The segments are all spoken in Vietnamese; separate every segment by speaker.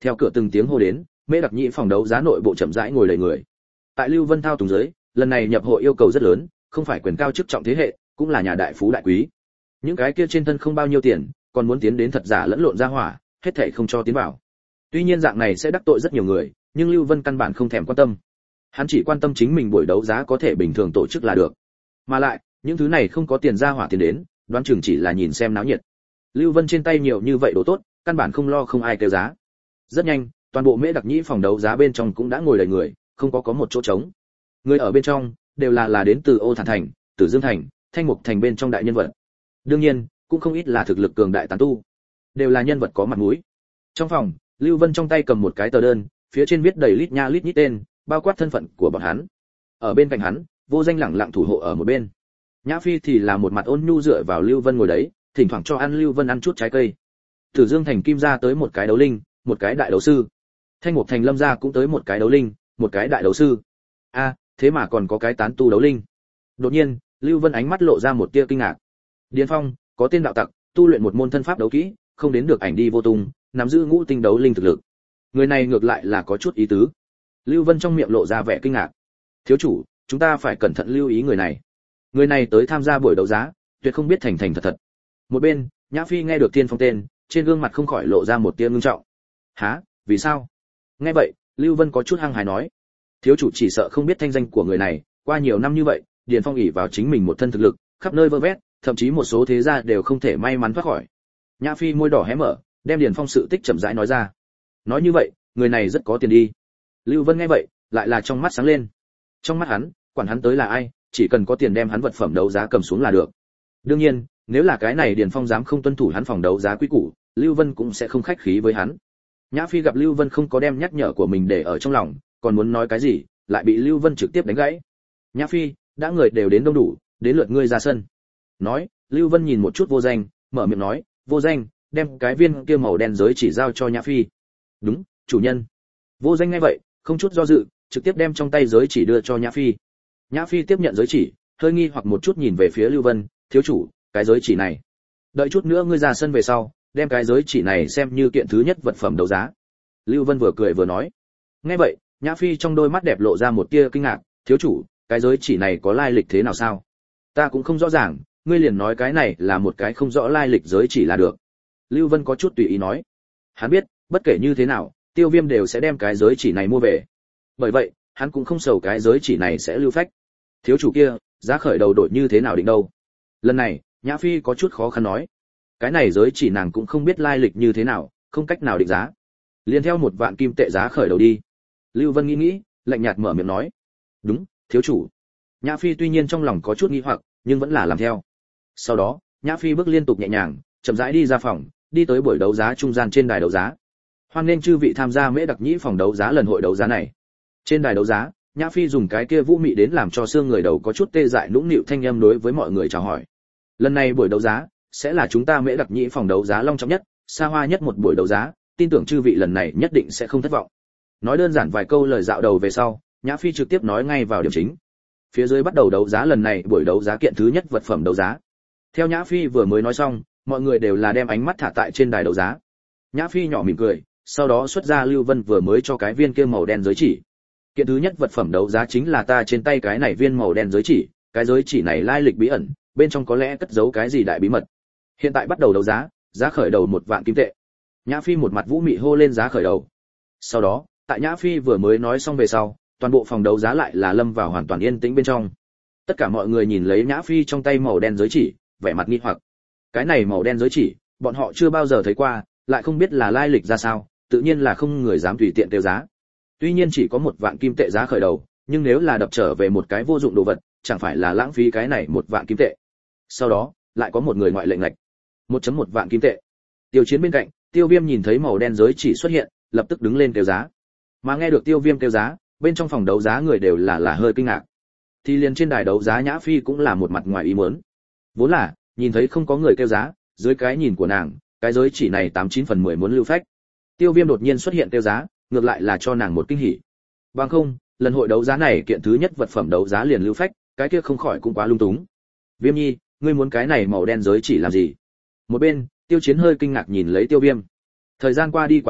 Speaker 1: Theo cửa từng tiếng hô đến, Mễ Đặc Nhĩ phòng đấu giá nội bộ chậm rãi ngồi đầy người. Tại Lưu Vân thao túng dưới, lần này nhập hội yêu cầu rất lớn, không phải quyền cao chức trọng thế hệ, cũng là nhà đại phú đại quý. Những cái kia trên thân không bao nhiêu tiền, còn muốn tiến đến thật giả lẫn lộn ra hỏa, hết thảy không cho tiến vào. Tuy nhiên dạng này sẽ đắc tội rất nhiều người, nhưng Lưu Vân căn bản không thèm quan tâm. Hắn chỉ quan tâm chính mình buổi đấu giá có thể bình thường tổ chức là được. Mà lại, những thứ này không có tiền ra hỏa tiền đến, đoán chừng chỉ là nhìn xem náo nhiệt. Lưu Vân trên tay nhiều như vậy đồ tốt, căn bản không lo không ai kêu giá. Rất nhanh, toàn bộ Mễ Đặc Nhĩ phòng đấu giá bên trong cũng đã ngồi đầy người, không có một chỗ trống. Người ở bên trong đều là đến từ Ô Thản thành, Tử Dương thành, Thanh Mục thành bên trong đại nhân vật. Đương nhiên, cũng không ít là thực lực cường đại tán tu, đều là nhân vật có mặt mũi. Trong phòng, Lưu Vân trong tay cầm một cái tờ đơn, phía trên viết đầy lít nha lít nhít tên, bao quát thân phận của bọn hắn. Ở bên cạnh hắn, Vô Danh lẳng lặng thủ hộ ở một bên. Nhã Phi thì là một mặt ôn nhu dựa vào Lưu Vân ngồi đấy, thỉnh thoảng cho ăn Lưu Vân ăn chút trái cây. Tử Dương thành Kim gia tới một cái đấu linh, một cái đại đấu sư. Thanh Mục thành Lâm gia cũng tới một cái đấu linh, một cái đại đấu sư. A, thế mà còn có cái tán tu đấu linh. Đột nhiên, Lưu Vân ánh mắt lộ ra một tia kinh ngạc. Điền Phong, có tên đạo tặc, tu luyện một môn thân pháp đấu kỹ, không đến được ảnh đi vô tung, nắm giữ ngũ tinh đấu linh thực lực. Người này ngược lại là có chút ý tứ. Lưu Vân trong miệng lộ ra vẻ kinh ngạc. Thiếu chủ, chúng ta phải cẩn thận lưu ý người này. Người này tới tham gia buổi đấu giá, tuyệt không biết thành thành thật thật. Một bên, Nhã Phi nghe được Tiên Phong tên, trên gương mặt không khỏi lộ ra một tia ngưng trọng. Hả, vì sao? Nghe vậy, Lưu Vân có chút hăng hái nói. Thiếu chủ chỉ sợ không biết thanh danh của người này, qua nhiều năm như vậy, Điền Phong ỷ vào chính mình một thân thực lực, khắp nơi vơ vét, thậm chí một số thế gia đều không thể may mắn thoát khỏi. Nhã Phi môi đỏ hé mở, đem Điền Phong sự tích chậm rãi nói ra. Nói như vậy, người này rất có tiền đi. Lưu Vân nghe vậy, lại là trong mắt sáng lên. Trong mắt hắn, quản hắn tới là ai, chỉ cần có tiền đem hắn vật phẩm đấu giá cầm xuống là được. Đương nhiên, nếu là cái này Điền Phong dám không tuân thủ hắn phòng đấu giá quy củ, Lưu Vân cũng sẽ không khách khí với hắn. Nhã Phi gặp Lưu Vân không có đem nhắc nhở của mình để ở trong lòng, còn muốn nói cái gì, lại bị Lưu Vân trực tiếp đánh gãy. Nhã Phi, đã người đều đến đông đủ, đến lượt ngươi ra sân. Nói, Lưu Vân nhìn một chút Vô Danh, mở miệng nói, Vô Danh, đem cái viên kia màu đen giới chỉ giao cho Nhã Phi. Đúng, chủ nhân. Vô Danh nghe vậy, không chút do dự, trực tiếp đem trong tay giới chỉ đưa cho Nhã Phi. Nhã Phi tiếp nhận giới chỉ, hơi nghi hoặc một chút nhìn về phía Lưu Vân, thiếu chủ, cái giới chỉ này. Đợi chút nữa ngươi ra sân về sau, đem cái giới chỉ này xem như kiện thứ nhất vật phẩm đấu giá. Lưu Vân vừa cười vừa nói. Nghe vậy, Nhã Phi trong đôi mắt đẹp lộ ra một tia kinh ngạc, thiếu chủ, cái giới chỉ này có lai lịch thế nào sao? Ta cũng không rõ ràng, ngươi liền nói cái này là một cái không rõ lai lịch giới chỉ là được. Lưu Vân có chút tùy ý nói. Hắn biết, bất kể như thế nào, Tiêu Viêm đều sẽ đem cái giới chỉ này mua về. Bởi vậy, hắn cũng không sầu cái giới chỉ này sẽ lưu phách. Thiếu chủ kia, giá khởi đầu đổi như thế nào định đâu? Lần này, Nhã Phi có chút khó khăn nói. Cái này giới chỉ nàng cũng không biết lai lịch như thế nào, không cách nào định giá. Liên theo 1 vạn kim tệ giá khởi đầu đi. Lưu Vân nghĩ, lạnh nhạt mở miệng nói. Đúng, thiếu chủ. Nhã Phi tuy nhiên trong lòng có chút nghi hoặc, nhưng vẫn là làm theo. Sau đó, Nhã Phi bước liên tục nhẹ nhàng, chậm rãi đi ra phòng, đi tới buổi đấu giá trung gian trên đài đấu giá. Hoan nghênh chư vị tham gia Mễ Đặc Nhĩ phòng đấu giá lần hội đấu giá này. Trên đài đấu giá, Nhã Phi dùng cái kia vũ mị đến làm cho xương người đầu có chút tê dại nũng nịu thanh âm đối với mọi người chào hỏi. Lần này buổi đấu giá sẽ là chúng ta Mễ Đặc Nhĩ phòng đấu giá long trọng nhất, xa hoa nhất một buổi đấu giá, tin tưởng chư vị lần này nhất định sẽ không thất vọng. Nói đơn giản vài câu lời dạo đầu về sau, Nhã Phi trực tiếp nói ngay vào điểm chính. Phía dưới bắt đầu đấu giá lần này buổi đấu giá kiện thứ nhất vật phẩm đấu giá. Theo Nhã Phi vừa mới nói xong, mọi người đều là đem ánh mắt thả tại trên đài đấu giá. Nhã Phi nhỏ mỉm cười, sau đó xuất ra Lưu Vân vừa mới cho cái viên kia màu đen giới chỉ. Kiện thứ nhất vật phẩm đấu giá chính là ta trên tay cái này viên màu đen giới chỉ, cái giới chỉ này lai lịch bí ẩn, bên trong có lẽ cất giấu cái gì đại bí mật. Hiện tại bắt đầu đấu giá, giá khởi đầu 1 vạn kim tệ. Nhã Phi một mặt vũ mị hô lên giá khởi đầu. Sau đó, tại Nhã Phi vừa mới nói xong về sau, toàn bộ phòng đấu giá lại là lâm vào hoàn toàn yên tĩnh bên trong. Tất cả mọi người nhìn lấy Nhã Phi trong tay màu đen giới chỉ, vẻ mặt nghi hoặc. Cái này màu đen giới chỉ, bọn họ chưa bao giờ thấy qua, lại không biết là lai lịch ra sao, tự nhiên là không người dám tùy tiện tiêu giá. Tuy nhiên chỉ có 1 vạn kim tệ giá khởi đầu, nhưng nếu là đập trở về một cái vô dụng đồ vật, chẳng phải là lãng phí cái này 1 vạn kim tệ. Sau đó, lại có một người ngoại lệnh lệch. 1.1 vạn kim tệ. Tiêu Chiến bên cạnh, Tiêu Viêm nhìn thấy màu đen giới chỉ xuất hiện, lập tức đứng lên kêu giá. Mà nghe được Tiêu Viêm kêu giá, bên trong phòng đấu giá người đều là hơi kinh ngạc. Thì liền trên đài đấu giá Nhã Phi cũng là một mặt ngoài ý muốn. Vốn là, nhìn thấy không có người kêu giá, dưới cái nhìn của nàng, cái giới chỉ này 89 phần 10 muốn lưu phách. Tiêu Viêm đột nhiên xuất hiện kêu giá, ngược lại là cho nàng một kinh hỉ. Bằng không, lần hội đấu giá này kiện thứ nhất vật phẩm đấu giá liền lưu phách, cái kia không khỏi cũng quá lung túng. Viêm Nhi, ngươi muốn cái này màu đen giới chỉ làm gì? Một bên, Tiêu Chiến hơi kinh ngạc nhìn lấy Tiêu Viêm. Thời gian qua đi quá lâu,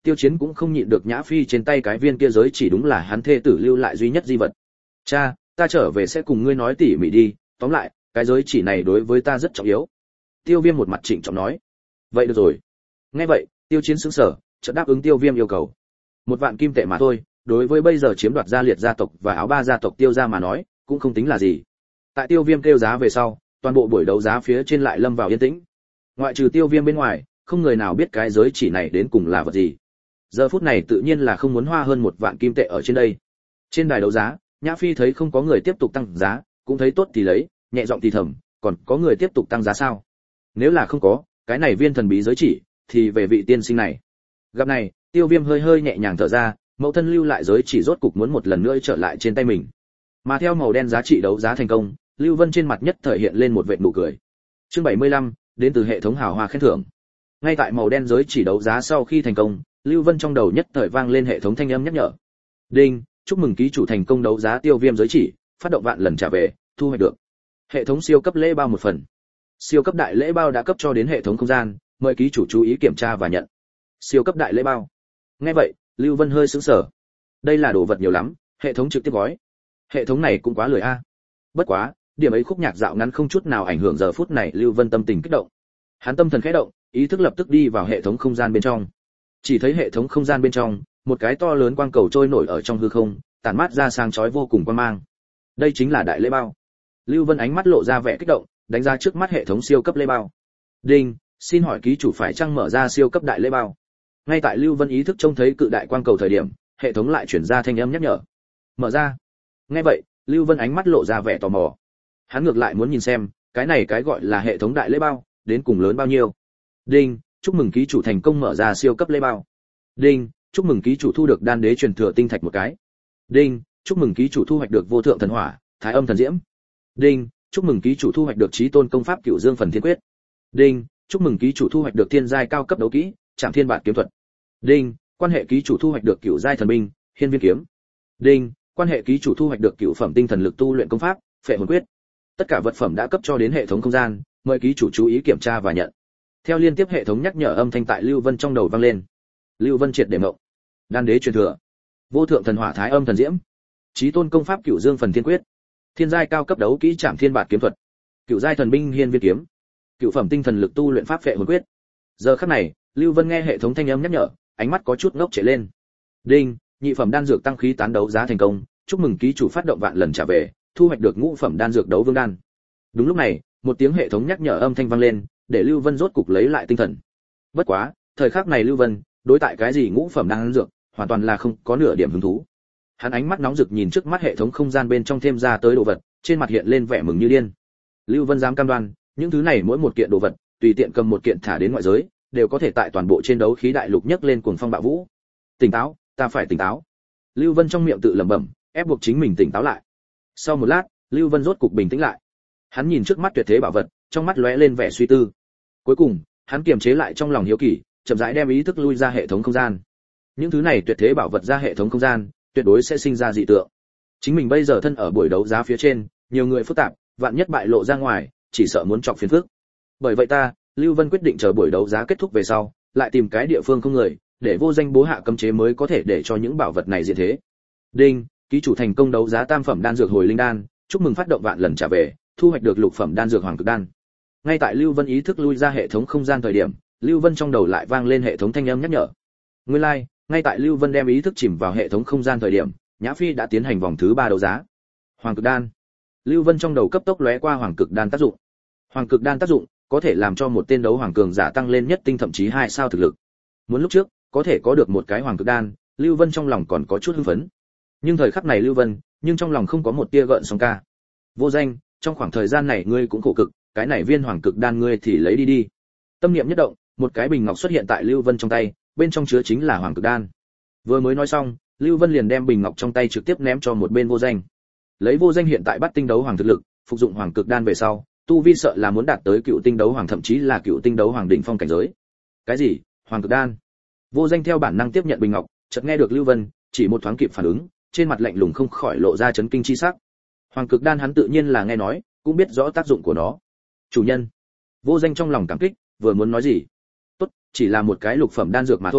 Speaker 1: Tiêu Chiến cũng không nhịn được Nhã Phi trên tay cái viên kia giới chỉ đúng là hắn thê tử lưu lại duy nhất di vật. Cha, ta trở về sẽ cùng ngươi nói tỉ mỉ đi, tóm lại, cái giới chỉ này đối với ta rất trọng yếu. Tiêu Viêm một mặt trịnh trọng nói. Vậy được rồi. Nghe vậy, Tiêu Chiến sững sờ, chợt đáp ứng Tiêu Viêm yêu cầu. 1.000 kim tệ mà thôi, đối với bây giờ chiếm đoạt gia liệt gia tộc và áo ba gia tộc Tiêu gia mà nói, cũng không tính là gì. Tại Tiêu Viêm kêu giá về sau, toàn bộ buổi đấu giá phía trên lại lâm vào yên tĩnh. Ngoại trừ Tiêu Viêm bên ngoài, không người nào biết cái giới chỉ này đến cùng là vật gì. Giờ phút này tự nhiên là không muốn hoa hơn 1.000 kim tệ ở trên đây. Trên đài đấu giá, Nhã Phi thấy không có người tiếp tục tăng giá, cũng thấy tốt thì lấy, nhẹ giọng thì thầm, còn có người tiếp tục tăng giá sao? Nếu là không có, cái này viên thần bí giới chỉ thì về vị tiên sinh này. Gặp này, Tiêu Viêm hơi hơi nhẹ nhàng thở ra, mẫu thân lưu lại giới chỉ rốt cục muốn một lần nữa trở lại trên tay mình. Mà theo màu đen giá trị đấu giá thành công, Lưu Vân trên mặt nhất thời hiện lên một vệt nụ cười. Chương 75, đến từ hệ thống hào hoa khen thưởng. Ngay tại màu đen giới chỉ đấu giá sau khi thành công, Lưu Vân trong đầu nhất thời vang lên hệ thống thanh âm nhắc nhở. Đinh, chúc mừng ký chủ thành công đấu giá Tiêu Viêm giới chỉ, phát động vạn lần trả về, thu hoạch được. Hệ thống siêu cấp lễ bao một phần. Siêu cấp đại lễ bao đã cấp cho đến hệ thống không gian, mời ký chủ chú ý kiểm tra và nhận. Siêu cấp đại lễ bao. Nghe vậy, Lưu Vân hơi sững sờ. Đây là đồ vật nhiều lắm, hệ thống trực tiếp gói. Hệ thống này cũng quá lười a. Bất quá, điểm ấy khúc nhạc dạo ngắn không chút nào ảnh hưởng giờ phút này Lưu Vân tâm tình kích động. Hắn tâm thần khẽ động, ý thức lập tức đi vào hệ thống không gian bên trong. Chỉ thấy hệ thống không gian bên trong, một cái to lớn quang cầu trôi nổi ở trong hư không, tản mát ra sáng chói vô cùng quang mang. Đây chính là đại lễ bao. Lưu Vân ánh mắt lộ ra vẻ kích động, đánh ra trước mắt hệ thống siêu cấp lễ bao. Đinh, xin hỏi ký chủ phải chăng mở ra siêu cấp đại lễ bao? Ngay tại Lưu Vân ý thức trông thấy cự đại quang cầu thời điểm, hệ thống lại chuyển ra thanh âm nhắc nhở. Mở ra. Nghe vậy, Lưu Vân ánh mắt lộ ra vẻ tò mò. Hắn ngược lại muốn nhìn xem, cái này cái gọi là hệ thống đại lễ bao, đến cùng lớn bao nhiêu. Đinh, chúc mừng ký chủ thành công mở ra siêu cấp lễ bao. Đinh, chúc mừng ký chủ thu được đan đế truyền thừa tinh thạch một cái. Đinh, chúc mừng ký chủ thu hoạch được vô thượng thần hỏa, thái âm thần diễm. Đinh, chúc mừng ký chủ thu hoạch được chí tôn công pháp Cửu Dương phần thiên quyết. Đinh, chúc mừng ký chủ thu hoạch được thiên giai cao cấp đấu kỹ, Trảm Thiên Bản kiếm thuật. Đinh, quan hệ ký chủ thu hoạch được cửu giai thần binh, Hiên Viên kiếm. Đinh, quan hệ ký chủ thu hoạch được cửu phẩm tinh thần lực tu luyện công pháp, Phệ hồn quyết. Tất cả vật phẩm đã cấp cho đến hệ thống không gian, mời ký chủ chú ý kiểm tra và nhận. Theo liên tiếp hệ thống nhắc nhở âm thanh tại Lưu Vân trong đầu vang lên. Lưu Vân triệt để ngộng. Đan đế truyền thừa, vô thượng thần hỏa thái âm thần diễm, chí tôn công pháp Cửu Dương phần thiên quyết, thiên giai cao cấp đấu kỹ Trảm Thiên Bản kiếm thuật, cửu giai thần binh Hiên Viên kiếm, cửu phẩm tinh thần lực tu luyện pháp Phệ hồn quyết. Giờ khắc này, Lưu Vân nghe hệ thống thanh âm nhắc nhở, ánh mắt có chút ngốc trệ lên. Đinh, nhị phẩm đan dược tăng khí tán đấu giá thành công, chúc mừng ký chủ phát động vạn lần trả về, thu hoạch được ngũ phẩm đan dược đấu vương đan. Đúng lúc này, một tiếng hệ thống nhắc nhở âm thanh vang lên, để Lưu Vân rốt cục lấy lại tinh thần. Bất quá, thời khắc này Lưu Vân, đối tại cái gì ngũ phẩm đan dược, hoàn toàn là không có nửa điểm hứng thú. Hắn ánh mắt nóng rực nhìn trước mắt hệ thống không gian bên trong thêm ra tới đồ vật, trên mặt hiện lên vẻ mừng như điên. Lưu Vân dám cam đoan, những thứ này mỗi một kiện đồ vật, tùy tiện cầm một kiện thả đến ngoại giới, đều có thể tại toàn bộ trên đấu khí đại lục nhấc lên cuồng phong bạo vũ. Tỉnh táo, ta phải tỉnh táo. Lưu Vân trong miệng tự lẩm bẩm, ép buộc chính mình tỉnh táo lại. Sau một lát, Lưu Vân rốt cục bình tĩnh lại. Hắn nhìn trước mắt tuyệt thế bảo vật, trong mắt lóe lên vẻ suy tư. Cuối cùng, hắn kiềm chế lại trong lòng hiếu kỳ, chậm rãi đem ý thức lui ra hệ thống không gian. Những thứ này tuyệt thế bảo vật ra hệ thống không gian, tuyệt đối sẽ sinh ra dị tượng. Chính mình bây giờ thân ở buổi đấu giá phía trên, nhiều người phức tạp, vạn nhất bại lộ ra ngoài, chỉ sợ muốn chọc phiền phức. Bởi vậy ta, Lưu Vân quyết định chờ buổi đấu giá kết thúc về sau, lại tìm cái địa phương không người, để vô danh bố hạ cấm chế mới có thể để cho những bảo vật này diện thế. Đinh, ký chủ thành công đấu giá tam phẩm đan dược hồi linh đan, chúc mừng phát động vạn lần trả về, thu hoạch được lục phẩm đan dược hoàng cực đan. Ngay tại Lưu Vân ý thức lui ra hệ thống không gian thời điểm, Lưu Vân trong đầu lại vang lên hệ thống thanh âm nhắc nhở. Nguyên lai, like, ngay tại Lưu Vân đem ý thức chìm vào hệ thống không gian thời điểm, Nhã Phi đã tiến hành vòng thứ 3 đấu giá. Hoàng cực đan. Lưu Vân trong đầu cấp tốc lóe qua hoàng cực đan tác dụng. Hoàng cực đan tác dụng có thể làm cho một tên đấu hoàng cường giả tăng lên nhất tinh thậm chí 2 sao thực lực. Muốn lúc trước có thể có được một cái hoàng cực đan, Lưu Vân trong lòng còn có chút hưng phấn. Nhưng thời khắc này Lưu Vân, nhưng trong lòng không có một tia gợn sóng ca. Vô Danh, trong khoảng thời gian này ngươi cũng khổ cực, cái này viên hoàng cực đan ngươi thì lấy đi đi. Tâm niệm nhất động, một cái bình ngọc xuất hiện tại Lưu Vân trong tay, bên trong chứa chính là hoàng cực đan. Vừa mới nói xong, Lưu Vân liền đem bình ngọc trong tay trực tiếp ném cho một bên Vô Danh. Lấy Vô Danh hiện tại bắt tinh đấu hoàng thực lực, phục dụng hoàng cực đan về sau, tu vi sợ là muốn đạt tới cựu tinh đấu hoàng thậm chí là cựu tinh đấu hoàng đỉnh phong cảnh giới. Cái gì? Hoàng cực đan? Vô Danh theo bản năng tiếp nhận bình ngọc, chợt nghe được Lưu Vân, chỉ một thoáng kịp phản ứng, trên mặt lạnh lùng không khỏi lộ ra chấn kinh chi sắc. Hoàng cực đan hắn tự nhiên là nghe nói, cũng biết rõ tác dụng của nó. Chủ nhân. Vô Danh trong lòng cảm kích, vừa muốn nói gì. Tốt, chỉ là một cái lục phẩm đan dược mà thôi,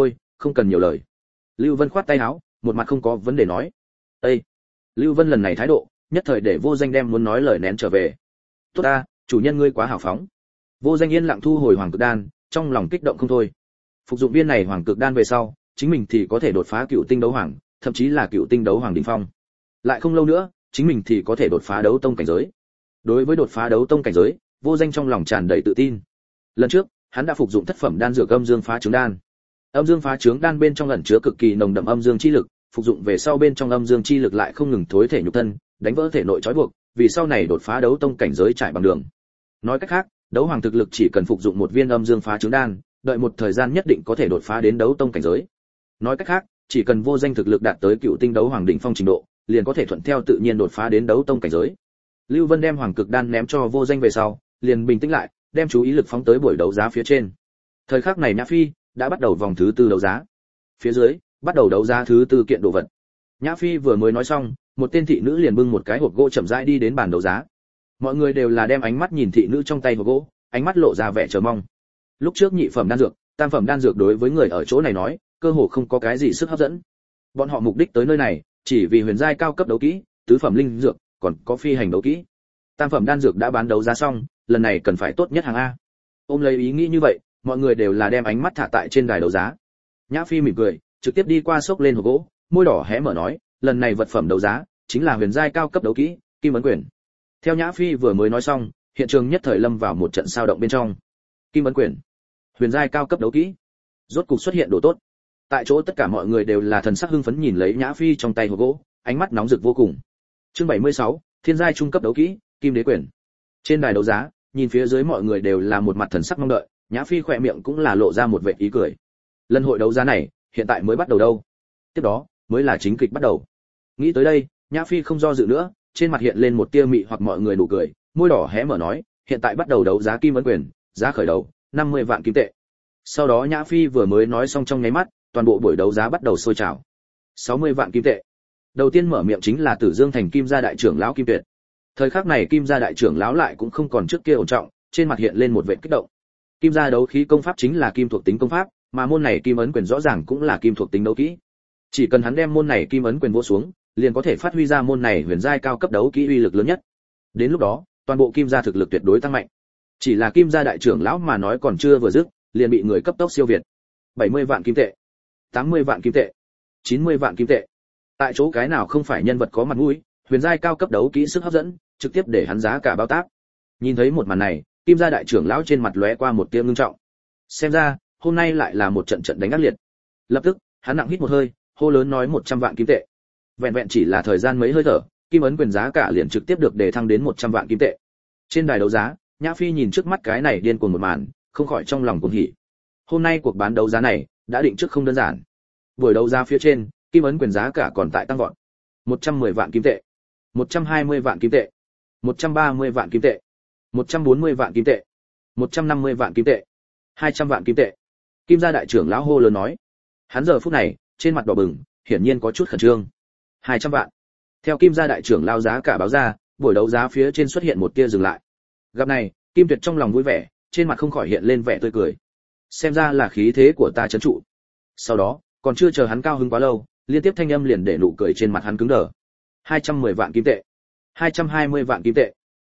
Speaker 1: không cần nhiều lời. Lưu Vân khoát tay áo, một mặt không có vấn đề nói. Ê! Lưu Vân lần này thái độ, nhất thời để Vô Danh đem muốn nói lời nén trở về. Tốt ta, chủ nhân ngươi quá hào phóng. Vô Danh yên lặng thu hồi Hoàng Cực Đan, trong lòng kích động không thôi. Phục dụng viên này Hoàng Cực Đan về sau, chính mình thì có thể đột phá Cựu Tinh đấu hoàng, thậm chí là Cựu Tinh đấu hoàng đỉnh phong. Lại không lâu nữa, chính mình thì có thể đột phá đấu tông cảnh giới. Đối với đột phá đấu tông cảnh giới, Vô Danh trong lòng tràn đầy tự tin. Lần trước, hắn đã phục dụng thất phẩm đan dược âm dương phá trướng đan. Âm dương phá trướng đan bên trong ẩn chứa cực kỳ nồng đậm âm dương chi lực, phục dụng về sau bên trong âm dương chi lực lại không ngừng thối thể nhục thân, đánh vỡ thể nội trói buộc, vì sau này đột phá đấu tông cảnh giới trải bằng đường. Nói cách khác, đấu hoàng thực lực chỉ cần phục dụng một viên âm dương phá trướng đan, đợi một thời gian nhất định có thể đột phá đến đấu tông cảnh giới. Nói cách khác, chỉ cần Vô Danh thực lực đạt tới Cựu Tinh đấu hoàng đỉnh phong trình độ, liền có thể thuận theo tự nhiên đột phá đến đấu tông cảnh giới. Lưu Vân đem Hoàng Cực Đan ném cho Vô Danh về sau, liền bình tĩnh lại, đem chú ý lực phóng tới buổi đấu giá phía trên. Thời khắc này Nhã Phi đã bắt đầu vòng thứ tư đấu giá. Phía dưới, bắt đầu đấu giá thứ tư kiện đồ vật. Nhã Phi vừa mới nói xong, một tên thị nữ liền bưng một cái hộp gỗ chậm rãi đi đến bàn đấu giá. Mọi người đều là đem ánh mắt nhìn thị nữ trong tay hộp gỗ, ánh mắt lộ ra vẻ chờ mong. Lúc trước nhị phẩm đan dược, tam phẩm đan dược đối với người ở chỗ này nói, cơ hồ không có cái gì sức hấp dẫn. Bọn họ mục đích tới nơi này, chỉ vì huyền giai cao cấp đấu kỹ, tứ phẩm linh dược, còn có phi hành đấu kỹ. Tam phẩm đan dược đã bán đấu giá xong, lần này cần phải tốt nhất hàng a. Ôm lấy ý nghĩ như vậy, mọi người đều là đem ánh mắt thả tại trên đài đấu giá. Nhã Phi mỉm cười, trực tiếp đi qua xốc lên hộp gỗ, môi đỏ hé mở nói, lần này vật phẩm đấu giá chính là huyền giai cao cấp đấu kỹ, Kim Ấn Quyền. Theo Nhã Phi vừa mới nói xong, hiện trường nhất thời lâm vào một trận sao động bên trong. Kim Ấn Quyền, huyền giai cao cấp đấu kỹ, rốt cục xuất hiện đồ tốt. Tại chỗ tất cả mọi người đều là thần sắc hưng phấn nhìn lấy Nhã Phi trong tay hộp gỗ, ánh mắt nóng rực vô cùng. Chương 76, thiên giai trung cấp đấu kỹ, Kim Đế Quyền. Trên đài đấu giá, nhìn phía dưới mọi người đều là một mặt thần sắc mong đợi, Nhã Phi khỏe miệng cũng là lộ ra một vệt ý cười. Lần hội đấu giá này, hiện tại mới bắt đầu đâu. Tiếp đó, mới là chính kịch bắt đầu. Nghĩ tới đây, Nhã Phi không do dự nữa, trên mặt hiện lên một tia mị hoặc mọi người nụ cười, môi đỏ hé mở nói, hiện tại bắt đầu đấu giá Kim Ấn Quyền, giá khởi đầu 50 vạn kim tệ. Sau đó Nhã Phi vừa mới nói xong trong nháy mắt, toàn bộ buổi đấu giá bắt đầu sôi trào. 60 vạn kim tệ. Đầu tiên mở miệng chính là Tử Dương Thành Kim gia đại trưởng lão Kim Tuyệt. Thời khắc này Kim gia đại trưởng lão lại cũng không còn trước kia ổn trọng, trên mặt hiện lên một vệt kích động. Kim gia đấu khí công pháp chính là kim thuộc tính công pháp, mà môn này Kim Ấn Quyền rõ ràng cũng là kim thuộc tính đấu kỹ. Chỉ cần hắn đem môn này Kim Ấn Quyền vỗ xuống, liền có thể phát huy ra môn này huyền giai cao cấp đấu kỹ uy lực lớn nhất. Đến lúc đó, toàn bộ Kim gia thực lực tuyệt đối tăng mạnh. Chỉ là Kim gia đại trưởng lão mà nói còn chưa vừa dứt, liền bị người cấp tốc siêu việt. 70 vạn kim tệ, 80 vạn kim tệ, 90 vạn kim tệ. Tại chỗ cái nào không phải nhân vật có mặt mũi, huyền giai cao cấp đấu kỹ sức hấp dẫn, trực tiếp để hắn giá cả bao tác. Nhìn thấy một màn này, Kim gia đại trưởng lão trên mặt lóe qua một tia ngưng trọng. Xem ra, hôm nay lại là một trận trận đánh ác liệt. Lập tức, hắn nặng hít một hơi, hô lớn nói 100 vạn kim tệ. Vẹn vẹn chỉ là thời gian mấy hơi thở, Kim Ấn Quyền giá cả liền trực tiếp được đề thăng đến 100 vạn kim tệ. Trên đài đấu giá, Nhã Phi nhìn trước mắt cái này điên cuồng một màn, không khỏi trong lòng cuồng hỉ. Hôm nay cuộc bán đấu giá này đã định trước không đơn giản. Buổi đấu giá phía trên, Kim Ấn Quyền giá cả còn tại tăng vọt. 110 vạn kim tệ, 120 vạn kim tệ, 130 vạn kim tệ, 140 vạn kim tệ, 150 vạn kim tệ, 200 vạn kim tệ. Kim gia đại trưởng lão hô lớn nói. Hắn giờ phút này, trên mặt đỏ bừng, hiển nhiên có chút khẩn trương. 200 vạn. Theo Kim gia đại trưởng lão giá cả báo ra, buổi đấu giá phía trên xuất hiện một tia dừng lại. Gặp này, Kim Tuyệt trong lòng vui vẻ, trên mặt không khỏi hiện lên vẻ tươi cười. Xem ra là khí thế của ta trấn trụ. Sau đó, còn chưa chờ hắn cao hứng quá lâu, liên tiếp thanh âm liền để nụ cười trên mặt hắn cứng đờ. 210 vạn kim tệ, 220 vạn kim tệ,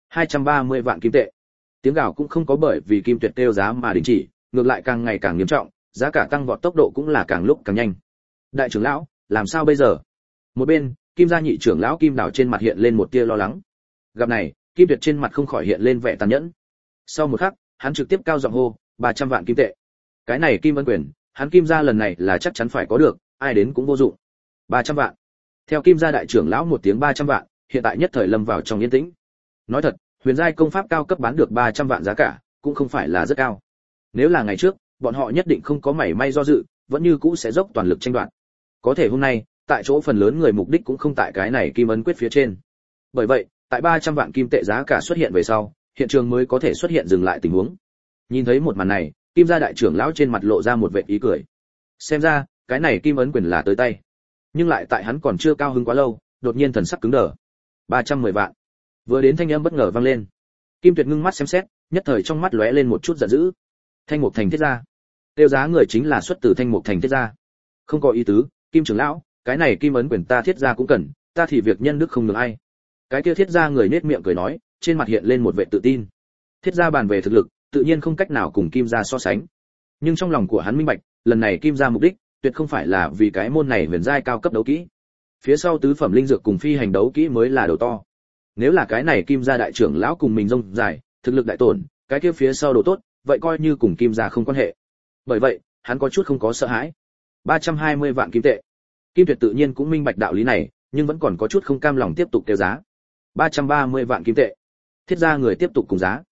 Speaker 1: 230 vạn kim tệ. Tiếng gào cũng không có bởi vì Kim Tuyệt kêu giá mà đình chỉ, ngược lại càng ngày càng nghiêm trọng, giá cả tăng vọt tốc độ cũng là càng lúc càng nhanh. Đại trưởng lão, làm sao bây giờ? Một bên, Kim gia nhị trưởng lão Kim Đào trên mặt hiện lên một tia lo lắng. Gặp này, Kim Tuyệt trên mặt không khỏi hiện lên vẻ tàn nhẫn. Sau một khắc, hắn trực tiếp cao giọng hô, 300 vạn kim tệ. Cái này Kim Ấn Quyền, hắn Kim gia lần này là chắc chắn phải có được, ai đến cũng vô dụng. 300 vạn. Theo Kim gia đại trưởng lão một tiếng 300 vạn, hiện tại nhất thời lâm vào trong yên tĩnh. Nói thật, huyền giai công pháp cao cấp bán được 300 vạn giá cả, cũng không phải là rất cao. Nếu là ngày trước, bọn họ nhất định không có mảy may do dự, vẫn như cũ sẽ dốc toàn lực tranh đoạt. Có thể hôm nay, tại chỗ phần lớn người mục đích cũng không tại cái này Kim Ấn Quyết phía trên. Bởi vậy, tại 300 vạn kim tệ giá cả xuất hiện về sau, hiện trường mới có thể xuất hiện dừng lại tình huống. Nhìn thấy một màn này, Kim gia đại trưởng lão trên mặt lộ ra một vệt ý cười. Xem ra, cái này Kim Ấn Quyền là tới tay. Nhưng lại tại hắn còn chưa cao hứng quá lâu, đột nhiên thần sắc cứng đờ. 310 vạn. Vừa đến thanh âm bất ngờ vang lên. Kim Tuyệt ngưng mắt xem xét, nhất thời trong mắt lóe lên một chút giận dữ. Thanh Mục Thành Thiết gia. Tiêu giá người chính là xuất từ Thanh Mục Thành Thiết gia. Không có ý tứ, Kim trưởng lão, cái này Kim ấn quyền ta Thiết gia cũng cần, ta thì việc nhân đức không nhường ai. Cái kia Thiết gia người nhếch miệng cười nói, trên mặt hiện lên một vẻ tự tin. Thiết gia bàn về thực lực, tự nhiên không cách nào cùng Kim gia so sánh. Nhưng trong lòng của hắn minh bạch, lần này Kim gia mục đích, tuyệt không phải là vì cái môn này huyền giai cao cấp đấu kỹ. Phía sau tứ phẩm linh dược cùng phi hành đấu kỹ mới là đầu to. Nếu là cái này Kim gia đại trưởng lão cùng mình rông dài, thực lực đại tổn, cái kia phía sau đồ tốt, vậy coi như cùng Kim gia không quan hệ. Bởi vậy, hắn có chút không có sợ hãi. 320 vạn kim tệ. Kim Tuyệt tự nhiên cũng minh bạch đạo lý này, nhưng vẫn còn có chút không cam lòng tiếp tục kêu giá. 330 vạn kim tệ. Thiết gia người tiếp tục cùng giá.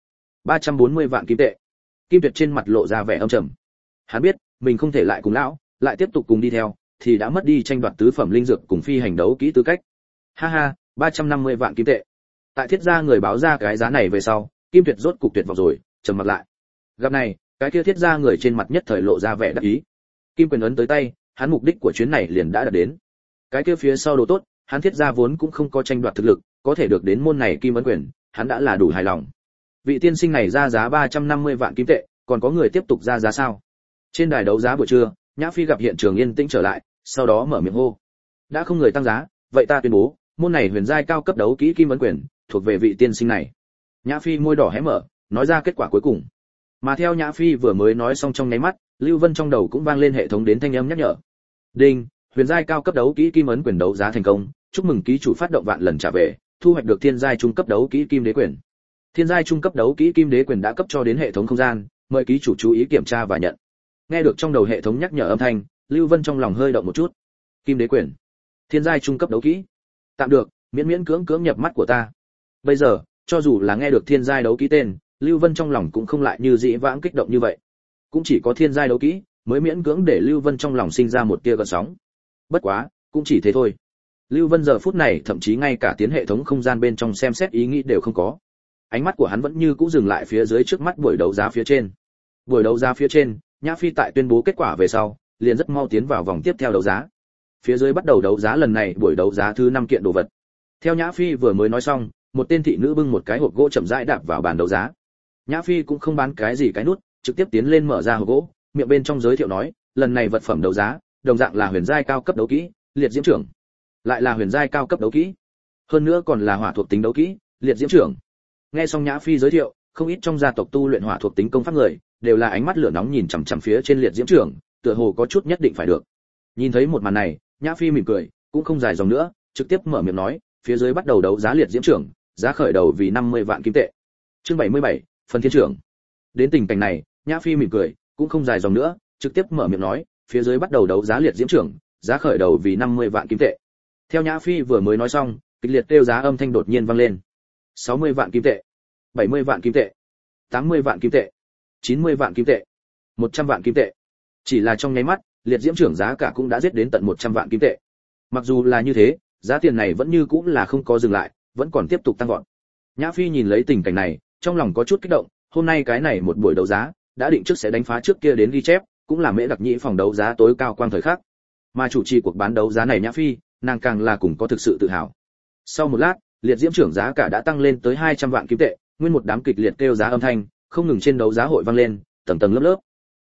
Speaker 1: 340 vạn kim tệ. Kim Tuyệt trên mặt lộ ra vẻ âm trầm. Hắn biết, mình không thể lại cùng lão, lại tiếp tục cùng đi theo, thì đã mất đi tranh đoạt tứ phẩm linh dược cùng phi hành đấu kỹ tư cách. Ha ha, 350 vạn kim tệ. Tại Thiết gia người báo ra cái giá này về sau, Kim Tuyệt rốt cục tuyệt vọng rồi, trầm mặt lại. Gặp này, cái kia Thiết gia người trên mặt nhất thời lộ ra vẻ đắc ý. Kim quyền ấn tới tay, hắn mục đích của chuyến này liền đã đạt đến. Cái kia phía sau đồ tốt, hắn Thiết gia vốn cũng không có tranh đoạt thực lực, có thể được đến môn này Kim ấn quyền, hắn đã là đủ hài lòng. Vị tiên sinh này ra giá 350 vạn kim tệ, còn có người tiếp tục ra giá sao? Trên đài đấu giá buổi trưa, Nhã Phi gặp hiện trường yên tĩnh trở lại, sau đó mở miệng hô: "Đã không người tăng giá, vậy ta tuyên bố, môn này huyền giai cao cấp đấu kỹ Kim ấn quyền, thuộc về vị tiên sinh này." Nhã Phi môi đỏ hé mở, nói ra kết quả cuối cùng. Mà theo Nhã Phi vừa mới nói xong trong nháy mắt, Lưu Vân trong đầu cũng vang lên hệ thống đến thanh âm nhắc nhở. Đinh, huyền giai cao cấp đấu kỹ Kim ấn quyền đấu giá thành công, chúc mừng ký chủ phát động vạn lần trả về, thu hoạch được thiên giai trung cấp đấu kỹ Kim đế quyền. Thiên giai trung cấp đấu kỹ Kim đế quyền đã cấp cho đến hệ thống không gian, mời ký chủ chú ý kiểm tra và nhận. Nghe được trong đầu hệ thống nhắc nhở âm thanh, Lưu Vân trong lòng hơi động một chút. Kim đế quyền, thiên giai trung cấp đấu kỹ. Tạm được, miễn miễn cưỡng cưỡng nhập mắt của ta. Bây giờ, cho dù là nghe được thiên giai đấu kỹ tên, Lưu Vân trong lòng cũng không lại như dĩ vãng kích động như vậy. Cũng chỉ có thiên giai đấu kỹ mới miễn cưỡng để Lưu Vân trong lòng sinh ra một tia gợn sóng. Bất quá, cũng chỉ thế thôi. Lưu Vân giờ phút này thậm chí ngay cả tiến hệ thống không gian bên trong xem xét ý nghĩ đều không có. Ánh mắt của hắn vẫn như cũ dừng lại phía dưới trước mắt buổi đấu giá phía trên. Buổi đấu giá phía trên, Nhã Phi tại tuyên bố kết quả về sau, liền rất mau tiến vào vòng tiếp theo đấu giá. Phía dưới bắt đầu đấu giá lần này buổi đấu giá thứ 5 kiện đồ vật. Theo Nhã Phi vừa mới nói xong, một tên thị nữ bưng một cái hộp gỗ chậm rãi đạp vào bàn đấu giá. Nhã Phi cũng không bán cái gì cái nút, trực tiếp tiến lên mở ra hộp gỗ, miệng bên trong giới thiệu nói, lần này vật phẩm đấu giá, đồng dạng là huyền giai cao cấp đấu kỹ, liệt diễm trưởng. Lại là huyền giai cao cấp đấu kỹ. Hơn nữa còn là hỏa thuộc tính đấu kỹ, liệt diễm trưởng. Nghe xong Nhã Phi giới thiệu, không ít trong gia tộc tu luyện hỏa thuộc tính công pháp người, đều là ánh mắt lửa nóng nhìn chằm chằm phía trên liệt diễm trưởng, tựa hồ có chút nhất định phải được. Nhìn thấy một màn này, Nhã Phi mỉm cười, cũng không dài dòng nữa, trực tiếp mở miệng nói, phía dưới bắt đầu đấu giá liệt diễm trưởng, giá khởi đầu vì 50 vạn kim tệ. Chương 77, phần thiên trưởng. Đến tình cảnh này, Nhã Phi mỉm cười, cũng không dài dòng nữa, trực tiếp mở miệng nói, phía dưới bắt đầu đấu giá liệt diễm trưởng, giá khởi đầu vì 50 vạn kim tệ. Theo Nhã Phi vừa mới nói xong, kịch liệt kêu giá âm thanh đột nhiên vang lên. 60 vạn kim tệ, 70 vạn kim tệ, 80 vạn kim tệ, 90 vạn kim tệ, 100 vạn kim tệ. Chỉ là trong nháy mắt, liệt diễm trưởng giá cả cũng đã giết đến tận 100 vạn kim tệ. Mặc dù là như thế, giá tiền này vẫn như cũng là không có dừng lại, vẫn còn tiếp tục tăng vọt. Nhã Phi nhìn lấy tình cảnh này, trong lòng có chút kích động, hôm nay cái này một buổi đấu giá, đã định trước sẽ đánh phá trước kia đến ghi chép, cũng là Mễ Đặc Nhĩ phòng đấu giá tối cao quang thời khắc. Mà chủ trì cuộc bán đấu giá này Nhã Phi, nàng càng là cùng có thực sự tự hào. Sau một lát, liệt diễm trưởng giá cả đã tăng lên tới 200 vạn kim tệ, nguyên một đám kịch liệt kêu giá âm thanh, không ngừng trên đấu giá hội vang lên, tầng tầng lớp lớp.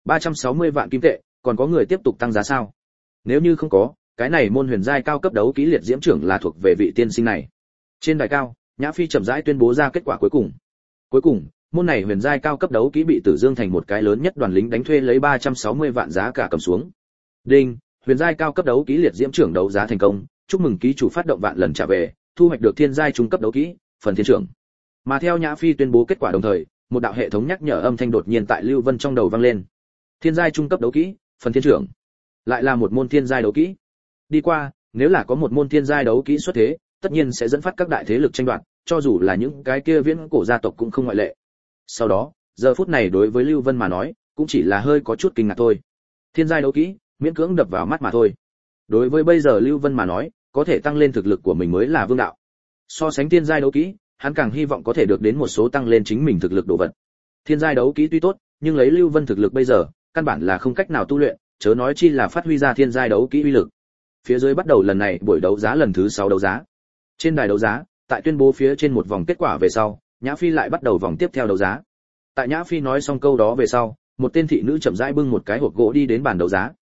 Speaker 1: 360 vạn kim tệ, còn có người tiếp tục tăng giá sao? Nếu như không có, cái này môn huyền giai cao cấp đấu kỹ liệt diễm trưởng là thuộc về vị tiên sinh này. Trên đài cao, Nhã Phi chậm rãi tuyên bố ra kết quả cuối cùng. Cuối cùng, môn này huyền giai cao cấp đấu kỹ bị Tử Dương thành một cái lớn nhất đoàn lính đánh thuê lấy 360 vạn giá cả cầm xuống. Đinh, huyền giai cao cấp đấu kỹ liệt diễm trưởng đấu giá thành công, chúc mừng ký chủ phát động vạn lần trả về, thu hoạch được thiên giai trung cấp đấu kỹ, phần thiên trưởng. Mà theo Nhã Phi tuyên bố kết quả đồng thời, một đạo hệ thống nhắc nhở âm thanh đột nhiên tại Lưu Vân trong đầu vang lên. Thiên giai trung cấp đấu kỹ, phần thiên trưởng. Lại là một môn thiên giai đấu kỹ. Đi qua, nếu là có một môn thiên giai đấu kỹ xuất thế, tất nhiên sẽ dẫn phát các đại thế lực tranh đoạt, cho dù là những cái kia viễn cổ gia tộc cũng không ngoại lệ. Sau đó, giờ phút này đối với Lưu Vân mà nói, cũng chỉ là hơi có chút kinh ngạc thôi. Thiên giai đấu kỹ, miễn cưỡng đập vào mắt mà thôi. Đối với bây giờ Lưu Vân mà nói, có thể tăng lên thực lực của mình mới là vương đạo. So sánh thiên giai đấu kỹ, hắn càng hy vọng có thể được đến một số tăng lên chính mình thực lực đồ vật. Thiên giai đấu kỹ tuy tốt, nhưng lấy Lưu Vân thực lực bây giờ, căn bản là không cách nào tu luyện, chớ nói chi là phát huy ra thiên giai đấu kỹ uy lực. Phía dưới bắt đầu lần này buổi đấu giá lần thứ 6 đấu giá. Trên đài đấu giá, tại tuyên bố phía trên một vòng kết quả về sau, Nhã Phi lại bắt đầu vòng tiếp theo đấu giá. Tại Nhã Phi nói xong câu đó về sau, một tên thị nữ chậm rãi bưng một cái hộp gỗ đi đến bàn đấu giá.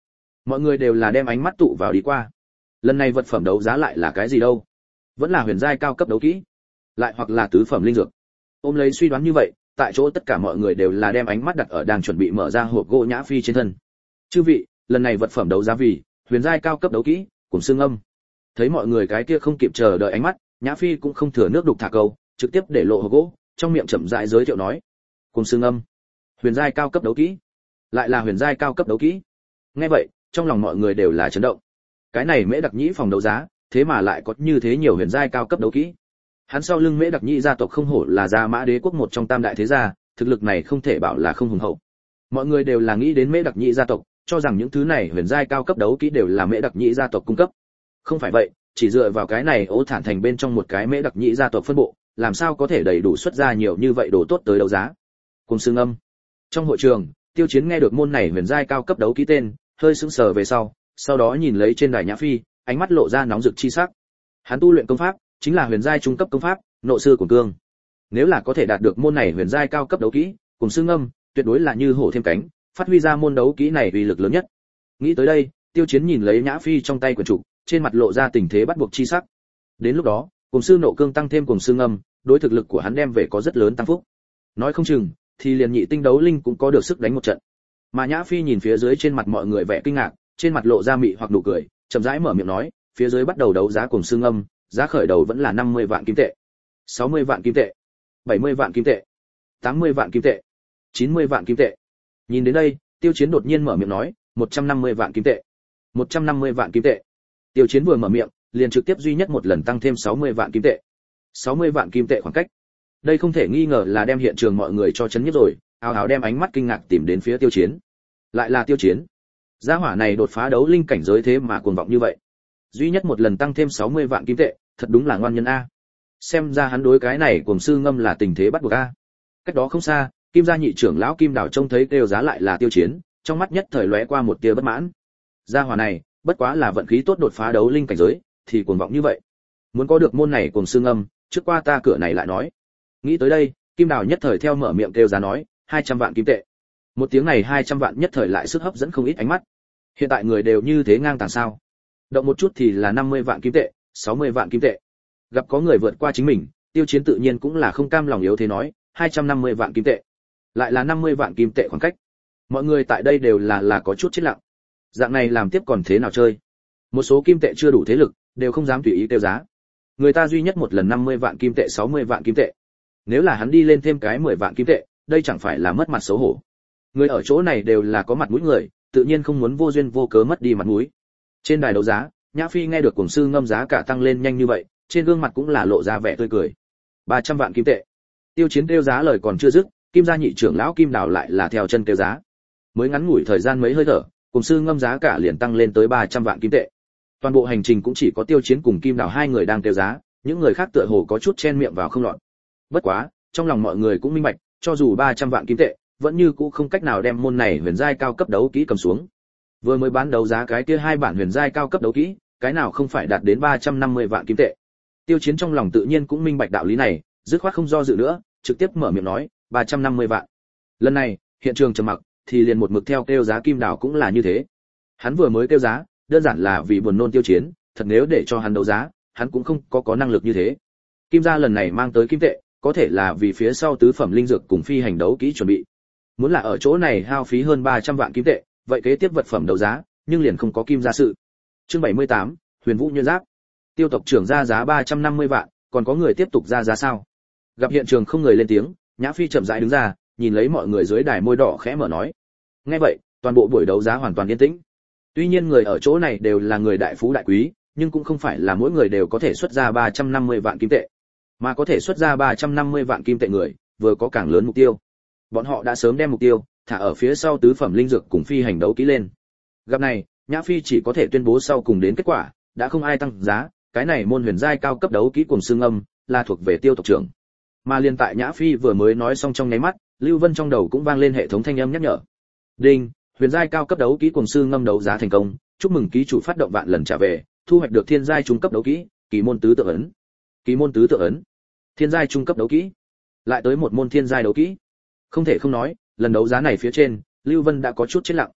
Speaker 1: Mọi người đều là đem ánh mắt tụ vào đi qua. Lần này vật phẩm đấu giá lại là cái gì đâu? Vẫn là huyền giai cao cấp đấu kỹ, lại hoặc là tứ phẩm linh dược. Ôm lấy suy đoán như vậy, tại chỗ tất cả mọi người đều là đem ánh mắt đặt ở đang chuẩn bị mở ra hộp gỗ Nhã Phi trên thân. Chư vị, lần này vật phẩm đấu giá vì huyền giai cao cấp đấu kỹ, cùng xương âm. Thấy mọi người cái kia không kịp chờ đợi ánh mắt, Nhã Phi cũng không thừa nước đục thả câu, trực tiếp để lộ hộp gỗ, trong miệng chậm rãi giới thiệu nói: "Cùng xương âm, huyền giai cao cấp đấu kỹ, lại là huyền giai cao cấp đấu kỹ." Nghe vậy, trong lòng mọi người đều là chấn động. Cái này Mễ Đặc Nhĩ phòng đấu giá, thế mà lại có như thế nhiều huyền giai cao cấp đấu kỹ. Hắn sau lưng Mễ Đặc Nhĩ gia tộc không hổ là Gia Mã Đế quốc một trong tam đại thế gia, thực lực này không thể bảo là không hùng hậu. Mọi người đều là nghĩ đến Mễ Đặc Nhĩ gia tộc, cho rằng những thứ này huyền giai cao cấp đấu kỹ đều là Mễ Đặc Nhĩ gia tộc cung cấp. Không phải vậy, chỉ dựa vào cái này Ô Thản Thành bên trong một cái Mễ Đặc Nhĩ gia tộc phân bộ, làm sao có thể đầy đủ xuất ra nhiều như vậy đồ tốt tới đấu giá. Cùng xương âm. Trong hội trường, Tiêu Chiến nghe được môn này huyền giai cao cấp đấu kỹ tên, hơi sững sờ về sau đó nhìn lấy trên đài Nhã Phi, ánh mắt lộ ra nóng rực chi sắc. Hắn tu luyện công pháp chính là huyền giai trung cấp công pháp, Nộ sư của cương. Nếu là có thể đạt được môn này huyền giai cao cấp đấu kỹ, cùng xương âm, tuyệt đối là như hổ thêm cánh, phát huy ra môn đấu kỹ này uy lực lớn nhất. Nghĩ tới đây, Tiêu Chiến nhìn lấy Nhã Phi trong tay quyển trục, trên mặt lộ ra tình thế bắt buộc chi sắc. Đến lúc đó, cùng sư nộ cương tăng thêm cùng xương âm, đối thực lực của hắn đem về có rất lớn tăng phúc. Nói không chừng, thì liền nhị tinh đấu linh cũng có được sức đánh một trận. Mà Nhã Phi nhìn phía dưới trên mặt mọi người vẻ kinh ngạc, trên mặt lộ ra mị hoặc nụ cười, chậm rãi mở miệng nói, phía dưới bắt đầu đấu giá cùng xương âm, giá khởi đầu vẫn là 50 vạn kim tệ, 60 vạn kim tệ, 70 vạn kim tệ, 80 vạn kim tệ, 90 vạn kim tệ. Nhìn đến đây, Tiêu Chiến đột nhiên mở miệng nói, 150 vạn kim tệ, 150 vạn kim tệ. Tiêu Chiến vừa mở miệng, liền trực tiếp duy nhất một lần tăng thêm 60 vạn kim tệ. 60 vạn kim tệ khoảng cách. Đây không thể nghi ngờ là đem hiện trường mọi người cho chấn nhất rồi, ào ào đem ánh mắt kinh ngạc tìm đến phía Tiêu Chiến. Lại là Tiêu Chiến. Gia hỏa này đột phá đấu linh cảnh giới thế mà cuồng vọng như vậy. Duy nhất một lần tăng thêm 60 vạn kim tệ, thật đúng là ngoan nhân a. Xem ra hắn đối cái này cuồng sư ngâm là tình thế bắt buộc a. Cách đó không xa, Kim gia nhị trưởng lão Kim Đào trông thấy kêu giá lại là Tiêu Chiến, trong mắt nhất thời lóe qua một tia bất mãn. Gia hỏa này, bất quá là vận khí tốt đột phá đấu linh cảnh giới, thì cuồng vọng như vậy. Muốn có được môn này cuồng sư ngâm, trước qua ta cửa này lại nói. Nghĩ tới đây, Kim Đào nhất thời theo mở miệng kêu giá nói, 200 vạn kim tệ. Một tiếng này 200 vạn nhất thời lại sức hấp dẫn không ít ánh mắt. Hiện tại người đều như thế ngang tàng sao? Động một chút thì là 50 vạn kim tệ, 60 vạn kim tệ. Gặp có người vượt qua chính mình, Tiêu Chiến tự nhiên cũng là không cam lòng yếu thế nói, 250 vạn kim tệ. Lại là 50 vạn kim tệ khoảng cách. Mọi người tại đây đều là có chút chết lặng. Dạng này làm tiếp còn thế nào chơi? Một số kim tệ chưa đủ thế lực, đều không dám tùy ý kêu giá. Người ta duy nhất một lần 50 vạn kim tệ, 60 vạn kim tệ. Nếu là hắn đi lên thêm cái 10 vạn kim tệ, đây chẳng phải là mất mặt xấu hổ. Người ở chỗ này đều là có mặt mũi người, tự nhiên không muốn vô duyên vô cớ mất đi mặt mũi. Trên đài đấu giá, Nhã Phi nghe được cuồng sư ngâm giá cả tăng lên nhanh như vậy, trên gương mặt cũng là lộ ra vẻ tươi cười. 300 vạn kim tệ. Tiêu Chiến kêu giá lời còn chưa dứt, Kim gia nhị trưởng lão Kim Đào lại là theo chân kêu giá. Mới ngắn ngủi thời gian mấy hơi thở, cuồng sư ngâm giá cả liền tăng lên tới 300 vạn kim tệ. Toàn bộ hành trình cũng chỉ có Tiêu Chiến cùng Kim Đào hai người đang kêu giá, những người khác tựa hồ có chút chen miệng vào không lọt. Bất quá, trong lòng mọi người cũng minh bạch, cho dù 300 vạn kim tệ, vẫn như cũ không cách nào đem môn này huyền giai cao cấp đấu kỹ cầm xuống. Vừa mới bán đấu giá cái kia hai bản huyền giai cao cấp đấu kỹ, cái nào không phải đạt đến 350 vạn kim tệ. Tiêu Chiến trong lòng tự nhiên cũng minh bạch đạo lý này, dứt khoát không do dự nữa, trực tiếp mở miệng nói, 350 vạn. Lần này, hiện trường trầm mặc, thì liền một mực theo kêu giá Kim Đào cũng là như thế. Hắn vừa mới kêu giá, đơn giản là vì buồn nôn Tiêu Chiến, thật nếu để cho hắn đấu giá, hắn cũng không có năng lực như thế. Kim gia lần này mang tới kim tệ, có thể là vì phía sau tứ phẩm linh dược cùng phi hành đấu kỹ chuẩn bị. Muốn là ở chỗ này hao phí hơn 300 vạn kim tệ, vậy kế tiếp vật phẩm đấu giá, nhưng liền không có Kim gia sự. Chương 78, Huyền Vũ Nhuyễn Giáp. Tiêu tộc trưởng ra giá 350 vạn, còn có người tiếp tục ra giá sao? Gặp hiện trường không người lên tiếng, Nhã Phi chậm rãi đứng ra, nhìn lấy mọi người dưới đài môi đỏ khẽ mở nói. Nghe vậy, toàn bộ buổi đấu giá hoàn toàn yên tĩnh. Tuy nhiên người ở chỗ này đều là người đại phú đại quý, nhưng cũng không phải là mỗi người đều có thể xuất ra 350 vạn kim tệ, mà có thể xuất ra 350 vạn kim tệ người, vừa có càng lớn mục tiêu. Bọn họ đã sớm đem mục tiêu thả ở phía sau tứ phẩm linh dược cùng phi hành đấu kỹ lên. Gặp này, Nhã Phi chỉ có thể tuyên bố sau cùng đến kết quả, đã không ai tăng giá, cái này môn huyền giai cao cấp đấu kỹ cùng xương âm là thuộc về Tiêu tộc trưởng. Mà liên tại Nhã Phi vừa mới nói xong trong nháy mắt, Lưu Vân trong đầu cũng vang lên hệ thống thanh âm nhắc nhở. Đinh, huyền giai cao cấp đấu kỹ cùng xương ngâm đấu giá thành công, chúc mừng ký chủ phát động vạn lần trả về, thu hoạch được thiên giai trung cấp đấu kỹ, kỳ môn tứ tự ấn. Kỳ môn tứ tự ấn. Thiên giai trung cấp đấu kỹ. Lại tới một môn thiên giai đấu kỹ. Không thể không nói, lần đấu giá này phía trên, Lưu Vân đã có chút chết lặng.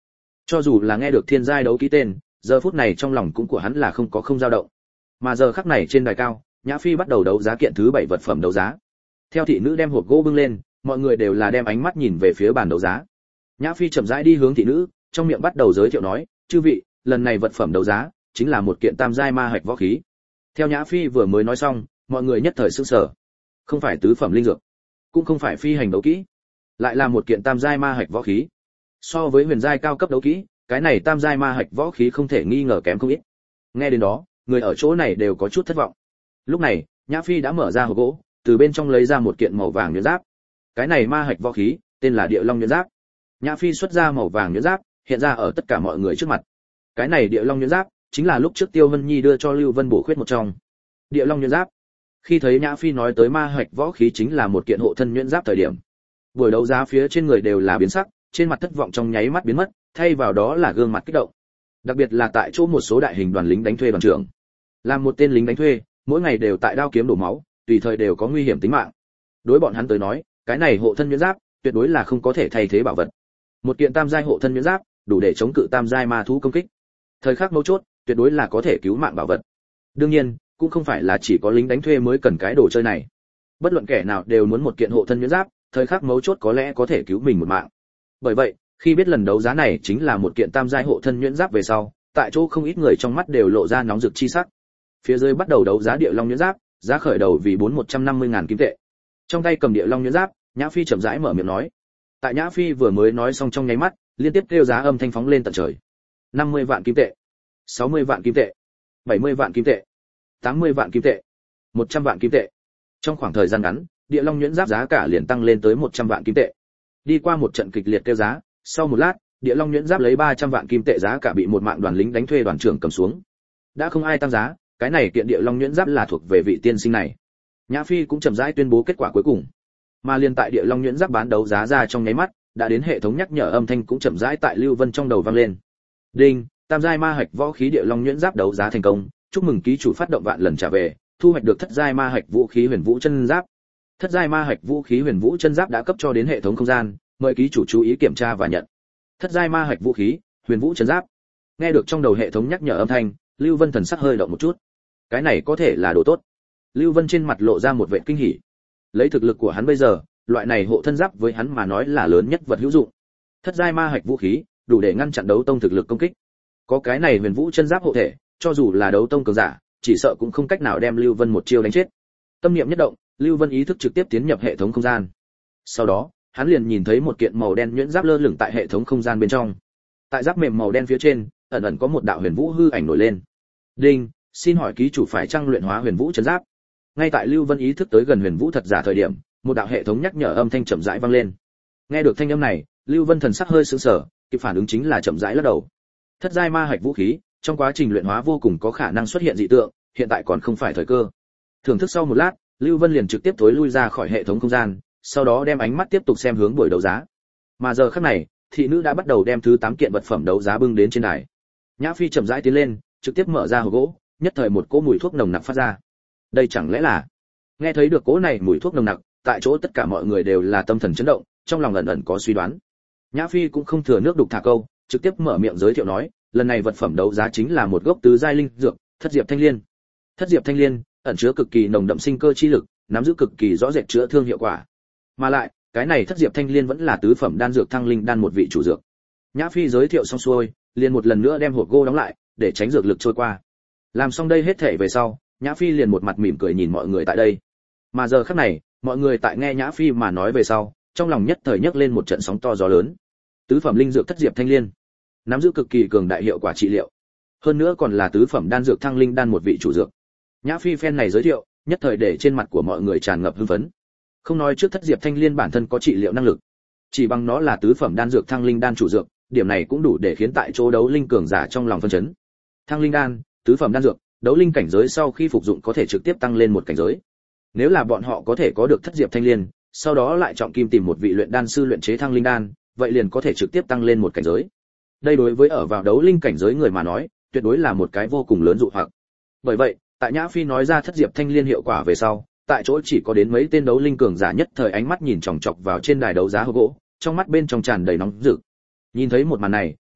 Speaker 1: Cho dù là nghe được thiên giai đấu ký tên, giờ phút này trong lòng cũng của hắn là không dao động. Mà giờ khắc này trên đài cao, Nhã Phi bắt đầu đấu giá kiện thứ 7 vật phẩm đấu giá. Theo thị nữ đem hộp gỗ bưng lên, mọi người đều là đem ánh mắt nhìn về phía bàn đấu giá. Nhã Phi chậm rãi đi hướng thị nữ, trong miệng bắt đầu giới thiệu nói, "Chư vị, lần này vật phẩm đấu giá chính là một kiện tam giai ma hạch võ khí." Theo Nhã Phi vừa mới nói xong, mọi người nhất thời sửng sở. Không phải tứ phẩm linh dược, cũng không phải phi hành đấu kỹ, lại là một kiện tam giai ma hạch võ khí. So với huyền giai cao cấp đấu kỹ, cái này tam giai ma hạch võ khí không thể nghi ngờ kém không ít. Nghe đến đó, người ở chỗ này đều có chút thất vọng. Lúc này, Nhã Phi đã mở ra hộp gỗ, từ bên trong lấy ra một kiện màu vàng nhuyễn giáp. Cái này ma hạch võ khí, tên là Địa Long nhuyễn giáp. Nhã Phi xuất ra màu vàng nhuyễn giáp, hiện ra ở tất cả mọi người trước mặt. Cái này Địa Long nhuyễn giáp chính là lúc trước Tiêu Vân Nhi đưa cho Lưu Vân bổ khuyết một trong. Địa Long nhuyễn giáp. Khi thấy Nhã Phi nói tới ma hạch võ khí chính là một kiện hộ thân nhuyễn giáp thời điểm, buổi đấu giá phía trên người đều là biến sắc, trên mặt thất vọng trong nháy mắt biến mất, thay vào đó là gương mặt kích động. Đặc biệt là tại chỗ một số đại hình đoàn lính đánh thuê đoàn trưởng. Làm một tên lính đánh thuê, mỗi ngày đều tại đao kiếm đổ máu, tùy thời đều có nguy hiểm tính mạng. Đối bọn hắn tới nói, cái này hộ thân nhuyễn giáp tuyệt đối là không có thể thay thế bảo vật. Một kiện tam giai hộ thân nhuyễn giáp, đủ để chống cự tam giai ma thú công kích. Thời khắc mấu chốt, tuyệt đối là có thể cứu mạng bảo vật. Đương nhiên, cũng không phải là chỉ có lính đánh thuê mới cần cái đồ chơi này. Bất luận kẻ nào đều muốn một kiện hộ thân nhuyễn giáp, thời khắc mấu chốt có lẽ có thể cứu mình một mạng. Bởi vậy, khi biết lần đấu giá này chính là một kiện tam giai hộ thân nhuyễn giáp về sau, tại chỗ không ít người trong mắt đều lộ ra nóng rực chi sắc. Phía dưới bắt đầu đấu giá Địa Long nhuyễn giáp, giá khởi đầu vì 150.000 kim tệ. Trong tay cầm Địa Long nhuyễn giáp, Nhã Phi chậm rãi mở miệng nói. Tại Nhã Phi vừa mới nói xong trong nháy mắt, liên tiếp kêu giá âm thanh phóng lên tận trời. 50 vạn kim tệ, 60 vạn kim tệ, 70 vạn kim tệ, 80 vạn kim tệ, 100 vạn kim tệ. Trong khoảng thời gian ngắn, Địa Long nhuyễn giáp giá cả liền tăng lên tới 100 vạn kim tệ. Đi qua một trận kịch liệt kêu giá, sau một lát, Địa Long nhuyễn giáp lấy 300 vạn kim tệ giá cả bị một mạng đoàn lính đánh thuê đoàn trưởng cầm xuống. Đã không ai tăng giá, cái này kiện Địa Long nhuyễn giáp là thuộc về vị tiên sinh này. Nhã Phi cũng chậm rãi tuyên bố kết quả cuối cùng. Mà liên tại Địa Long nhuyễn giáp bán đấu giá ra trong nháy mắt, đã đến hệ thống nhắc nhở âm thanh cũng chậm rãi tại Lưu Vân trong đầu vang lên. Đinh, tam giai ma hạch võ khí Địa Long nhuyễn giáp đấu giá thành công, chúc mừng ký chủ phát động vạn lần trả về, thu hoạch được thất giai ma hạch vũ khí Huyền Vũ chân giáp. Thất giai ma hạch vũ khí Huyền Vũ chân giáp đã cấp cho đến hệ thống không gian, mời ký chủ chú ý kiểm tra và nhận. Thất giai ma hạch vũ khí Huyền Vũ chân giáp. Nghe được trong đầu hệ thống nhắc nhở âm thanh, Lưu Vân thần sắc hơi động một chút. Cái này có thể là đồ tốt. Lưu Vân trên mặt lộ ra một vẻ kinh hỉ. Lấy thực lực của hắn bây giờ, loại này hộ thân giáp với hắn mà nói là lớn nhất vật hữu dụng. Thất giai ma hạch vũ khí, đủ để ngăn chặn đấu tông thực lực công kích. Có cái này Huyền Vũ chân giáp hộ thể, cho dù là đấu tông cường giả, chỉ sợ cũng không cách nào đem Lưu Vân một chiêu đánh chết. Tâm niệm nhất động, Lưu Vân ý thức trực tiếp tiến nhập hệ thống không gian. Sau đó, hắn liền nhìn thấy một kiện màu đen nhuyễn giáp lơ lửng tại hệ thống không gian bên trong. Tại giáp mềm màu đen phía trên, ẩn ẩn có một đạo huyền vũ hư ảnh nổi lên. Đinh, xin hỏi ký chủ phải chăng luyện hóa huyền vũ chân giáp? Ngay tại Lưu Vân ý thức tới gần huyền vũ thật giả thời điểm, một đạo hệ thống nhắc nhở âm thanh chậm rãi vang lên. Nghe được thanh âm này, Lưu Vân thần sắc hơi sững sờ, kịp phản ứng chính là chậm rãi lắc đầu. Thất giai ma hạch vũ khí, trong quá trình luyện hóa vô cùng có khả năng xuất hiện dị tượng, hiện tại còn không phải thời cơ. Thưởng thức sau một lát, Lưu Vân liền trực tiếp thối lui ra khỏi hệ thống không gian, sau đó đem ánh mắt tiếp tục xem hướng buổi đấu giá. Mà giờ khắc này, thị nữ đã bắt đầu đem thứ 8 kiện vật phẩm đấu giá bưng đến trên đài. Nhã Phi chậm rãi tiến lên, trực tiếp mở ra hộp gỗ, nhất thời một cỗ mùi thuốc nồng nặc phát ra. Đây chẳng lẽ là? Nghe thấy được cỗ này mùi thuốc nồng nặc, tại chỗ tất cả mọi người đều là tâm thần chấn động, trong lòng ẩn ẩn có suy đoán. Nhã Phi cũng không thừa nước đục thả câu, trực tiếp mở miệng giới thiệu nói, lần này vật phẩm đấu giá chính là một gốc tứ giai linh dược, Thất Diệp Thanh Liên. Thất Diệp Thanh Liên ẩn chứa cực kỳ nồng đậm sinh cơ chi lực, nắm giữ cực kỳ rõ rệt chữa thương hiệu quả. Mà lại, cái này Thất Diệp Thanh Liên vẫn là tứ phẩm đan dược thăng linh đan một vị chủ dược. Nhã Phi giới thiệu xong xuôi, liền một lần nữa đem hộp gỗ đóng lại, để tránh dược lực trôi qua. Làm xong đây hết thảy về sau, Nhã Phi liền một mặt mỉm cười nhìn mọi người tại đây. Mà giờ khắc này, mọi người tại nghe Nhã Phi mà nói về sau, trong lòng nhất thời nhấc lên một trận sóng to gió lớn. Tứ phẩm linh dược Thất Diệp Thanh Liên, nắm giữ cực kỳ cường đại hiệu quả trị liệu. Hơn nữa còn là tứ phẩm đan dược thăng linh đan một vị chủ dược. Nhã Phi phen này giới thiệu, nhất thời để trên mặt của mọi người tràn ngập hưng phấn. Không nói trước Thất Diệp Thanh Liên bản thân có trị liệu năng lực, chỉ bằng nó là tứ phẩm đan dược thăng linh đan chủ dược, điểm này cũng đủ để khiến tại chỗ đấu linh cường giả trong lòng phân chấn. Thăng linh đan, tứ phẩm đan dược, đấu linh cảnh giới sau khi phục dụng có thể trực tiếp tăng lên một cảnh giới. Nếu là bọn họ có thể có được Thất Diệp Thanh Liên, sau đó lại chọn kim tìm một vị luyện đan sư luyện chế thăng linh đan, vậy liền có thể trực tiếp tăng lên một cảnh giới. Đây đối với ở vào đấu linh cảnh giới người mà nói, tuyệt đối là một cái vô cùng lớn dụ hoặc. Bởi vậy, tại Nhã Phi nói ra Thất Diệp Thanh Liên hiệu quả về sau, tại chỗ chỉ có đến mấy tên đấu linh cường giả nhất thời ánh mắt nhìn chòng chọc vào trên đài đấu giá hộp gỗ, trong mắt bên trong tràn đầy nóng rực. Nhìn thấy một màn này,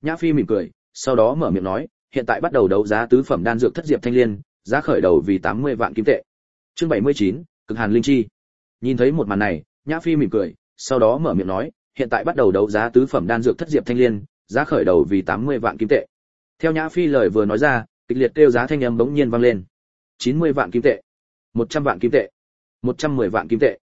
Speaker 1: Nhã Phi mỉm cười, sau đó mở miệng nói, hiện tại bắt đầu đấu giá tứ phẩm đan dược thất diệp thanh liên, giá khởi đầu vì 80 vạn kim tệ. Chương 79, cực hàn linh chi. Nhìn thấy một màn này, Nhã Phi mỉm cười, sau đó mở miệng nói, hiện tại bắt đầu đấu giá tứ phẩm đan dược thất diệp thanh liên, giá khởi đầu vì 80 vạn kim tệ. Theo Nhã Phi lời vừa nói ra, kịch liệt kêu giá thanh âm bỗng nhiên vang lên. 90 vạn kim tệ, 100 vạn kim tệ, 110 vạn kim tệ,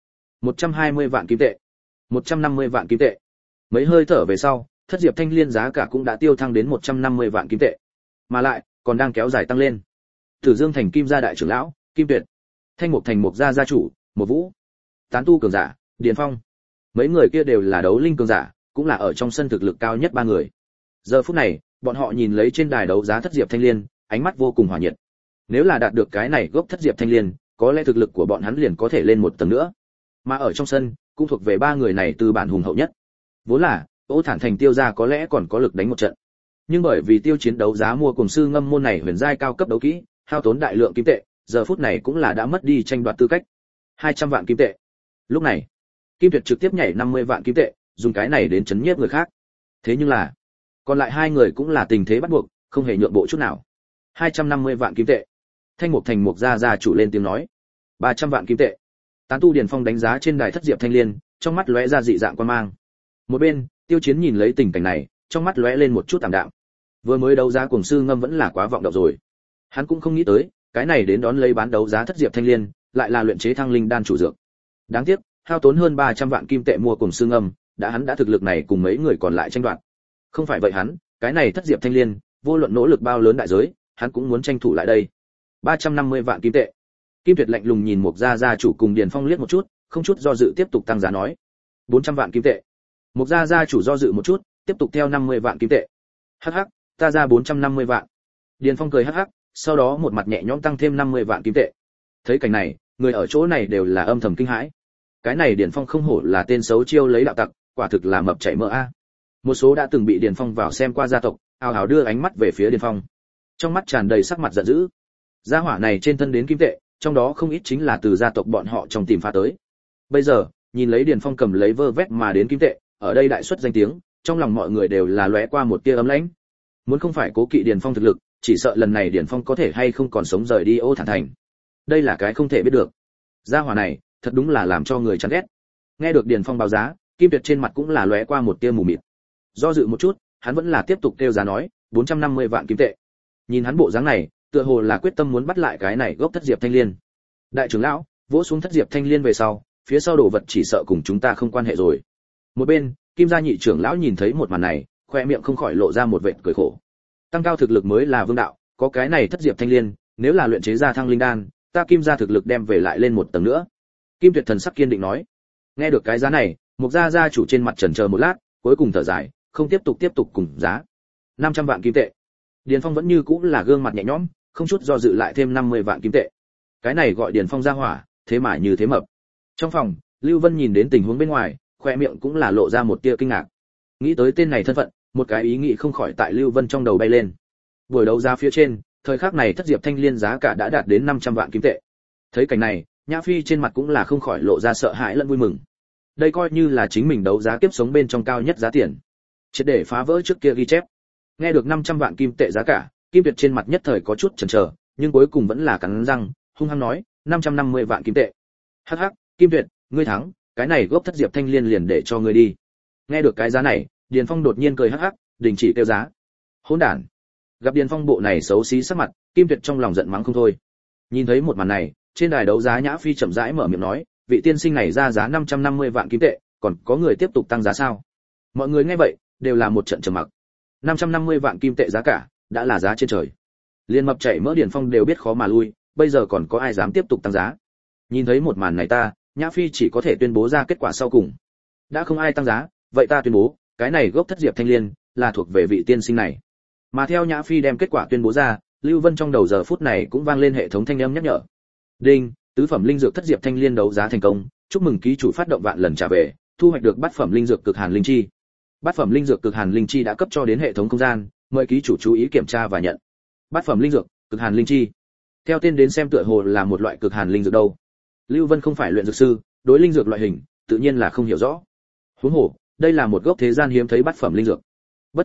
Speaker 1: 120 vạn kim tệ, 150 vạn kim tệ. Mấy hơi thở về sau, thất diệp thanh liên giá cả cũng đã tiêu thăng đến 150 vạn kim tệ, mà lại còn đang kéo dài tăng lên. Tử Dương thành Kim gia đại trưởng lão, Kim Tuyệt, Thanh Mục thành Mục gia gia chủ, Một Vũ, Tán tu cường giả, Điền Phong. Mấy người kia đều là đấu linh cường giả, cũng là ở trong sân thực lực cao nhất ba người. Giờ phút này, bọn họ nhìn lấy trên đài đấu giá thất diệp thanh liên, ánh mắt vô cùng hòa nhiệt. Nếu là đạt được cái này gốc thất diệp thanh liên, có lẽ thực lực của bọn hắn liền có thể lên một tầng nữa. Mà ở trong sân, cũng thuộc về ba người này từ bản hùng hậu nhất. Vốn là, Ô Thản thành Tiêu gia có lẽ còn có lực đánh một trận. Nhưng bởi vì tiêu chiến đấu giá mua cùng sư ngâm môn này huyền giai cao cấp đấu kỹ, hao tốn đại lượng kim tệ, giờ phút này cũng là đã mất đi tranh đoạt tư cách. 200 vạn kim tệ. Lúc này, Kim Tuyệt trực tiếp nhảy 50 vạn kim tệ, dùng cái này đến chấn nhiếp người khác. Thế nhưng là, còn lại hai người cũng là tình thế bắt buộc, không hề nhượng bộ chút nào. 250 vạn kim tệ. Thanh Mục thành Mục gia gia chủ lên tiếng nói. 300 vạn kim tệ. Tán tu Điền Phong đánh giá trên đài thất diệp thanh liên, trong mắt lóe ra dị dạng quan mang. Một bên, Tiêu Chiến nhìn lấy tình cảnh này, trong mắt lóe lên một chút tạm đạm. Vừa mới đấu giá cuồng sư ngâm vẫn là quá vọng động rồi. Hắn cũng không nghĩ tới, cái này đến đón lấy bán đấu giá thất diệp thanh liên, lại là luyện chế thăng linh đan chủ dược. Đáng tiếc, hao tốn hơn 300 vạn kim tệ mua cuồng sư ngâm, hắn đã thực lực này cùng mấy người còn lại tranh đoạt. Không phải vậy hắn, cái này thất diệp thanh liên, vô luận nỗ lực bao lớn đại giới, hắn cũng muốn tranh thủ lại đây. 350 vạn kim tệ. Kim Tuyệt lạnh lùng nhìn Mục gia gia chủ cùng Điền Phong liếc một chút, không chút do dự tiếp tục tăng giá nói. 400 vạn kim tệ. Mục gia gia chủ do dự một chút, tiếp tục theo 50 vạn kim tệ. Hắc hắc, ta ra 450 vạn. Điền Phong cười hắc hắc, sau đó một mặt nhẹ nhõm tăng thêm 50 vạn kim tệ. Thấy cảnh này, người ở chỗ này đều là âm thầm kinh hãi. Cái này Điền Phong không hổ là tên xấu chiêu lấy đạo tặc, quả thực là mập chảy mỡ a. Một số đã từng bị Điền Phong vào xem qua gia tộc, ào ào đưa ánh mắt về phía Điền Phong. Trong mắt tràn đầy sắc mặt giận dữ. Gia hỏa này trên thân đến kim tệ, trong đó không ít chính là từ gia tộc bọn họ trong tìm phá tới. Bây giờ, nhìn lấy Điền Phong cầm lấy vơ vét mà đến kim tệ, ở đây đại xuất danh tiếng, trong lòng mọi người đều là lóe qua một tia ấm lãnh. Muốn không phải cố kỵ Điền Phong thực lực, chỉ sợ lần này Điền Phong có thể hay không còn sống rời đi Ô Thản thành. Đây là cái không thể biết được. Gia hỏa này, thật đúng là làm cho người chán ghét. Nghe được Điền Phong báo giá, Kim Tuyệt trên mặt cũng là lóe qua một tia mù mịt. Do dự một chút, hắn vẫn là tiếp tục kêu giá nói, 450 vạn kim tệ. Nhìn hắn bộ dáng này, tựa hồ là quyết tâm muốn bắt lại cái này gốc thất diệp thanh liên. Đại trưởng lão, vỗ xuống thất diệp thanh liên về sau, phía sau đồ vật chỉ sợ cùng chúng ta không quan hệ rồi. Một bên, Kim gia nhị trưởng lão nhìn thấy một màn này, khoe miệng không khỏi lộ ra một vệt cười khổ. Tăng cao thực lực mới là vương đạo, có cái này thất diệp thanh liên, nếu là luyện chế ra thăng linh đan, ta Kim gia thực lực đem về lại lên một tầng nữa. Kim Tuyệt thần sắc kiên định nói. Nghe được cái giá này, Mục gia gia chủ trên mặt chần chờ một lát, cuối cùng thở dài, không tiếp tục cùng giá. 500 vạn kim tệ. Điền Phong vẫn như cũ là gương mặt nhẹ nhõm, không chút do dự lại thêm 50 vạn kim tệ. Cái này gọi Điền Phong ra hỏa, thế mà như thế mập. Trong phòng, Lưu Vân nhìn đến tình huống bên ngoài, khoe miệng cũng là lộ ra một tia kinh ngạc. Nghĩ tới tên này thân phận, một cái ý nghĩ không khỏi tại Lưu Vân trong đầu bay lên. Buổi đấu giá phía trên, thời khắc này thất diệp thanh liên giá cả đã đạt đến 500 vạn kim tệ. Thấy cảnh này, Nhã Phi trên mặt cũng là không khỏi lộ ra sợ hãi lẫn vui mừng. Đây coi như là chính mình đấu giá kiếp sống bên trong cao nhất giá tiền. Triệt để phá vỡ trước kia ghi chép. Nghe được 500 vạn kim tệ giá cả, Kim Tuyệt trên mặt nhất thời có chút chần chờ, nhưng cuối cùng vẫn là cắn răng, hung hăng nói, 550 vạn kim tệ. Hắc hắc, Kim Tuyệt, ngươi thắng, cái này gốc thất diệp thanh liên liền để cho ngươi đi. Nghe được cái giá này, Điền Phong đột nhiên cười hắc hắc, đình chỉ kêu giá. Hỗn đản. Gặp Điền Phong bộ này xấu xí sắc mặt, Kim Tuyệt trong lòng giận mắng không thôi. Nhìn thấy một màn này, trên đài đấu giá Nhã Phi chậm rãi mở miệng nói, vị tiên sinh này ra giá 550 vạn kim tệ, còn có người tiếp tục tăng giá sao? Mọi người nghe vậy, đều là một trận trầm mặc. 550 vạn kim tệ giá cả, đã là giá trên trời. Liên mập chảy mỡ Điền Phong đều biết khó mà lui, bây giờ còn có ai dám tiếp tục tăng giá? Nhìn thấy một màn này Nhã Phi chỉ có thể tuyên bố ra kết quả sau cùng. Đã không ai tăng giá, vậy ta tuyên bố, cái này gốc thất diệp thanh liên là thuộc về vị tiên sinh này. Mà theo Nhã Phi đem kết quả tuyên bố ra, Lưu Vân trong đầu giờ phút này cũng vang lên hệ thống thanh âm nhắc nhở. Đinh, tứ phẩm linh dược thất diệp thanh liên đấu giá thành công, chúc mừng ký chủ phát động vạn lần trả về, thu hoạch được bát phẩm linh dược cực hàn linh chi. Bát phẩm linh dược cực hàn linh chi đã cấp cho đến hệ thống không gian, mời ký chủ chú ý kiểm tra và nhận. Bát phẩm linh dược cực hàn linh chi. Theo tên đến xem tựa hồ là một loại cực hàn linh dược đâu. Lưu Vân không phải luyện dược sư, đối linh dược loại hình tự nhiên là không hiểu rõ. Huống hồ, đây là một gốc thế gian hiếm thấy bát phẩm linh dược. Bất quá,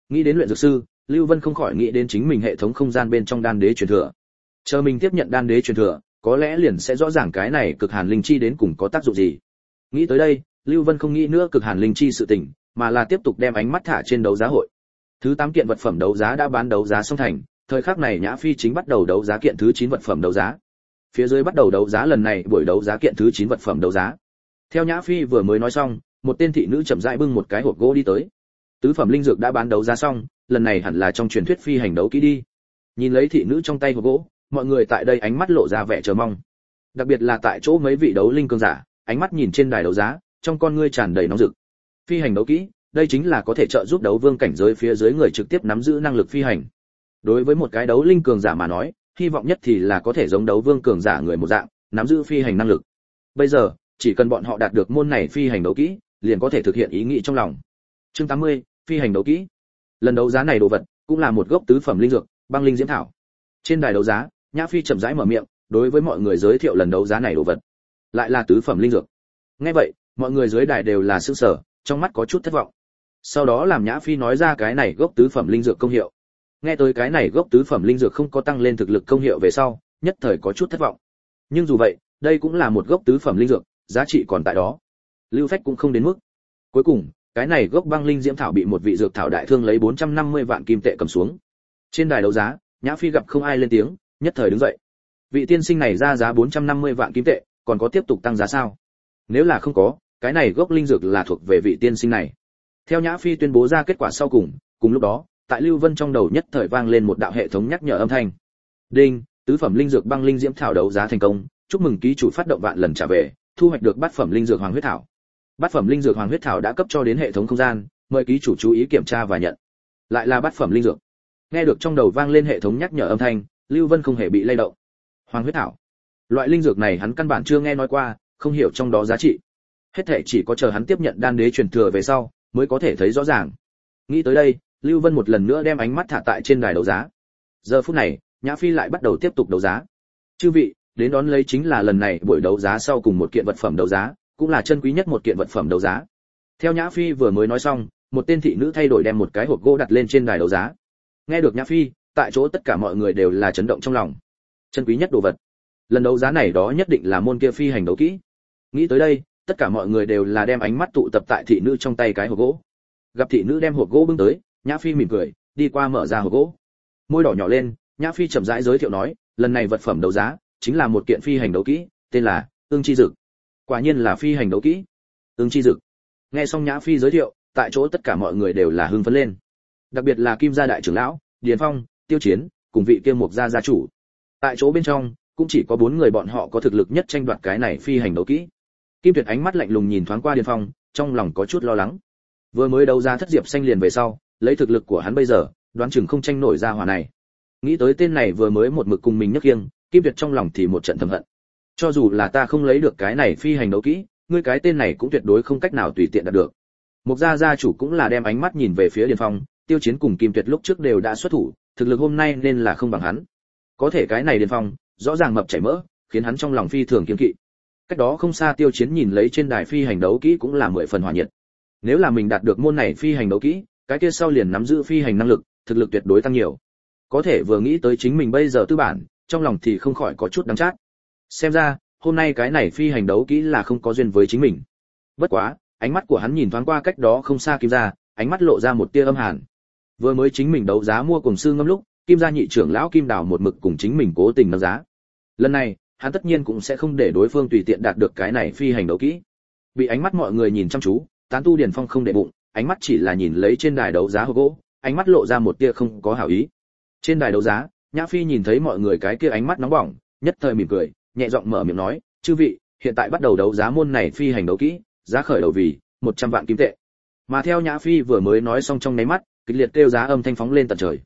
Speaker 1: Nghĩ đến luyện dược sư, Lưu Vân không khỏi nghĩ đến chính mình hệ thống không gian bên trong đan đế truyền thừa. Chờ mình tiếp nhận đan đế truyền thừa, có lẽ liền sẽ rõ ràng cái này cực hàn linh chi đến cùng có tác dụng gì. Nghĩ tới đây, Lưu Vân không nghĩ nữa cực hàn linh chi sự tình, mà là tiếp tục đem ánh mắt thả trên đấu giá hội. Thứ 8 kiện vật phẩm đấu giá đã bán đấu giá xong thành, thời khắc này Nhã Phi chính bắt đầu đấu giá kiện thứ 9 vật phẩm đấu giá. Phía dưới bắt đầu đấu giá lần này buổi đấu giá kiện thứ 9 vật phẩm đấu giá. Theo Nhã Phi vừa mới nói xong, một tên thị nữ chậm rãi bưng một cái hộp gỗ đi tới. Tứ phẩm linh dược đã bán đấu giá xong, lần này hẳn là trong truyền thuyết phi hành đấu kỹ đi. Nhìn lấy thị nữ trong tay hộp gỗ, mọi người tại đây ánh mắt lộ ra vẻ chờ mong. Đặc biệt là tại chỗ mấy vị đấu linh cường giả, ánh mắt nhìn trên đài đấu giá, trong con ngươi tràn đầy nóng rực. Phi hành đấu kỹ, đây chính là có thể trợ giúp đấu vương cảnh giới phía dưới người trực tiếp nắm giữ năng lực phi hành. Đối với một cái đấu linh cường giả mà nói, hy vọng nhất thì là có thể giống đấu vương cường giả người một dạng, nắm giữ phi hành năng lực. Bây giờ, chỉ cần bọn họ đạt được môn này phi hành đấu kỹ, liền có thể thực hiện ý nghĩ trong lòng. Chương 80, phi hành đấu kỹ. Lần đấu giá này đồ vật, cũng là một gốc tứ phẩm linh dược, băng linh diễm thảo. Trên đài đấu giá, Nhã Phi chậm rãi mở miệng, đối với mọi người giới thiệu lần đấu giá này đồ vật. Lại là tứ phẩm linh dược. Nghe vậy, mọi người dưới đài đều là sửng sở, trong mắt có chút thất vọng. Sau đó làm Nhã Phi nói ra cái này gốc tứ phẩm linh dược công hiệu. Nghe tới cái này gốc tứ phẩm linh dược không có tăng lên thực lực công hiệu về sau, nhất thời có chút thất vọng. Nhưng dù vậy, đây cũng là một gốc tứ phẩm linh dược, giá trị còn tại đó. Lưu Phách cũng không đến mức. Cuối cùng, cái này gốc băng linh diễm thảo bị một vị dược thảo đại thương lấy 450 vạn kim tệ cầm xuống. Trên đài đấu giá, Nhã Phi gặp không ai lên tiếng, nhất thời đứng dậy. Vị tiên sinh này ra giá 450 vạn kim tệ, còn có tiếp tục tăng giá sao? Nếu là không có, cái này gốc linh dược là thuộc về vị tiên sinh này. Theo Nhã Phi tuyên bố ra kết quả sau cùng, cùng lúc đó, tại Lưu Vân trong đầu nhất thời vang lên một đạo hệ thống nhắc nhở âm thanh. Đinh, tứ phẩm linh dược băng linh diễm thảo đấu giá thành công, chúc mừng ký chủ phát động vạn lần trả về, thu hoạch được bát phẩm linh dược hoàng huyết thảo. Bát phẩm linh dược hoàng huyết thảo đã cấp cho đến hệ thống không gian, mời ký chủ chú ý kiểm tra và nhận. Lại là bát phẩm linh dược. Nghe được trong đầu vang lên hệ thống nhắc nhở âm thanh, Lưu Vân không hề bị lay động. Hoàng huyết thảo. Loại linh dược này hắn căn bản chưa nghe nói qua, không hiểu trong đó giá trị. Hết thảy chỉ có chờ hắn tiếp nhận đan đế truyền thừa về sau, mới có thể thấy rõ ràng. Nghĩ tới đây, Lưu Vân một lần nữa đem ánh mắt thả tại trên đài đấu giá. Giờ phút này, Nhã Phi lại bắt đầu tiếp tục đấu giá. Chư vị, đến đón lấy chính là lần này buổi đấu giá sau cùng một kiện vật phẩm đấu giá, cũng là chân quý nhất một kiện vật phẩm đấu giá. Theo Nhã Phi vừa mới nói xong, một tên thị nữ thay đổi đem một cái hộp gỗ đặt lên trên đài đấu giá. Nghe được Nhã Phi, tại chỗ tất cả mọi người đều là chấn động trong lòng. Chân quý nhất đồ vật. Lần đấu giá này đó nhất định là môn kia phi hành đấu kỹ. Nghĩ tới đây, tất cả mọi người đều là đem ánh mắt tụ tập tại thị nữ trong tay cái hộp gỗ. Gặp thị nữ đem hộp gỗ bưng tới, Nhã Phi mỉm cười, đi qua mở ra hộp gỗ. Môi đỏ nhỏ lên, Nhã Phi chậm rãi giới thiệu nói, lần này vật phẩm đấu giá chính là một kiện phi hành đấu kỹ, tên là Ưng chi dực. Quả nhiên là phi hành đấu kỹ. Ưng chi dực. Nghe xong Nhã Phi giới thiệu, tại chỗ tất cả mọi người đều là hưng phấn lên. Đặc biệt là Kim gia đại trưởng lão, Điền Phong, Tiêu Chiến, cùng vị kia Mục gia gia chủ. Tại chỗ bên trong, cũng chỉ có 4 người bọn họ có thực lực nhất tranh đoạt cái này phi hành đấu kỹ. Kim Tuyệt ánh mắt lạnh lùng nhìn thoáng qua Điền Phong, trong lòng có chút lo lắng. Vừa mới đấu ra thất diệp xanh liền về sau, lấy thực lực của hắn bây giờ, đoán chừng không tranh nổi ra hỏa này. Nghĩ tới tên này vừa mới một mực cùng mình nhấc khiêng, Kim Tuyệt trong lòng thì một trận thầm hận. Cho dù là ta không lấy được cái này phi hành đấu kỹ, ngươi cái tên này cũng tuyệt đối không cách nào tùy tiện đạt được. Mục gia gia chủ cũng là đem ánh mắt nhìn về phía Điền Phong, Tiêu Chiến cùng Kim Tuyệt lúc trước đều đã xuất thủ, thực lực hôm nay nên là không bằng hắn. Có thể cái này Điền Phong, rõ ràng mập chảy mỡ, khiến hắn trong lòng phi thường kiêng kỵ. Cách đó không xa Tiêu Chiến nhìn lấy trên đài phi hành đấu kỹ cũng là 10 phần hỏa nhiệt. Nếu là mình đạt được môn này phi hành đấu kỹ, cái kia sau liền nắm giữ phi hành năng lực, thực lực tuyệt đối tăng nhiều. Có thể vừa nghĩ tới chính mình bây giờ tư bản, trong lòng thì không khỏi có chút đắng chát. Xem ra, hôm nay cái này phi hành đấu kỹ là không có duyên với chính mình. Bất quá, ánh mắt của hắn nhìn thoáng qua cách đó không xa Kim gia, ánh mắt lộ ra một tia âm hàn. Vừa mới chính mình đấu giá mua cùng sư ngâm lúc, Kim gia nhị trưởng lão Kim Đào một mực cùng chính mình cố tình nâng giá. Lần này, hắn tất nhiên cũng sẽ không để đối phương tùy tiện đạt được cái này phi hành đấu kỹ. Bị ánh mắt mọi người nhìn chăm chú, Tán Tu Điền Phong không để bụng, ánh mắt chỉ là nhìn lấy trên đài đấu giá hộp gỗ, ánh mắt lộ ra một tia không có hảo ý. Trên đài đấu giá, Nhã Phi nhìn thấy mọi người cái kia ánh mắt nóng bỏng, nhất thời mỉm cười, nhẹ giọng mở miệng nói, "Chư vị, hiện tại bắt đầu đấu giá môn này phi hành đấu kỹ, giá khởi đầu vì 100 vạn kim tệ." Mà theo Nhã Phi vừa mới nói xong trong nháy mắt, kịch liệt kêu giá âm thanh phóng lên tận trời.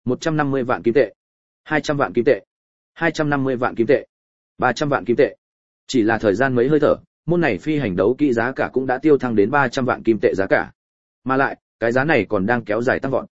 Speaker 1: 150 vạn kim tệ, 200 vạn kim tệ, 250 vạn kim tệ, 300 vạn kim tệ. Chỉ là thời gian mấy hơi thở, môn này phi hành đấu kỹ giá cả cũng đã tiêu thăng đến 300 vạn kim tệ giá cả. Mà lại, cái giá này còn đang kéo dài tăng vọt.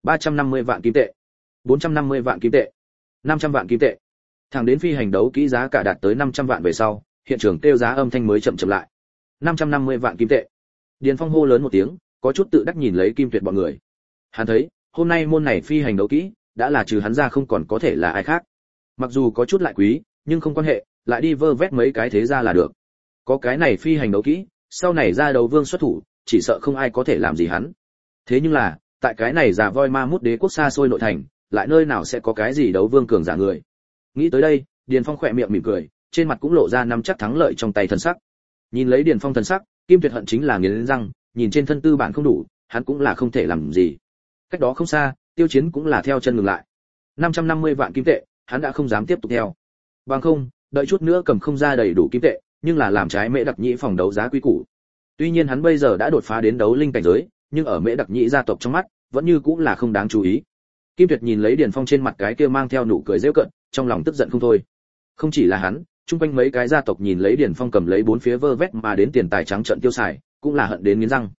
Speaker 1: 350 vạn kim tệ, 450 vạn kim tệ, 500 vạn kim tệ. Thẳng đến phi hành đấu kỹ giá cả đạt tới 500 vạn về sau, hiện trường kêu giá âm thanh mới chậm chậm lại. 550 vạn kim tệ. Điền Phong hô lớn một tiếng, có chút tự đắc nhìn lấy Kim Tuyệt bọn người. Hắn thấy, hôm nay môn này phi hành đấu kỹ, đã là trừ hắn ra không còn có thể là ai khác. Mặc dù có chút lại quý, nhưng không quan hệ, lại đi vơ vét mấy cái thế ra là được. Có cái này phi hành đấu kỹ, sau này ra đấu vương xuất thủ, chỉ sợ không ai có thể làm gì hắn. Thế nhưng là, tại cái này già voi ma mút đế quốc xa xôi nội thành, lại nơi nào sẽ có cái gì đấu vương cường giả người. Nghĩ tới đây, Điền Phong khỏe miệng mỉm cười, trên mặt cũng lộ ra nắm chắc thắng lợi trong tay thần sắc. Nhìn lấy Điền Phong thần sắc, Kim Tuyệt hận chính là nghiến răng, nhìn trên thân tư bản không đủ, hắn cũng là không thể làm gì. Cách đó không xa, Tiêu Chiến cũng là theo chân ngừng lại. 550 vạn kim tệ, hắn đã không dám tiếp tục theo. Bằng không, đợi chút nữa cầm không ra đầy đủ kim tệ, nhưng là làm trái Mễ Đặc Nhĩ phòng đấu giá quý củ. Tuy nhiên hắn bây giờ đã đột phá đến đấu linh cảnh giới, nhưng ở Mễ Đặc Nhĩ gia tộc trong mắt, vẫn như cũng là không đáng chú ý. Kim Tuyệt nhìn lấy Điền Phong trên mặt cái kia mang theo nụ cười giễu cợt, trong lòng tức giận không thôi. Không chỉ là hắn, chung quanh mấy cái gia tộc nhìn lấy Điền Phong cầm lấy bốn phía vơ vét mà đến tiền tài trắng trợn tiêu xài, cũng là hận đến nghiến răng.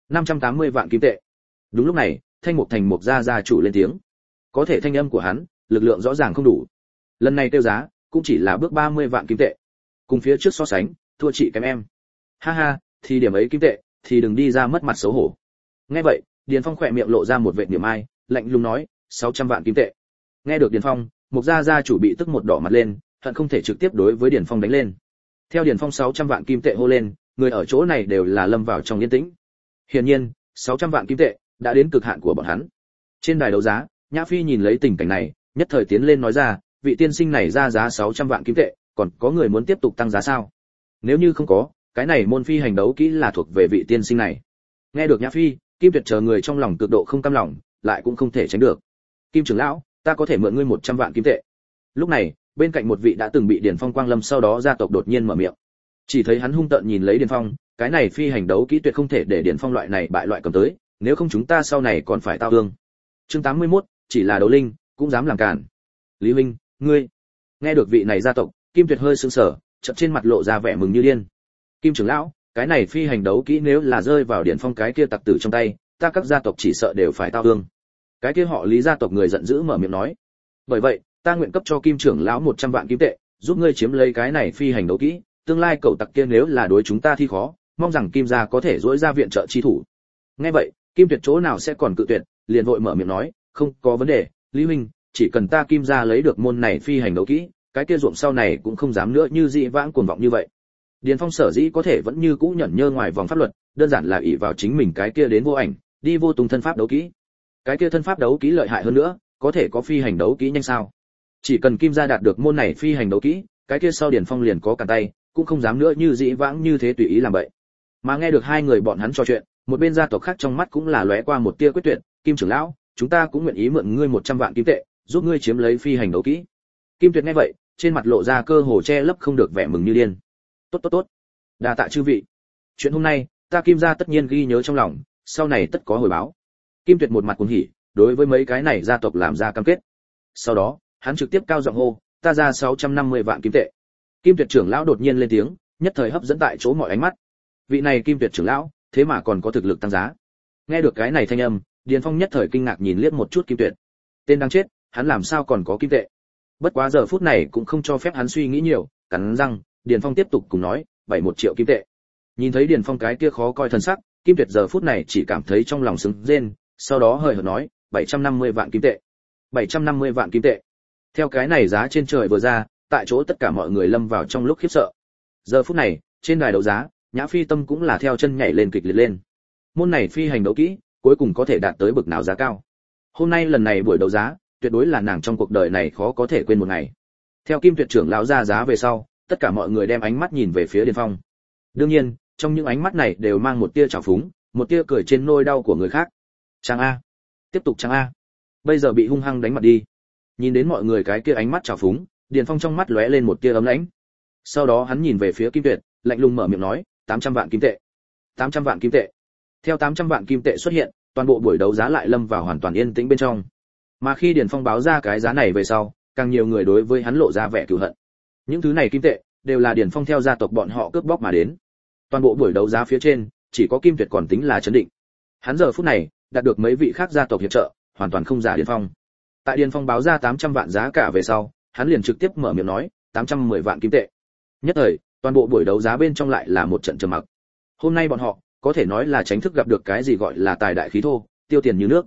Speaker 1: 580 vạn kim tệ. Đúng lúc này, Thanh Mục Thành Mục gia chủ lên tiếng. Có thể thanh âm của hắn, lực lượng rõ ràng không đủ. Lần này tiêu giá, cũng chỉ là bước 30 vạn kim tệ. Cùng phía trước so sánh, thua chị kém em. Ha ha, thì điểm ấy kim tệ, thì đừng đi ra mất mặt xấu hổ. Nghe vậy, Điền Phong khỏe miệng lộ ra một vệt niềm ai, lạnh lùng nói, 600 vạn kim tệ. Nghe được Điền Phong, Mục gia chủ bị tức một đỏ mặt lên, hận không thể trực tiếp đối với Điền Phong đánh lên. Theo Điền Phong 600 vạn kim tệ hô lên, người ở chỗ này đều là lâm vào trong yên tĩnh. Hiển nhiên, 600 vạn kim tệ đã đến cực hạn của bọn hắn. Trên đài đấu giá, Nhã Phi nhìn lấy tình cảnh này, nhất thời tiến lên nói ra, vị tiên sinh này ra giá 600 vạn kim tệ, còn có người muốn tiếp tục tăng giá sao? Nếu như không có, cái này môn phi hành đấu kỹ là thuộc về vị tiên sinh này. Nghe được Nhã Phi, Kim Tuyệt chờ người trong lòng cực độ không cam lòng, lại cũng không thể tránh được. Kim trưởng lão, ta có thể mượn ngươi 100 vạn kim tệ. Lúc này, bên cạnh một vị đã từng bị Điền Phong quang lâm sau đó gia tộc đột nhiên mở miệng. Chỉ thấy hắn hung tợn nhìn lấy Điền Phong, cái này phi hành đấu kỹ tuyệt không thể để Điền Phong loại này bại loại cầm tới, nếu không chúng ta sau này còn phải tao thương. Chương 81, chỉ là đấu linh, cũng dám làm cản. Lý huynh, ngươi. Nghe được vị này gia tộc, Kim Tuyệt hơi sững sờ, chợt trên mặt lộ ra vẻ mừng như điên. Kim trưởng lão, cái này phi hành đấu kỹ nếu là rơi vào Điền Phong cái kia tặc tử trong tay, ta các gia tộc chỉ sợ đều phải tao thương. Cái kia họ Lý gia tộc người giận dữ mở miệng nói. Bởi vậy, ta nguyện cấp cho Kim trưởng lão 100 vạn kim tệ, giúp ngươi chiếm lấy cái này phi hành đấu kỹ, tương lai cậu tặc kia nếu là đối chúng ta thi khó, mong rằng Kim gia có thể dỗi ra viện trợ chi thủ. Nghe vậy, Kim Tuyệt chỗ nào sẽ còn cự tuyệt, liền vội mở miệng nói, không có vấn đề, Lý huynh, chỉ cần ta Kim gia lấy được môn này phi hành đấu kỹ, cái kia ruộng sau này cũng không dám nữa như dị vãng cuồng vọng như vậy. Điền Phong sở dĩ có thể vẫn như cũ nhẫn nhơ ngoài vòng pháp luật, đơn giản là ỷ vào chính mình cái kia đến vô ảnh, đi vô tung thân pháp đấu kỹ. Cái kia thân pháp đấu kỹ lợi hại hơn nữa, có thể có phi hành đấu kỹ nhanh sao? Chỉ cần Kim gia đạt được môn này phi hành đấu kỹ, cái kia sau Điền Phong liền có cản tay, cũng không dám nữa như dĩ vãng như thế tùy ý làm vậy. Mà nghe được hai người bọn hắn trò chuyện, một bên gia tộc khác trong mắt cũng là lóe qua một tia quyết tuyệt, Kim trưởng lão, chúng ta cũng nguyện ý mượn ngươi 100 vạn kim tệ, giúp ngươi chiếm lấy phi hành đấu kỹ. Kim Tuyệt nghe vậy, trên mặt lộ ra cơ hồ che lấp không được vẻ mừng như điên. Tốt tốt tốt, đa tạ chư vị. Chuyện hôm nay, ta Kim gia tất nhiên ghi nhớ trong lòng, sau này tất có hồi báo. Kim Tuyệt một mặt cuồng hỉ, đối với mấy cái này gia tộc làm ra cam kết. Sau đó, hắn trực tiếp cao giọng hô, ta ra 650 vạn kim tệ. Kim Tuyệt trưởng lão đột nhiên lên tiếng, nhất thời hấp dẫn tại chỗ mọi ánh mắt. Vị này Kim Tuyệt trưởng lão, thế mà còn có thực lực tăng giá. Nghe được cái này thanh âm, Điền Phong nhất thời kinh ngạc nhìn liếc một chút Kim Tuyệt. Tên đang chết, hắn làm sao còn có kim tệ? Bất quá giờ phút này cũng không cho phép hắn suy nghĩ nhiều, cắn răng, Điền Phong tiếp tục cùng nói, 71 triệu kim tệ. Nhìn thấy Điền Phong cái kia khó coi thần sắc, Kim Tuyệt giờ phút này chỉ cảm thấy trong lòng sướng rên, sau đó hời hợt nói, 750 vạn kim tệ. 750 vạn kim tệ. Theo cái này giá trên trời vừa ra, tại chỗ tất cả mọi người lâm vào trong lúc khiếp sợ. Giờ phút này, trên đài đấu giá, Nhã Phi Tâm cũng là theo chân nhảy lên kịch liệt lên. Môn này phi hành đấu kỹ, cuối cùng có thể đạt tới bậc nào giá cao. Hôm nay lần này buổi đấu giá, tuyệt đối là nàng trong cuộc đời này khó có thể quên một ngày. Theo Kim Tuyệt trưởng lão ra giá về sau, tất cả mọi người đem ánh mắt nhìn về phía Điền Phong. Đương nhiên, trong những ánh mắt này đều mang một tia trào phúng, một tia cười trên nỗi đau của người khác. Trang a, tiếp tục Trang a. Bây giờ bị hung hăng đánh mặt đi. Nhìn đến mọi người cái kia ánh mắt trào phúng, Điền Phong trong mắt lóe lên một tia ấm lãnh. Sau đó hắn nhìn về phía Kim Tuyệt, lạnh lùng mở miệng nói, 800 vạn kim tệ. 800 vạn kim tệ. Theo 800 vạn kim tệ xuất hiện, toàn bộ buổi đấu giá lại lâm vào hoàn toàn yên tĩnh bên trong. Mà khi Điền Phong báo ra cái giá này về sau, càng nhiều người đối với hắn lộ ra vẻ cừu hận. Những thứ này kim tệ đều là Điền Phong theo gia tộc bọn họ cướp bóc mà đến. Toàn bộ buổi đấu giá phía trên, chỉ có Kim Tuyệt còn tính là chấn định. Hắn giờ phút này đạt được mấy vị khác gia tộc hiệp trợ, hoàn toàn không giả Điền Phong. Tại Điền Phong báo ra 800 vạn giá cả về sau, hắn liền trực tiếp mở miệng nói, 810 vạn kim tệ. Nhất thời, toàn bộ buổi đấu giá bên trong lại là một trận trầm mặc. Hôm nay bọn họ có thể nói là tránh thức gặp được cái gì gọi là tài đại khí thô, tiêu tiền như nước.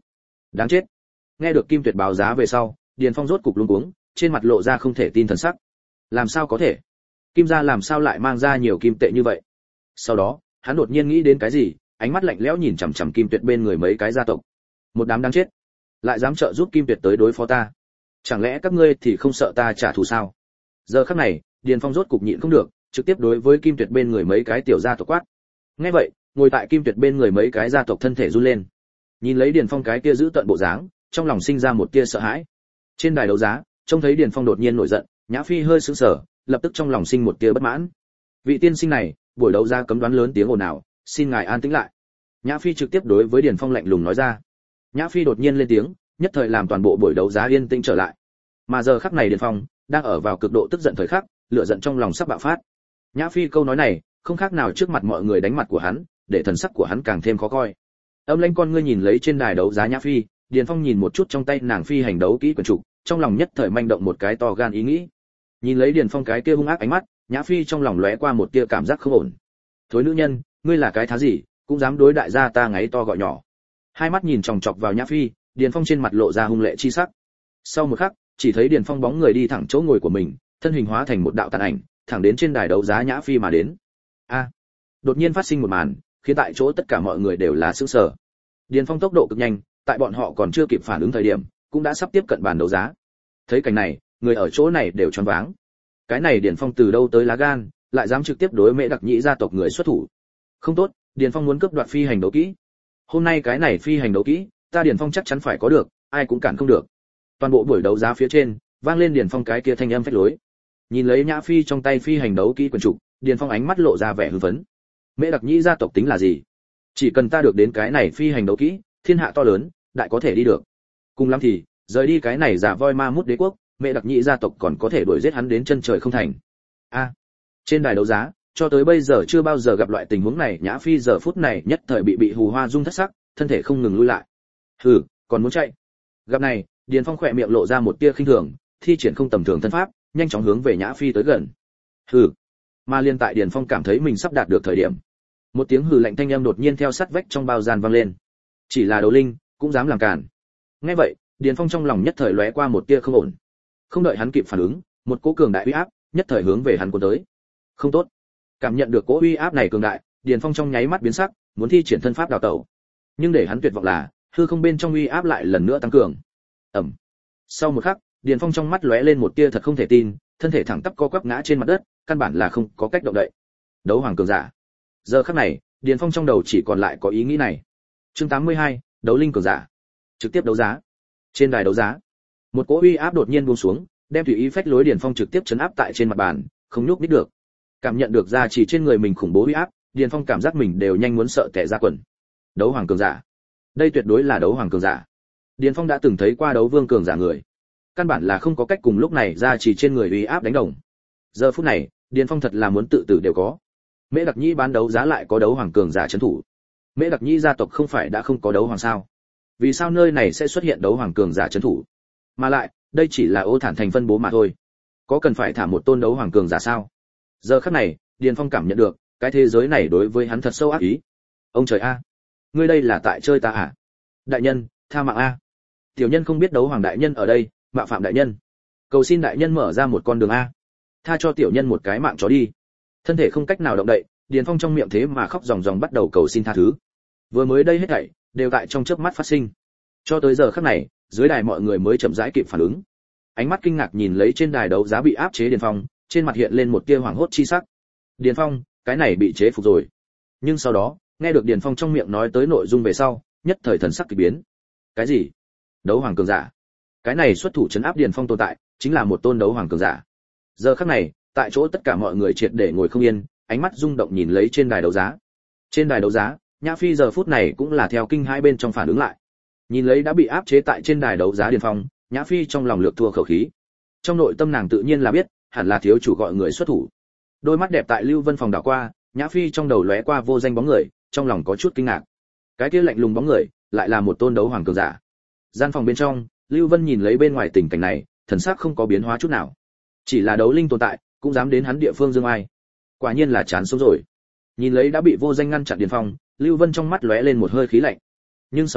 Speaker 1: Đáng chết. Nghe được Kim Tuyệt báo giá về sau, Điền Phong rốt cục luống cuống, trên mặt lộ ra không thể tin thần sắc. Làm sao có thể? Kim gia làm sao lại mang ra nhiều kim tệ như vậy? Sau đó, hắn đột nhiên nghĩ đến cái gì, ánh mắt lạnh lẽo nhìn chằm chằm Kim Tuyệt bên người mấy cái gia tộc. Một đám đáng chết, lại dám trợ giúp Kim Tuyệt tới đối phó ta. Chẳng lẽ các ngươi thì không sợ ta trả thù sao? Giờ khắc này, Điền Phong rốt cục nhịn không được, trực tiếp đối với Kim Tuyệt bên người mấy cái tiểu gia tộc quát. Nghe vậy, ngồi tại Kim Tuyệt bên người mấy cái gia tộc thân thể run lên. Nhìn lấy Điền Phong cái kia giữ tận bộ dáng, trong lòng sinh ra một tia sợ hãi. Trên đài đấu giá, trông thấy Điền Phong đột nhiên nổi giận, Nhã Phi hơi sững sờ, lập tức trong lòng sinh một tia bất mãn. Vị tiên sinh này, buổi đấu giá cấm đoán lớn tiếng ồn ào, xin ngài an tĩnh lại. Nhã Phi trực tiếp đối với Điền Phong lạnh lùng nói ra. Nhã Phi đột nhiên lên tiếng, nhất thời làm toàn bộ buổi đấu giá yên tĩnh trở lại. Mà giờ khắc này Điền Phong đang ở vào cực độ tức giận thời khắc, lửa giận trong lòng sắp bạo phát. Nhã Phi câu nói này, không khác nào trước mặt mọi người đánh mặt của hắn, để thần sắc của hắn càng thêm khó coi. Âm lãnh con ngươi nhìn lấy trên đài đấu giá Nhã Phi, Điền Phong nhìn một chút trong tay nàng phi hành đấu kỹ quyển trục, trong lòng nhất thời manh động một cái to gan ý nghĩ. Nhìn lấy Điền Phong cái kia hung ác ánh mắt, Nhã Phi trong lòng lóe qua một tia cảm giác không ổn. Thối nữ nhân, ngươi là cái thá gì, cũng dám đối đại gia ta ngáy to gọi nhỏ. Hai mắt nhìn chòng chọc vào Nhã Phi, Điền Phong trên mặt lộ ra hung lệ chi sắc. Sau một khắc, chỉ thấy Điền Phong bóng người đi thẳng chỗ ngồi của mình, thân hình hóa thành một đạo tàn ảnh, thẳng đến trên đài đấu giá Nhã Phi mà đến. A! Đột nhiên phát sinh một màn, khiến tại chỗ tất cả mọi người đều là sửng sở. Điền Phong tốc độ cực nhanh, tại bọn họ còn chưa kịp phản ứng thời điểm, cũng đã sắp tiếp cận bàn đấu giá. Thấy cảnh này, người ở chỗ này đều choáng váng. Cái này Điền Phong từ đâu tới lá gan, lại dám trực tiếp đối Mễ Đặc Nhĩ gia tộc người xuất thủ. Không tốt, Điền Phong muốn cướp đoạt phi hành đấu kỹ. Hôm nay cái này phi hành đấu kỹ, ta Điền Phong chắc chắn phải có được, ai cũng cản không được. Toàn bộ buổi đấu giá phía trên, vang lên Điền Phong cái kia thanh âm phách lối. Nhìn lấy Nhã Phi trong tay phi hành đấu kỹ quyển trục, Điền Phong ánh mắt lộ ra vẻ hưng phấn. Mễ Đặc Nhĩ gia tộc tính là gì? Chỉ cần ta được đến cái này phi hành đấu kỹ, thiên hạ to lớn, đại có thể đi được. Cùng lắm thì, rời đi cái này giả voi ma mút đế quốc, Mễ Đặc Nhĩ gia tộc còn có thể đuổi giết hắn đến chân trời không thành. A, trên đài đấu giá, cho tới bây giờ chưa bao giờ gặp loại tình huống này, Nhã Phi giờ phút này nhất thời bị hù hoa rung thất sắc, thân thể không ngừng lùi lại. Hừ, còn muốn chạy? Gặp này, Điền Phong khỏe miệng lộ ra một tia khinh thường, thi triển không tầm thường thân pháp, nhanh chóng hướng về Nhã Phi tới gần. Hừ. Mà liên tại Điền Phong cảm thấy mình sắp đạt được thời điểm, một tiếng hừ lạnh thanh âm đột nhiên theo sát vách trong bao gian vang lên. Chỉ là đấu linh, cũng dám làm cản. Nghe vậy, Điền Phong trong lòng nhất thời lóe qua một tia không ổn. Không đợi hắn kịp phản ứng, một cỗ cường đại uy áp nhất thời hướng về hắn cuốn tới. Không tốt. Cảm nhận được cỗ uy áp này cường đại, Điền Phong trong nháy mắt biến sắc, muốn thi triển thân pháp đào tẩu. Nhưng để hắn tuyệt vọng là, hư không bên trong uy áp lại lần nữa tăng cường. Ầm. Sau một khắc, Điền Phong trong mắt lóe lên một tia thật không thể tin, thân thể thẳng tắp co quắp ngã trên mặt đất, căn bản là không có cách động đậy. Đấu hoàng cường giả. Giờ khắc này, Điền Phong trong đầu chỉ còn lại có ý nghĩ này. Chương 82, đấu linh cường giả. Trực tiếp đấu giá. Trên đài đấu giá, một cỗ uy áp đột nhiên buông xuống, đem tùy ý phách lối Điền Phong trực tiếp chấn áp tại trên mặt bàn, không nhúc nhích được. Cảm nhận được ra chỉ trên người mình khủng bố uy áp, Điền Phong cảm giác mình đều nhanh muốn sợ tè ra quần. Đấu hoàng cường giả. Đây tuyệt đối là đấu hoàng cường giả. Điền Phong đã từng thấy qua đấu vương cường giả người, căn bản là không có cách cùng lúc này ra chỉ trên người uy áp đánh đồng. Giờ phút này, Điền Phong thật là muốn tự tử đều có. Mễ Đặc Nhĩ bán đấu giá lại có đấu hoàng cường giả trấn thủ. Mễ Đặc Nhĩ gia tộc không phải đã không có đấu hoàng sao? Vì sao nơi này sẽ xuất hiện đấu hoàng cường giả trấn thủ? Mà lại, đây chỉ là Ô Thản thành phân bố mà thôi. Có cần phải thả một tôn đấu hoàng cường giả sao? Giờ khắc này, Điền Phong cảm nhận được, cái thế giới này đối với hắn thật sâu ác ý. Ông trời a, ngươi đây là tại chơi ta à? Đại nhân, tha mạng a. Tiểu nhân không biết đấu hoàng đại nhân ở đây, mạo phạm đại nhân. Cầu xin đại nhân mở ra một con đường a. Tha cho tiểu nhân một cái mạng chó đi. Thân thể không cách nào động đậy, Điền Phong trong miệng thế mà khóc ròng ròng bắt đầu cầu xin tha thứ. Vừa mới đây hết thảy đều tại trong chớp mắt phát sinh. Cho tới giờ khắc này, dưới đài mọi người mới chậm rãi kịp phản ứng. Ánh mắt kinh ngạc nhìn lấy trên đài đấu giá bị áp chế Điền Phong, trên mặt hiện lên một tia hoảng hốt chi sắc. Điền Phong, cái này bị chế phục rồi. Nhưng sau đó, nghe được Điền Phong trong miệng nói tới nội dung về sau, nhất thời thần sắc kỳ biến. Cái gì? Đấu hoàng cường giả? Cái này xuất thủ trấn áp Điền Phong tồn tại, chính là một tôn đấu hoàng cường giả. Giờ khắc này, tại chỗ tất cả mọi người triệt để ngồi không yên, ánh mắt rung động nhìn lấy trên đài đấu giá. Trên đài đấu giá, Nhã Phi giờ phút này cũng là theo kinh hai bên trong phản ứng lại. Nhìn lấy đã bị áp chế tại trên đài đấu giá Điền Phong, Nhã Phi trong lòng lược thua khẩu khí. Trong nội tâm nàng tự nhiên là biết, hẳn là thiếu chủ gọi người xuất thủ. Đôi mắt đẹp tại Lưu Vân phòng đảo qua, Nhã Phi trong đầu lóe qua vô danh bóng người, trong lòng có chút kinh ngạc. Cái kia lạnh lùng bóng người, lại là một tôn đấu hoàng cường giả. Gian phòng bên trong, Lưu Vân nhìn lấy bên ngoài tình cảnh này, thần sắc không có biến hóa chút nào. Chỉ là đấu linh tồn tại, cũng dám đến hắn địa phương dương ai. Quả nhiên là chán sống rồi. Nhìn lấy đã bị vô danh ngăn chặn Điền Phong, Lưu Vân trong mắt lóe lên một hơi khí lạnh. Nhưng sau đó,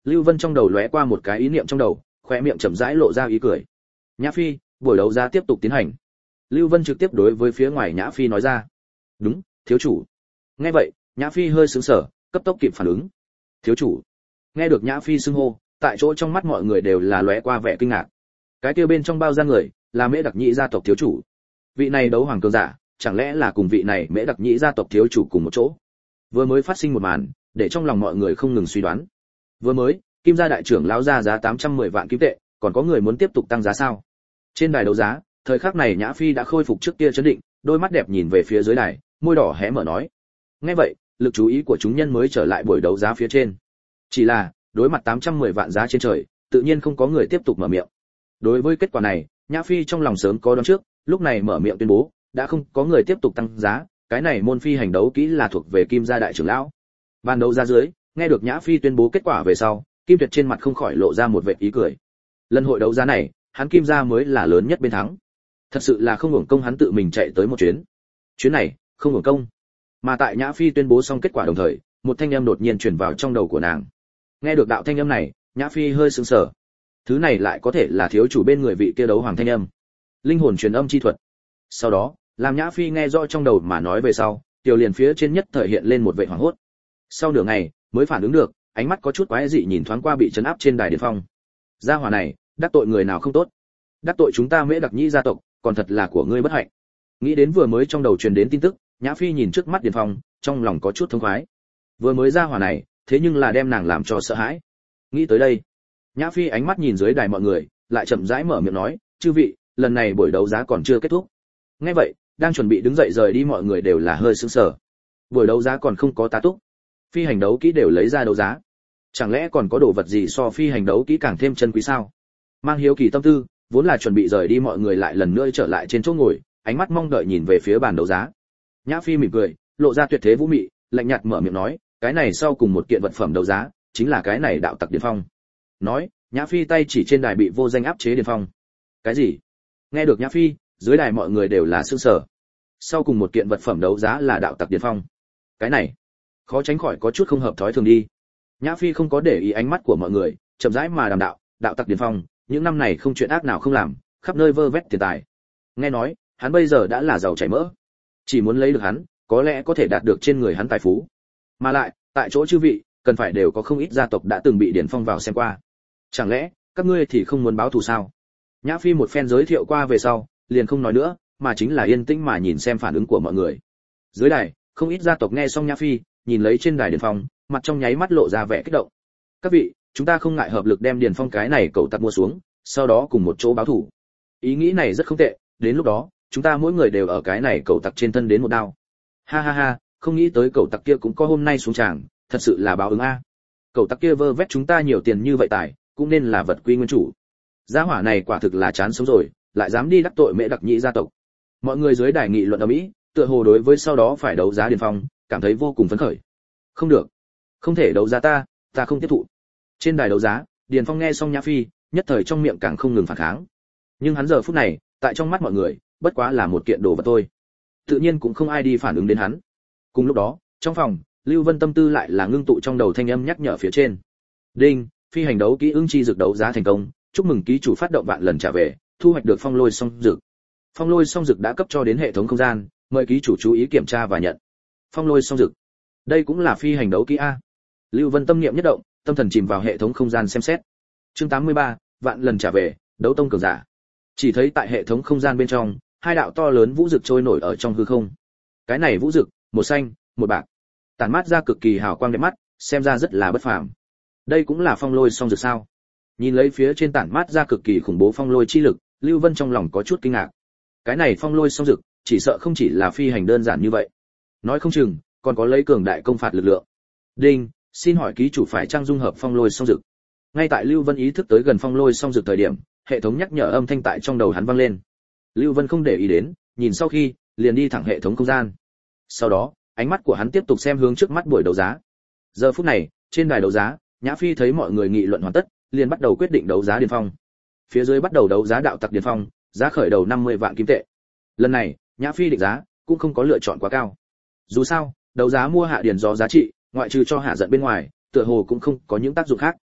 Speaker 1: Lưu Vân trong đầu lóe qua một cái ý niệm trong đầu, khóe miệng chậm rãi lộ ra ý cười. Nhã Phi, buổi đấu giá tiếp tục tiến hành. Lưu Vân trực tiếp đối với phía ngoài Nhã Phi nói ra. Đúng, thiếu chủ. Nghe vậy, Nhã Phi hơi sững sờ, cấp tốc kịp phản ứng. Thiếu chủ. Nghe được Nhã Phi xưng hô, tại chỗ trong mắt mọi người đều là lóe qua vẻ kinh ngạc. Cái kia bên trong bao gian người, là Mễ Đặc Nhĩ gia tộc thiếu chủ. Vị này đấu hoàng cường giả, chẳng lẽ là cùng vị này Mễ Đặc Nhĩ gia tộc thiếu chủ cùng một chỗ? Vừa mới phát sinh một màn, để trong lòng mọi người không ngừng suy đoán. Vừa mới, Kim gia đại trưởng lão ra giá 810 vạn kim tệ, còn có người muốn tiếp tục tăng giá sao? Trên đài đấu giá, thời khắc này Nhã Phi đã khôi phục trước kia chấn định, đôi mắt đẹp nhìn về phía dưới đài, môi đỏ hé mở nói. Nghe vậy, lực chú ý của chúng nhân mới trở lại buổi đấu giá phía trên. Chỉ là, đối mặt 810 vạn giá trên trời, tự nhiên không có người tiếp tục mở miệng. Đối với kết quả này, Nhã Phi trong lòng sớm có đoán trước, lúc này mở miệng tuyên bố, đã không có người tiếp tục tăng giá, cái này môn phi hành đấu kỹ là thuộc về Kim gia đại trưởng lão. Ban đấu giá dưới, nghe được Nhã Phi tuyên bố kết quả về sau, Kim Tuyệt trên mặt không khỏi lộ ra một vệt ý cười. Lần hội đấu giá này, hắn Kim gia mới là lớn nhất bên thắng. Thật sự là không hưởng công hắn tự mình chạy tới một chuyến. Chuyến này, không hưởng công. Mà tại Nhã Phi tuyên bố xong kết quả đồng thời, một thanh âm đột nhiên truyền vào trong đầu của nàng. Nghe được đạo thanh âm này, Nhã Phi hơi sững sờ. Thứ này lại có thể là thiếu chủ bên người vị kia đấu hoàng thanh âm. Linh hồn truyền âm chi thuật. Sau đó, làm Nhã Phi nghe rõ trong đầu mà nói về sau, tiểu liền phía trên nhất thời hiện lên một vẻ hoảng hốt. Sau nửa ngày, mới phản ứng được, ánh mắt có chút quái dị nhìn thoáng qua bị trấn áp trên đài điện phong. Gia hỏa này, đắc tội người nào không tốt. Đắc tội chúng ta Mễ Đặc Nhĩ gia tộc, còn thật là của ngươi bất hạnh. Nghĩ đến vừa mới trong đầu truyền đến tin tức, Nhã Phi nhìn trước mắt điện phong, trong lòng có chút thông khoái. Vừa mới gia hỏa này, thế nhưng là đem nàng làm cho sợ hãi. Nghĩ tới đây, Nhã Phi ánh mắt nhìn dưới đài mọi người, lại chậm rãi mở miệng nói, chư vị, lần này buổi đấu giá còn chưa kết thúc. Nghe vậy, đang chuẩn bị đứng dậy rời đi mọi người đều là hơi sững sờ. Buổi đấu giá còn không có tá túc, phi hành đấu kỹ đều lấy ra đấu giá. Chẳng lẽ còn có đồ vật gì so phi hành đấu kỹ càng thêm chân quý sao? Mang hiếu kỳ tâm tư, vốn là chuẩn bị rời đi mọi người lại lần nữa trở lại trên chỗ ngồi, ánh mắt mong đợi nhìn về phía bàn đấu giá. Nhã Phi mỉm cười, lộ ra tuyệt thế vũ mị, lạnh nhạt mở miệng nói, cái này sau cùng một kiện vật phẩm đấu giá, chính là cái này đạo tặc điền phong. Nói, Nhã Phi tay chỉ trên đài bị vô danh áp chế điền phong. Cái gì? Nghe được Nhã Phi, dưới đài mọi người đều là sửng sở. Sau cùng một kiện vật phẩm đấu giá là đạo tặc điền phong. Cái này, khó tránh khỏi có chút không hợp thói thường đi. Nhã Phi không có để ý ánh mắt của mọi người, chậm rãi mà đàm đạo, đạo tặc điền phong, những năm này không chuyện ác nào không làm, khắp nơi vơ vét tiền tài. Nghe nói, hắn bây giờ đã là giàu chảy mỡ. Chỉ muốn lấy được hắn, có lẽ có thể đạt được trên người hắn tài phú. Mà lại, tại chỗ chư vị, cần phải đều có không ít gia tộc đã từng bị điền phong vào xem qua. Chẳng lẽ, các ngươi thì không muốn báo thù sao? Nhã Phi một phen giới thiệu qua về sau, liền không nói nữa, mà chính là yên tĩnh mà nhìn xem phản ứng của mọi người. Dưới đài, không ít gia tộc nghe xong Nhã Phi, nhìn lấy trên đài điền phong, mặt trong nháy mắt lộ ra vẻ kích động. Các vị, chúng ta không ngại hợp lực đem điền phong cái này cậu tặc mua xuống, sau đó cùng một chỗ báo thù. Ý nghĩ này rất không tệ, đến lúc đó, chúng ta mỗi người đều ở cái này cậu tặc trên thân đến một đao. Ha ha ha, không nghĩ tới cậu tặc kia cũng có hôm nay xuống tràng, thật sự là báo ứng a. Cậu tặc kia vơ vét chúng ta nhiều tiền như vậy tài, cũng nên là vật quy nguyên chủ. Gia hỏa này quả thực là chán sống rồi, lại dám đi đắc tội Mễ Đặc Nhĩ gia tộc. Mọi người dưới đài nghị luận ầm ĩ, tựa hồ đối với sau đó phải đấu giá điền phong, cảm thấy vô cùng phấn khởi. Không được, không thể đấu giá ta không tiếp thụ. Trên đài đấu giá, Điền Phong nghe xong Nhã Phi, nhất thời trong miệng càng không ngừng phản kháng. Nhưng hắn giờ phút này, tại trong mắt mọi người, bất quá là một kiện đồ vật thôi. Tự nhiên cũng không ai đi phản ứng đến hắn. Cùng lúc đó, trong phòng, Lưu Vân tâm tư lại là ngưng tụ trong đầu thanh âm nhắc nhở phía trên. Đinh, phi hành đấu kỹ ưng chi dược đấu giá thành công, chúc mừng ký chủ phát động vạn lần trả về, thu hoạch được phong lôi song dược. Phong lôi song dược đã cấp cho đến hệ thống không gian, mời ký chủ chú ý kiểm tra và nhận. Phong lôi song dược. Đây cũng là phi hành đấu kỹ a. Lưu Vân tâm niệm nhất động, tâm thần chìm vào hệ thống không gian xem xét. Chương 83, vạn lần trả về, đấu tông cường giả. Chỉ thấy tại hệ thống không gian bên trong, hai đạo to lớn vũ dực trôi nổi ở trong hư không. Cái này vũ dực, một xanh, một bạc, tản mát ra cực kỳ hào quang đẹp mắt, xem ra rất là bất phàm. Đây cũng là phong lôi song dược sao? Nhìn lấy phía trên tản mát ra cực kỳ khủng bố phong lôi chi lực, Lưu Vân trong lòng có chút kinh ngạc. Cái này phong lôi song dược, chỉ sợ không chỉ là phi hành đơn giản như vậy. Nói không chừng, còn có lấy cường đại công phạt lực lượng. Đinh, xin hỏi ký chủ phải trang dung hợp phong lôi song dược. Ngay tại Lưu Vân ý thức tới gần phong lôi song dược thời điểm, hệ thống nhắc nhở âm thanh tại trong đầu hắn vang lên. Lưu Vân không để ý đến, nhìn sau khi, liền đi thẳng hệ thống không gian. Sau đó, ánh mắt của hắn tiếp tục xem hướng trước mắt buổi đấu giá. Giờ phút này, trên đài đấu giá, Nhã Phi thấy mọi người nghị luận hoàn tất, liền bắt đầu quyết định đấu giá điền phong. Phía dưới bắt đầu đấu giá đạo tặc điền phong, giá khởi đầu 50 vạn kim tệ. Lần này, Nhã Phi định giá cũng không có lựa chọn quá cao. Dù sao, đấu giá mua hạ điền do giá trị, ngoại trừ cho hạ giận bên ngoài, tựa hồ cũng không có những tác dụng khác.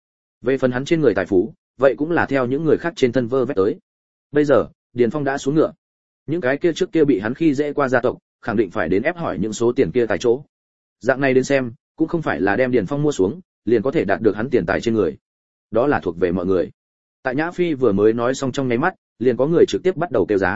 Speaker 1: Về phần hắn trên người tài phú, vậy cũng là theo những người khác trên thân vơ vét tới. Bây giờ, Điền Phong đã xuống ngựa. Những cái kia trước kia bị hắn khi dễ qua gia tộc, khẳng định phải đến ép hỏi những số tiền kia tại chỗ. Dạng này đến xem, cũng không phải là đem Điền Phong mua xuống, liền có thể đạt được hắn tiền tài trên người. Đó là thuộc về mọi người. Tại Nhã Phi vừa mới nói xong trong nháy mắt, liền có người trực tiếp bắt đầu kêu giá.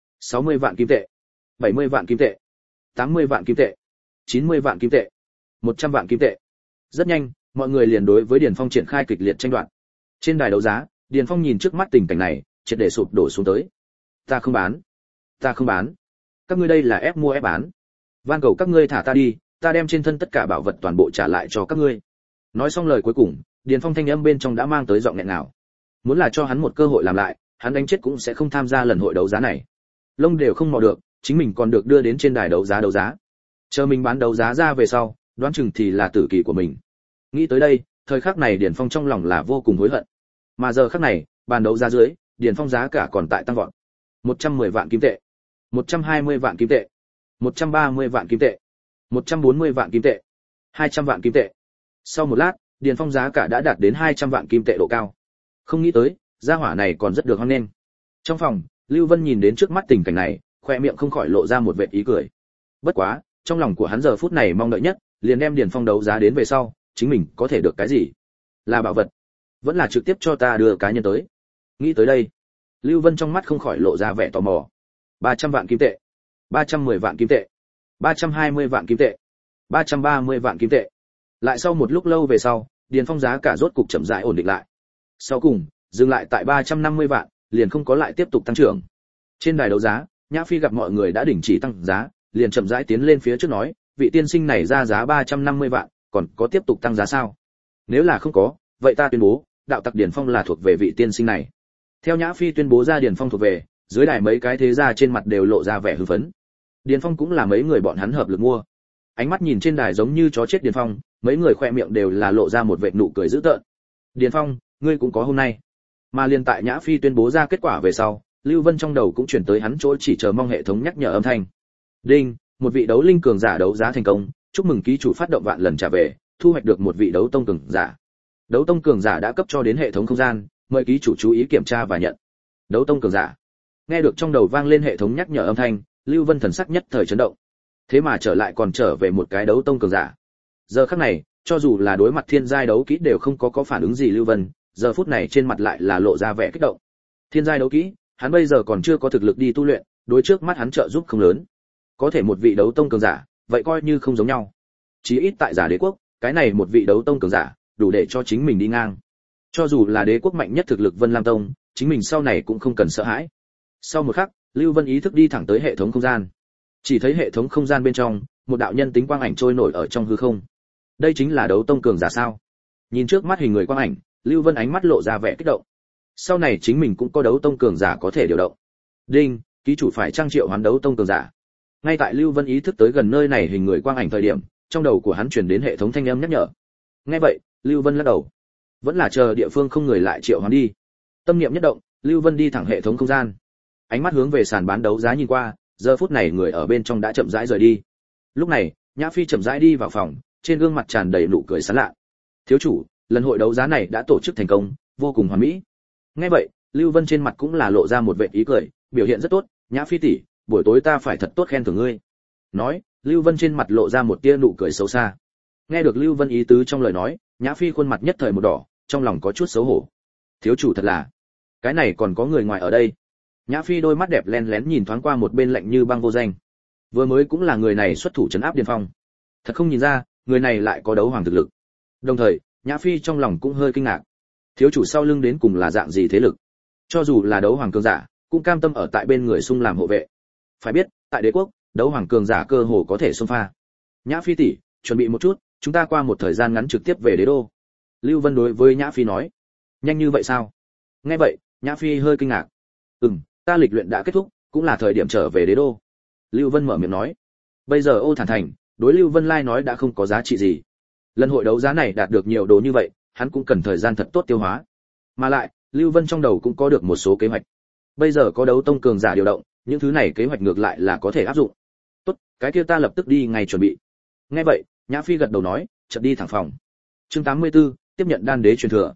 Speaker 1: 60 vạn kim tệ, 70 vạn kim tệ, 80 vạn kim tệ, 90 vạn kim tệ, 100 vạn kim tệ. Rất nhanh, mọi người liền đối với Điền Phong triển khai kịch liệt tranh đoạt. Trên đài đấu giá, Điền Phong nhìn trước mắt tình cảnh này, triệt để sụp đổ xuống tới. Ta không bán, ta không bán. Các ngươi đây là ép mua ép bán. Van cầu các ngươi thả ta đi, ta đem trên thân tất cả bảo vật toàn bộ trả lại cho các ngươi. Nói xong lời cuối cùng, Điền Phong thanh âm bên trong đã mang tới giọng nghẹn ngào. Muốn là cho hắn một cơ hội làm lại, hắn đánh chết cũng sẽ không tham gia lần hội đấu giá này. Lông đều không mò được, chính mình còn được đưa đến trên đài đấu giá. Chờ mình bán đấu giá ra về sau, đoán chừng thì là tử kỳ của mình. Nghĩ tới đây, thời khắc này Điền Phong trong lòng là vô cùng hối hận. Mà giờ khắc này, bàn đấu giá dưới, Điền Phong giá cả còn tại tăng vọt. 110 vạn kim tệ, 120 vạn kim tệ, 130 vạn kim tệ, 140 vạn kim tệ, 200 vạn kim tệ. Sau một lát, Điền Phong giá cả đã đạt đến 200 vạn kim tệ độ cao. Không nghĩ tới, gia hỏa này còn rất được hoan nghênh. Trong phòng, Lưu Vân nhìn đến trước mắt tình cảnh này, khoe miệng không khỏi lộ ra một vệt ý cười. Bất quá, trong lòng của hắn giờ phút này mong đợi nhất, liền đem Điền Phong đấu giá đến về sau, chính mình có thể được cái gì? Là bảo vật, vẫn là trực tiếp cho ta đưa cá nhân tới. Nghĩ tới đây, Lưu Vân trong mắt không khỏi lộ ra vẻ tò mò. 300 vạn kim tệ, 310 vạn kim tệ, 320 vạn kim tệ, 330 vạn kim tệ. Lại sau một lúc lâu về sau, Điền Phong giá cả rốt cục chậm rãi ổn định lại. Sau cùng, dừng lại tại 350 vạn, liền không có lại tiếp tục tăng trưởng. Trên đài đấu giá, Nhã Phi gặp mọi người đã đình chỉ tăng giá, liền chậm rãi tiến lên phía trước nói, vị tiên sinh này ra giá 350 vạn, còn có tiếp tục tăng giá sao? Nếu là không có, vậy ta tuyên bố, đạo tặc Điền Phong là thuộc về vị tiên sinh này. Theo Nhã Phi tuyên bố ra Điền Phong thuộc về, dưới đài mấy cái thế gia trên mặt đều lộ ra vẻ hưng phấn. Điền Phong cũng là mấy người bọn hắn hợp lực mua. Ánh mắt nhìn trên đài giống như chó chết Điền Phong, mấy người khoe miệng đều là lộ ra một vệt nụ cười dữ tợn. Điền Phong, ngươi cũng có hôm nay. Mà liên tại Nhã Phi tuyên bố ra kết quả về sau, Lưu Vân trong đầu cũng chuyển tới hắn chỗ chỉ chờ mong hệ thống nhắc nhở âm thanh. Đinh, một vị đấu linh cường giả đấu giá thành công, chúc mừng ký chủ phát động vạn lần trả về, thu hoạch được một vị đấu tông cường giả. Đấu tông cường giả đã cấp cho đến hệ thống không gian, mời ký chủ chú ý kiểm tra và nhận. Đấu tông cường giả. Nghe được trong đầu vang lên hệ thống nhắc nhở âm thanh, Lưu Vân thần sắc nhất thời chấn động. Thế mà trở lại còn trở về một cái đấu tông cường giả. Giờ khắc này, cho dù là đối mặt thiên giai đấu kỹ đều không có phản ứng gì Lưu Vân, giờ phút này trên mặt lại là lộ ra vẻ kích động. Thiên giai đấu kỹ, hắn bây giờ còn chưa có thực lực đi tu luyện, đối trước mắt hắn trợ giúp không lớn. Có thể một vị đấu tông cường giả, vậy coi như không giống nhau. Chí ít tại Giả Đế quốc, cái này một vị đấu tông cường giả, đủ để cho chính mình đi ngang. Cho dù là đế quốc mạnh nhất thực lực Vân Lam Tông, chính mình sau này cũng không cần sợ hãi. Sau một khắc, Lưu Vân ý thức đi thẳng tới hệ thống không gian. Chỉ thấy hệ thống không gian bên trong, một đạo nhân tính quang ảnh trôi nổi ở trong hư không. Đây chính là đấu tông cường giả sao? Nhìn trước mắt hình người quang ảnh, Lưu Vân ánh mắt lộ ra vẻ kích động. Sau này chính mình cũng có đấu tông cường giả có thể điều động. Đinh, ký chủ phải trang triệu hoán đấu tông cường giả. Ngay tại Lưu Vân ý thức tới gần nơi này hình người quang ảnh thời điểm, trong đầu của hắn truyền đến hệ thống thanh âm nhắc nhở. Nghe vậy, Lưu Vân lắc đầu. Vẫn là chờ địa phương không người lại triệu hoán đi. Tâm niệm nhất động, Lưu Vân đi thẳng hệ thống không gian. Ánh mắt hướng về sàn bán đấu giá nhìn qua, giờ phút này người ở bên trong đã chậm rãi rời đi. Lúc này, Nhã Phi chậm rãi đi vào phòng, trên gương mặt tràn đầy nụ cười sán lạ. Thiếu chủ, lần hội đấu giá này đã tổ chức thành công, vô cùng hoàn mỹ. Nghe vậy, Lưu Vân trên mặt cũng là lộ ra một vệt ý cười, biểu hiện rất tốt, Nhã Phi tỷ, buổi tối ta phải thật tốt khen thưởng ngươi. Nói, Lưu Vân trên mặt lộ ra một tia nụ cười xấu xa. Nghe được Lưu Vân ý tứ trong lời nói, Nhã Phi khuôn mặt nhất thời một đỏ, trong lòng có chút xấu hổ. Thiếu chủ thật là, cái này còn có người ngoài ở đây. Nhã Phi đôi mắt đẹp lén lén nhìn thoáng qua một bên lạnh như băng vô danh. Vừa mới cũng là người này xuất thủ trấn áp Điền Phong. Thật không nhìn ra, người này lại có đấu hoàng thực lực. Đồng thời, Nhã Phi trong lòng cũng hơi kinh ngạc. Thiếu chủ sau lưng đến cùng là dạng gì thế lực? Cho dù là đấu hoàng cường giả, cũng cam tâm ở tại bên người xung làm hộ vệ. Phải biết, tại đế quốc, đấu hoàng cường giả cơ hồ có thể xung pha. Nhã Phi tỷ, chuẩn bị một chút, chúng ta qua một thời gian ngắn trực tiếp về đế đô. Lưu Vân đối với Nhã Phi nói. Nhanh như vậy sao? Nghe vậy, Nhã Phi hơi kinh ngạc. Ta lịch luyện đã kết thúc, cũng là thời điểm trở về đế đô. Lưu Vân mở miệng nói. Bây giờ Ô Thản Thành, đối Lưu Vân Lai nói đã không có giá trị gì. Lần hội đấu giá này đạt được nhiều đồ như vậy, hắn cũng cần thời gian thật tốt tiêu hóa. Mà lại, Lưu Vân trong đầu cũng có được một số kế hoạch. Bây giờ có đấu tông cường giả điều động, những thứ này kế hoạch ngược lại là có thể áp dụng. Tốt, cái kia ta lập tức đi ngay chuẩn bị. Nghe vậy, Nhã Phi gật đầu nói, chợt đi thẳng phòng. Chương 84, tiếp nhận đan đế truyền thừa.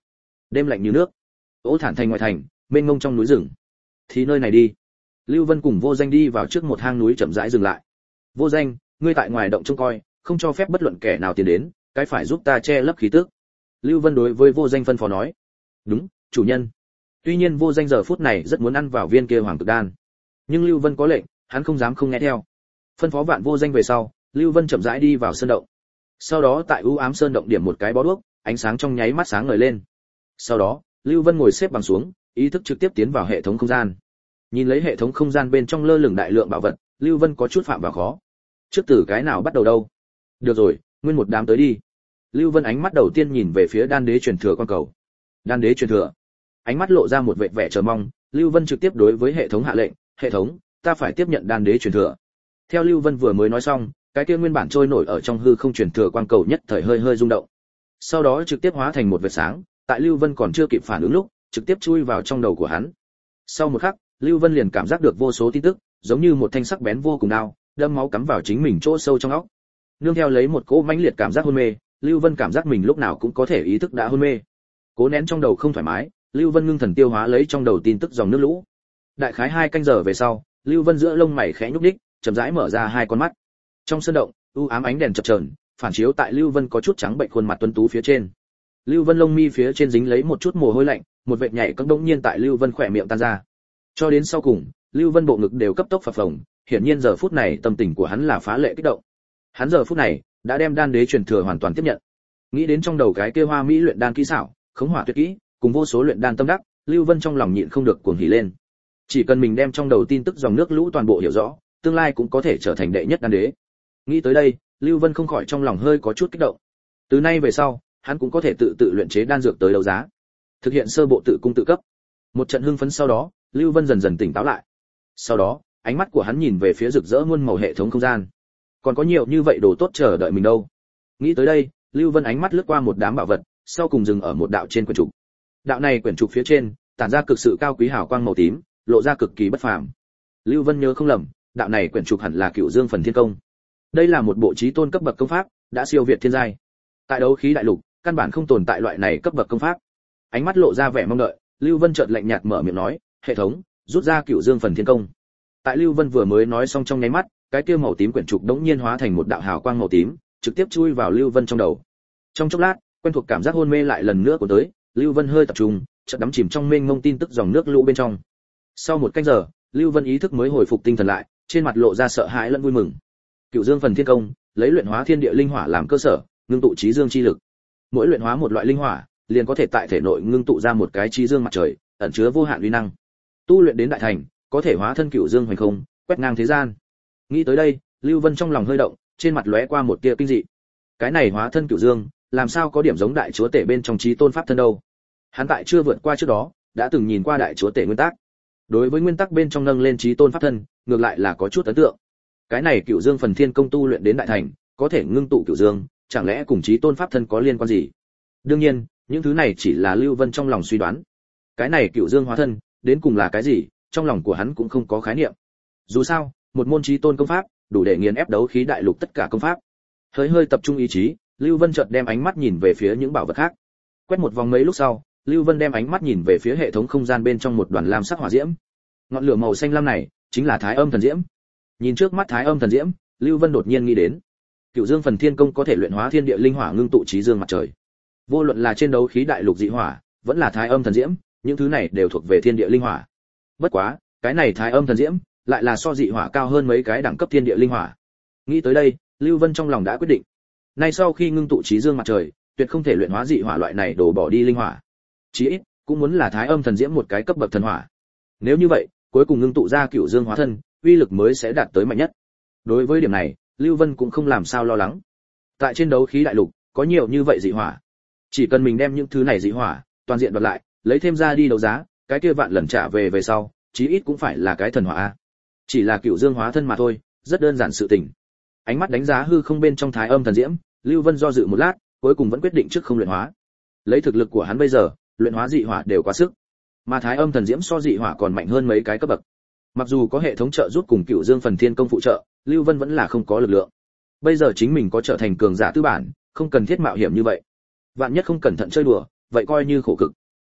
Speaker 1: Đêm lạnh như nước. Ô Thản thành ngoài thành, mênh mông trong núi rừng. Thì nơi này đi. Lưu Vân cùng Vô Danh đi vào trước một hang núi chậm rãi dừng lại. Vô Danh, ngươi tại ngoài động trông coi, không cho phép bất luận kẻ nào tiến đến, cái phải giúp ta che lấp khí tức. Lưu Vân đối với Vô Danh phân phó nói. Đúng, chủ nhân. Tuy nhiên Vô Danh giờ phút này rất muốn ăn vào viên kia hoàng cực đan, nhưng Lưu Vân có lệnh, hắn không dám không nghe theo. Phân phó Vạn Vô Danh về sau, Lưu Vân chậm rãi đi vào sơn động. Sau đó tại u ám sơn động điểm một cái bó đuốc, ánh sáng trong nháy mắt sáng ngời lên. Sau đó, Lưu Vân ngồi xếp bằng xuống, ý thức trực tiếp tiến vào hệ thống không gian. Nhìn lấy hệ thống không gian bên trong lơ lửng đại lượng bảo vật, Lưu Vân có chút phạm vào khó. Trước từ cái nào bắt đầu đâu? Được rồi, nguyên một đám tới đi. Lưu Vân ánh mắt đầu tiên nhìn về phía Đan Đế truyền thừa con cầu. Đan Đế truyền thừa. Ánh mắt lộ ra một vẻ vẻ chờ mong, Lưu Vân trực tiếp đối với hệ thống hạ lệnh, "Hệ thống, ta phải tiếp nhận Đan Đế truyền thừa." Theo Lưu Vân vừa mới nói xong, cái kia nguyên bản trôi nổi ở trong hư không truyền thừa quang cầu nhất thời hơi hơi rung động. Sau đó trực tiếp hóa thành một vệt sáng, tại Lưu Vân còn chưa kịp phản ứng lúc, trực tiếp chui vào trong đầu của hắn. Sau một khắc, Lưu Vân liền cảm giác được vô số tin tức, giống như một thanh sắc bén vô cùng đao, đâm máu cắm vào chính mình chỗ sâu trong óc. Nương theo lấy một cỗ mãnh liệt cảm giác hôn mê, Lưu Vân cảm giác mình lúc nào cũng có thể ý thức đã hôn mê. Cố nén trong đầu không thoải mái, Lưu Vân ngưng thần tiêu hóa lấy trong đầu tin tức dòng nước lũ. Đại khái 2 canh giờ về sau, Lưu Vân giữa lông mày khẽ nhúc nhích, chậm rãi mở ra 2 con mắt. Trong sân động, u ám ánh đèn chập chờn, phản chiếu tại Lưu Vân có chút trắng bệnh khuôn mặt tuấn tú phía trên. Lưu Vân lông mi phía trên dính lấy một chút mồ hôi lạnh, một vệt nhảy cẫng đống nhiên tại Lưu Vân khỏe miệng tan ra. Cho đến sau cùng, Lưu Vân bộ ngực đều cấp tốc phập phồng, hiển nhiên giờ phút này tâm tình của hắn là phá lệ kích động. Hắn giờ phút này đã đem Đan Đế truyền thừa hoàn toàn tiếp nhận. Nghĩ đến trong đầu cái kia hoa mỹ luyện đan kỹ xảo, khống hỏa tuyệt kỹ, cùng vô số luyện đan tâm đắc, Lưu Vân trong lòng nhịn không được cuồng hỉ lên. Chỉ cần mình đem trong đầu tin tức dòng nước lũ toàn bộ hiểu rõ, tương lai cũng có thể trở thành đệ nhất đan đế. Nghĩ tới đây, Lưu Vân không khỏi trong lòng hơi có chút kích động. Từ nay về sau, hắn cũng có thể tự luyện chế đan dược tới đấu giá, thực hiện sơ bộ tự cung tự cấp. Một trận hưng phấn sau đó, Lưu Vân dần dần tỉnh táo lại. Sau đó, ánh mắt của hắn nhìn về phía rực rỡ muôn màu hệ thống không gian. Còn có nhiều như vậy đồ tốt chờ đợi mình đâu. Nghĩ tới đây, Lưu Vân ánh mắt lướt qua một đám bảo vật, sau cùng dừng ở một đạo trên quyển trục. Đạo này quyển trục phía trên, tản ra cực sự cao quý hào quang màu tím, lộ ra cực kỳ bất phàm. Lưu Vân nhớ không lầm, đạo này quyển trục hẳn là Cửu Dương Phần Thiên Công. Đây là một bộ chí tôn cấp bậc công pháp, đã siêu việt thiên giai. Tại đấu khí đại lục, căn bản không tồn tại loại này cấp bậc công pháp. Ánh mắt lộ ra vẻ mong đợi, Lưu Vân chợt lạnh nhạt mở miệng nói, "Hệ thống, rút ra Cửu Dương Phần Thiên Công." Tại Lưu Vân vừa mới nói xong trong nháy mắt, cái kia màu tím quyển trục đống nhiên hóa thành một đạo hào quang màu tím, trực tiếp chui vào Lưu Vân trong đầu. Trong chốc lát, quen thuộc cảm giác hôn mê lại lần nữa của tới, Lưu Vân hơi tập trung, chợt đắm chìm trong mênh mông tin tức dòng nước lũ bên trong. Sau 1 canh giờ, Lưu Vân ý thức mới hồi phục tinh thần lại, trên mặt lộ ra sợ hãi lẫn vui mừng. Cửu Dương Phần Thiên Công, lấy luyện hóa thiên địa linh hỏa làm cơ sở, ngưng tụ chí dương chi lực. Mỗi luyện hóa một loại linh hỏa, liền có thể tại thể nội ngưng tụ ra một cái chí dương mặt trời, ẩn chứa vô hạn uy năng. Tu luyện đến đại thành, có thể hóa thân Cửu Dương hoành không, quét ngang thế gian. Nghĩ tới đây, Lưu Vân trong lòng hơi động, trên mặt lóe qua một tia kinh dị. Cái này hóa thân Cửu Dương, làm sao có điểm giống đại chúa tể bên trong chí tôn pháp thân đâu? Hắn tại chưa vượt qua trước đó, đã từng nhìn qua đại chúa tể nguyên tắc. Đối với nguyên tắc bên trong nâng lên chí tôn pháp thân, ngược lại là có chút ấn tượng. Cái này Cửu Dương Phần Thiên Công tu luyện đến đại thành, có thể ngưng tụ Cửu Dương, chẳng lẽ cùng chí tôn pháp thân có liên quan gì? Đương nhiên, những thứ này chỉ là Lưu Vân trong lòng suy đoán. Cái này Cửu Dương hóa thân, đến cùng là cái gì, trong lòng của hắn cũng không có khái niệm. Dù sao, một môn chí tôn công pháp, đủ để nghiền ép đấu khí đại lục tất cả công pháp. Hơi tập trung ý chí, Lưu Vân chợt đem ánh mắt nhìn về phía những bảo vật khác. Quét một vòng mấy lúc sau, Lưu Vân đem ánh mắt nhìn về phía hệ thống không gian bên trong một đoàn lam sắc hỏa diễm. Ngọn lửa màu xanh lam này, chính là Thái Âm Thần Diễm. Nhìn trước mắt Thái Âm Thần Diễm, Lưu Vân đột nhiên nghĩ đến, Cửu Dương Phần Thiên Công có thể luyện hóa thiên địa linh hỏa ngưng tụ chí dương mặt trời. Vô luận là trên đấu khí đại lục dị hỏa, vẫn là Thái Âm Thần Diễm, những thứ này đều thuộc về thiên địa linh hỏa. Bất quá, cái này Thái Âm Thần Diễm lại là so dị hỏa cao hơn mấy cái đẳng cấp thiên địa linh hỏa. Nghĩ tới đây, Lưu Vân trong lòng đã quyết định, nay sau khi ngưng tụ chí dương mặt trời, tuyệt không thể luyện hóa dị hỏa loại này đổ bỏ đi linh hỏa. Chí ít cũng muốn là Thái Âm Thần Diễm một cái cấp bậc thần hỏa. Nếu như vậy, cuối cùng ngưng tụ ra Cửu Dương hóa thân, uy lực mới sẽ đạt tới mạnh nhất. Đối với điểm này, Lưu Vân cũng không làm sao lo lắng. Tại trên đấu khí đại lục, có nhiều như vậy dị hỏa, chỉ cần mình đem những thứ này dị hỏa toàn diện đoạt lại, lấy thêm ra đi đấu giá, cái kia vạn lần trả về sau, chí ít cũng phải là cái thần hỏa a. Chỉ là Cửu Dương hóa thân mà thôi, rất đơn giản sự tình. Ánh mắt đánh giá hư không bên trong Thái Âm Thần Diễm, Lưu Vân do dự một lát, cuối cùng vẫn quyết định trước không luyện hóa. Lấy thực lực của hắn bây giờ, luyện hóa dị hỏa đều quá sức, mà Thái Âm Thần Diễm so dị hỏa còn mạnh hơn mấy cái cấp bậc. Mặc dù có hệ thống trợ giúp cùng Cửu Dương Phần Thiên Công phụ trợ, Lưu Vân vẫn là không có lực lượng. Bây giờ chính mình có trở thành cường giả tư bản, không cần thiết mạo hiểm như vậy. Vạn nhất không cẩn thận chơi đùa, vậy coi như khổ cực.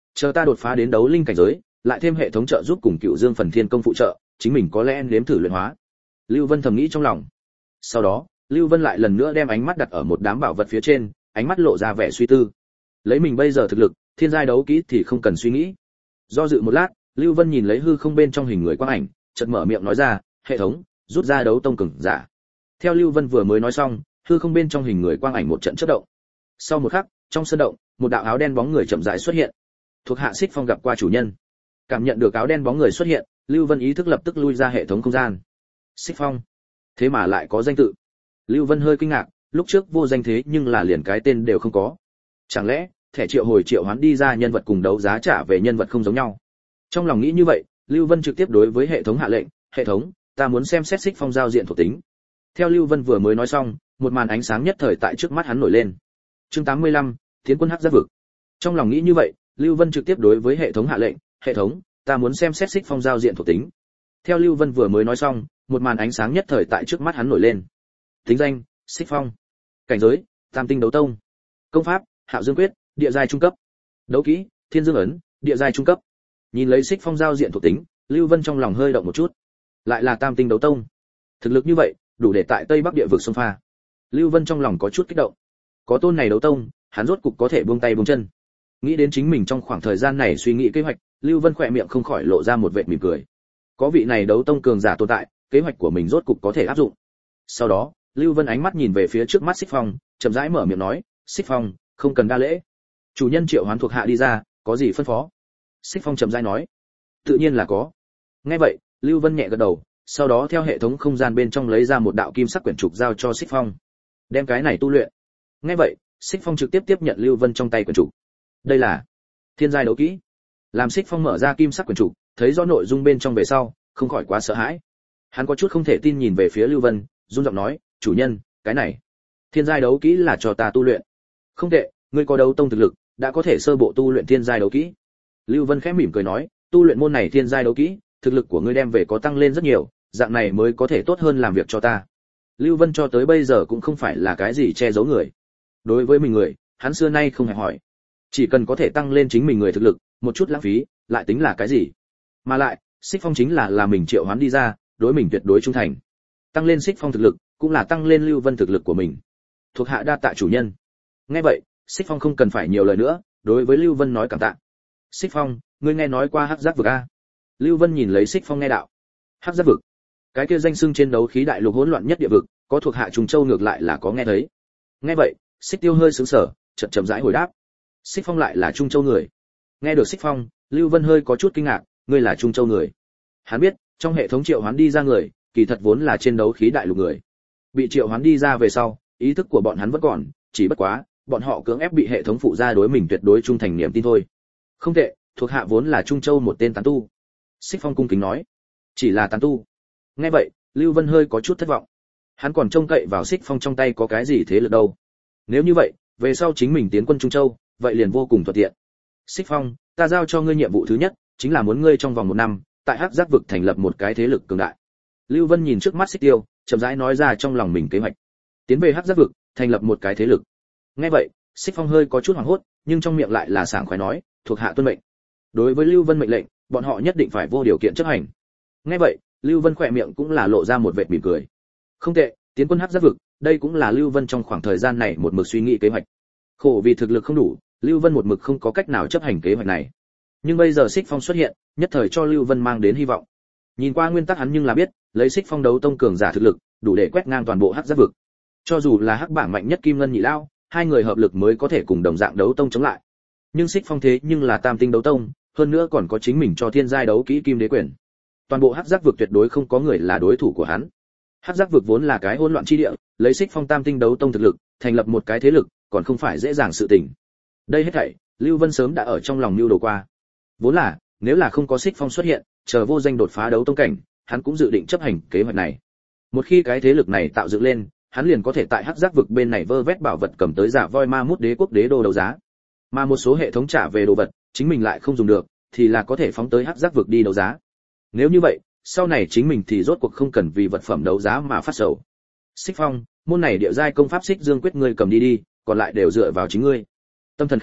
Speaker 1: Chờ ta đột phá đến đấu linh cảnh giới, lại thêm hệ thống trợ giúp cùng Cựu Dương Phần Thiên công phụ trợ, chính mình có lẽ nếm thử luyện hóa. Lưu Vân thầm nghĩ trong lòng. Sau đó, Lưu Vân lại lần nữa đem ánh mắt đặt ở một đám bảo vật phía trên, ánh mắt lộ ra vẻ suy tư. Lấy mình bây giờ thực lực, thiên giai đấu kỹ thì không cần suy nghĩ. Do dự một lát, Lưu Vân nhìn lấy hư không bên trong hình người quang ảnh, chợt mở miệng nói ra, "Hệ thống, rút ra đấu tông cường giả." Theo Lưu Vân vừa mới nói xong, hư không bên trong hình người quang ảnh một trận chớp động. Sau một khắc, trong sân động, một đạo áo đen bóng người chậm rãi xuất hiện. Thuộc hạ Xích Phong gặp qua chủ nhân. Cảm nhận được áo đen bóng người xuất hiện, Lưu Vân ý thức lập tức lui ra hệ thống không gian. Xích Phong, thế mà lại có danh tự. Lưu Vân hơi kinh ngạc, lúc trước vô danh thế nhưng là liền cái tên đều không có. Chẳng lẽ thẻ triệu hồi triệu hoán đi ra nhân vật cùng đấu giá trả về nhân vật không giống nhau? Trong lòng nghĩ như vậy, Lưu Vân trực tiếp đối với hệ thống hạ lệnh, "Hệ thống, ta muốn xem xét Xích Phong giao diện thuộc tính." Theo Lưu Vân vừa mới nói xong, một màn ánh sáng nhất thời tại trước mắt hắn nổi lên. Chương 85, Tiến quân hắc giác vực. Trong lòng nghĩ như vậy, Lưu Vân trực tiếp đối với hệ thống hạ lệnh, "Hệ thống, ta muốn xem xét Xích Phong giao diện thuộc tính." Theo Lưu Vân vừa mới nói xong, một màn ánh sáng nhất thời tại trước mắt hắn nổi lên. Tính danh: Xích Phong. Cảnh giới: Tam tinh đấu tông. Công pháp: Hạo Dương quyết, địa giai trung cấp. Đấu kỹ: Thiên Dương ấn, địa giai trung cấp. Nhìn lấy Xích Phong giao diện thuộc tính, Lưu Vân trong lòng hơi động một chút. Lại là Tam tinh đấu tông. Thực lực như vậy, đủ để tại Tây Bắc địa vực xông pha. Lưu Vân trong lòng có chút kích động. Có tôn này đấu tông, hắn rốt cục có thể buông tay buông chân. Nghĩ đến chính mình trong khoảng thời gian này suy nghĩ kế hoạch, Lưu Vân khỏe miệng không khỏi lộ ra một vệt mỉm cười. Có vị này đấu tông cường giả tồn tại, kế hoạch của mình rốt cục có thể áp dụng. Sau đó, Lưu Vân ánh mắt nhìn về phía trước mắt Xích Phong, chậm rãi mở miệng nói, "Xích Phong, không cần đa lễ. Chủ nhân triệu hoán thuộc hạ đi ra, có gì phân phó?" Xích Phong chậm rãi nói, "Tự nhiên là có." Nghe vậy, Lưu Vân nhẹ gật đầu, sau đó theo hệ thống không gian bên trong lấy ra một đạo kim sắc quyển trục giao cho Xích Phong. "Đem cái này tu luyện." Nghe vậy, Xích Phong trực tiếp tiếp nhận Lưu Vân trong tay quyển trục. Đây là thiên giai đấu kỹ. Làm Xích Phong mở ra kim sắc quyển trục, thấy rõ nội dung bên trong về sau, không khỏi quá sợ hãi. Hắn có chút không thể tin nhìn về phía Lưu Vân, run giọng nói, "Chủ nhân, cái này thiên giai đấu kỹ là cho ta tu luyện." "Không tệ, ngươi có đấu tông thực lực, đã có thể sơ bộ tu luyện thiên giai đấu kỹ." Lưu Vân khẽ mỉm cười nói, "Tu luyện môn này thiên giai đấu kỹ, thực lực của ngươi đem về có tăng lên rất nhiều, dạng này mới có thể tốt hơn làm việc cho ta." Lưu Vân cho tới bây giờ cũng không phải là cái gì che giấu người. Đối với mình người, hắn xưa nay không hề hỏi. Chỉ cần có thể tăng lên chính mình người thực lực, một chút lãng phí, lại tính là cái gì? Mà lại, Xích Phong chính là mình triệu hoán đi ra, đối mình tuyệt đối trung thành. Tăng lên Xích Phong thực lực, cũng là tăng lên Lưu Vân thực lực của mình. Thuộc hạ đa tạ chủ nhân. Nghe vậy, Xích Phong không cần phải nhiều lời nữa, đối với Lưu Vân nói cảm tạ. "Xích Phong, ngươi nghe nói qua hắc giác vực a?" Lưu Vân nhìn lấy Xích Phong nghe đạo. Hắc giác vực, cái kia danh xưng trên đấu khí đại lục hỗn loạn nhất địa vực, có thuộc hạ Trùng Châu ngược lại là có nghe thấy. Nghe vậy, Xích Tiêu hơi sững sờ, chậm chậm rãi hồi đáp. Xích Phong lại là Trung Châu người. Nghe được Xích Phong, Lưu Vân hơi có chút kinh ngạc, ngươi là Trung Châu người? Hắn biết, trong hệ thống triệu hoán đi ra người, kỳ thật vốn là trên đấu khí đại lục người. Bị triệu hoán đi ra về sau, ý thức của bọn hắn vẫn còn, chỉ bất quá, bọn họ cưỡng ép bị hệ thống phụ ra đối mình tuyệt đối trung thành niềm tin thôi. Không tệ, thuộc hạ vốn là Trung Châu một tên tán tu. Xích Phong cung kính nói. Chỉ là tán tu. Nghe vậy, Lưu Vân hơi có chút thất vọng. Hắn còn trông cậy vào Xích Phong trong tay có cái gì thế lực đâu. Nếu như vậy, về sau chính mình tiến quân Trung Châu, vậy liền vô cùng thuận tiện. Xích Phong, ta giao cho ngươi nhiệm vụ thứ nhất, chính là muốn ngươi trong vòng 1 năm, tại Hắc Giác vực thành lập một cái thế lực cường đại. Lưu Vân nhìn trước mắt Xích Tiêu, chậm rãi nói ra trong lòng mình kế hoạch. Tiến về Hắc Giác vực, thành lập một cái thế lực. Nghe vậy, Xích Phong hơi có chút hoảng hốt, nhưng trong miệng lại là sảng khoái nói, thuộc hạ tuân mệnh. Đối với Lưu Vân mệnh lệnh, bọn họ nhất định phải vô điều kiện chấp hành. Nghe vậy, Lưu Vân khỏe miệng cũng là lộ ra một vệt mỉm cười. Không tệ, tiến quân Hắc Giác vực, đây cũng là Lưu Vân trong khoảng thời gian này một mực suy nghĩ kế hoạch. Khổ vì thực lực không đủ, Lưu Vân một mực không có cách nào chấp hành kế hoạch này. Nhưng bây giờ Xích Phong xuất hiện, nhất thời cho Lưu Vân mang đến hy vọng. Nhìn qua nguyên tắc hắn nhưng là biết, lấy Xích Phong đấu tông cường giả thực lực, đủ để quét ngang toàn bộ Hắc Giác vực. Cho dù là Hắc bảng mạnh nhất Kim Ngân Nhị Lao, hai người hợp lực mới có thể cùng đồng dạng đấu tông chống lại. Nhưng Xích Phong thế nhưng là tam tinh đấu tông, hơn nữa còn có chính mình cho thiên giai đấu kỹ Kim Đế quyền. Toàn bộ Hắc Giác vực tuyệt đối không có người là đối thủ của hắn. Hắc Giác vực vốn là cái hỗn loạn chi địa, lấy Xích Phong tam tinh đấu tông thực lực, thành lập một cái thế lực, còn không phải dễ dàng sự tình. Đây hết thảy, Lưu Vân sớm đã ở trong lòng mưu đồ qua. Vốn là, nếu là không có Xích Phong xuất hiện, chờ vô danh đột phá đấu tông cảnh, hắn cũng dự định chấp hành kế hoạch này. Một khi cái thế lực này tạo dựng lên, hắn liền có thể tại Hắc Giác vực bên này vơ vét bảo vật cầm tới giả voi ma mút đế quốc đế đô đấu giá. Mà một số hệ thống trả về đồ vật, chính mình lại không dùng được, thì là có thể phóng tới Hắc Giác vực đi đấu giá. Nếu như vậy, sau này chính mình thì rốt cuộc không cần vì vật phẩm đấu giá mà phát sầu. Xích Phong, môn này địa giai công pháp Xích Dương quyết ngươi cầm đi đi, còn lại đều dựa vào chính ngươi. Tâm thần khẽ động,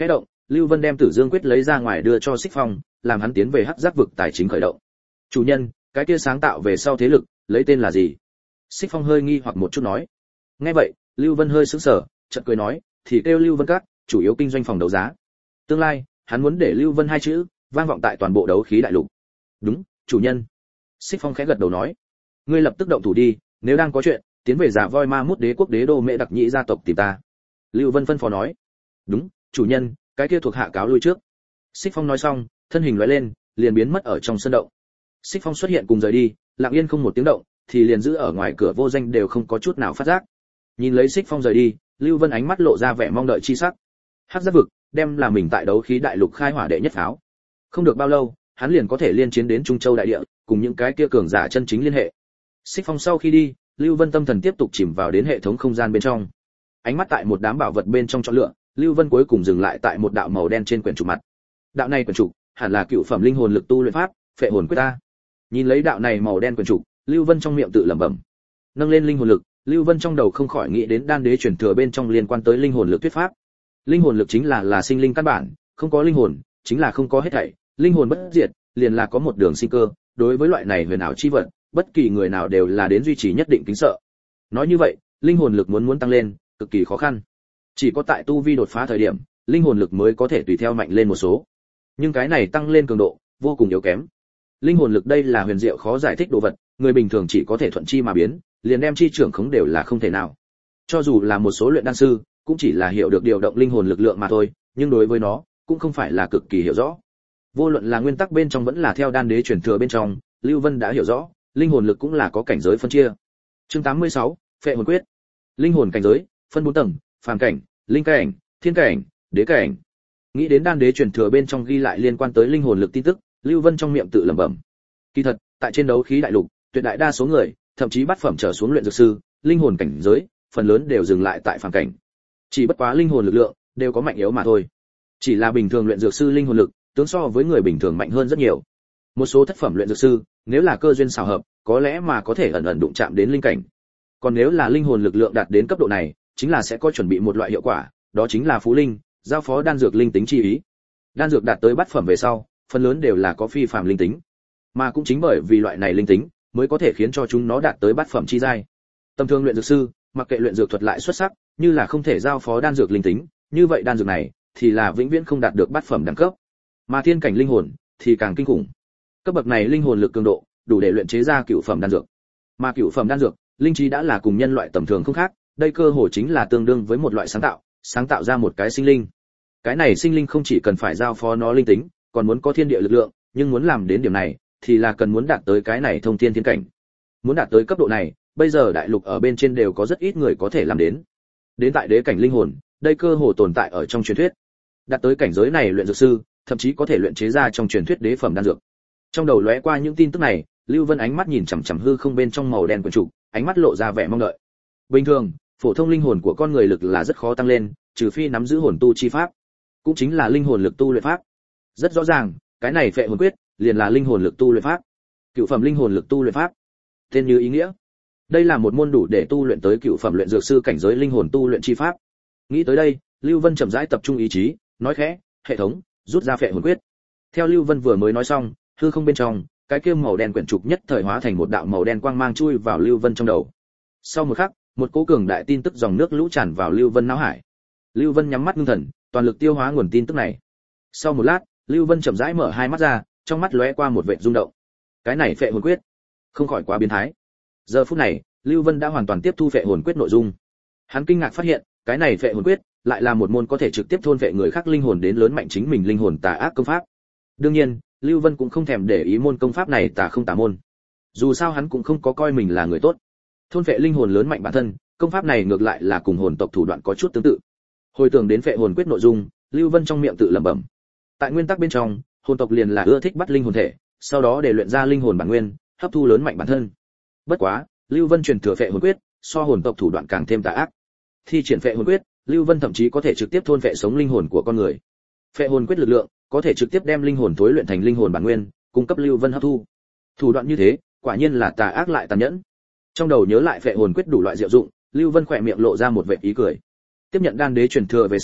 Speaker 1: Lưu Vân đem Tử Dương quyết lấy ra ngoài đưa cho Xích Phong, làm hắn tiến về Hắc Giác vực tài chính khởi động. "Chủ nhân, cái kia sáng tạo về sau thế lực, lấy tên là gì?" Xích Phong hơi nghi hoặc một chút nói. Nghe vậy, Lưu Vân hơi sững sờ, chợt cười nói, "Thì kêu Lưu Vân Các, chủ yếu kinh doanh phòng đấu giá." Tương lai, hắn muốn để Lưu Vân hai chữ vang vọng tại toàn bộ đấu khí đại lục. "Đúng, chủ nhân." Xích Phong khẽ gật đầu nói, "Ngươi lập tức động thủ đi, nếu đang có chuyện, tiến về Giả Voi Ma Mút Đế quốc đế đô Mễ Đặc Nhĩ gia tộc tìm ta." Lưu Vân phân phó nói. "Đúng, chủ nhân, cái kia thuộc hạ cáo lui trước." Xích Phong nói xong, thân hình lóe lên, liền biến mất ở trong sân động. Xích Phong xuất hiện cùng rời đi, lặng yên không một tiếng động, thì liền giữ ở ngoài cửa vô danh đều không có chút nào phát giác. Nhìn lấy Xích Phong rời đi, Lưu Vân ánh mắt lộ ra vẻ mong đợi chi sắc. Hắc Giác vực đem là mình tại đấu khí đại lục khai hỏa đệ nhất pháo. Không được bao lâu, hắn liền có thể liên chiến đến Trung Châu đại địa, cùng những cái kia cường giả chân chính liên hệ. Xích Phong sau khi đi, Lưu Vân tâm thần tiếp tục chìm vào đến hệ thống không gian bên trong. Ánh mắt tại một đám bảo vật bên trong chọn lựa, Lưu Vân cuối cùng dừng lại tại một đạo màu đen trên quyển trục mặt. Đạo này quyển trục, hẳn là cựu phẩm linh hồn lực tu luyện pháp, Phệ hồn quyết ta. Nhìn lấy đạo này màu đen quyển trục, Lưu Vân trong miệng tự lẩm bẩm. Nâng lên linh hồn lực, Lưu Vân trong đầu không khỏi nghĩ đến đan đế truyền thừa bên trong liên quan tới linh hồn lực thuyết pháp. Linh hồn lực chính là sinh linh căn bản, không có linh hồn, chính là không có hết thảy, linh hồn bất diệt, liền là có một đường sinh cơ, đối với loại này huyền ảo chi vật, bất kỳ người nào đều là đến duy trì nhất định kính sợ. Nói như vậy, linh hồn lực muốn tăng lên, cực kỳ khó khăn. Chỉ có tại tu vi đột phá thời điểm, linh hồn lực mới có thể tùy theo mạnh lên một số. Nhưng cái này tăng lên cường độ, vô cùng yếu kém. Linh hồn lực đây là huyền diệu khó giải thích đồ vật, người bình thường chỉ có thể thuận chi mà biến, liền đem chi trưởng khống đều là không thể nào. Cho dù là một số luyện đan sư, cũng chỉ là hiểu được điều động linh hồn lực lượng mà thôi, nhưng đối với nó, cũng không phải là cực kỳ hiểu rõ. Vô luận là nguyên tắc bên trong vẫn là theo đan đế truyền thừa bên trong, Lưu Vân đã hiểu rõ, linh hồn lực cũng là có cảnh giới phân chia. Chương 86, Phệ hồn quyết. Linh hồn cảnh giới, phân 4 tầng, phàm cảnh, linh cảnh, thiên cảnh, đế cảnh. Nghĩ đến đan đế truyền thừa bên trong ghi lại liên quan tới linh hồn lực tin tức, Lưu Vân trong miệng tự lẩm bẩm. Kỳ thật, tại trên đấu khí đại lục, tuyệt đại đa số người, thậm chí bát phẩm trở xuống luyện dược sư, linh hồn cảnh giới, phần lớn đều dừng lại tại phàm cảnh. Chỉ bất quá linh hồn lực lượng đều có mạnh yếu mà thôi. Chỉ là bình thường luyện dược sư linh hồn lực, tướng so với người bình thường mạnh hơn rất nhiều. Một số thất phẩm luyện dược sư, nếu là cơ duyên xảo hợp, có lẽ mà có thể ẩn ẩn đụng chạm đến linh cảnh. Còn nếu là linh hồn lực lượng đạt đến cấp độ này, chính là sẽ có chuẩn bị một loại hiệu quả, đó chính là phú linh, giao phó đan dược linh tính chi ý. Đan dược đạt tới bát phẩm về sau, phần lớn đều là có phi phàm linh tính, mà cũng chính bởi vì loại này linh tính, mới có thể khiến cho chúng nó đạt tới bát phẩm chi giai. Tầm thường luyện dược sư, mặc kệ luyện dược thuật lại xuất sắc, như là không thể giao phó đan dược linh tính, như vậy đan dược này thì là vĩnh viễn không đạt được bát phẩm đẳng cấp. Mà thiên cảnh linh hồn thì càng kinh khủng. Cấp bậc này linh hồn lực cường độ, đủ để luyện chế ra cửu phẩm đan dược. Mà cửu phẩm đan dược, linh trí đã là cùng nhân loại tầm thường không khác, đây cơ hồ chính là tương đương với một loại sáng tạo ra một cái sinh linh. Cái này sinh linh không chỉ cần phải giao phó nó linh tính, còn muốn có thiên địa lực lượng, nhưng muốn làm đến điểm này, thì là cần muốn đạt tới cái này thông thiên thiên cảnh. Muốn đạt tới cấp độ này, bây giờ đại lục ở bên trên đều có rất ít người có thể làm đến. Đến tại đế cảnh linh hồn, đây cơ hồ tồn tại ở trong truyền thuyết. Đạt tới cảnh giới này luyện dược sư, thậm chí có thể luyện chế ra trong truyền thuyết đế phẩm đan dược. Trong đầu lóe qua những tin tức này, Lưu Vân ánh mắt nhìn chằm chằm hư không bên trong màu đen quyển trục, ánh mắt lộ ra vẻ mong đợi. Bình thường, phổ thông linh hồn của con người lực là rất khó tăng lên, trừ phi nắm giữ hồn tu chi pháp, cũng chính là linh hồn lực tu luyện pháp. Rất rõ ràng, cái này Phệ hồn quyết liền là linh hồn lực tu luyện pháp. Cựu phẩm linh hồn lực tu luyện pháp. Tên như ý nghĩa. Đây là một môn đủ để tu luyện tới cựu phẩm luyện dược sư cảnh giới linh hồn tu luyện chi pháp. Nghĩ tới đây, Lưu Vân chậm rãi tập trung ý chí, nói khẽ, "Hệ thống, rút ra Phệ hồn quyết." Theo Lưu Vân vừa mới nói xong, hư không bên trong, cái kia màu đen quyển trục nhất thời hóa thành một đạo màu đen quang mang chui vào Lưu Vân trong đầu. Sau một khắc, một cỗ cường đại tin tức dòng nước lũ tràn vào Lưu Vân não hải. Lưu Vân nhắm mắt ngưng thần, toàn lực tiêu hóa nguồn tin tức này. Sau một lát, Lưu Vân chậm rãi mở hai mắt ra, trong mắt lóe qua một vệt rung động. Cái này Phệ hồn quyết, không khỏi quá biến thái. Giờ phút này, Lưu Vân đã hoàn toàn tiếp thu Phệ hồn quyết nội dung. Hắn kinh ngạc phát hiện, cái này Phệ hồn quyết lại là một môn có thể trực tiếp thôn phệ người khác linh hồn đến lớn mạnh chính mình linh hồn tà ác công pháp. Đương nhiên, Lưu Vân cũng không thèm để ý môn công pháp này tà không tà môn. Dù sao hắn cũng không có coi mình là người tốt. Thôn phệ linh hồn lớn mạnh bản thân, công pháp này ngược lại là cùng hồn tộc thủ đoạn có chút tương tự. Hồi tưởng đến Phệ hồn quyết nội dung, Lưu Vân trong miệng tự lẩm bẩm. Tại nguyên tắc bên trong, hồn tộc liền là ưa thích bắt linh hồn thể, sau đó để luyện ra linh hồn bản nguyên, hấp thu lớn mạnh bản thân. Bất quá, Lưu Vân truyền thừa Phệ hồn quyết, so hồn tộc thủ đoạn càng thêm tà ác. Thi triển Phệ hồn quyết, Lưu Vân thậm chí có thể trực tiếp thôn phệ sống linh hồn của con người. Phệ hồn quyết lực lượng có thể trực tiếp đem linh hồn thối luyện thành linh hồn bản nguyên, cung cấp Lưu Vân hấp thu. Thủ đoạn như thế, quả nhiên là tà ác lại tàn nhẫn. Trong đầu nhớ lại Phệ hồn quyết đủ loại diệu dụng, Lưu Vân khỏe miệng lộ ra một vệt ý cười. Tiếp nhận đan đế truyền thừa về sau,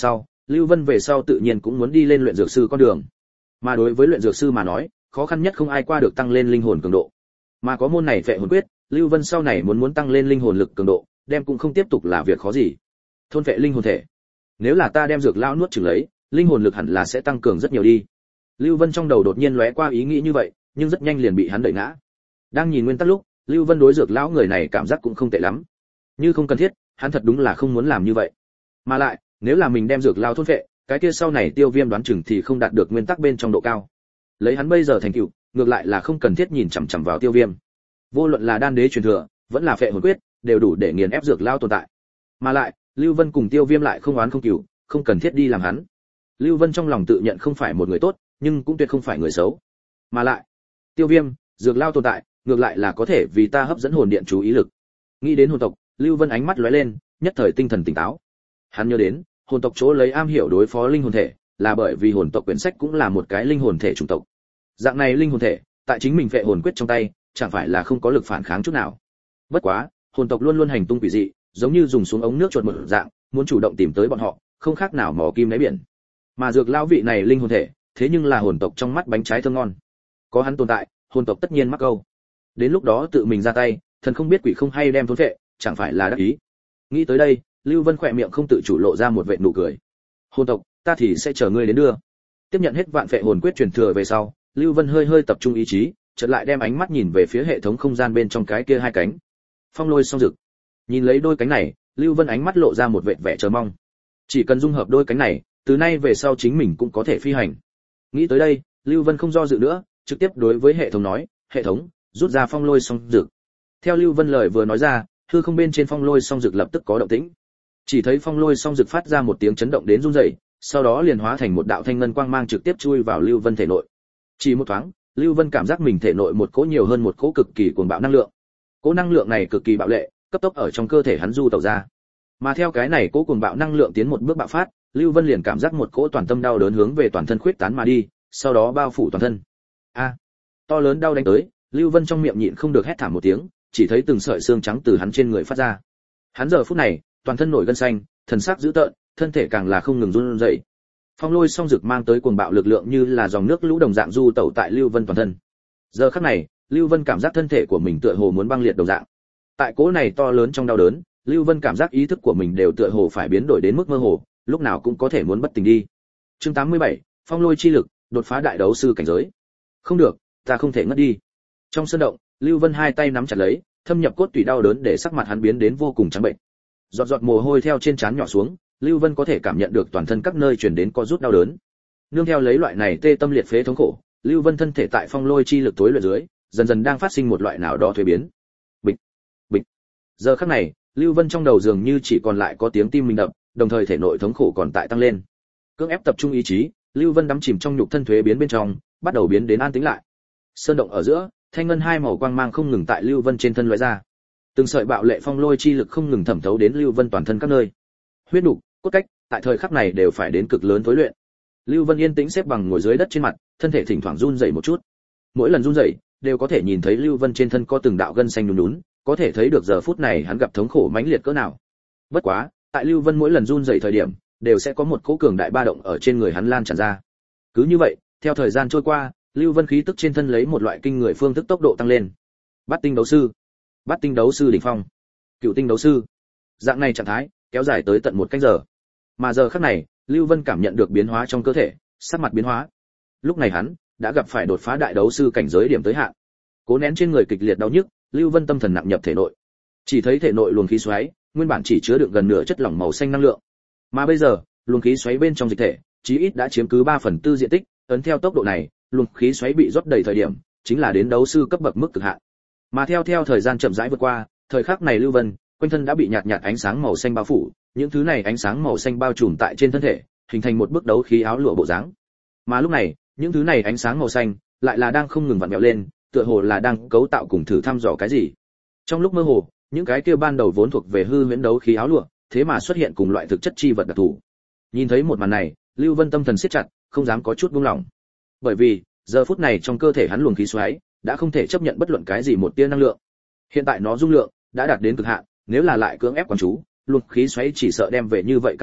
Speaker 1: Lưu Vân về sau tự nhiên cũng muốn đi lên luyện dược sư con đường. Mà đối với luyện dược sư mà nói, khó khăn nhất không ai qua được tăng lên linh hồn cường độ. Mà có môn này Phệ hồn quyết, Lưu Vân sau này muốn tăng lên linh hồn lực cường độ, đem cũng không tiếp tục là việc khó gì. Thôn phệ linh hồn thể. Nếu là ta đem dược lão nuốt chửng lấy, linh hồn lực hẳn là sẽ tăng cường rất nhiều đi. Lưu Vân trong đầu đột nhiên lóe qua ý nghĩ như vậy, nhưng rất nhanh liền bị hắn đẩy ngã. Đang nhìn nguyên tắc lúc, Lưu Vân đối dược lão người này cảm giác cũng không tệ lắm. Như không cần thiết, hắn thật đúng là không muốn làm như vậy. Mà lại, nếu là mình đem dược lão thôn phệ, cái kia sau này Tiêu Viêm đoán chừng thì không đạt được nguyên tắc bên trong độ cao. Lấy hắn bây giờ thành tựu, ngược lại là không cần thiết nhìn chằm chằm vào Tiêu Viêm. Vô luận là đan đế truyền thừa, vẫn là Phệ hồn quyết, đều đủ để nghiền ép dược lão tồn tại. Mà lại, Lưu Vân cùng Tiêu Viêm lại không oán không kỷ, không cần thiết đi làm hắn. Lưu Vân trong lòng tự nhận không phải một người tốt, nhưng cũng tuyệt không phải người xấu. Mà lại, Tiêu Viêm, dược lão tồn tại, ngược lại là có thể vì ta hấp dẫn hồn điện chú ý lực. Nghĩ đến hồn tộc, Lưu Vân ánh mắt lóe lên, nhất thời tinh thần tỉnh táo. Hắn nhớ đến, hồn tộc chỗ lấy am hiểu đối phó linh hồn thể, là bởi vì hồn tộc quyển sách cũng là một cái linh hồn thể chủng tộc. Dạng này linh hồn thể, tại chính mình Phệ hồn quyết trong tay, chẳng phải là không có lực phản kháng chút nào. Bất quá, hồn tộc luôn luôn hành tung quỷ dị, giống như dùng xuống ống nước chuột một dạng, muốn chủ động tìm tới bọn họ, không khác nào mò kim đáy biển. Mà dược lão vị này linh hồn thể, thế nhưng là hồn tộc trong mắt bánh trái thơm ngon. Có hắn tồn tại, hồn tộc tất nhiên mắc câu. Đến lúc đó tự mình ra tay, thần không biết quỷ không hay đem thôn phệ, chẳng phải là đắc ý. Nghĩ tới đây, Lưu Vân khỏe miệng không tự chủ lộ ra một vệt nụ cười. Hồn tộc, ta thì sẽ chờ ngươi đến đưa. Tiếp nhận hết vạn Phệ hồn quyết truyền thừa về sau, Lưu Vân hơi tập trung ý chí, chợt lại đem ánh mắt nhìn về phía hệ thống không gian bên trong cái kia hai cánh. Phong lôi song rực. Nhìn lấy đôi cánh này, Lưu Vân ánh mắt lộ ra một vệt vẻ chờ mong. Chỉ cần dung hợp đôi cánh này, từ nay về sau chính mình cũng có thể phi hành. Nghĩ tới đây, Lưu Vân không do dự nữa, trực tiếp đối với hệ thống nói, "Hệ thống, rút ra phong lôi song rực." Theo Lưu Vân lời vừa nói ra, hư không bên trên phong lôi song rực lập tức có động tĩnh. Chỉ thấy phong lôi song rực phát ra một tiếng chấn động đến rung rẩy, sau đó liền hóa thành một đạo thanh ngân quang mang trực tiếp chui vào Lưu Vân thể nội. Chỉ một thoáng, Lưu Vân cảm giác mình thể nội một cỗ nhiều hơn một cỗ cực kỳ cuồng bạo năng lượng. Cỗ năng lượng này cực kỳ bạo lệ, cấp tốc ở trong cơ thể hắn du tẩu ra. Mà theo cái này cỗ cuồng bạo năng lượng tiến một bước bạo phát, Lưu Vân liền cảm giác một cỗ toàn tâm đau đớn hướng về toàn thân khuyết tán mà đi, sau đó bao phủ toàn thân. A! To lớn đau đánh tới, Lưu Vân trong miệng nhịn không được hét thảm một tiếng, chỉ thấy từng sợi xương trắng từ hắn trên người phát ra. Hắn giờ phút này, toàn thân nổi gân xanh, thần sắc dữ tợn, thân thể càng là không ngừng run rẩy. Phong lôi song rực mang tới cuồng bạo lực lượng như là dòng nước lũ đồng dạng du tẩu tại Lưu Vân toàn thân. Giờ khắc này, Lưu Vân cảm giác thân thể của mình tựa hồ muốn băng liệt đồng dạng. Tại cỗ này to lớn trong đau đớn, Lưu Vân cảm giác ý thức của mình đều tựa hồ phải biến đổi đến mức mơ hồ, lúc nào cũng có thể muốn bất tỉnh đi. Chương 87, Phong lôi chi lực, đột phá đại đấu sư cảnh giới. Không được, ta không thể ngất đi. Trong sân động, Lưu Vân hai tay nắm chặt lấy, thâm nhập cốt tủy đau đớn để sắc mặt hắn biến đến vô cùng trắng bệnh. Giọt giọt mồ hôi theo trên trán nhỏ xuống, Lưu Vân có thể cảm nhận được toàn thân các nơi truyền đến co rút đau đớn. Nương theo lấy loại này tê tâm liệt phế thống khổ, Lưu Vân thân thể tại phong lôi chi lực tối luyện dưới, dần dần đang phát sinh một loại nào đó thuế biến. Bịch, bịch. Giờ khắc này, Lưu Vân trong đầu dường như chỉ còn lại có tiếng tim mình đập, đồng thời thể nội thống khổ còn tại tăng lên. Cưỡng ép tập trung ý chí, Lưu Vân đắm chìm trong nhục thân thuế biến bên trong, bắt đầu biến đến an tĩnh lại. Sơn động ở giữa, thanh ngân hai màu quang mang không ngừng tại Lưu Vân trên thân lóe ra. Từng sợi bạo lệ phong lôi chi lực không ngừng thẩm thấu đến Lưu Vân toàn thân các nơi. Huyết nục, cốt cách, tại thời khắc này đều phải đến cực lớn tối luyện. Lưu Vân yên tĩnh xếp bằng ngồi dưới đất trên mặt, thân thể thỉnh thoảng run rẩy một chút. Mỗi lần run rẩy, đều có thể nhìn thấy Lưu Vân trên thân có từng đạo gân xanh nhún nhún, có thể thấy được giờ phút này hắn gặp thống khổ mãnh liệt cỡ nào. Bất quá, tại Lưu Vân mỗi lần run rẩy thời điểm, đều sẽ có một cỗ cường đại ba động ở trên người hắn lan tràn ra. Cứ như vậy, theo thời gian trôi qua, Lưu Vân khí tức trên thân lấy một loại kinh người phương thức tốc độ tăng lên. Bát tinh đấu sư, Bát tinh đấu sư đỉnh phong, Cựu tinh đấu sư. Dạng này trạng thái kéo dài tới tận 1 canh giờ. Mà giờ khắc này, Lưu Vân cảm nhận được biến hóa trong cơ thể, sắc mặt biến hóa. Lúc này hắn đã gặp phải đột phá đại đấu sư cảnh giới điểm tới hạn. Cố nén trên người kịch liệt đau nhức, Lưu Vân tâm thần nặng nhập thể nội. Chỉ thấy thể nội luồng khí xoáy, nguyên bản chỉ chứa đựng gần nửa chất lỏng màu xanh năng lượng. Mà bây giờ, luồng khí xoáy bên trong dịch thể, chí ít đã chiếm cứ 3/4 diện tích, ấn theo tốc độ này, luồng khí xoáy bị rót đầy thời điểm, chính là đến đấu sư cấp bậc mức cực hạn. Mà theo thời gian chậm rãi vượt qua, thời khắc này Lưu Vân, quanh thân đã bị nhạt nhạt ánh sáng màu xanh bao phủ, những thứ này ánh sáng màu xanh bao trùm tại trên thân thể, hình thành một bức đấu khí áo lụa bộ dáng. Mà lúc này, những thứ này ánh sáng màu xanh lại là đang không ngừng vặn vẹo lên, tựa hồ là đang cấu tạo cùng thử thăm dò cái gì. Trong lúc mơ hồ, những cái kia ban đầu vốn thuộc về hư huyễn đấu khí áo lụa, thế mà xuất hiện cùng loại thực chất chi vật đặc thù. Nhìn thấy một màn này, Lưu Vân tâm thần siết chặt, không dám có chút buông lỏng. Bởi vì, giờ phút này trong cơ thể hắn luồng khí xoáy đã không thể chấp nhận bất luận cái gì một tia năng lượng. Hiện tại nó dung lượng đã đạt đến cực hạn, nếu là lại cưỡng ép quán chú, luồng khí xoáy chỉ sợ đem về như vậy căng nước,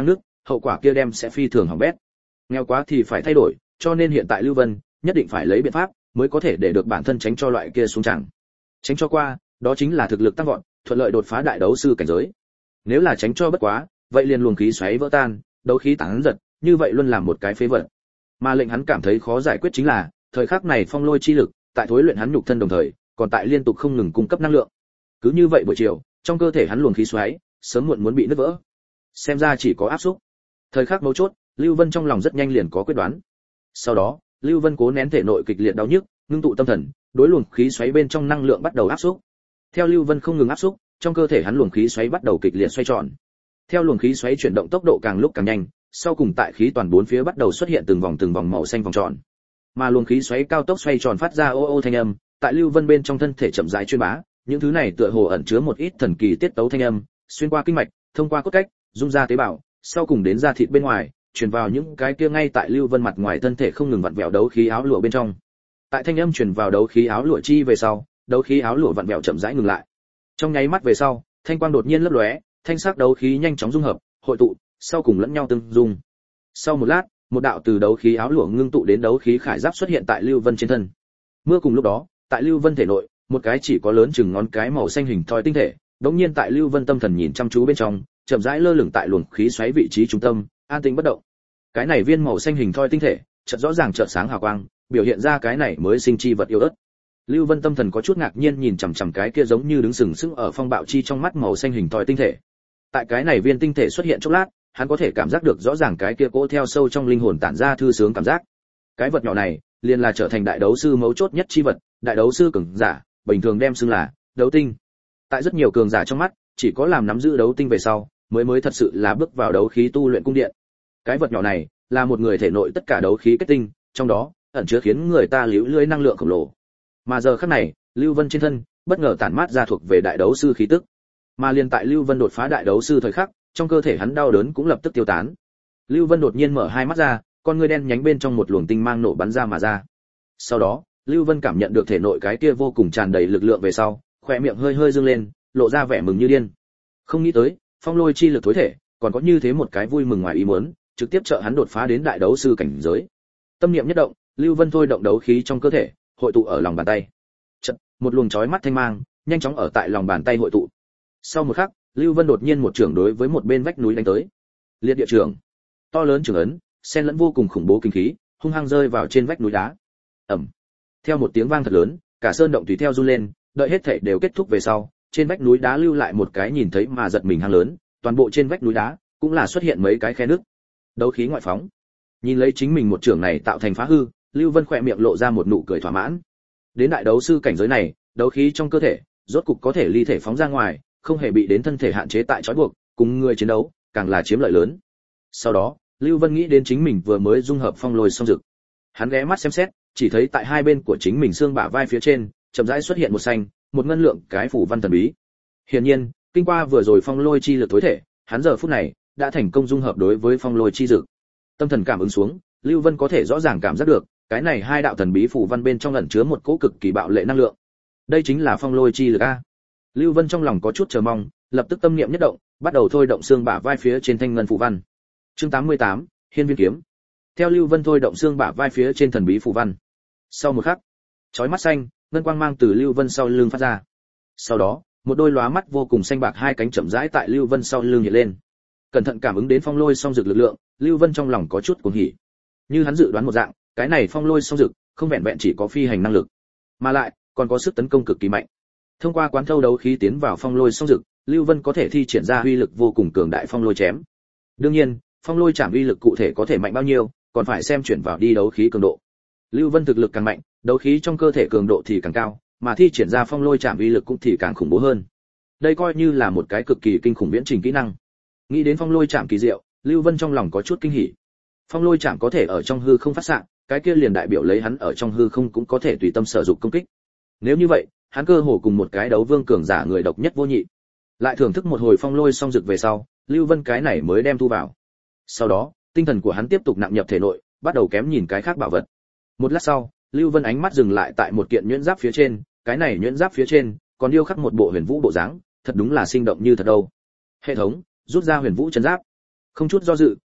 Speaker 1: hậu quả kia đem sẽ phi thường hỏng bét. Nghèo quá thì phải thay đổi, cho nên hiện tại Lưu Vân nhất định phải lấy biện pháp mới có thể để được bản thân tránh cho loại kia xuống chẳng. Tránh cho qua, đó chính là thực lực tăng vọt, thuận lợi đột phá đại đấu sư cảnh giới. Nếu là tránh cho bất quá, vậy liền luồng khí xoáy vỡ tan, đấu khí tán giật, như vậy luôn làm một cái phế vật. Mà lệnh hắn cảm thấy khó giải quyết chính là, thời khắc này phong lôi chi lực, tại thối luyện hắn nhục thân đồng thời, còn tại liên tục không ngừng cung cấp năng lượng. Cứ như vậy buổi chiều, trong cơ thể hắn luồng khí xoáy, sớm muộn muốn bị nứt vỡ. Xem ra chỉ có áp xúc. Thời khắc mấu chốt, Lưu Vân trong lòng rất nhanh liền có quyết đoán. Sau đó, Lưu Vân cố nén thể nội kịch liệt đau nhức, ngưng tụ tâm thần, đối luồng khí xoáy bên trong năng lượng bắt đầu áp xúc. Theo Lưu Vân không ngừng áp xúc, trong cơ thể hắn luồng khí xoáy bắt đầu kịch liệt xoay tròn. Theo luồng khí xoáy chuyển động tốc độ càng lúc càng nhanh, sau cùng tại khí toàn bốn phía bắt đầu xuất hiện từng vòng màu xanh vòng tròn. Mà luồng khí xoáy cao tốc xoay tròn phát ra ô ô thanh âm, tại Lưu Vân bên trong thân thể chậm rãi truyền bá, những thứ này tựa hồ ẩn chứa một ít thần kỳ tiết tấu thanh âm, xuyên qua kinh mạch, thông qua cốt cách, dung ra tế bào, sau cùng đến da thịt bên ngoài, truyền vào những cái kia ngay tại Lưu Vân mặt ngoài thân thể không ngừng vặn vẹo đấu khí áo lụa bên trong. Tại thanh âm truyền vào đấu khí áo lụa chi về sau, đấu khí áo lụa vặn vẹo chậm rãi ngừng lại. Trong nháy mắt về sau, thanh quang đột nhiên lấp lóe, thanh sắc đấu khí nhanh chóng dung hợp, hội tụ, sau cùng lẫn nhau tương dung. Sau một lát, một đạo từ đấu khí áo lụa ngưng tụ đến đấu khí khải giáp xuất hiện tại Lưu Vân trên thân. Mưa cùng lúc đó, tại Lưu Vân thể nội, một cái chỉ có lớn chừng ngón cái màu xanh hình thoi tinh thể, đột nhiên tại Lưu Vân tâm thần nhìn chăm chú bên trong, chậm rãi lơ lửng tại luồng khí xoáy vị trí trung tâm, an tĩnh bất động. Cái này viên màu xanh hình thoi tinh thể, chợt rõ ràng chợt sáng hào quang, biểu hiện ra cái này mới sinh chi vật yếu ớt. Lưu Vân tâm thần có chút ngạc nhiên nhìn chằm chằm cái kia giống như đứng sừng sững ở phong bạo chi trong mắt màu xanh hình thoi tinh thể. Tại cái này viên tinh thể xuất hiện chốc lát, hắn có thể cảm giác được rõ ràng cái kia cỗ theo sâu trong linh hồn tản ra thư sướng cảm giác. Cái vật nhỏ này, liền là trở thành đại đấu sư mấu chốt nhất chi vật, đại đấu sư cường giả, bình thường đem xưng là đấu tinh. Tại rất nhiều cường giả trong mắt, chỉ có làm nắm giữ đấu tinh về sau, mới thật sự là bước vào đấu khí tu luyện cung điện. Cái vật nhỏ này, là một người thể nội tất cả đấu khí kết tinh, trong đó ẩn chứa khiến người ta liễu lưỡi năng lượng khổng lồ. Mà giờ khắc này, Lưu Vân trên thân bất ngờ tản mát ra thuộc về đại đấu sư khí tức. Mà liền tại Lưu Vân đột phá đại đấu sư thời khắc, trong cơ thể hắn đau đớn cũng lập tức tiêu tán. Lưu Vân đột nhiên mở hai mắt ra, con ngươi đen nhánh bên trong một luồng tinh mang nổ bắn ra mà ra. Sau đó, Lưu Vân cảm nhận được thể nội cái kia vô cùng tràn đầy lực lượng về sau, khóe miệng hơi hơi dương lên, lộ ra vẻ mừng như điên. Không nghĩ tới, phong lôi chi lực tối thể, còn có như thế một cái vui mừng ngoài ý muốn, trực tiếp trợ hắn đột phá đến đại đấu sư cảnh giới. Tâm niệm nhất động, Lưu Vân thôi động đấu khí trong cơ thể, hội tụ ở lòng bàn tay. Chợt, một luồng chói mắt thanh mang, nhanh chóng ở tại lòng bàn tay hội tụ. Sau một khắc, Lưu Vân đột nhiên một trường đối với một bên vách núi đánh tới. Liệt địa trường. To lớn trường ấn, xen lẫn vô cùng khủng bố kinh khí, hung hăng rơi vào trên vách núi đá. Ầm. Theo một tiếng vang thật lớn, cả sơn động tùy theo run lên, đợi hết thảy đều kết thúc về sau, trên vách núi đá lưu lại một cái nhìn thấy mà giật mình hang lớn, toàn bộ trên vách núi đá cũng là xuất hiện mấy cái khe nứt. Đấu khí ngoại phóng. Nhìn lấy chính mình một trường này tạo thành phá hư, Lưu Vân khỏe miệng lộ ra một nụ cười thỏa mãn. Đến đại đấu sư cảnh giới này, đấu khí trong cơ thể rốt cục có thể ly thể phóng ra ngoài, không hề bị đến thân thể hạn chế tại trói buộc, cùng người chiến đấu, càng là chiếm lợi lớn. Sau đó, Lưu Vân nghĩ đến chính mình vừa mới dung hợp phong lôi song dực. Hắn ghé mắt xem xét, chỉ thấy tại hai bên của chính mình xương bả vai phía trên, chậm rãi xuất hiện một xanh, một ngân lượng cái phủ văn thần bí. Hiển nhiên, kinh qua vừa rồi phong lôi chi lực tối thể, hắn giờ phút này đã thành công dung hợp đối với phong lôi chi dực. Tâm thần cảm ứng xuống, Lưu Vân có thể rõ ràng cảm giác được, cái này hai đạo thần bí phủ văn bên trong ẩn chứa một cỗ cực kỳ bạo lệ năng lượng. Đây chính là phong lôi chi lực a. Lưu Vân trong lòng có chút chờ mong, lập tức tâm niệm nhất động, bắt đầu thôi động xương bả vai phía trên thanh ngân phủ văn. Chương 88, Hiên Viên kiếm. Theo Lưu Vân thôi động xương bả vai phía trên thần bí phủ văn. Sau một khắc, chói mắt xanh, ngân quang mang từ Lưu Vân sau lưng phát ra. Sau đó, một đôi lóa mắt vô cùng xanh bạc hai cánh chậm rãi tại Lưu Vân sau lưng hiện lên. Cẩn thận cảm ứng đến phong lôi song dực lực lượng, Lưu Vân trong lòng có chút cuồng hỉ. Như hắn dự đoán một dạng, cái này phong lôi song dực không vẹn vẹn chỉ có phi hành năng lực, mà lại còn có sức tấn công cực kỳ mạnh. Thông qua quán thâu đấu khí tiến vào phong lôi song dực, Lưu Vân có thể thi triển ra uy lực vô cùng cường đại phong lôi chém. Đương nhiên, phong lôi chạm uy lực cụ thể có thể mạnh bao nhiêu, còn phải xem chuyển vào đi đấu khí cường độ. Lưu Vân thực lực càng mạnh, đấu khí trong cơ thể cường độ thì càng cao, mà thi triển ra phong lôi chạm uy lực cũng thì càng khủng bố hơn. Đây coi như là một cái cực kỳ kinh khủng viễn trình kỹ năng. Nghĩ đến phong lôi chạm kỳ diệu, Lưu Vân trong lòng có chút kinh hỉ. Phong lôi chạm có thể ở trong hư không phát xạ, cái kia liền đại biểu lấy hắn ở trong hư không cũng có thể tùy tâm sử dụng công kích. Nếu như vậy, hắn cơ hồ cùng một cái đấu vương cường giả người độc nhất vô nhị. Lại thưởng thức một hồi phong lôi song dực về sau, Lưu Vân cái này mới đem thu vào. Sau đó, tinh thần của hắn tiếp tục nặng nhập thể nội, bắt đầu kém nhìn cái khác bảo vật. Một lát sau, Lưu Vân ánh mắt dừng lại tại một kiện nhuyễn giáp phía trên, cái này nhuyễn giáp phía trên còn điêu khắc một bộ huyền vũ bộ dáng, thật đúng là sinh động như thật đâu. Hệ thống, rút ra huyền vũ chân giáp. Không chút do dự,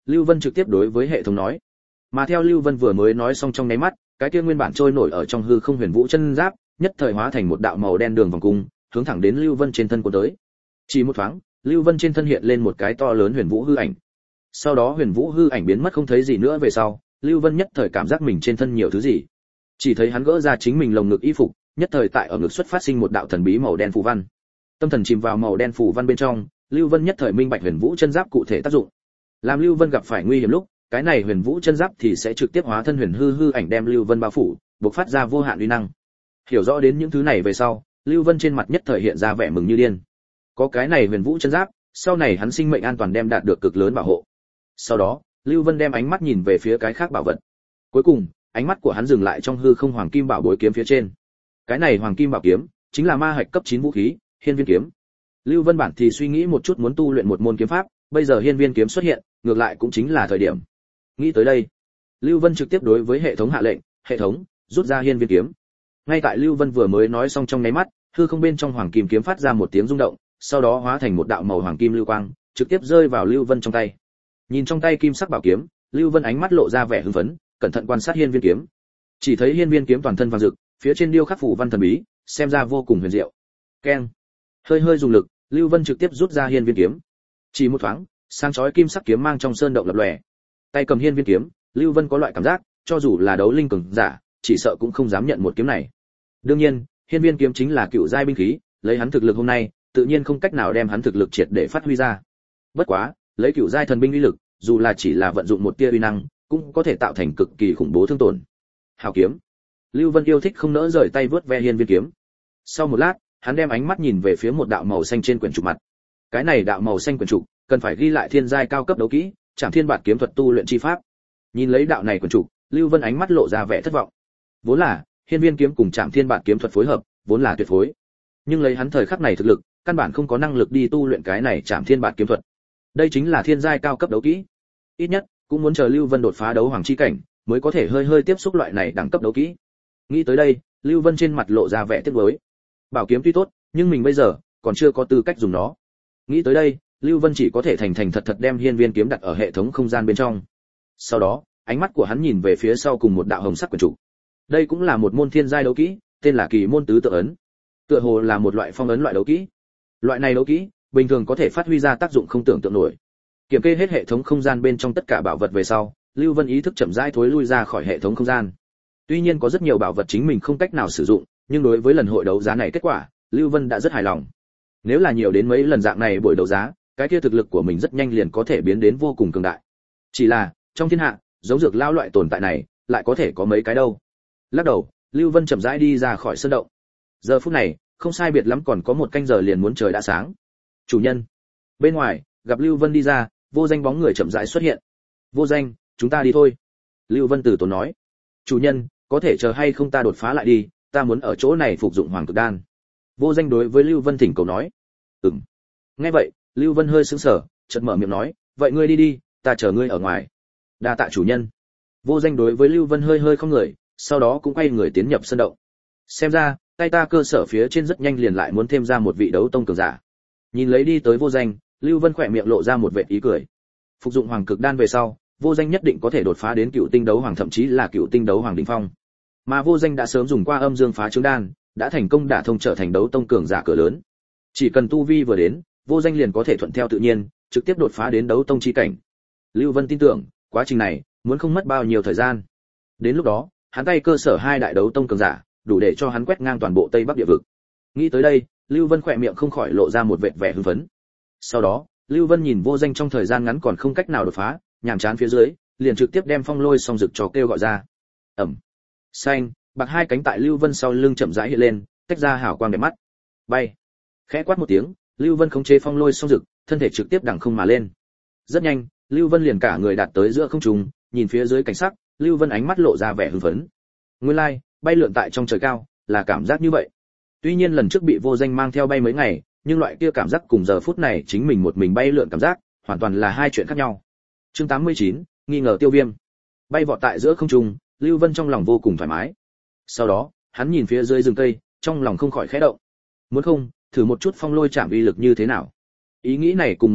Speaker 1: Lưu Vân trực tiếp đối với hệ thống nói. Mà theo Lưu Vân vừa mới nói xong trong nháy mắt, cái kia nguyên bản trôi nổi ở trong hư không huyền vũ chân giáp, nhất thời hóa thành một đạo màu đen đường vòng cung, hướng thẳng đến Lưu Vân trên thân cuốn tới. Chỉ một thoáng, Lưu Vân trên thân hiện lên một cái to lớn huyền vũ hư ảnh. Sau đó huyền vũ hư ảnh biến mất không thấy gì nữa về sau, Lưu Vân nhất thời cảm giác mình trên thân nhiều thứ gì. Chỉ thấy hắn gỡ ra chính mình lồng ngực y phục, nhất thời tại ở ngực xuất phát sinh một đạo thần bí màu đen phù văn. Tâm thần chìm vào màu đen phù văn bên trong, Lưu Vân nhất thời minh bạch huyền vũ chân giáp cụ thể tác dụng. Làm Lưu Vân gặp phải nguy hiểm lúc, cái này huyền vũ chân giáp thì sẽ trực tiếp hóa thân huyền hư ảnh đem Lưu Vân bao phủ, bộc phát ra vô hạn uy năng. Hiểu rõ đến những thứ này về sau, Lưu Vân trên mặt nhất thời hiện ra vẻ mừng như điên. Có cái này huyền vũ chân giáp, sau này hắn sinh mệnh an toàn đem đạt được cực lớn bảo hộ. Sau đó, Lưu Vân đem ánh mắt nhìn về phía cái khác bảo vật. Cuối cùng, ánh mắt của hắn dừng lại trong hư không hoàng kim bảo bối kiếm phía trên. Cái này hoàng kim bảo kiếm chính là ma hạch cấp 9 vũ khí, Hiên Viên kiếm. Lưu Vân bản thì suy nghĩ một chút muốn tu luyện một môn kiếm pháp, bây giờ Hiên Viên kiếm xuất hiện, ngược lại cũng chính là thời điểm. Nghĩ tới đây, Lưu Vân trực tiếp đối với hệ thống hạ lệnh, "Hệ thống, rút ra Hiên Viên kiếm." Ngay tại Lưu Vân vừa mới nói xong trong nháy mắt, hư không bên trong hoàng kim kiếm phát ra một tiếng rung động, sau đó hóa thành một đạo màu hoàng kim lưu quang, trực tiếp rơi vào Lưu Vân trong tay. Nhìn trong tay kim sắc bảo kiếm, Lưu Vân ánh mắt lộ ra vẻ hưng phấn, cẩn thận quan sát Hiên Viên kiếm. Chỉ thấy Hiên Viên kiếm toàn thân vàng rực, phía trên điêu khắc phù văn thần bí, xem ra vô cùng huyền diệu. Keng. Hơi hơi dùng lực, Lưu Vân trực tiếp rút ra Hiên Viên kiếm. Chỉ một thoáng, sáng chói kim sắc kiếm mang trong sơn động lập lòe. Tay cầm Hiên Viên kiếm, Lưu Vân có loại cảm giác, cho dù là đấu linh cường giả, chỉ sợ cũng không dám nhận một kiếm này. Đương nhiên, Hiên Viên kiếm chính là cựu giai binh khí, lấy hắn thực lực hôm nay, tự nhiên không cách nào đem hắn thực lực triệt để phát huy ra. Bất quá, lấy cựu giai thần binh uy lực, dù là chỉ là vận dụng một tia uy năng, cũng có thể tạo thành cực kỳ khủng bố thương tổn. Hào kiếm. Lưu Vân yêu thích không nỡ rời tay vớt ve Hiên Viên kiếm. Sau một lát, hắn đem ánh mắt nhìn về phía một đạo màu xanh trên quyển trục mặt. Cái này đạo màu xanh quyển trục, cần phải ghi lại thiên giai cao cấp đấu kỹ, Trảm Thiên Bạt kiếm thuật tu luyện chi pháp. Nhìn lấy đạo này quyển trục, Lưu Vân ánh mắt lộ ra vẻ thất vọng. Vốn là, Hiên Viên kiếm cùng Trảm Thiên Bạt kiếm thuật phối hợp, vốn là tuyệt phối. Nhưng lấy hắn thời khắc này thực lực, căn bản không có năng lực đi tu luyện cái này Trảm Thiên Bạt kiếm thuật. Đây chính là thiên giai cao cấp đấu kỹ. Ít nhất cũng muốn chờ Lưu Vân đột phá đấu hoàng chi cảnh, mới có thể hơi hơi tiếp xúc loại này đẳng cấp đấu kỹ. Nghĩ tới đây, Lưu Vân trên mặt lộ ra vẻ tiếc nuối. Bảo kiếm tuy tốt, nhưng mình bây giờ còn chưa có tư cách dùng nó. Nghĩ tới đây, Lưu Vân chỉ có thể thành thành thật thật đem Hiên Viên kiếm đặt ở hệ thống không gian bên trong. Sau đó, ánh mắt của hắn nhìn về phía sau cùng một đạo hồng sắc quyển trục. Đây cũng là một môn thiên giai đấu kỹ, tên là Kỳ môn tứ tự ấn. Tựa hồ là một loại phong ấn loại đấu kỹ. Loại này đấu kỹ, bình thường có thể phát huy ra tác dụng không tưởng tượng nổi. Kiểm kê hết hệ thống không gian bên trong tất cả bảo vật về sau, Lưu Vân ý thức chậm rãi thối lui ra khỏi hệ thống không gian. Tuy nhiên có rất nhiều bảo vật chính mình không cách nào sử dụng, nhưng đối với lần hội đấu giá này kết quả, Lưu Vân đã rất hài lòng. Nếu là nhiều đến mấy lần dạng này buổi đấu giá, cái kia thực lực của mình rất nhanh liền có thể biến đến vô cùng cường đại. Chỉ là, trong thiên hạ, giống dược lao loại tồn tại này, lại có thể có mấy cái đâu. Lắc đầu, Lưu Vân chậm rãi đi ra khỏi sơn động. Giờ phút này, không sai biệt lắm còn có một canh giờ liền muốn trời đã sáng. Chủ nhân. Bên ngoài, gặp Lưu Vân đi ra, Vô Danh bóng người chậm rãi xuất hiện. Vô Danh, chúng ta đi thôi. Lưu Vân từ tốn nói. Chủ nhân, có thể chờ hay không ta đột phá lại đi, ta muốn ở chỗ này phục dụng hoàng cực đan. Vô Danh đối với Lưu Vân thỉnh cầu nói. Ừm. Nghe vậy, Lưu Vân hơi sững sờ, chợt mở miệng nói, vậy ngươi đi đi, ta chờ ngươi ở ngoài. Đa tạ chủ nhân. Vô Danh đối với Lưu Vân hơi hơi không người, sau đó cũng quay người tiến nhập sân động. Xem ra, tay ta cơ sở phía trên rất nhanh liền lại muốn thêm ra một vị đấu tông cường giả. Nhìn lấy đi tới Vô Danh, Lưu Vân khỏe miệng lộ ra một vệt ý cười. Phục dụng hoàng cực đan về sau, Vô Danh nhất định có thể đột phá đến cựu tinh đấu hoàng, thậm chí là cựu tinh đấu hoàng đỉnh phong. Mà Vô Danh đã sớm dùng qua âm dương phá trướng đan, đã thành công đả thông trở thành đấu tông cường giả cửa lớn. Chỉ cần tu vi vừa đến, Vô Danh liền có thể thuận theo tự nhiên, trực tiếp đột phá đến đấu tông chi cảnh. Lưu Vân tin tưởng, quá trình này muốn không mất bao nhiêu thời gian. Đến lúc đó, hắn tay cơ sở hai đại đấu tông cường giả, đủ để cho hắn quét ngang toàn bộ Tây Bắc địa vực. Nghĩ tới đây, Lưu Vân khỏe miệng không khỏi lộ ra một vệt vẻ hưng phấn. Sau đó, Lưu Vân nhìn Vô Danh trong thời gian ngắn còn không cách nào đột phá, nhàm chán phía dưới, liền trực tiếp đem phong lôi song dực trò kêu gọi ra. Ầm. Xanh, bạc hai cánh tại Lưu Vân sau lưng chậm rãi hiện lên, tách ra hào quang đẹp mắt. Bay. Khẽ quát một tiếng, Lưu Vân khống chế phong lôi song dực, thân thể trực tiếp đằng không mà lên. Rất nhanh, Lưu Vân liền cả người đạt tới giữa không trung, nhìn phía dưới cảnh sắc, Lưu Vân ánh mắt lộ ra vẻ hưng phấn. Nguyên lai, bay lượn tại trong trời cao, là cảm giác như vậy. Tuy nhiên lần trước bị Vô Danh mang theo bay mấy ngày, nhưng loại kia cảm giác cùng giờ phút này chính mình một mình bay lượn cảm giác, hoàn toàn là hai chuyện khác nhau. Chương 89, nghi ngờ tiêu viêm. Bay vọt tại giữa không trung, Lưu Vân trong lòng vô cùng thoải mái. Sau đó, hắn nhìn phía dưới rừng cây, trong lòng không khỏi khẽ động. Muốn không, thử một chút phong lôi chạm uy lực như thế nào. Ý nghĩ này cùng một chỗ,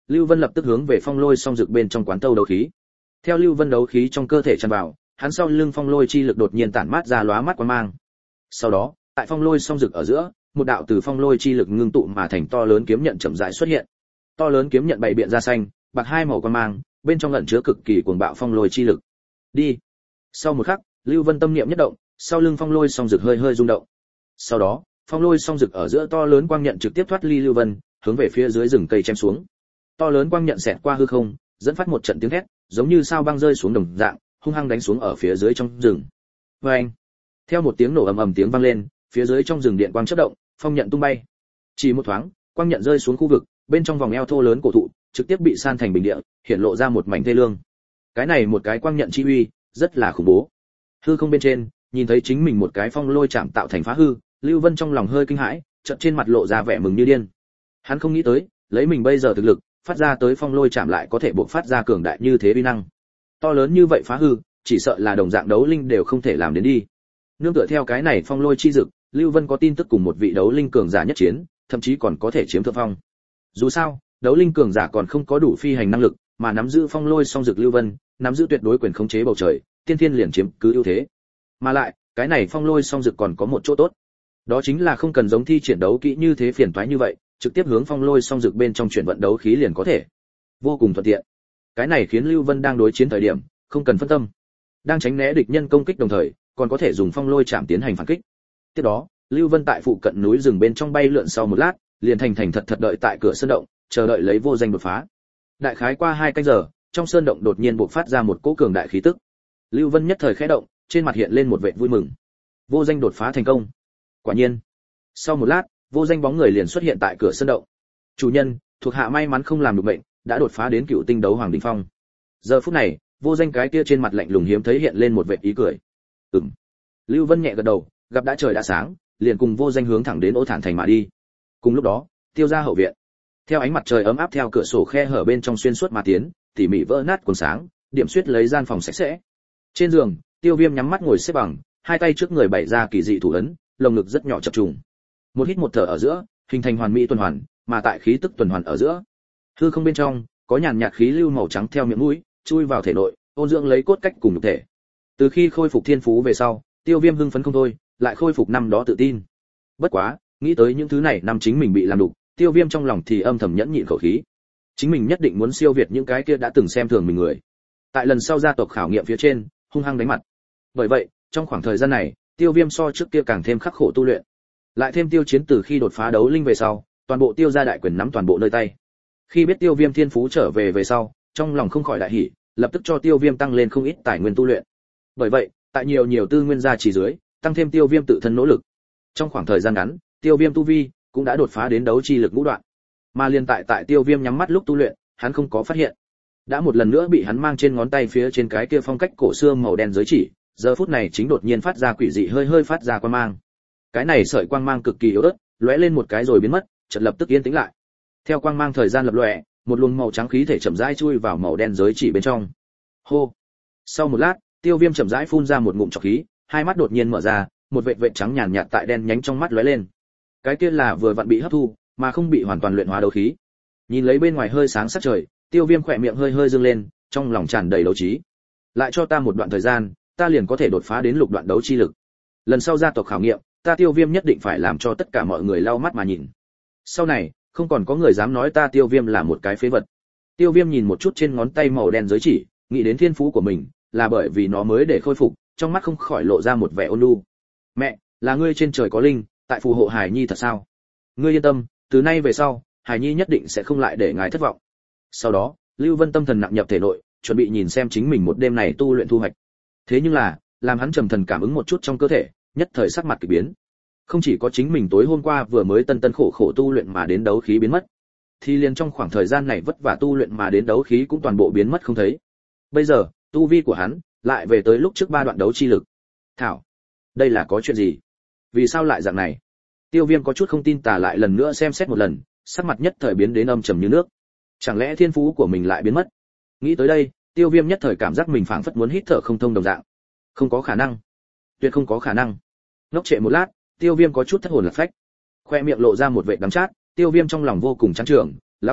Speaker 1: Lưu Vân lập tức hướng về phong lôi song dực bên trong quán tâu đấu khí. Theo Lưu Vân đấu khí trong cơ thể tràn vào, hắn sau lưng phong lôi chi lực đột nhiên tản mát ra lóa mắt quang mang. Sau đó, tại phong lôi song dực ở giữa, một đạo từ phong lôi chi lực ngưng tụ mà thành to lớn kiếm nhận chậm rãi xuất hiện. To lớn kiếm nhận bày biện ra xanh, bạc hai màu quang mang, bên trong ẩn chứa cực kỳ cuồng bạo phong lôi chi lực. Đi. Sau một khắc, Lưu Vân tâm niệm nhất động, sau lưng phong lôi song dực hơi hơi rung động. Sau đó, phong lôi song dực ở giữa to lớn quang nhận trực tiếp thoát ly Lưu Vân, hướng về phía dưới rừng cây chém xuống. To lớn quang nhận xẹt qua hư không, dẫn phát một trận tiếng thét, giống như sao băng rơi xuống đồng dạng, hung hăng đánh xuống ở phía dưới trong rừng. Oeng! Theo một tiếng nổ ầm ầm tiếng vang lên, phía dưới trong rừng điện quang chớp động, phong nhận tung bay. Chỉ một thoáng, quang nhận rơi xuống khu vực, bên trong vòng eo thô lớn cổ thụ, trực tiếp bị san thành bình địa, hiện lộ ra một mảnh thê lương. Cái này một cái quang nhận chi uy, rất là khủng bố. Hư không bên trên, nhìn thấy chính mình một cái phong lôi chạm tạo thành phá hư, Lưu Vân trong lòng hơi kinh hãi, chợt trên mặt lộ ra vẻ mừng như điên. Hắn không nghĩ tới, lấy mình bây giờ thực lực, phát ra tới phong lôi chạm lại có thể buộc phát ra cường đại như thế uy năng. To lớn như vậy phá hư, chỉ sợ là đồng dạng đấu linh đều không thể làm đến đi. Nương tựa theo cái này phong lôi chi dực, Lưu Vân có tin tức cùng một vị đấu linh cường giả nhất chiến, thậm chí còn có thể chiếm thượng phong. Dù sao, đấu linh cường giả còn không có đủ phi hành năng lực, mà nắm giữ phong lôi song dực Lưu Vân, nắm giữ tuyệt đối quyền khống chế bầu trời, tiên thiên liền chiếm cứ ưu thế. Mà lại, cái này phong lôi song dực còn có một chỗ tốt. Đó chính là không cần giống thi triển đấu kỹ như thế phiền toái như vậy, trực tiếp hướng phong lôi song dực bên trong chuyển vận đấu khí liền có thể. Vô cùng thuận tiện. Cái này khiến Lưu Vân đang đối chiến thời điểm, không cần phân tâm. Đang tránh né địch nhân công kích đồng thời, còn có thể dùng phong lôi chạm tiến hành phản kích. Tiếp đó, Lưu Vân tại phụ cận núi rừng bên trong bay lượn sau một lát, liền thành thành thật thật đợi tại cửa sơn động, chờ đợi lấy vô danh đột phá. Đại khái qua 2 canh giờ, trong sơn động đột nhiên bộc phát ra một cỗ cường đại khí tức. Lưu Vân nhất thời khẽ động, trên mặt hiện lên một vẻ vui mừng. Vô danh đột phá thành công. Quả nhiên. Sau một lát, vô danh bóng người liền xuất hiện tại cửa sơn động. Chủ nhân, thuộc hạ may mắn không làm được bệnh, đã đột phá đến cựu tinh đấu hoàng đỉnh phong. Giờ phút này, vô danh cái kia trên mặt lạnh lùng hiếm thấy hiện lên một vẻ ý cười. Ừm. Lưu Vân nhẹ gật đầu, gặp đã trời đã sáng, liền cùng vô danh hướng thẳng đến Ô Thản thành mà đi. Cùng lúc đó, Tiêu gia hậu viện. Theo ánh mặt trời ấm áp theo cửa sổ khe hở bên trong xuyên suốt mà tiến, tỉ mỉ vỡ nát quần sáng, điểm xuyết lấy gian phòng sạch sẽ. Trên giường, Tiêu Viêm nhắm mắt ngồi xếp bằng, hai tay trước người bày ra kỳ dị thủ ấn, lồng ngực rất nhỏ chập trùng. Một hít một thở ở giữa, hình thành hoàn mỹ tuần hoàn, mà tại khí tức tuần hoàn ở giữa, hư không bên trong có nhàn nhạt khí lưu màu trắng theo miệng mũi chui vào thể nội, ôn dưỡng lấy cốt cách cùng nhục thể. Từ khi khôi phục thiên phú về sau, Tiêu Viêm hưng phấn không thôi, lại khôi phục năm đó tự tin. Bất quá, nghĩ tới những thứ này năm chính mình bị làm đục, Tiêu Viêm trong lòng thì âm thầm nhẫn nhịn khẩu khí. Chính mình nhất định muốn siêu việt những cái kia đã từng xem thường mình người. Tại lần sau gia tộc khảo nghiệm phía trên, hung hăng đánh mặt. Bởi vậy, trong khoảng thời gian này, Tiêu Viêm so trước kia càng thêm khắc khổ tu luyện. Lại thêm Tiêu Chiến từ khi đột phá đấu linh về sau, toàn bộ Tiêu gia đại quyền nắm toàn bộ nơi tay. Khi biết Tiêu Viêm thiên phú trở về sau, trong lòng không khỏi đại hỉ, lập tức cho Tiêu Viêm tăng lên không ít tài nguyên tu luyện. Bởi vậy, tại nhiều tư nguyên gia chỉ dưới, tăng thêm Tiêu Viêm tự thân nỗ lực. Trong khoảng thời gian ngắn, Tiêu Viêm tu vi cũng đã đột phá đến đấu chi lực ngũ đoạn. Mà liên tại Tiêu Viêm nhắm mắt lúc tu luyện, hắn không có phát hiện, đã một lần nữa bị hắn mang trên ngón tay phía trên cái kia phong cách cổ xưa màu đen giới chỉ, giờ phút này chính đột nhiên phát ra quỷ dị hơi phát ra quang mang. Cái này sợi quang mang cực kỳ yếu ớt, lóe lên một cái rồi biến mất, chợt lập tức yên tĩnh lại. Theo quang mang thời gian lập lòe, một luồng màu trắng khí thể chậm rãi chui vào màu đen giới chỉ bên trong. Hô. Sau một lát, Tiêu Viêm chậm rãi phun ra một ngụm trọc khí, hai mắt đột nhiên mở ra, một vệt trắng nhàn nhạt tại đen nhánh trong mắt lóe lên. Cái kia là vừa vặn bị hấp thu, mà không bị hoàn toàn luyện hóa đấu khí. Nhìn lấy bên ngoài hơi sáng sắc trời, Tiêu Viêm khỏe miệng hơi dương lên, trong lòng tràn đầy đấu trí. Lại cho ta một đoạn thời gian, ta liền có thể đột phá đến lục đoạn đấu chi lực. Lần sau gia tộc khảo nghiệm, ta Tiêu Viêm nhất định phải làm cho tất cả mọi người lau mắt mà nhìn. Sau này, không còn có người dám nói ta Tiêu Viêm là một cái phế vật. Tiêu Viêm nhìn một chút trên ngón tay màu đen giới chỉ, nghĩ đến thiên phú của mình, là bởi vì nó mới để khôi phục, trong mắt không khỏi lộ ra một vẻ ôn nhu. Mẹ, là ngươi trên trời có linh, tại phù hộ Hải Nhi thật sao? Ngươi yên tâm, từ nay về sau, Hải Nhi nhất định sẽ không lại để ngài thất vọng. Sau đó, Lưu Vân tâm thần nặng nhập thể nội, chuẩn bị nhìn xem chính mình một đêm này tu luyện thu hoạch. Thế nhưng là, làm hắn trầm thần cảm ứng một chút trong cơ thể, nhất thời sắc mặt kỳ biến. Không chỉ có chính mình tối hôm qua vừa mới tân khổ khổ tu luyện mà đến đấu khí biến mất, thì liền trong khoảng thời gian này vất vả tu luyện mà đến đấu khí cũng toàn bộ biến mất không thấy. Bây giờ, tu vi của hắn lại về tới lúc trước 3 đoạn đấu chi lực. Thảo, đây là có chuyện gì? Vì sao lại dạng này? Tiêu Viêm có chút không tin tả lại lần nữa xem xét một lần, sắc mặt nhất thời biến đến âm trầm như nước. Chẳng lẽ thiên phú của mình lại biến mất? Nghĩ tới đây, Tiêu Viêm nhất thời cảm giác mình phảng phất muốn hít thở không thông đồng dạng. Không có khả năng, tuyệt không có khả năng. Ngốc trệ một lát, Tiêu Viêm có chút thất hồn lạc phách. Khoe miệng lộ ra một vệt đắng chát, Tiêu Viêm trong lòng vô cùng chán trường, lão thiên,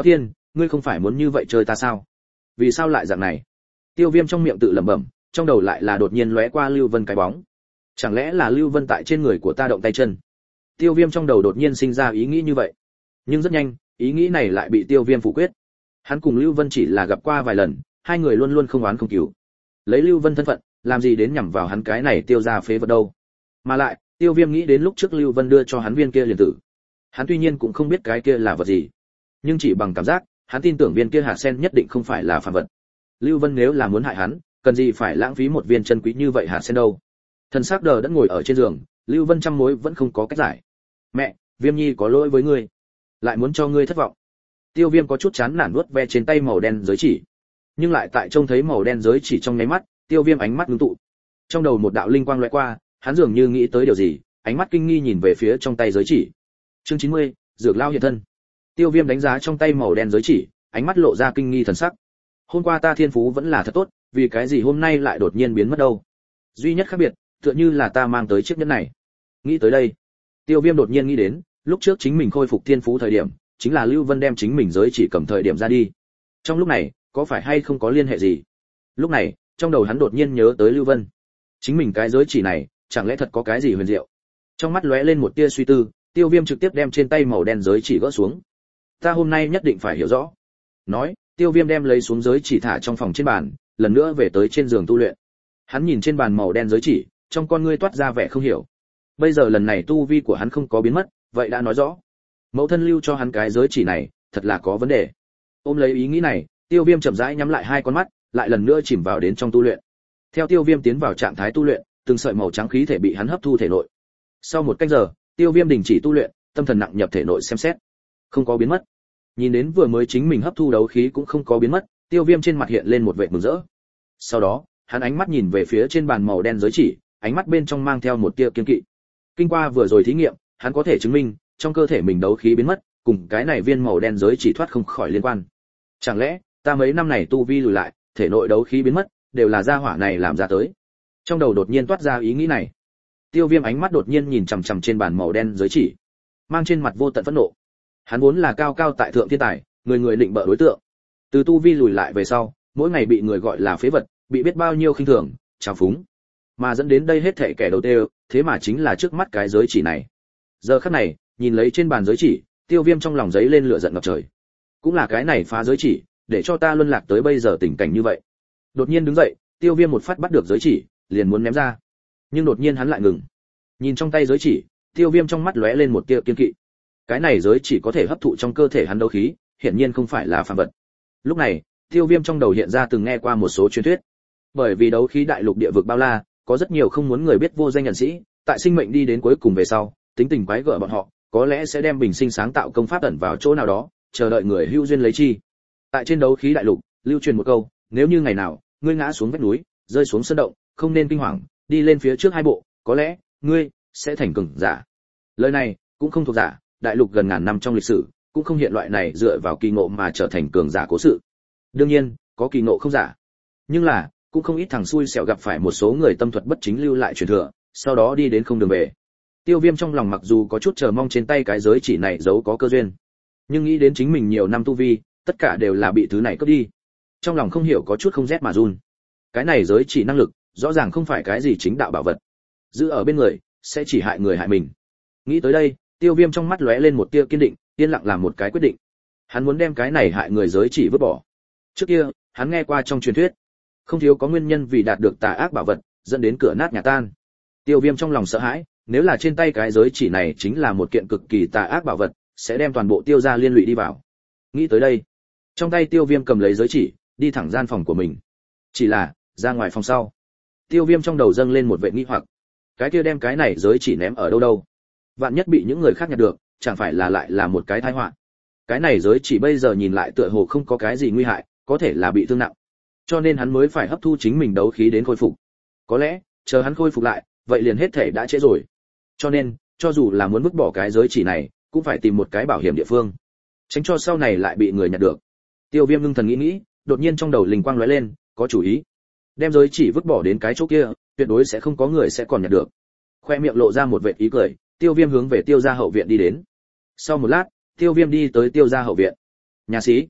Speaker 1: ngươi không phải muốn như vậy chơi ta sao? Vì sao lại dạng này? Tiêu Viêm trong miệng tự lẩm bẩm, trong đầu lại là đột nhiên lóe qua Lưu Vân cái bóng. Chẳng lẽ là Lưu Vân tại trên người của ta động tay chân? Tiêu Viêm trong đầu đột nhiên sinh ra ý nghĩ như vậy. Nhưng rất nhanh, ý nghĩ này lại bị Tiêu Viêm phủ quyết. Hắn cùng Lưu Vân chỉ là gặp qua vài lần, hai người luôn luôn không oán không cừu. Lấy Lưu Vân thân phận, làm gì đến nhằm vào hắn cái này Tiêu gia phế vật đâu? Mà lại, Tiêu Viêm nghĩ đến lúc trước Lưu Vân đưa cho hắn viên kia liền tử. Hắn tuy nhiên cũng không biết cái kia là vật gì, nhưng chỉ bằng cảm giác, hắn tin tưởng viên kia hạt sen nhất định không phải là phàm vật. Lưu Vân nếu là muốn hại hắn, cần gì phải lãng phí một viên chân quý như vậy hạt sen đâu? Thần sắc đờ đẫn ngồi ở trên giường, Lưu Vân trăm mối vẫn không có cách giải. Mẹ, Viêm Nhi có lỗi với ngươi, lại muốn cho ngươi thất vọng. Tiêu Viêm có chút chán nản nuốt ve trên tay màu đen giới chỉ, nhưng lại tại trông thấy màu đen giới chỉ trong nháy mắt, Tiêu Viêm ánh mắt ngưng tụ. Trong đầu một đạo linh quang lóe qua, hắn dường như nghĩ tới điều gì, ánh mắt kinh nghi nhìn về phía trong tay giới chỉ. Chương 90, Dược Lao hiện thân. Tiêu Viêm đánh giá trong tay màu đen giới chỉ, ánh mắt lộ ra kinh nghi thần sắc. Hôm qua ta thiên phú vẫn là thật tốt, vì cái gì hôm nay lại đột nhiên biến mất đâu? Duy nhất khác biệt, tựa như là ta mang tới chiếc nhẫn này. Nghĩ tới đây, Tiêu Viêm đột nhiên nghĩ đến, lúc trước chính mình khôi phục thiên phú thời điểm, chính là Lưu Vân đem chính mình giới chỉ cầm thời điểm ra đi. Trong lúc này, có phải hay không có liên hệ gì? Lúc này, trong đầu hắn đột nhiên nhớ tới Lưu Vân. Chính mình cái giới chỉ này, chẳng lẽ thật có cái gì huyền diệu? Trong mắt lóe lên một tia suy tư, Tiêu Viêm trực tiếp đem trên tay màu đen giới chỉ gỡ xuống. Ta hôm nay nhất định phải hiểu rõ. Nói, Tiêu Viêm đem lấy xuống giới chỉ thả trong phòng trên bàn, lần nữa về tới trên giường tu luyện. Hắn nhìn trên bàn màu đen giới chỉ, trong con ngươi toát ra vẻ không hiểu. Bây giờ lần này tu vi của hắn không có biến mất, vậy đã nói rõ, mẫu thân lưu cho hắn cái giới chỉ này, thật là có vấn đề. Ôm lấy ý nghĩ này, Tiêu Viêm chậm rãi nhắm lại hai con mắt, lại lần nữa chìm vào đến trong tu luyện. Theo Tiêu Viêm tiến vào trạng thái tu luyện, từng sợi màu trắng khí thể bị hắn hấp thu thể nội. Sau một canh giờ, Tiêu Viêm đình chỉ tu luyện, tâm thần nặng nhập thể nội xem xét, không có biến mất. Nhìn đến vừa mới chính mình hấp thu đấu khí cũng không có biến mất, Tiêu Viêm trên mặt hiện lên một vẻ mừng rỡ. Sau đó, hắn ánh mắt nhìn về phía trên bàn màu đen giới chỉ, ánh mắt bên trong mang theo một tia kiêng kỵ. Kinh qua vừa rồi thí nghiệm, hắn có thể chứng minh, trong cơ thể mình đấu khí biến mất, cùng cái này viên màu đen giới chỉ thoát không khỏi liên quan. Chẳng lẽ, ta mấy năm này tu vi lùi lại, thể nội đấu khí biến mất, đều là gia hỏa này làm ra tới. Trong đầu đột nhiên toát ra ý nghĩ này. Tiêu Viêm ánh mắt đột nhiên nhìn chằm chằm trên bàn màu đen giới chỉ, mang trên mặt vô tận phẫn nộ. Hắn vốn là cao cao tại thượng thiên tài, người người định bợ đối tượng. Từ tu vi lùi lại về sau, mỗi ngày bị người gọi là phế vật, bị biết bao nhiêu khinh thường, trào phúng. Mà dẫn đến đây hết thảy kẻ đầu tiên, thế mà chính là trước mắt cái giới chỉ này. Giờ khắc này, nhìn lấy trên bàn giới chỉ, Tiêu Viêm trong lòng giấy lên lửa giận ngập trời. Cũng là cái này phá giới chỉ, để cho ta luân lạc tới bây giờ tình cảnh như vậy. Đột nhiên đứng dậy, Tiêu Viêm một phát bắt được giới chỉ, liền muốn ném ra. Nhưng đột nhiên hắn lại ngừng. Nhìn trong tay giới chỉ, Tiêu Viêm trong mắt lóe lên một tia kiên kỵ. Cái này giới chỉ có thể hấp thụ trong cơ thể hắn đấu khí, hiển nhiên không phải là phàm vật. Lúc này, Tiêu Viêm trong đầu hiện ra từng nghe qua một số truyền thuyết. Bởi vì đấu khí đại lục địa vực bao la, có rất nhiều không muốn người biết vô danh nhân sĩ, tại sinh mệnh đi đến cuối cùng về sau, tính tình quái gở bọn họ, có lẽ sẽ đem bình sinh sáng tạo công pháp ẩn vào chỗ nào đó, chờ đợi người hữu duyên lấy chi. Tại trên đấu khí đại lục, lưu truyền một câu, nếu như ngày nào ngươi ngã xuống vách núi, rơi xuống sơn động, không nên kinh hoàng, đi lên phía trước hai bộ, có lẽ ngươi sẽ thành cường giả. Lời này cũng không thuộc giả, đại lục gần ngàn năm trong lịch sử, cũng không hiện loại này dựa vào kỳ ngộ mà trở thành cường giả cố sự. Đương nhiên, có kỳ ngộ không giả, nhưng là cũng không ít thằng xui xẻo gặp phải một số người tâm thuật bất chính lưu lại truyền thừa, sau đó đi đến không đường về. Tiêu Viêm trong lòng mặc dù có chút chờ mong trên tay cái giới chỉ này giấu có cơ duyên, nhưng nghĩ đến chính mình nhiều năm tu vi, tất cả đều là bị thứ này cướp đi. Trong lòng không hiểu có chút không rét mà run. Cái này giới chỉ năng lực, rõ ràng không phải cái gì chính đạo bảo vật. Giữ ở bên người, sẽ chỉ hại người hại mình. Nghĩ tới đây, Tiêu Viêm trong mắt lóe lên một tia kiên định, yên lặng làm một cái quyết định. Hắn muốn đem cái này hại người giới chỉ vứt bỏ. Trước kia, hắn nghe qua trong truyền thuyết, không thiếu có nguyên nhân vì đạt được tà ác bảo vật, dẫn đến cửa nát nhà tan. Tiêu Viêm trong lòng sợ hãi, nếu là trên tay cái giới chỉ này chính là một kiện cực kỳ tà ác bảo vật, sẽ đem toàn bộ Tiêu gia liên lụy đi vào. Nghĩ tới đây, trong tay Tiêu Viêm cầm lấy giới chỉ, đi thẳng gian phòng của mình. Chỉ là, ra ngoài phòng sau, Tiêu Viêm trong đầu dâng lên một vẻ nghi hoặc. Cái kia đem cái này giới chỉ ném ở đâu đâu? Vạn nhất bị những người khác nhặt được, chẳng phải là lại là một cái tai họa. Cái này giới chỉ bây giờ nhìn lại tựa hồ không có cái gì nguy hại, có thể là bị thương nặng. Cho nên hắn mới phải hấp thu chính mình đấu khí đến khôi phục. Có lẽ, chờ hắn khôi phục lại, vậy liền hết thể đã trễ rồi. Cho nên, cho dù là muốn vứt bỏ cái giới chỉ này, cũng phải tìm một cái bảo hiểm địa phương, tránh cho sau này lại bị người nhặt được. Tiêu Viêm ngưng thần nghĩ nghĩ, đột nhiên trong đầu linh quang lóe lên, có chủ ý. Đem giới chỉ vứt bỏ đến cái chỗ kia, tuyệt đối sẽ không có người sẽ còn nhặt được. Khoe miệng lộ ra một vệt ý cười, Tiêu Viêm hướng về Tiêu gia hậu viện đi đến. Sau một lát, Tiêu Viêm đi tới Tiêu gia hậu viện. Nhà sĩ,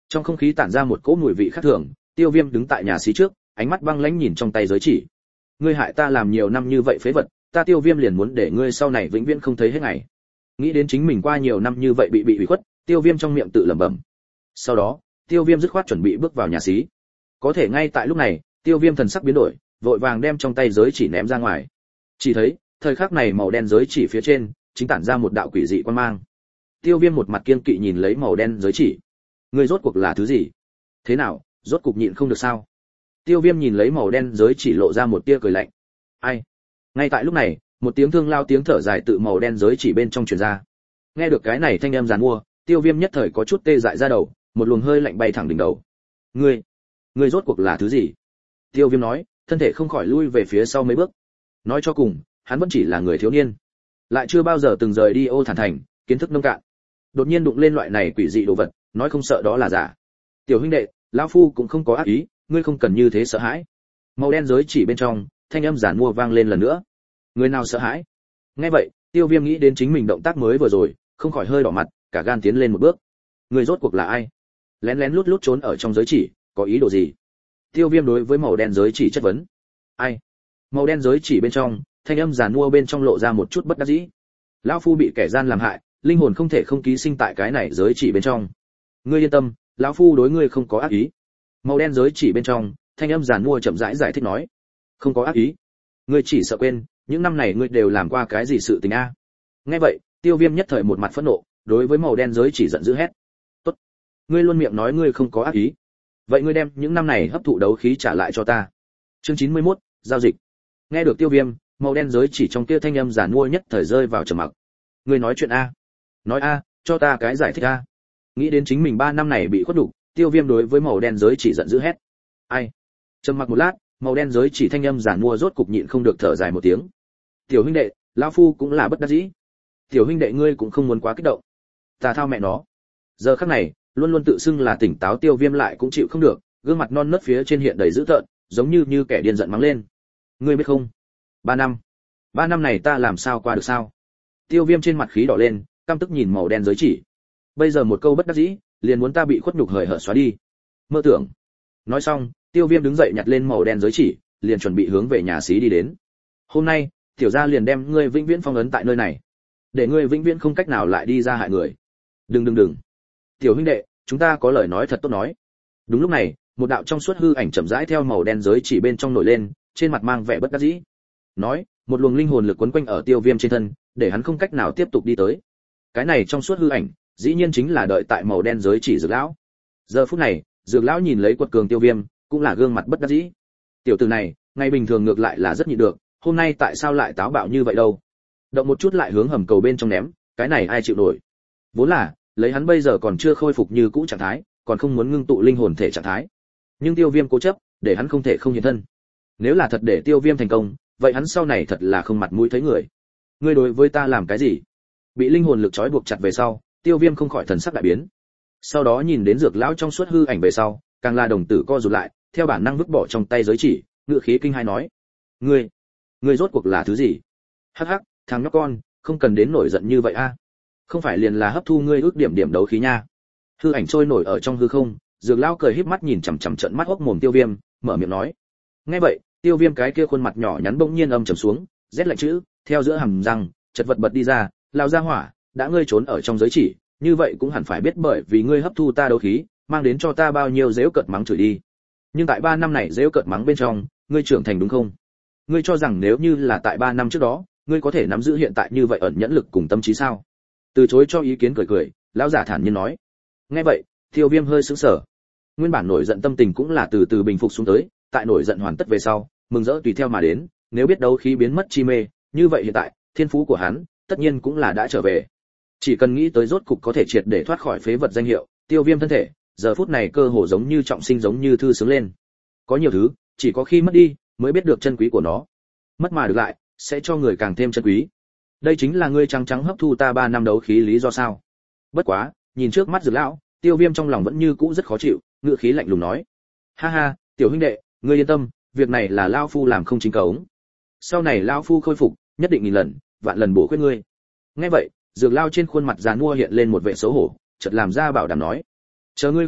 Speaker 1: Trong không khí tản ra một cỗ mùi vị khác thường, Tiêu Viêm đứng tại nhà xí trước, ánh mắt băng lãnh nhìn trong tay giới chỉ. Ngươi hại ta làm nhiều năm như vậy phế vật, ta Tiêu Viêm liền muốn để ngươi sau này vĩnh viễn không thấy hết ngày. Nghĩ đến chính mình qua nhiều năm như vậy bị ủy khuất, Tiêu Viêm trong miệng tự lẩm bẩm. Sau đó, Tiêu Viêm dứt khoát chuẩn bị bước vào nhà xí. Có thể ngay tại lúc này, Tiêu Viêm thần sắc biến đổi, vội vàng đem trong tay giới chỉ ném ra ngoài. Chỉ thấy, thời khắc này màu đen giới chỉ phía trên chính tản ra một đạo quỷ dị quang mang. Tiêu Viêm một mặt kiên kỵ nhìn lấy màu đen giới chỉ. Ngươi rốt cuộc là thứ gì? Thế nào, rốt cục nhịn không được sao? Tiêu Viêm nhìn lấy màu đen giới chỉ lộ ra một tia cười lạnh. Ai? Ngay tại lúc này, một tiếng thương lao tiếng thở dài tự màu đen giới chỉ bên trong truyền ra. Nghe được cái này thanh âm giàn mua, Tiêu Viêm nhất thời có chút tê dại ra đầu, một luồng hơi lạnh bay thẳng đỉnh đầu. Ngươi rốt cuộc là thứ gì? Tiêu Viêm nói, thân thể không khỏi lui về phía sau mấy bước. Nói cho cùng, hắn vẫn chỉ là người thiếu niên, lại chưa bao giờ từng rời đi Ô Thản Thành, kiến thức nông cạn. Đột nhiên đụng lên loại này quỷ dị đồ vật, nói không sợ đó là giả. Tiểu huynh đệ, lão phu cũng không có ác ý, ngươi không cần như thế sợ hãi. Màu đen giới chỉ bên trong, thanh âm giản mua vang lên lần nữa. Người nào sợ hãi? Nghe vậy, Tiêu Viêm nghĩ đến chính mình động tác mới vừa rồi, không khỏi hơi đỏ mặt, cả gan tiến lên một bước. Người rốt cuộc là ai? Lén lén lút lút trốn ở trong giới chỉ, có ý đồ gì? Tiêu Viêm đối với màu đen giới chỉ chất vấn. Ai? Màu đen giới chỉ bên trong, thanh âm giản mua bên trong lộ ra một chút bất đắc dĩ. Lão phu bị kẻ gian làm hại, linh hồn không thể không ký sinh tại cái này giới chỉ bên trong. Ngươi yên tâm, lão phu đối ngươi không có ác ý. Màu đen giới chỉ bên trong, thanh âm giản mua chậm rãi giải thích nói. Không có ác ý? Ngươi chỉ sợ quên, những năm này ngươi đều làm qua cái gì sự tình a? Nghe vậy, Tiêu Viêm nhất thời một mặt phẫn nộ, đối với màu đen giới chỉ giận dữ hét. Tốt, ngươi luôn miệng nói ngươi không có ác ý, vậy ngươi đem những năm này hấp thụ đấu khí trả lại cho ta. Chương 91, giao dịch. Nghe được Tiêu Viêm, màu đen giới chỉ trong kia thanh âm giản mua nhất thời rơi vào trầm mặc. Ngươi nói chuyện a? Nói a, cho ta cái giải thích a. Nghĩ đến chính mình 3 năm này bị khuất đủ, Tiêu Viêm đối với màu đen giới chỉ giận dữ hét. Ai? Trầm mặc một lát, màu đen giới chỉ thanh âm giản mua rốt cục nhịn không được thở dài một tiếng. Tiểu huynh đệ, lão phu cũng là bất đắc dĩ. Tiểu huynh đệ ngươi cũng không muốn quá kích động. Ta thao mẹ nó. Giờ khắc này, luôn luôn tự xưng là tỉnh táo Tiêu Viêm lại cũng chịu không được, gương mặt non nớt phía trên hiện đầy dữ tợn, giống như kẻ điên giận mắng lên. Ngươi biết không? 3 năm này ta làm sao qua được sao? Tiêu Viêm trên mặt khí đỏ lên, căm tức nhìn màu đen giới chỉ. Bây giờ một câu bất đắc dĩ, liền muốn ta bị khuất nhục hời hợt xóa đi. Mơ tưởng. Nói xong, Tiêu Viêm đứng dậy nhặt lên màu đen giới chỉ, liền chuẩn bị hướng về nhà xí đi đến. Hôm nay, tiểu gia liền đem ngươi vĩnh viễn phong ấn tại nơi này, để ngươi vĩnh viễn không cách nào lại đi ra hại người. Đừng. Tiểu huynh đệ, chúng ta có lời nói thật tốt nói. Đúng lúc này, một đạo trong suốt hư ảnh chậm rãi theo màu đen giới chỉ bên trong nổi lên, trên mặt mang vẻ bất đắc dĩ. Nói, một luồng linh hồn lực quấn quanh ở Tiêu Viêm trên thân, để hắn không cách nào tiếp tục đi tới. Cái này trong suốt hư ảnh, dĩ nhiên chính là đợi tại màu đen giới chỉ Dược lão. Giờ phút này, Dược lão nhìn lấy quật cường Tiêu Viêm, cũng là gương mặt bất đắc dĩ. Tiểu tử này, ngày bình thường ngược lại là rất nhịn được, hôm nay tại sao lại táo bạo như vậy đâu? Động một chút lại hướng hầm cầu bên trong ném, cái này ai chịu nổi? Vốn là, lấy hắn bây giờ còn chưa khôi phục như cũ trạng thái, còn không muốn ngưng tụ linh hồn thể trạng thái. Nhưng Tiêu Viêm cố chấp, để hắn không thể không hiện thân. Nếu là thật để Tiêu Viêm thành công, vậy hắn sau này thật là không mặt mũi thấy người. Ngươi đối với ta làm cái gì? Bị linh hồn lực trói buộc chặt về sau, Tiêu Viêm không khỏi thần sắc đại biến. Sau đó nhìn đến Dược lão trong suốt hư ảnh về sau, càng là đồng tử co rụt lại, theo bản năng vứt bỏ trong tay giới chỉ, ngựa khí kinh hai nói: ngươi rốt cuộc là thứ gì? Hắc hắc, thằng nhóc con, không cần đến nổi giận như vậy a. Không phải liền là hấp thu ngươi ước điểm đấu khí nha. Hư ảnh trôi nổi ở trong hư không, Dược lão cười híp mắt nhìn chằm chằm trợn mắt hốc mồm Tiêu Viêm, mở miệng nói. Nghe vậy, Tiêu Viêm cái kia khuôn mặt nhỏ nhắn bỗng nhiên âm trầm xuống, rét lạnh chữ theo giữa hàm răng chật vật bật đi ra, lao ra hỏa, đã ngươi trốn ở trong giới chỉ, như vậy cũng hẳn phải biết bởi vì ngươi hấp thu ta đấu khí, mang đến cho ta bao nhiêu giễu cợt mắng chửi đi. Nhưng tại 3 năm này giễu cợt mắng bên trong, ngươi trưởng thành đúng không? Ngươi cho rằng nếu như là tại 3 năm trước đó, ngươi có thể nắm giữ hiện tại như vậy ẩn nhẫn lực cùng tâm trí sao? Từ chối cho ý kiến cười, lão giả thản nhiên nói. Nghe vậy, Tiêu Viêm hơi sững sờ. Nguyên bản nổi giận tâm tình cũng là từ từ bình phục xuống tới, tại nổi giận hoàn tất về sau, mừng rỡ tùy theo mà đến, nếu biết đấu khí biến mất chi mê, như vậy hiện tại, thiên phú của hắn, tất nhiên cũng là đã trở về. Chỉ cần nghĩ tới rốt cục có thể triệt để thoát khỏi phế vật danh hiệu, Tiêu Viêm thân thể, giờ phút này cơ hồ giống như trọng sinh giống như thư sướng lên. Có nhiều thứ, chỉ có khi mất đi, mới biết được chân quý của nó. Mất mà được lại, sẽ cho người càng thêm chân quý. Đây chính là ngươi trắng trắng hấp thu ta 3 năm đấu khí lý do sao? Bất quá, nhìn trước mắt Dược lão, Tiêu Viêm trong lòng vẫn như cũ rất khó chịu, ngựa khí lạnh lùng nói: "Ha ha, tiểu huynh đệ, ngươi yên tâm, việc này là lão phu làm không chính cống. Sau này lão phu khôi phục, nhất định nghìn lần, vạn lần bổ khuyết ngươi." Nghe vậy, Dược lão trên khuôn mặt già nua hiện lên một vẻ xấu hổ, chợt làm ra bảo đảm nói: "Chờ ngươi khôi phục,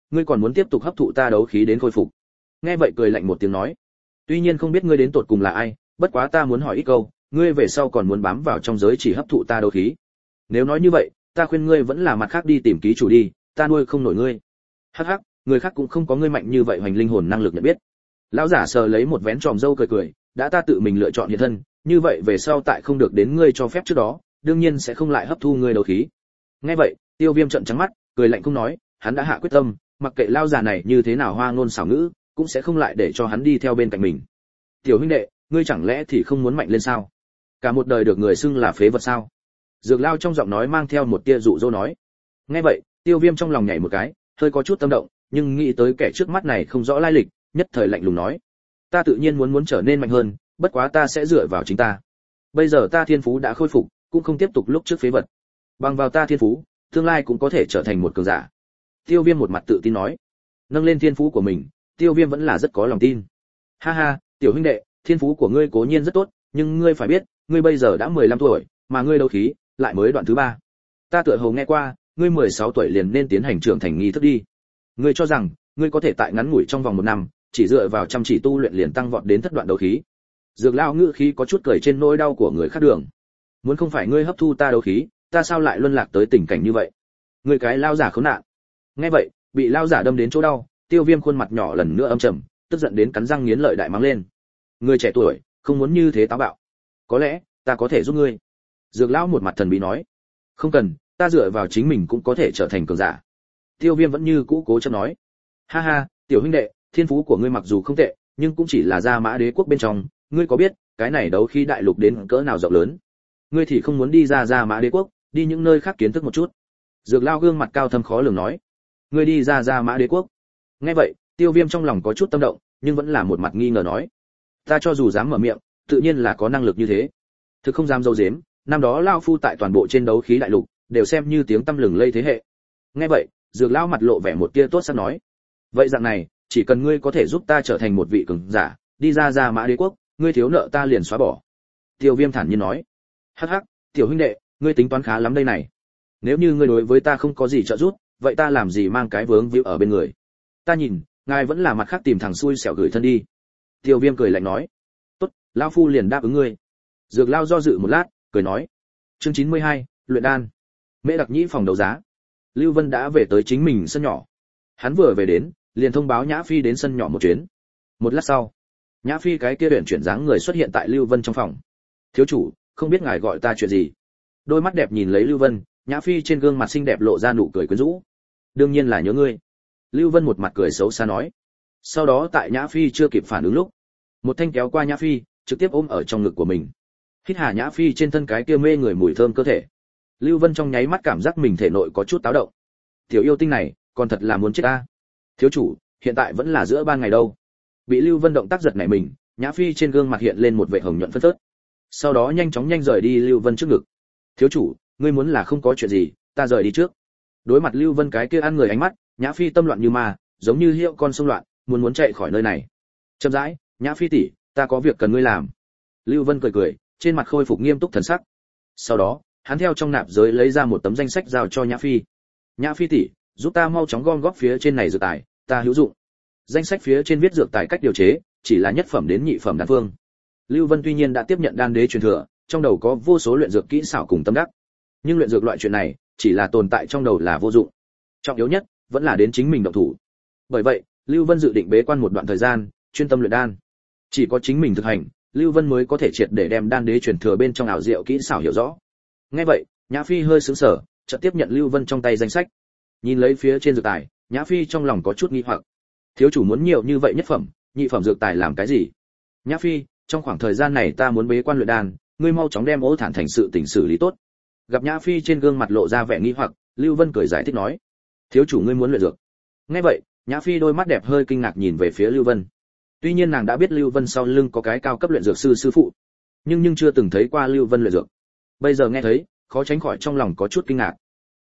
Speaker 1: ngươi còn muốn tiếp tục hấp thụ ta đấu khí đến khôi phục. Nghe vậy cười lạnh một tiếng nói, tuy nhiên không biết ngươi đến tột cùng là ai, bất quá ta muốn hỏi ít câu, ngươi về sau còn muốn bám vào trong giới chỉ hấp thụ ta đấu khí? Nếu nói như vậy, ta khuyên ngươi vẫn là mặt khác đi tìm ký chủ đi, ta nuôi không nổi ngươi. Hắc hắc, người khác cũng không có ngươi mạnh như vậy hoành linh hồn năng lực nhận biết. Lão giả sờ lấy một vén tròm râu cười cười, đã ta tự mình lựa chọn hiện thân, như vậy về sau tại không được đến ngươi cho phép trước đó, đương nhiên sẽ không lại hấp thu ngươi đấu khí. Nghe vậy, Tiêu Viêm trợn trắng mắt, cười lạnh không nói, hắn đã hạ quyết tâm, mặc kệ lão giả này như thế nào hoa ngôn xảo ngữ, cũng sẽ không lại để cho hắn đi theo bên cạnh mình. Tiểu huynh đệ, ngươi chẳng lẽ thì không muốn mạnh lên sao? Cả một đời được người xưng là phế vật sao? Dược Lao trong giọng nói mang theo một tia dụ dỗ nói. Nghe vậy, Tiêu Viêm trong lòng nhảy một cái, hơi có chút tâm động, nhưng nghĩ tới kẻ trước mắt này không rõ lai lịch, nhất thời lạnh lùng nói: ta tự nhiên muốn trở nên mạnh hơn, bất quá ta sẽ dựa vào chính ta. Bây giờ ta thiên phú đã khôi phục, cũng không tiếp tục lúc trước phế vật. Bằng vào ta thiên phú, tương lai cũng có thể trở thành một cường giả. Tiêu Viêm một mặt tự tin nói. Nâng lên thiên phú của mình, Tiêu Viêm vẫn là rất có lòng tin. Ha ha, tiểu huynh đệ, thiên phú của ngươi cố nhiên rất tốt, nhưng ngươi phải biết, ngươi bây giờ đã 15 tuổi, mà ngươi đấu khí lại mới đoạn thứ 3. Ta tựa hồ nghe qua, ngươi 16 tuổi liền nên tiến hành trưởng thành nghi thức đi. Ngươi cho rằng, ngươi có thể tại ngắn ngủi trong vòng 1 năm, chỉ dựa vào chăm chỉ tu luyện liền tăng vọt đến thất đoạn đấu khí? Dược Lão ngữ khí có chút cười trên nỗi đau của người khác đường. Muốn không phải ngươi hấp thu ta đấu khí, ta sao lại luân lạc tới tình cảnh như vậy? Ngươi cái lão giả khốn nạn. Nghe vậy, bị lão giả đâm đến chỗ đau, Tiêu Viêm khuôn mặt nhỏ lần nữa âm trầm, tức giận đến cắn răng nghiến lợi đại mắng lên. Ngươi trẻ tuổi, không muốn như thế táo bạo. Có lẽ, ta có thể giúp ngươi. Dược Lão một mặt thần bí nói. Không cần, ta dựa vào chính mình cũng có thể trở thành cường giả. Tiêu Viêm vẫn như cũ cố chấp nói. Ha ha, tiểu huynh đệ, thiên phú của ngươi mặc dù không tệ, nhưng cũng chỉ là Gia Mã Đế quốc bên trong, ngươi có biết, cái này đấu khí đại lục đến cỡ nào rộng lớn? Ngươi thì không muốn đi ra Gia Mã Đế quốc, đi những nơi khác kiến thức một chút. Dược Lao gương mặt cao thâm khó lường nói. Ngươi đi ra Gia Mã Đế quốc? Nghe vậy, Tiêu Viêm trong lòng có chút tâm động, nhưng vẫn là một mặt nghi ngờ nói. Ta cho dù dám mở miệng, tự nhiên là có năng lực như thế. Thực không dám dâu dếm, năm đó Lao phu tại toàn bộ trên đấu khí đại lục, đều xem như tiếng tăm lừng lây thế hệ. Nghe vậy, Dược Lao mặt lộ vẻ một tia tốt sắc nói. Vậy dạng này, chỉ cần ngươi có thể giúp ta trở thành một vị cường giả, đi ra Gia Mã Đế quốc, ngươi thiếu nợ ta liền xóa bỏ. Tiêu Viêm thản nhiên nói. Hắc hắc, tiểu huynh đệ, ngươi tính toán khá lắm đây này. Nếu như ngươi đối với ta không có gì trợ giúp, vậy ta làm gì mang cái vướng víu ở bên người? Ta nhìn, ngài vẫn là mặt khác tìm thằng xui xẻo gửi thân đi. Tiêu Viêm cười lạnh nói. Tốt, lão phu liền đáp ứng ngươi. Dược Lao do dự một lát, cười nói. Chương 92, luyện đan. Mễ Đặc Nhĩ phòng đấu giá. Lưu Vân đã về tới chính mình sân nhỏ. Hắn vừa về đến, liền thông báo Nhã Phi đến sân nhỏ một chuyến. Một lát sau, Nhã Phi cái kia chuyển dáng người xuất hiện tại Lưu Vân trong phòng. Thiếu chủ, không biết ngài gọi ta chuyện gì? Đôi mắt đẹp nhìn lấy Lưu Vân, Nhã Phi trên gương mặt xinh đẹp lộ ra nụ cười quyến rũ. Đương nhiên là nhớ ngươi. Lưu Vân một mặt cười xấu xa nói. Sau đó tại Nhã Phi chưa kịp phản ứng lúc, một thanh kéo qua Nhã Phi, trực tiếp ôm ở trong ngực của mình. Hít hà Nhã Phi trên thân cái kia mê người mùi thơm cơ thể. Lưu Vân trong nháy mắt cảm giác mình thể nội có chút táo động. Tiểu yêu tinh này, còn thật là muốn chết ta. Thiếu chủ, hiện tại vẫn là giữa ban ngày đâu. Bị Lưu Vân động tác giật nảy mình, Nhã Phi trên gương mặt hiện lên một vẻ hồng nhuận phấn phớt. Sau đó nhanh chóng rời đi Lưu Vân trước ngực. Thiếu chủ, ngươi muốn là không có chuyện gì, ta rời đi trước. Đối mặt Lưu Vân cái kia ăn người ánh mắt, Nhã Phi tâm loạn như ma, giống như hiệu con sông loạn, muốn chạy khỏi nơi này. Chậm rãi, Nhã Phi tỷ, ta có việc cần ngươi làm. Lưu Vân cười cười, trên mặt khôi phục nghiêm túc thần sắc. Sau đó, hắn theo trong nạp giới lấy ra một tấm danh sách giao cho Nhã Phi. Nhã Phi tỷ, giúp ta mau chóng gom góp phía trên này dược tài, ta hữu dụng. Danh sách phía trên viết dược tài cách điều chế, chỉ là nhất phẩm đến nhị phẩm đan phương. Lưu Vân tuy nhiên đã tiếp nhận đan đế truyền thừa, trong đầu có vô số luyện dược kỹ xảo cùng tâm đắc, nhưng luyện dược loại chuyện này, chỉ là tồn tại trong đầu là vô dụng. Trọng yếu nhất vẫn là đến chính mình động thủ. Bởi vậy, Lưu Vân dự định bế quan một đoạn thời gian, chuyên tâm luyện đan. Chỉ có chính mình thực hành, Lưu Vân mới có thể triệt để đem đan đế truyền thừa bên trong ảo diệu kỹ xảo hiểu rõ. Nghe vậy, Nhã Phi hơi sững sờ, chợt tiếp nhận Lưu Vân trong tay danh sách. Nhìn lấy phía trên dược tài, Nhã Phi trong lòng có chút nghi hoặc. Thiếu chủ muốn nhiều như vậy nhất phẩm, nhị phẩm dược tài làm cái gì? Nhã Phi, trong khoảng thời gian này ta muốn bế quan luyện đan, ngươi mau chóng đem Ô Thản thành sự tình xử lý tốt. Gặp Nhã Phi trên gương mặt lộ ra vẻ nghi hoặc, Lưu Vân cười giải thích nói. Thiếu chủ ngươi muốn luyện dược. Nghe vậy, Nhã Phi đôi mắt đẹp hơi kinh ngạc nhìn về phía Lưu Vân. Tuy nhiên nàng đã biết Lưu Vân sau lưng có cái cao cấp luyện dược sư sư phụ, nhưng chưa từng thấy qua Lưu Vân luyện dược. Bây giờ nghe thấy, khó tránh khỏi trong lòng có chút kinh ngạc.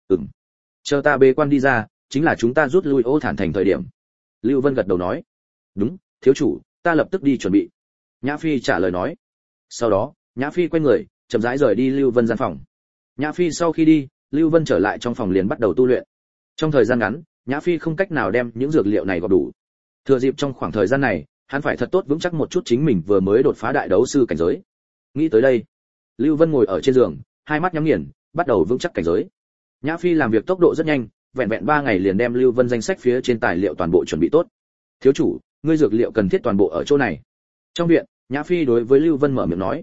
Speaker 1: Chờ ta bế quan đi ra, chính là chúng ta rút lui Ô Thản thành thời điểm. Lưu Vân gật đầu nói. Đúng, thiếu chủ, ta lập tức đi chuẩn bị. Nhã Phi trả lời nói. Sau đó, Nhã Phi quay người, chậm rãi rời đi Lưu Vân gian phòng. Nhã Phi sau khi đi, Lưu Vân trở lại trong phòng liền bắt đầu tu luyện. Trong thời gian ngắn, Nhã Phi không cách nào đem những dược liệu này gọp đủ. Thừa dịp trong khoảng thời gian này, hắn phải thật tốt vững chắc một chút chính mình vừa mới đột phá đại đấu sư cảnh giới. Nghĩ tới đây, Lưu Vân ngồi ở trên giường, hai mắt nhắm nghiền, bắt đầu vững chắc cảnh giới. Nhã Phi làm việc tốc độ rất nhanh, vẹn vẹn 3 ngày liền đem Lưu Vân danh sách phía trên tài liệu toàn bộ chuẩn bị tốt. Thiếu chủ, ngươi dược liệu cần thiết toàn bộ ở chỗ này. Trong viện, Nhã Phi đối với Lưu Vân mở miệng nói,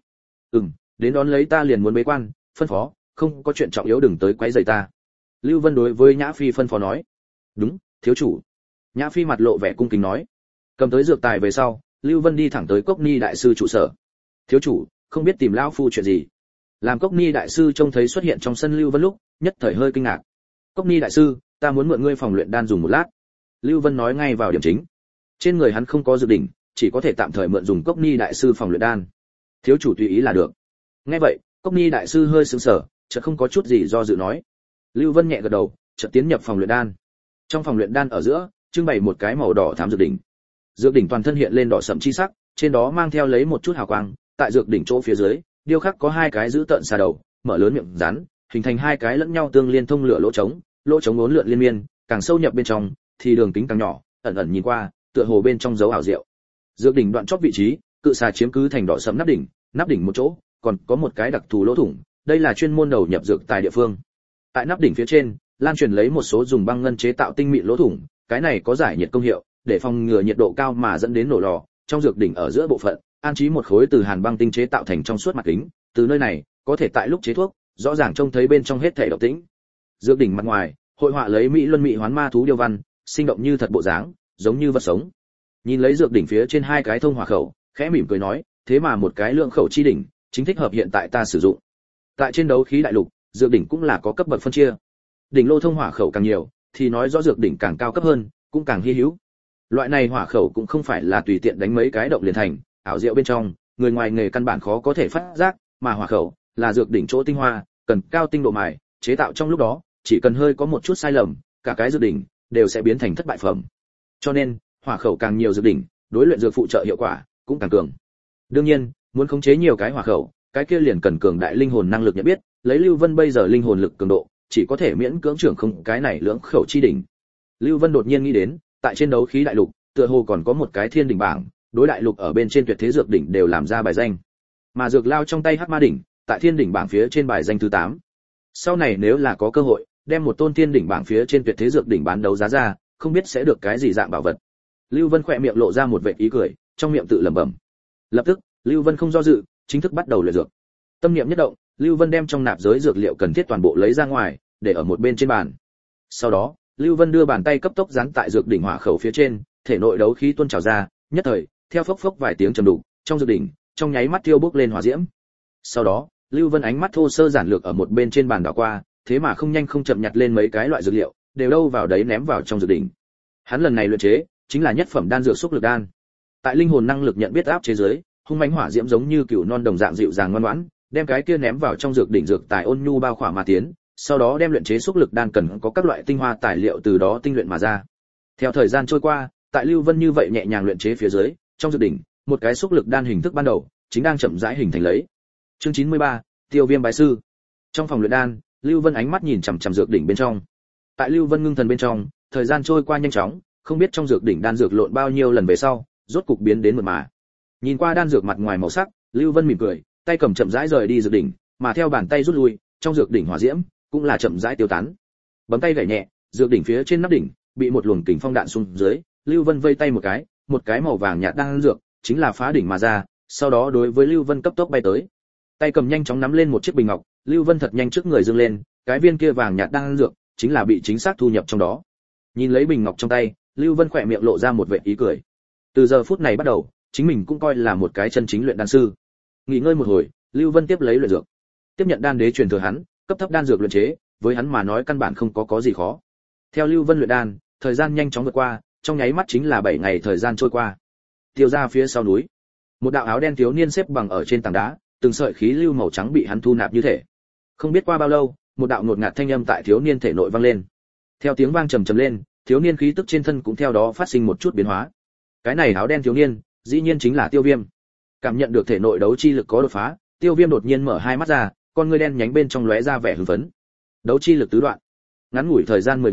Speaker 1: đến đón lấy ta liền muốn bế quan, phân phó, không có chuyện trọng yếu đừng tới quấy rầy ta. Lưu Vân đối với Nhã Phi phân phó nói, đúng, thiếu chủ. Nhã Phi mặt lộ vẻ cung kính nói. Cầm tới dược tài về sau, Lưu Vân đi thẳng tới Cốc Ni đại sư trụ sở. Thiếu chủ, không biết tìm lão phu chuyện gì. Làm Cốc Ni đại sư trông thấy xuất hiện trong sân Lưu Vân lúc, nhất thời hơi kinh ngạc. Cốc Ni đại sư, ta muốn mượn ngươi phòng luyện đan dùng một lát. Lưu Vân nói ngay vào điểm chính. Trên người hắn không có dược đỉnh, chỉ có thể tạm thời mượn dùng Cốc Ni đại sư phòng luyện đan. Thiếu chủ tùy ý là được. Nghe vậy, Cốc Ni đại sư hơi sững sờ, chợt không có chút gì do dự nói. Lưu Vân nhẹ gật đầu, chợt tiến nhập phòng luyện đan. Trong phòng luyện đan ở giữa, trưng bày một cái màu đỏ thắm dược đỉnh. Dược đỉnh toàn thân hiện lên đỏ sẫm chi sắc, trên đó mang theo lấy một chút hào quang, tại dược đỉnh chỗ phía dưới, điêu khắc có hai cái giữ tợn xà đầu, mở lớn miệng rắn, hình thành hai cái lẫn nhau tương liên thông lửa lỗ trống uốn lượn liên miên, càng sâu nhập bên trong thì đường kính càng nhỏ, ẩn ẩn nhìn qua, tựa hồ bên trong dấu ảo diệu. Dược đỉnh đoạn chóp vị trí, cự xà chiếm cứ thành đỏ sẫm nắp đỉnh một chỗ, còn có một cái đặc thù lỗ thủng, đây là chuyên môn đầu nhập dược tài địa phương. Tại nắp đỉnh phía trên, lan truyền lấy một số dùng băng ngân chế tạo tinh mịn lỗ thủng, cái này có giải nhiệt công hiệu, để phòng ngừa nhiệt độ cao mà dẫn đến nổ lò. Trong dược đỉnh ở giữa bộ phận, an trí một khối từ hàn băng tinh chế tạo thành trong suốt mặt kính, từ nơi này, có thể tại lúc chế thuốc, rõ ràng trông thấy bên trong hết thảy động tĩnh. Dược đỉnh mặt ngoài, hội họa lấy mỹ luân mỹ hoán ma thú điêu văn, sinh động như thật bộ dáng, giống như vật sống. Nhìn lấy dược đỉnh phía trên hai cái thông hỏa khẩu, khẽ mỉm cười nói, thế mà một cái lượng khẩu chi đỉnh, chính thích hợp hiện tại ta sử dụng. Tại trên đấu khí đại lục, dược đỉnh cũng là có cấp bậc phân chia. Đỉnh lô thông hỏa khẩu càng nhiều, thì nói rõ dược đỉnh càng cao cấp hơn, cũng càng hi hữu. Loại này hỏa khẩu cũng không phải là tùy tiện đánh mấy cái động liền thành, ảo diệu bên trong, người ngoài nghề căn bản khó có thể phát giác, mà hỏa khẩu là dược đỉnh chỗ tinh hoa, cần cao tinh độ mài, chế tạo trong lúc đó, chỉ cần hơi có một chút sai lầm, cả cái dược đỉnh đều sẽ biến thành thất bại phẩm. Cho nên, hỏa khẩu càng nhiều dược đỉnh, đối luyện dược phụ trợ hiệu quả cũng càng cường. Đương nhiên, muốn khống chế nhiều cái hỏa khẩu, cái kia liền cần cường đại linh hồn năng lực nhận biết, lấy Lưu Vân bây giờ linh hồn lực cường độ, chỉ có thể miễn cưỡng trưởng không cái này lưỡng khẩu chi đỉnh. Lưu Vân đột nhiên nghĩ đến, tại trên đấu khí đại lục, tựa hồ còn có một cái thiên đỉnh bảng, đối đại lục ở bên trên tuyệt thế dược đỉnh đều làm ra bài danh. Mà dược lao trong tay Hắc Ma đỉnh, tại thiên đỉnh bảng phía trên bài danh thứ 8. Sau này nếu là có cơ hội, đem một tôn thiên đỉnh bảng phía trên tuyệt thế dược đỉnh bán đấu giá ra, không biết sẽ được cái gì dạng bảo vật. Lưu Vân khỏe miệng lộ ra một vệt ý cười, trong miệng tự lẩm bẩm. Lập tức, Lưu Vân không do dự, chính thức bắt đầu luyện dược. Tâm niệm nhất động, Lưu Vân đem trong nạp giới dược liệu cần thiết toàn bộ lấy ra ngoài, để ở một bên trên bàn. Sau đó, Lưu Vân đưa bàn tay cấp tốc dán tại dược đỉnh hỏa khẩu phía trên, thể nội đấu khí tuôn trào ra, nhất thời, theo phốc phốc vài tiếng trầm đục, trong dược đỉnh, trong nháy mắt thiêu bốc lên hỏa diễm. Sau đó, Lưu Vân ánh mắt thô sơ giản lược ở một bên trên bàn đảo qua, thế mà không nhanh không chậm nhặt lên mấy cái loại dược liệu, đều đâu vào đấy ném vào trong dược đỉnh. Hắn lần này luyện chế, chính là nhất phẩm đan dược xúc lực đan. Tại linh hồn năng lực nhận biết áp chế giới, hung mãnh hỏa diễm giống như cừu non đồng dạng dịu dàng ngoan ngoãn, đem cái kia ném vào trong dược đỉnh dược tài ôn nhu bao khỏa mà tiến, sau đó đem luyện chế xúc lực đan cần có các loại tinh hoa tài liệu từ đó tinh luyện mà ra. Theo thời gian trôi qua, tại Lưu Vân như vậy nhẹ nhàng luyện chế phía dưới, trong dược đỉnh, một cái xúc lực đan hình thức ban đầu, chính đang chậm rãi hình thành lấy. Chương 93, Tiêu Viêm bái sư. Trong phòng luyện đan, Lưu Vân ánh mắt nhìn chằm chằm dược đỉnh bên trong. Tại Lưu Vân ngưng thần bên trong, thời gian trôi qua nhanh chóng, không biết trong dược đỉnh đan dược lộn bao nhiêu lần về sau, rốt cục biến đến mượt mà. Nhìn qua đan dược mặt ngoài màu sắc, Lưu Vân mỉm cười, tay cầm chậm rãi rời đi dược đỉnh, mà theo bàn tay rút lui, trong dược đỉnh hỏa diễm cũng là chậm rãi tiêu tán. Bấm tay gảy nhẹ, dược đỉnh phía trên nắp đỉnh bị một luồng kình phong đạn xuống dưới, Lưu Vân vây tay một cái màu vàng nhạt đan dược chính là phá đỉnh mà ra, sau đó đối với Lưu Vân cấp tốc bay tới. Tay cầm nhanh chóng nắm lên một chiếc bình ngọc, Lưu Vân thật nhanh trước người dương lên, cái viên kia vàng nhạt đan dược chính là bị chính xác thu nhập trong đó. Nhìn lấy bình ngọc trong tay, Lưu Vân khỏe miệng lộ ra một vệt ý cười. Từ giờ phút này bắt đầu, chính mình cũng coi là một cái chân chính luyện đan sư. Nghỉ ngơi một hồi, Lưu Vân tiếp lấy luyện dược. Tiếp nhận đan đế truyền thừa hắn, cấp thấp đan dược luyện chế, với hắn mà nói căn bản không có gì khó. Theo Lưu Vân luyện đan, thời gian nhanh chóng vượt qua, trong nháy mắt chính là 7 ngày thời gian trôi qua. Tiêu ra phía sau núi, một đạo áo đen thiếu niên xếp bằng ở trên tảng đá, từng sợi khí lưu màu trắng bị hắn thu nạp như thể. Không biết qua bao lâu, một đạo ngột ngạt thanh âm tại thiếu niên thể nội vang lên. Theo tiếng vang trầm trầm lên, thiếu niên khí tức trên thân cũng theo đó phát sinh một chút biến hóa. Cái này áo đen thiếu niên, dĩ nhiên chính là Tiêu Viêm. Cảm nhận được thể nội đấu chi lực có đột phá, Tiêu Viêm đột nhiên mở hai mắt ra, con ngươi đen nhánh bên trong lóe ra vẻ hưng phấn. Đấu chi lực tứ đoạn. Ngắn ngủi thời gian 10 ngày,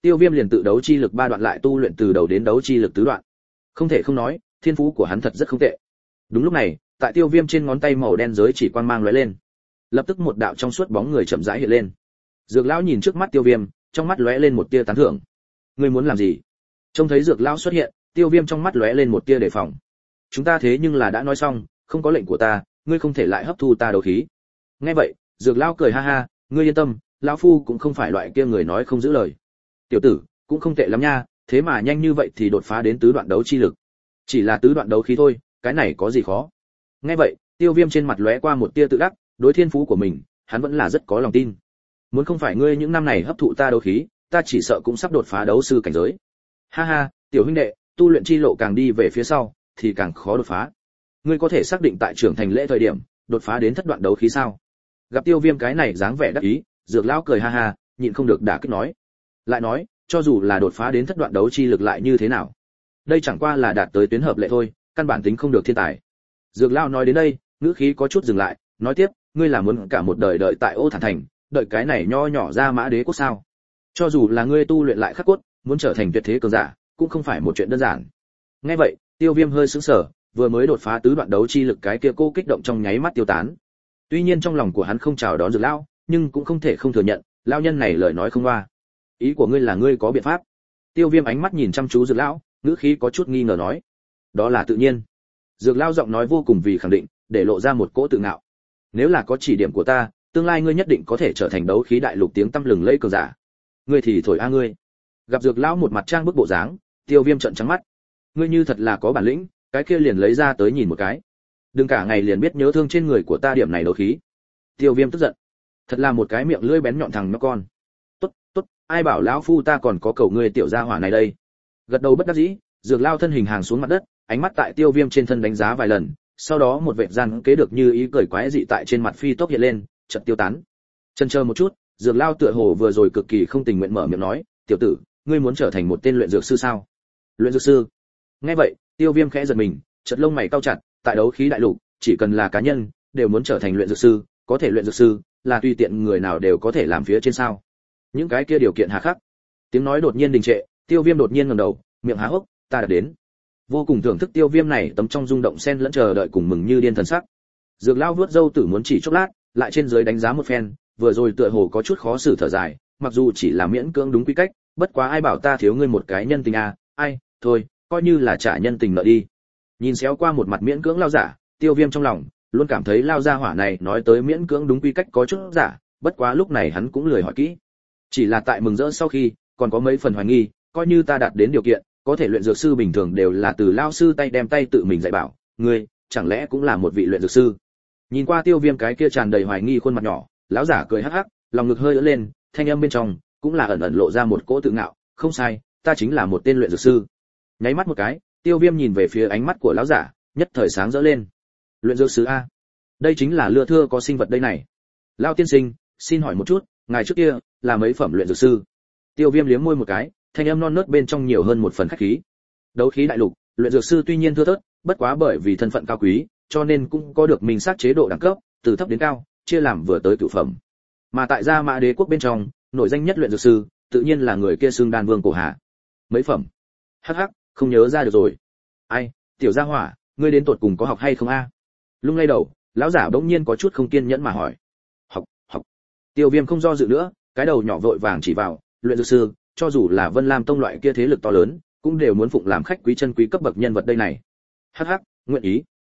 Speaker 1: Tiêu Viêm liền tự đấu chi lực 3 đoạn lại tu luyện từ đầu đến đấu chi lực tứ đoạn. Không thể không nói, thiên phú của hắn thật rất không tệ. Đúng lúc này, tại Tiêu Viêm trên ngón tay màu đen giới chỉ quang mang lóe lên. Lập tức một đạo trong suốt bóng người chậm rãi hiện lên. Dược lão nhìn trước mắt Tiêu Viêm, trong mắt lóe lên một tia tán thưởng. Ngươi muốn làm gì? Trông thấy Dược lão xuất hiện, Tiêu Viêm trong mắt lóe lên một tia đề phòng. Chúng ta thế nhưng là đã nói xong, không có lệnh của ta, ngươi không thể lại hấp thu ta đấu khí. Nghe vậy, Dược lão cười ha ha, ngươi yên tâm, lão phu cũng không phải loại kia người nói không giữ lời. Tiểu tử, cũng không tệ lắm nha, thế mà nhanh như vậy thì đột phá đến tứ đoạn đấu chi lực. Chỉ là tứ đoạn đấu khí thôi, cái này có gì khó? Nghe vậy, Tiêu Viêm trên mặt lóe qua một tia tự đắc, đối thiên phú của mình, hắn vẫn là rất có lòng tin. Muốn không phải ngươi những năm này hấp thụ ta đấu khí, ta chỉ sợ cũng sắp đột phá đấu sư cảnh giới. Ha ha, tiểu huynh đệ, tu luyện chi lộ càng đi về phía sau, thì càng khó đột phá. Ngươi có thể xác định tại trưởng thành lễ thời điểm, đột phá đến thất đoạn đấu khí sao? Gặp Tiêu Viêm cái này dáng vẻ đắc ý, Dược lão cười ha ha, nhịn không được đả kích nói. Lại nói, cho dù là đột phá đến thất đoạn đấu chi lực lại như thế nào? Đây chẳng qua là đạt tới tuyến hợp lệ thôi, căn bản tính không được thiên tài. Dược lão nói đến đây, ngữ khí có chút dừng lại, nói tiếp, ngươi là muốn cả một đời đợi tại Ô Thản Thành, đợi cái này nho nhỏ ra Mã Đế quốc sao? Cho dù là ngươi tu luyện lại khắc cốt, muốn trở thành tuyệt thế cường giả, cũng không phải một chuyện đơn giản. Nghe vậy, Tiêu Viêm hơi sững sờ, vừa mới đột phá tứ đoạn đấu chi lực cái kia cô kích động trong nháy mắt tiêu tán. Tuy nhiên trong lòng của hắn không chào đón Dược lão, nhưng cũng không thể không thừa nhận, lão nhân này lời nói không qua. Ý của ngươi là ngươi có biện pháp? Tiêu Viêm ánh mắt nhìn chăm chú Dược lão, ngữ khí có chút nghi ngờ nói. Đó là tự nhiên. Dược lão giọng nói vô cùng vì khẳng định, để lộ ra một cỗ tự ngạo. Nếu là có chỉ điểm của ta, tương lai ngươi nhất định có thể trở thành đấu khí đại lục tiếng tăm lừng lẫy cường giả. Ngươi thì thổi a ngươi. Gặp Dược lão một mặt trang bức bộ dáng, Tiêu Viêm trợn trắng mắt. Ngươi như thật là có bản lĩnh, cái kia liền lấy ra tới nhìn một cái. Đừng cả ngày liền biết nhớ thương trên người của ta điểm này đấu khí. Tiêu Viêm tức giận. Thật là một cái miệng lưỡi bén nhọn thằng nhóc con. Tốt, tốt, ai bảo lão phu ta còn có cầu ngươi tiểu gia hỏa này đây. Gật đầu bất đắc dĩ, Dược lão thân hình hàng xuống mặt đất, ánh mắt tại Tiêu Viêm trên thân đánh giá vài lần, sau đó một vệt gian kế được như ý cười quái dị tại trên mặt phi tốc hiện lên, chợt tiêu tán. Chần chờ một chút, Dược lão tựa hồ vừa rồi cực kỳ không tình nguyện mở miệng nói, "Tiểu tử, ngươi muốn trở thành một tên luyện dược sư sao?" Luyện dược sư? Nghe vậy, Tiêu Viêm khẽ giật mình, chợt lông mày cau chặt, tại đấu khí đại lục, chỉ cần là cá nhân, đều muốn trở thành luyện dược sư, có thể luyện dược sư, là tùy tiện người nào đều có thể làm phía trên sao? Những cái kia điều kiện hà khắc. Tiếng nói đột nhiên đình trệ, Tiêu Viêm đột nhiên ngẩng đầu, miệng há hốc, ta đã đến. Vô cùng thưởng thức Tiêu Viêm này tấm trong rung động xen lẫn chờ đợi cùng mừng như điên thần sắc. Dược lão vuốt râu tử muốn chỉ chốc lát, lại trên dưới đánh giá một phen, vừa rồi tựa hồ có chút khó xử thở dài, mặc dù chỉ là miễn cưỡng đúng quy cách, bất quá ai bảo ta thiếu ngươi một cái nhân tình à, ai, thôi, coi như là trả nhân tình nợ đi. Nhìn xéo qua một mặt miễn cưỡng lao giả, Tiêu Viêm trong lòng luôn cảm thấy lao gia hỏa này nói tới miễn cưỡng đúng quy cách có chút giả, bất quá lúc này hắn cũng lười hỏi kỹ. Chỉ là tại mừng rỡ sau khi, còn có mấy phần hoài nghi, coi như ta đạt đến điều kiện, có thể luyện dược sư bình thường đều là từ lao sư tay đem tay tự mình dạy bảo, ngươi, chẳng lẽ cũng là một vị luyện dược sư? Nhìn qua Tiêu Viêm cái kia tràn đầy hoài nghi khuôn mặt nhỏ, lão giả cười hắc hắc, lòng ngực hơi ưỡn lên, thanh âm bên trong cũng là ẩn ẩn lộ ra một cỗ tự ngạo, không sai, ta chính là một tên luyện dược sư. Nháy mắt một cái, Tiêu Viêm nhìn về phía ánh mắt của lão giả, nhất thời sáng rỡ lên. Luyện dược sư a? Đây chính là lưa thưa có sinh vật đây này. Lão tiên sinh, xin hỏi một chút, ngài trước kia là mấy phẩm luyện dược sư? Tiêu Viêm liếm môi một cái, thanh âm non nớt bên trong nhiều hơn một phần khách khí. Đấu khí đại lục, luyện dược sư tuy nhiên thưa thớt, bất quá bởi vì thân phận cao quý, cho nên cũng có được minh xác chế độ đẳng cấp, từ thấp đến cao, chia làm vừa tới cửu phẩm. Mà tại Gia Mã Đế quốc bên trong, nổi danh nhất luyện dược sư, tự nhiên là người kia xưng Đan Vương Cổ Hà. Mấy phẩm? Hắc hắc, không nhớ ra được rồi. Ai, tiểu gia hỏa, ngươi đến tột cùng có học hay không a? Lung lay đầu, lão giả bỗng nhiên có chút không kiên nhẫn mà hỏi. Học. Tiêu Viêm không do dự nữa, cái đầu nhỏ vội vàng chỉ vào, luyện dược sư, cho dù là Vân Lam tông loại kia thế lực to lớn, cũng đều muốn phụng làm khách quý chân quý cấp bậc nhân vật đây này. Hắc hắc, nguyện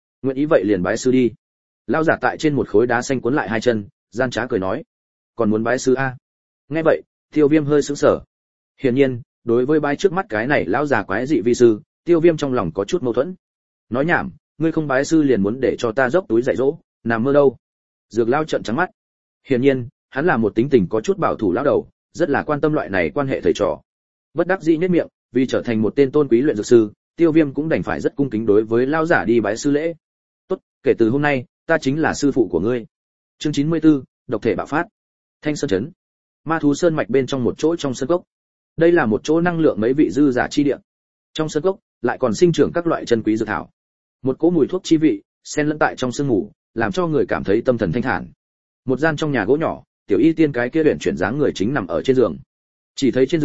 Speaker 1: ý vậy liền bái sư đi. Lão giả tại trên một khối đá xanh cuốn lại hai chân, gian trá cười nói, còn muốn bái sư a? Nghe vậy, Tiêu Viêm hơi sững sờ. Hiển nhiên, đối với bái trước mắt cái này lão già quái dị vi sư, Tiêu Viêm trong lòng có chút mâu thuẫn. Nói nhảm, ngươi không bái sư liền muốn để cho ta dốc túi dạy dỗ, nằm mơ đâu. Dược lão trợn trắng mắt. Hiển nhiên, hắn là một tính tình có chút bảo thủ lão đầu, rất là quan tâm loại này quan hệ thầy trò. Bất đắc dĩ nhếch miệng, vì trở thành một tên tôn quý luyện dược sư, Tiêu Viêm cũng đành phải rất cung kính đối với lão giả đi bái sư lễ. Tốt, kể từ hôm nay, ta chính là sư phụ của ngươi. Chương 94, độc thể bạo phát. Thanh Sơn trấn. Ma thú sơn mạch bên trong một chỗ trong sơn cốc. Đây là một chỗ năng lượng mấy vị dư giả chi địa. Trong sơn cốc lại còn sinh trưởng các loại chân quý dược thảo. Một cỗ mùi thuốc chi vị xen lẫn tại trong sương mù, làm cho người cảm thấy tâm thần thanh thản. Một gian trong nhà gỗ nhỏ, tiểu y tiên cái kia luyện chuyển dáng người chính nằm ở trên giường. Chỉ thấy trên giường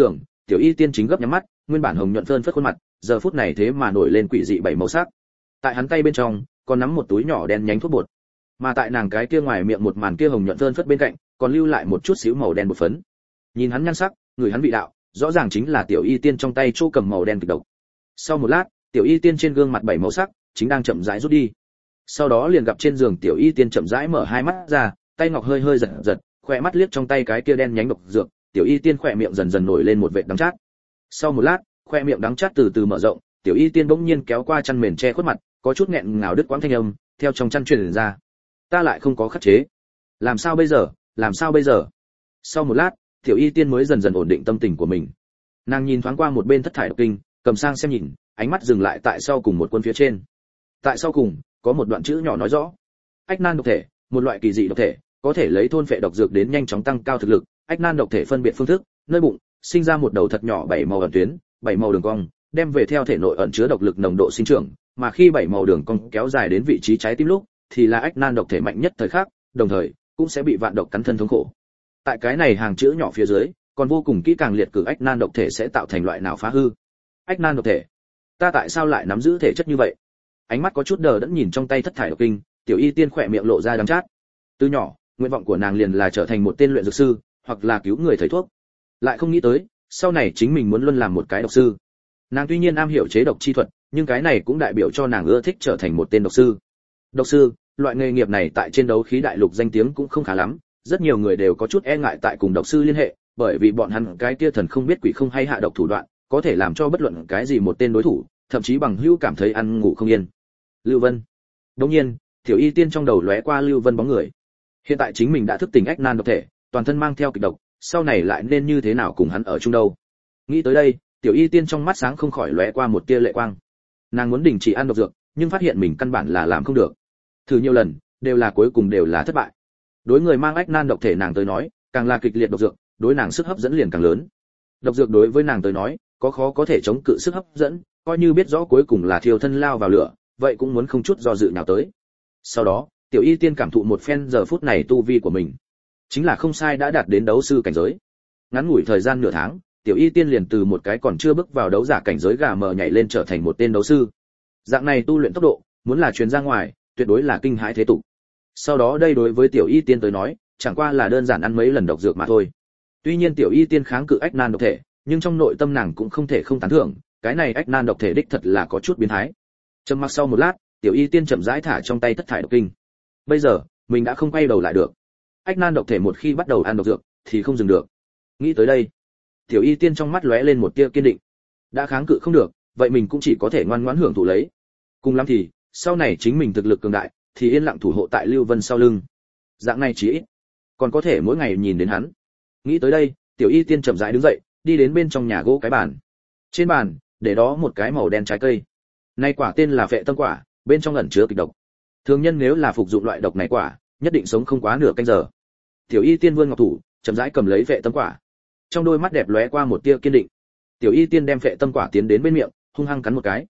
Speaker 1: tiểu y tiên chính gấp nhắm mắt, nguyên bản hồng nhuận phơn phất khuôn mặt giờ phút này thế mà nổi lên quỷ dị bảy màu sắc. Tại hắn tay bên trong còn nắm một túi nhỏ đen nhánh thuốc bột, mà tại nàng cái kia ngoài miệng một màn kia hồng nhuận phơn phất bên cạnh còn lưu lại một chút xíu màu đen bột phấn. Nhìn hắn nhan sắc, người hắn vị đạo, rõ ràng chính là tiểu y tiên trong tay chỗ cầm màu đen kịch độc. Sau một lát, tiểu y tiên trên gương mặt bảy màu sắc chính đang chậm rãi rút đi. Sau đó liền gặp trên giường tiểu y tiên chậm rãi mở hai mắt ra, tay ngọc hơi hơi giật giật, khỏe mắt liếc trong tay cái kia đen nhánh độc dược, tiểu y tiên khỏe miệng dần dần nổi lên một vệt đắng chát. Sau một lát, khóe miệng đắng chát từ từ mở rộng, tiểu y tiên bỗng nhiên kéo qua chăn mền che khuất mặt, có chút nghẹn ngào đứt quãng thanh âm theo trong chăn truyền ra. Ta lại không có khắc chế, làm sao bây giờ, làm sao bây giờ? Sau một lát, tiểu y tiên mới dần dần ổn định tâm tình của mình. Nàng nhìn thoáng qua một bên thất thải độc kinh, cầm sang xem nhìn, ánh mắt dừng lại tại sau cùng một quân phía trên. Tại sau cùng có một đoạn chữ nhỏ nói rõ: ách nan độc thể, một loại kỳ dị độc thể, có thể lấy thôn phệ độc dược đến nhanh chóng tăng cao thực lực. Ách nan độc thể phân biệt phương thức: nơi bụng sinh ra một đầu thật nhỏ bảy màu ẩn tuyến, bảy màu đường cong, đem về theo thể nội ẩn chứa độc lực nồng độ sinh trưởng, mà khi bảy màu đường cong kéo dài đến vị trí trái tim lúc, thì là ách nan độc thể mạnh nhất thời khắc, đồng thời cũng sẽ bị vạn độc cắn thân thống khổ. Tại cái này hàng chữ nhỏ phía dưới, còn vô cùng kỹ càng liệt cử ách nan độc thể sẽ tạo thành loại nào phá hư. Ách nan độc thể, ta tại sao lại nắm giữ thể chất như vậy? Ánh mắt có chút đờ đẫn nhìn trong tay thất thải độc kinh, tiểu y tiên khỏe miệng lộ ra đắng chát. Từ nhỏ, nguyện vọng của nàng liền là trở thành một tên luyện dược sư, hoặc là cứu người thầy thuốc. Lại không nghĩ tới, sau này chính mình muốn luôn làm một cái độc sư. Nàng tuy nhiên am hiểu chế độc chi thuật, nhưng cái này cũng đại biểu cho nàng ưa thích trở thành một tên độc sư. Độc sư, loại nghề nghiệp này tại trên đấu khí đại lục danh tiếng cũng không khá lắm, rất nhiều người đều có chút e ngại tại cùng độc sư liên hệ, bởi vì bọn hắn cái kia thần không biết quỷ không hay hạ độc thủ đoạn, có thể làm cho bất luận cái gì một tên đối thủ, thậm chí bằng hữu cảm thấy ăn ngủ không yên. Lưu Vân. Đương nhiên, tiểu y tiên trong đầu lóe qua Lưu Vân bóng người. Hiện tại chính mình đã thức tỉnh ách nan độc thể, toàn thân mang theo kịch độc, sau này lại nên như thế nào cùng hắn ở chung đâu? Nghĩ tới đây, tiểu y tiên trong mắt sáng không khỏi lóe qua một tia lệ quang. Nàng muốn đình chỉ ăn độc dược, nhưng phát hiện mình căn bản là làm không được. Thử nhiều lần, đều là cuối cùng đều là thất bại. Đối người mang ách nan độc thể nàng tới nói, càng là kịch liệt độc dược, đối nàng sức hấp dẫn liền càng lớn. Độc dược đối với nàng tới nói, có khó có thể chống cự sức hấp dẫn, coi như biết rõ cuối cùng là thiêu thân lao vào lửa, vậy cũng muốn không chút do dự nào tới. Sau đó, tiểu y tiên cảm thụ một phen giờ phút này tu vi của mình, chính là không sai đã đạt đến đấu sư cảnh giới. Ngắn ngủi thời gian nửa tháng, tiểu y tiên liền từ một cái còn chưa bước vào đấu giả cảnh giới gà mờ nhảy lên trở thành một tên đấu sư. Dạng này tu luyện tốc độ, muốn là truyền ra ngoài, tuyệt đối là kinh hãi thế tục. Sau đó đây đối với tiểu y tiên tới nói, chẳng qua là đơn giản ăn mấy lần độc dược mà thôi. Tuy nhiên tiểu y tiên kháng cự ách nan độc thể, nhưng trong nội tâm nàng cũng không thể không tán thưởng, cái này ách nan độc thể đích thật là có chút biến thái. Trầm mặc sau một lát, tiểu y tiên chậm rãi thả trong tay thất thải độc kinh. Bây giờ, mình đã không quay đầu lại được. Ách nan độc thể một khi bắt đầu ăn độc dược, thì không dừng được. Nghĩ tới đây, tiểu y tiên trong mắt lóe lên một tia kiên định. Đã kháng cự không được, vậy mình cũng chỉ có thể ngoan ngoãn hưởng thụ lấy. Cùng lắm thì, sau này chính mình thực lực cường đại, thì yên lặng thủ hộ tại Lưu Vân sau lưng. Dạng này chí ít, còn có thể mỗi ngày nhìn đến hắn. Nghĩ tới đây, tiểu y tiên chậm rãi đứng dậy, đi đến bên trong nhà gỗ cái bàn. Trên bàn, để đó một cái màu đen trái cây. Này quả tên là phệ tâm quả, bên trong ẩn chứa kịch độc. Thường nhân nếu là phục dụng loại độc này quả, nhất định sống không quá nửa canh giờ. Tiểu y tiên vươn ngọc thủ, chậm rãi cầm lấy phệ tâm quả. Trong đôi mắt đẹp lóe qua một tia kiên định. Tiểu y tiên đem phệ tâm quả tiến đến bên miệng, hung hăng cắn một cái.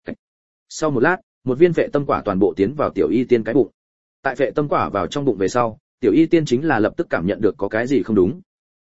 Speaker 1: Sau một lát, một viên phệ tâm quả toàn bộ tiến vào tiểu y tiên cái bụng. Tại phệ tâm quả vào trong bụng về sau, tiểu y tiên chính là lập tức cảm nhận được có cái gì không đúng.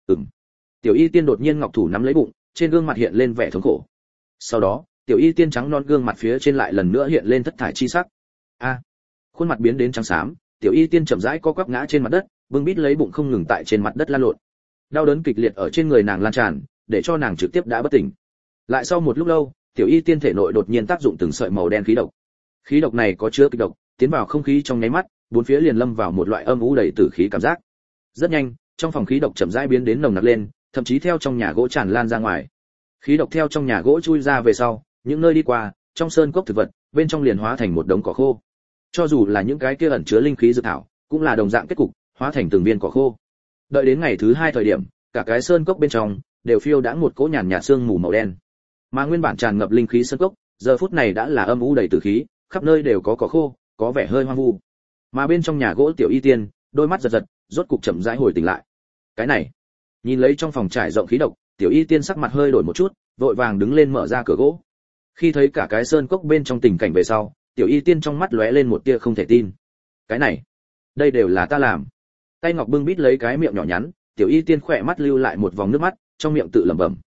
Speaker 1: Tiểu y tiên đột nhiên ngọc thủ nắm lấy bụng, trên gương mặt hiện lên vẻ thống khổ. Sau đó, tiểu y tiên trắng non gương mặt phía trên lại lần nữa hiện lên thất thải chi sắc. Khuôn mặt biến đến trắng xám, tiểu y tiên chậm rãi co quắp ngã trên mặt đất, bưng bít lấy bụng không ngừng tại trên mặt đất lăn lộn. Đau đớn kịch liệt ở trên người nàng lan tràn, để cho nàng trực tiếp đã bất tỉnh. Lại sau một lúc lâu, tiểu y tiên thể nội đột nhiên tác dụng từng sợi màu đen khí độc. Khí độc này có chứa kịch độc, tiến vào không khí trong nháy mắt, bốn phía liền lâm vào một loại âm u đầy tử khí cảm giác. Rất nhanh, trong phòng khí độc chậm rãi biến đến nồng nặc lên, thậm chí theo trong nhà gỗ tràn lan ra ngoài. Khí độc theo trong nhà gỗ chui ra về sau, những nơi đi qua, trong sơn cốc thực vật, bên trong liền hóa thành một đống cỏ khô. Cho dù là những cái kia ẩn chứa linh khí dược thảo, cũng là đồng dạng kết cục, hóa thành từng viên cỏ khô. Đợi đến ngày thứ hai thời điểm, cả cái sơn cốc bên trong đều phiêu đãng một cỗ nhàn nhạt sương mù màu đen. Mà nguyên bản tràn ngập linh khí sơn cốc, giờ phút này đã là âm u đầy tử khí, khắp nơi đều có cỏ khô, có vẻ hơi hoang vu. Mà bên trong nhà gỗ tiểu y tiên, đôi mắt giật giật, rốt cục chậm rãi hồi tỉnh lại. Cái này, nhìn lấy trong phòng trải rộng khí độc, tiểu y tiên sắc mặt hơi đổi một chút, vội vàng đứng lên mở ra cửa gỗ. Khi thấy cả cái sơn cốc bên trong tình cảnh về sau, tiểu y tiên trong mắt lóe lên một tia không thể tin. Cái này, đây đều là ta làm. Tay ngọc bưng bít lấy cái miệng nhỏ nhắn, tiểu y tiên khỏe mắt lưu lại một vòng nước mắt, trong miệng tự lẩm bẩm.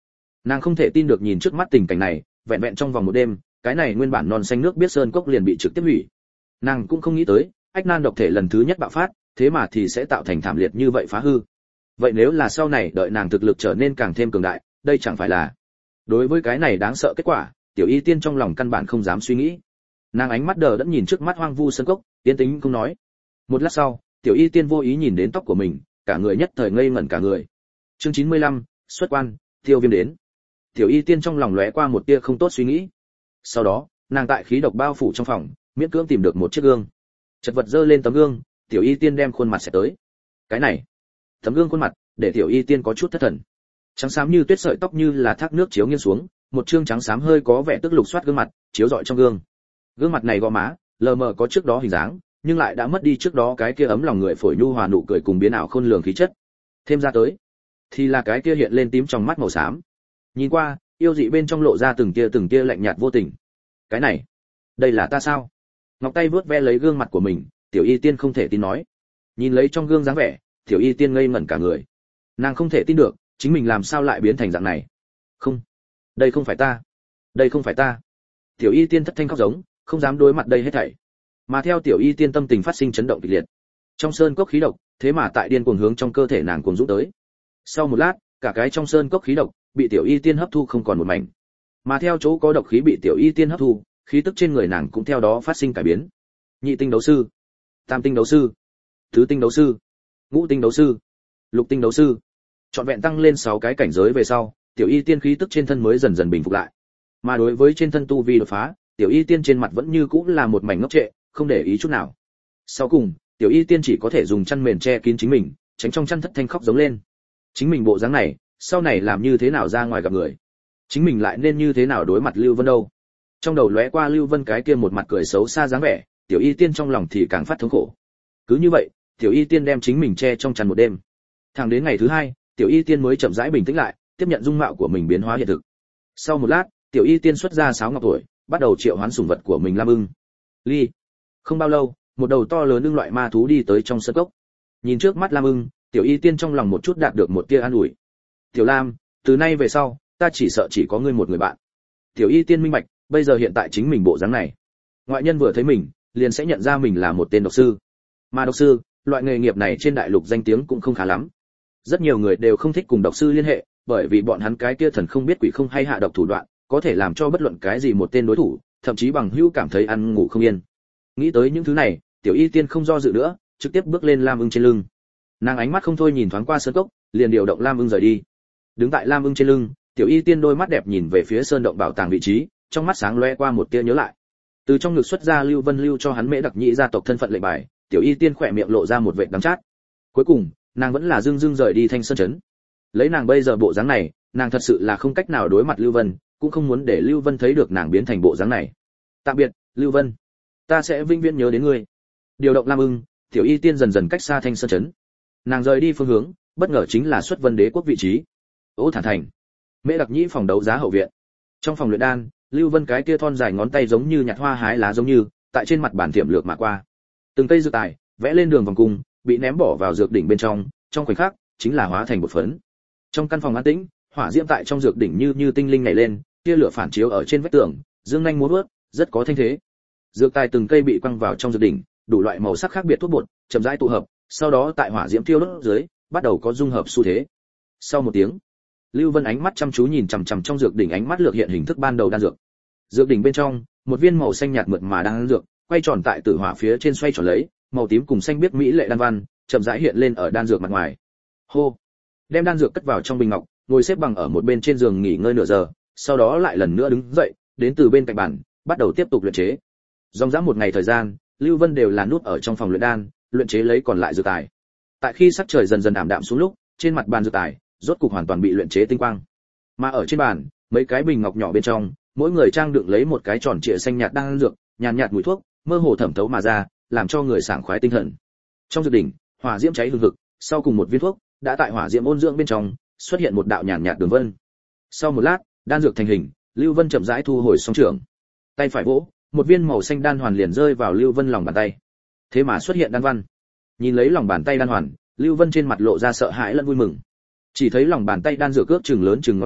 Speaker 1: Nàng không thể tin được nhìn trước mắt tình cảnh này, vẹn vẹn trong vòng một đêm, cái này nguyên bản non xanh nước biết sơn cốc liền bị trực tiếp hủy. Nàng cũng không nghĩ tới, ách nan độc thể lần thứ nhất bạo phát, thế mà thì sẽ tạo thành thảm liệt như vậy phá hư. Vậy nếu là sau này đợi nàng thực lực trở nên càng thêm cường đại, đây chẳng phải là... Đối với cái này đáng sợ kết quả, Tiểu Y Tiên trong lòng căn bản không dám suy nghĩ. Nàng ánh mắt đờ đẫn nhìn trước mắt hoang vu sơn cốc, yên tĩnh không nói. Một lát sau, Tiểu Y Tiên vô ý nhìn đến tóc của mình, cả người nhất thời ngây ngẩn cả người. Chương 95, xuất quan, Tiêu Viêm đến. Tiểu Y Tiên trong lòng lóe qua một tia không tốt suy nghĩ. Sau đó, nàng tại khí độc bao phủ trong phòng, miễn cưỡng tìm được một chiếc gương. Chật vật giơ lên tấm gương, Tiểu Y Tiên đem khuôn mặt sẽ tới. Cái này, tấm gương khuôn mặt, để Tiểu Y Tiên có chút thất thần. Trắng xám như tuyết, sợi tóc như là thác nước chiếu nghiêng xuống, một trương trắng xám hơi có vẻ tức lục soát gương mặt, chiếu rọi trong gương. Gương mặt này gò má, lờ mờ có trước đó hình dáng, nhưng lại đã mất đi trước đó cái kia ấm lòng người phổi nhu hòa nụ cười cùng biến ảo khôn lường khí chất. Thêm ra tới, thì là cái kia hiện lên tím trong mắt màu xám. Nhìn qua, yêu dị bên trong lộ ra từng tia lạnh nhạt vô tình. Cái này, đây là ta sao? Ngọc tay vuốt ve lấy gương mặt của mình, Tiểu Y Tiên không thể tin nói. Nhìn lấy trong gương dáng vẻ, Tiểu Y Tiên ngây ngẩn cả người. Nàng không thể tin được, chính mình làm sao lại biến thành dạng này? Không, đây không phải ta, đây không phải ta. Tiểu Y Tiên thất thanh khóc giống, không dám đối mặt đây hết thảy. Mà theo Tiểu Y Tiên tâm tình phát sinh chấn động kịch liệt. Trong sơn cốc khí độc, thế mà tại điên cuồng hướng trong cơ thể nàng cuồng dũng tới. Sau một lát, cả cái trong sơn cốc khí độc bị Tiểu Y Tiên hấp thu không còn một mảnh. Mà theo chỗ có độc khí bị Tiểu Y Tiên hấp thu, khí tức trên người nàng cũng theo đó phát sinh cải biến. Nhị tinh đấu sư, tam tinh đấu sư, tứ tinh đấu sư, ngũ tinh đấu sư, lục tinh đấu sư. Trọn vẹn tăng lên 6 cái cảnh giới về sau, Tiểu Y Tiên khí tức trên thân mới dần dần bình phục lại. Mà đối với trên thân tu vi đột phá, Tiểu Y Tiên trên mặt vẫn như cũ là một mảnh ngốc trệ, không để ý chút nào. Sau cùng, Tiểu Y Tiên chỉ có thể dùng chăn mền che kín chính mình, tránh trong chăn thất thanh khóc giống lên. Chính mình bộ dáng này, sau này làm như thế nào ra ngoài gặp người? Chính mình lại nên như thế nào đối mặt Lưu Vân đâu? Trong đầu lóe qua Lưu Vân cái kia một mặt cười xấu xa dáng vẻ, Tiểu Y Tiên trong lòng thì càng phát thống khổ. Cứ như vậy, Tiểu Y Tiên đem chính mình che trong chăn một đêm. Thẳng đến ngày thứ 2, Tiểu Y Tiên mới chậm rãi bình tĩnh lại, tiếp nhận dung mạo của mình biến hóa hiện thực. Sau một lát, Tiểu Y Tiên xuất ra sáo ngọc tuổi, bắt đầu triệu hoán sủng vật của mình Lam Ưng. Ly. Không bao lâu, một đầu to lớn ưng loại ma thú đi tới trong sân cốc. Nhìn trước mắt Lam Ưng, Tiểu Y Tiên trong lòng một chút đạt được một tia an ủi. Tiểu Lam, từ nay về sau, ta chỉ sợ chỉ có ngươi một người bạn. Tiểu Y Tiên minh bạch, bây giờ hiện tại chính mình bộ dáng này, ngoại nhân vừa thấy mình, liền sẽ nhận ra mình là một tên độc sư. Mà độc sư, loại nghề nghiệp này trên đại lục danh tiếng cũng không khá lắm. Rất nhiều người đều không thích cùng độc sư liên hệ, bởi vì bọn hắn cái kia thần không biết quỷ không hay hạ độc thủ đoạn, có thể làm cho bất luận cái gì một tên đối thủ, thậm chí bằng hữu cảm thấy ăn ngủ không yên. Nghĩ tới những thứ này, Tiểu Y Tiên không do dự nữa, trực tiếp bước lên Lam Ưng trên lưng. Nàng ánh mắt không thôi nhìn thoáng qua sơn cốc, liền điều động Lam Ưng rời đi. Đứng tại Lam Ưng trên lưng, Tiểu Y Tiên đôi mắt đẹp nhìn về phía sơn động bảo tàng vị trí, trong mắt sáng lóe qua một tia nhớ lại. Từ trong ngực xuất ra Lưu Vân lưu cho hắn Mễ Đặc Nhĩ gia tộc thân phận lệnh bài, Tiểu Y Tiên khỏe miệng lộ ra một vệt đắng chát. Cuối cùng, nàng vẫn là dưng dưng rời đi Thanh Sơn trấn. Lấy nàng bây giờ bộ dáng này, nàng thật sự là không cách nào đối mặt Lưu Vân, cũng không muốn để Lưu Vân thấy được nàng biến thành bộ dáng này. Tạm biệt, Lưu Vân, ta sẽ vĩnh viễn nhớ đến ngươi. Điều động Lam Ưng, Tiểu Y Tiên dần dần cách xa Thanh Sơn trấn. Nàng rời đi phương hướng, bất ngờ chính là xuất Vân Đế quốc vị trí. Ô Thản Thành, Mễ Đặc Nhĩ phòng đấu giá hậu viện. Trong phòng luyện đan, Lưu Vân cái kia thon dài ngón tay giống như nhặt hoa hái lá giống như, tại trên mặt bàn tiệm lược mà qua. Từng cây dược tài, vẽ lên đường vòng cung, bị ném bỏ vào dược đỉnh bên trong khoảnh khắc, chính là hóa thành một phấn. Trong căn phòng an tĩnh, hỏa diễm tại trong dược đỉnh như tinh linh nhảy lên, tia lửa phản chiếu ở trên vách tường, dương nhanh múa vuốt, rất có thanh thế. Dược tài từng cây bị quăng vào trong dược đỉnh, đủ loại màu sắc khác biệt thuốc bột, chậm rãi tụ hợp, sau đó tại hỏa diễm tiêu đốt dưới, bắt đầu có dung hợp xu thế. Sau một tiếng, Lưu Vân ánh mắt chăm chú nhìn chằm chằm trong dược đỉnh, ánh mắt lược hiện hình thức ban đầu đan dược. Dược đỉnh bên trong, một viên màu xanh nhạt mượt mà đan dược, quay tròn tại tử hỏa phía trên xoay tròn lấy, màu tím cùng xanh biếc mỹ lệ đan văn, chậm rãi hiện lên ở đan dược mặt ngoài. Hô, đem đan dược cất vào trong bình ngọc, ngồi xếp bằng ở một bên trên giường nghỉ ngơi nửa giờ, sau đó lại lần nữa đứng dậy, đến từ bên cạnh bàn, bắt đầu tiếp tục luyện chế. Dòng dã một ngày thời gian, Lưu Vân đều là nút ở trong phòng luyện đan, luyện chế lấy còn lại dược tài. Tại khi sắc trời dần dần ảm đạm xuống lúc, trên mặt bàn dược tài rốt cục hoàn toàn bị luyện chế tinh quang. Mà ở trên bàn, mấy cái bình ngọc nhỏ bên trong, mỗi người trang đựng lấy một cái tròn trịa xanh nhạt đan dược, nhàn nhạt mùi thuốc mơ hồ thẩm thấu mà ra, làm cho người sảng khoái tinh thần. Trong dược đỉnh, hỏa diễm cháy hừng hực, sau cùng một viên thuốc đã tại hỏa diễm ôn dưỡng bên trong xuất hiện một đạo nhàn nhạt đường vân. Sau một lát, đan dược thành hình, Lưu Vân chậm rãi thu hồi song trưởng, tay phải vỗ, một viên màu xanh đan hoàn liền rơi vào Lưu Vân lòng bàn tay. Thế mà xuất hiện đan văn. Nhìn lấy lòng bàn tay đan hoàn, Lưu Vân trên mặt lộ ra sợ hãi lẫn vui mừng. Chỉ thấy lòng bàn tay đan dược ước chừng lớn chừng ngón cái,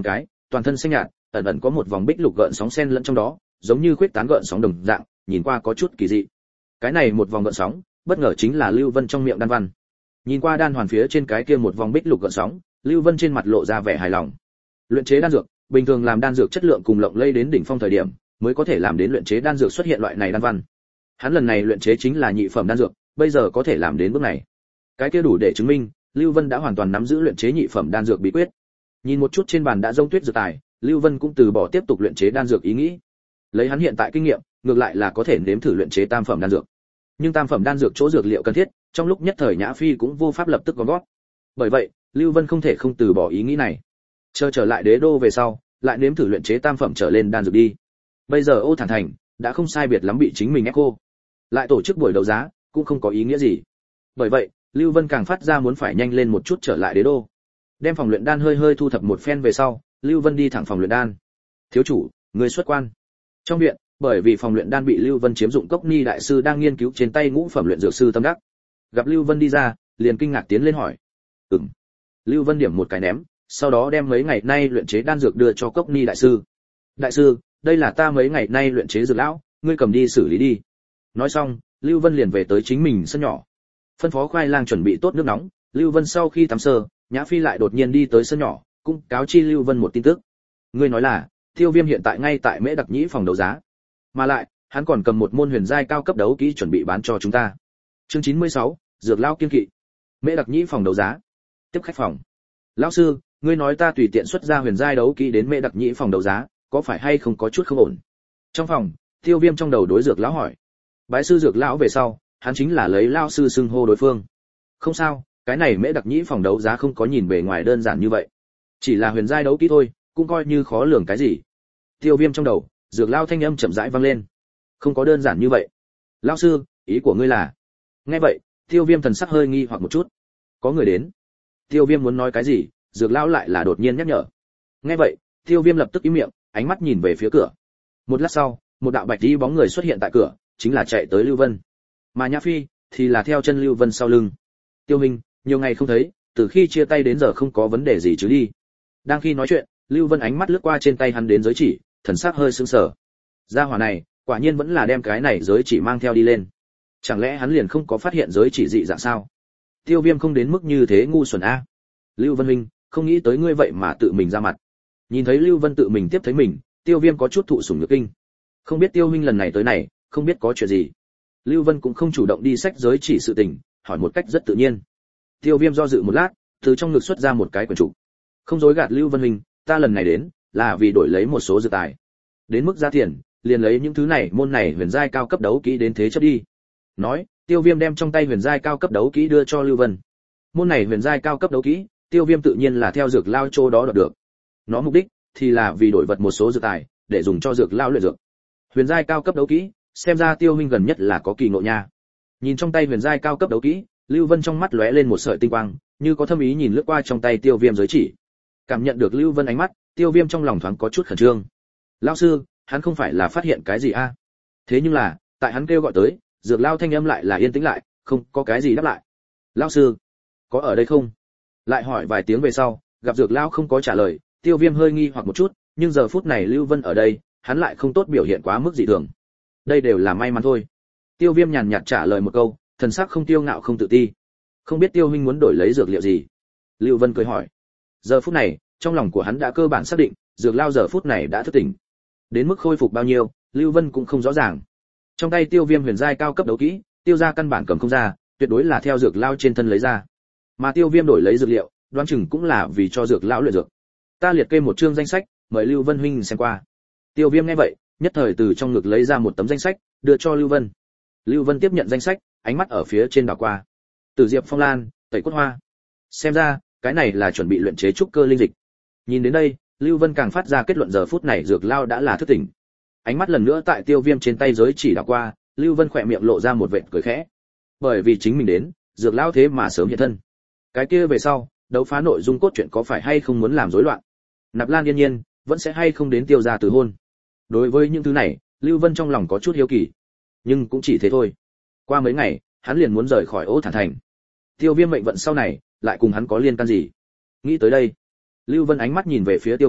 Speaker 1: toàn thân xanh nhạt, ẩn ẩn có một vòng bích lục gợn sóng xen lẫn trong đó, giống như khuyết tán gợn sóng đồng dạng, nhìn qua có chút kỳ dị. Cái này một vòng gợn sóng, bất ngờ chính là Lưu Vân trong miệng đan văn. Nhìn qua đan hoàn phía trên cái kia một vòng bích lục gợn sóng, Lưu Vân trên mặt lộ ra vẻ hài lòng. Luyện chế đan dược, bình thường làm đan dược chất lượng cùng lộng lẫy đến đỉnh phong thời điểm, mới có thể làm đến luyện chế đan dược xuất hiện loại này đan văn. Hắn lần này luyện chế chính là nhị phẩm đan dược, bây giờ có thể làm đến bước này. Cái kia đủ để chứng minh, Lưu Vân đã hoàn toàn nắm giữ luyện chế nhị phẩm đan dược bí quyết. Nhìn một chút trên bàn đã rông tuyết dược tài, Lưu Vân cũng từ bỏ tiếp tục luyện chế đan dược ý nghĩ. Lấy hắn hiện tại kinh nghiệm, ngược lại là có thể nếm thử luyện chế tam phẩm đan dược. Nhưng tam phẩm đan dược chỗ dược liệu cần thiết, trong lúc nhất thời Nhã Phi cũng vô pháp lập tức gom gót. Bởi vậy, Lưu Vân không thể không từ bỏ ý nghĩ này. Chờ trở lại đế đô về sau, lại nếm thử luyện chế tam phẩm trở lên đan dược đi. Bây giờ Ô Thản Thành đã không sai biệt lắm bị chính mình ép cô. Lại tổ chức buổi đấu giá, cũng không có ý nghĩa gì. Bởi vậy, Lưu Vân càng phát ra muốn phải nhanh lên một chút trở lại đế đô. Đem phòng luyện đan hơi thu thập một phen về sau, Lưu Vân đi thẳng phòng luyện đan. "Thiếu chủ, người xuất quan." Trong viện, bởi vì phòng luyện đan bị Lưu Vân chiếm dụng, Cốc Ni đại sư đang nghiên cứu trên tay ngũ phẩm luyện dược sư tâm đắc. Gặp Lưu Vân đi ra, liền kinh ngạc tiến lên hỏi. "Ừm." Lưu Vân điểm một cái ném, sau đó đem mấy ngày nay luyện chế đan dược đưa cho Cốc Ni đại sư. "Đại sư, đây là ta mấy ngày nay luyện chế dược lão, ngươi cầm đi xử lý đi." Nói xong, Lưu Vân liền về tới chính mình sân nhỏ. Phân phó khoai lang chuẩn bị tốt nước nóng, Lưu Vân sau khi tắm sơ, Nhã Phi lại đột nhiên đi tới sân nhỏ, cũng cáo chi Lưu Vân một tin tức. "Ngươi nói là, Tiêu Viêm hiện tại ngay tại Mễ Đặc Nhĩ phòng đấu giá, mà lại, hắn còn cầm một môn huyền giai cao cấp đấu kỹ chuẩn bị bán cho chúng ta." Chương 96, dược lão kiên kỵ. Mễ Đặc Nhĩ phòng đấu giá. Tiếp khách phòng. "Lão sư, ngươi nói ta tùy tiện xuất ra huyền giai đấu kỹ đến Mễ Đặc Nhĩ phòng đấu giá, có phải hay không có chút không ổn?" Trong phòng, Tiêu Viêm trong đầu đối dược lão hỏi. Bái sư dược lão về sau, hắn chính là lấy lão sư xưng hô đối phương. "Không sao, cái này Mễ Đặc Nhĩ phòng đấu giá không có nhìn bề ngoài đơn giản như vậy, chỉ là huyền giai đấu kỹ thôi, cũng coi như khó lường cái gì." Tiêu Viêm trong đầu, dược lão thanh âm chậm rãi vang lên. "Không có đơn giản như vậy. Lão sư, ý của ngươi là?" Nghe vậy, Tiêu Viêm thần sắc hơi nghi hoặc một chút. "Có người đến." Tiêu Viêm muốn nói cái gì, dược lão lại là đột nhiên nhắc nhở. Nghe vậy, Tiêu Viêm lập tức im miệng, ánh mắt nhìn về phía cửa. Một lát sau, một đạo bạch y bóng người xuất hiện tại cửa, chính là chạy tới Lưu Vân. Mà Nhã Phi thì là theo chân Lưu Vân sau lưng. "Tiêu Minh, nhiều ngày không thấy, từ khi chia tay đến giờ không có vấn đề gì chứ đi?" Đang khi nói chuyện, Lưu Vân ánh mắt lướt qua trên tay hắn đến giới chỉ, thần sắc hơi sững sờ. Gia hỏa này, quả nhiên vẫn là đem cái này giới chỉ mang theo đi lên. Chẳng lẽ hắn liền không có phát hiện giới chỉ dị dạng sao? Tiêu Viêm không đến mức như thế ngu xuẩn a. "Lưu Vân huynh, không nghĩ tới ngươi vậy mà tự mình ra mặt." Nhìn thấy Lưu Vân tự mình tiếp thấy mình, Tiêu Viêm có chút thụ sủng nhược kinh. Không biết Tiêu huynh lần này tới này, không biết có chuyện gì. Lưu Vân cũng không chủ động đi sách giới chỉ sự tình, hỏi một cách rất tự nhiên. Tiêu Viêm do dự một lát, từ trong ngực xuất ra một cái quyển trục. "Không dối gạt Lưu Vân huynh, ta lần này đến là vì đổi lấy một số dược tài. Đến mức giá tiền, liền lấy những thứ này môn này huyền giai cao cấp đấu kỹ đến thế chấp đi." Nói, Tiêu Viêm đem trong tay huyền giai cao cấp đấu kỹ đưa cho Lưu Vân. Môn này huyền giai cao cấp đấu kỹ, Tiêu Viêm tự nhiên là theo dược lao chỗ đó đoạt được. Nó mục đích thì là vì đổi vật một số dược tài, để dùng cho dược lao luyện dược. Huyền giai cao cấp đấu kỹ, xem ra Tiêu huynh gần nhất là có kỳ ngộ nha. Nhìn trong tay huyền giai cao cấp đấu kỹ, Lưu Vân trong mắt lóe lên một sợi tinh quang, như có thâm ý nhìn lướt qua trong tay Tiêu Viêm giới chỉ. Cảm nhận được Lưu Vân ánh mắt, Tiêu Viêm trong lòng thoáng có chút khẩn trương. "Lão sư, hắn không phải là phát hiện cái gì a?" Thế nhưng là, tại hắn kêu gọi tới, dược lao thanh âm lại là yên tĩnh lại, không có cái gì đáp lại. "Lão sư, có ở đây không?" Lại hỏi vài tiếng về sau, gặp dược lao không có trả lời, Tiêu Viêm hơi nghi hoặc một chút, nhưng giờ phút này Lưu Vân ở đây, hắn lại không tốt biểu hiện quá mức dị thường. Đây đều là may mắn thôi. Tiêu Viêm nhàn nhạt trả lời một câu, thần sắc không tiêu ngạo không tự ti. "Không biết Tiêu huynh muốn đổi lấy dược liệu gì?" Lưu Vân cười hỏi. Giờ phút này, trong lòng của hắn đã cơ bản xác định, dược lao giờ phút này đã thức tỉnh. Đến mức khôi phục bao nhiêu, Lưu Vân cũng không rõ ràng. Trong tay Tiêu Viêm huyền giai cao cấp đấu kỹ, Tiêu gia căn bản cầm không ra, tuyệt đối là theo dược lao trên thân lấy ra. Mà Tiêu Viêm đổi lấy dược liệu, đoán chừng cũng là vì cho dược lão luyện dược. "Ta liệt kê một chương danh sách, mời Lưu Vân huynh xem qua." Tiêu Viêm nghe vậy, nhất thời từ trong ngực lấy ra một tấm danh sách, đưa cho Lưu Vân. Lưu Vân tiếp nhận danh sách, ánh mắt ở phía trên đảo qua. Tử Diệp Phong Lan, Tẩy Cốt Hoa. Xem ra, cái này là chuẩn bị luyện chế trúc cơ linh dịch. Nhìn đến đây, Lưu Vân càng phát ra kết luận giờ phút này dược lao đã là thức tỉnh. Ánh mắt lần nữa tại Tiêu Viêm trên tay giới chỉ đảo qua, Lưu Vân khỏe miệng lộ ra một vệt cười khẽ. Bởi vì chính mình đến, dược lao thế mà sớm hiện thân. Cái kia về sau, đấu phá nội dung cốt truyện có phải hay không muốn làm rối loạn? Nạp Lan Yên Nhiên vẫn sẽ hay không đến Tiêu gia từ hôn? Đối với những thứ này, Lưu Vân trong lòng có chút hiếu kỳ, nhưng cũng chỉ thế thôi. Qua mấy ngày, hắn liền muốn rời khỏi Ô Thản Thành. Tiêu Viêm mệnh vận sau này, lại cùng hắn có liên can gì? Nghĩ tới đây, Lưu Vân ánh mắt nhìn về phía Tiêu Viêm,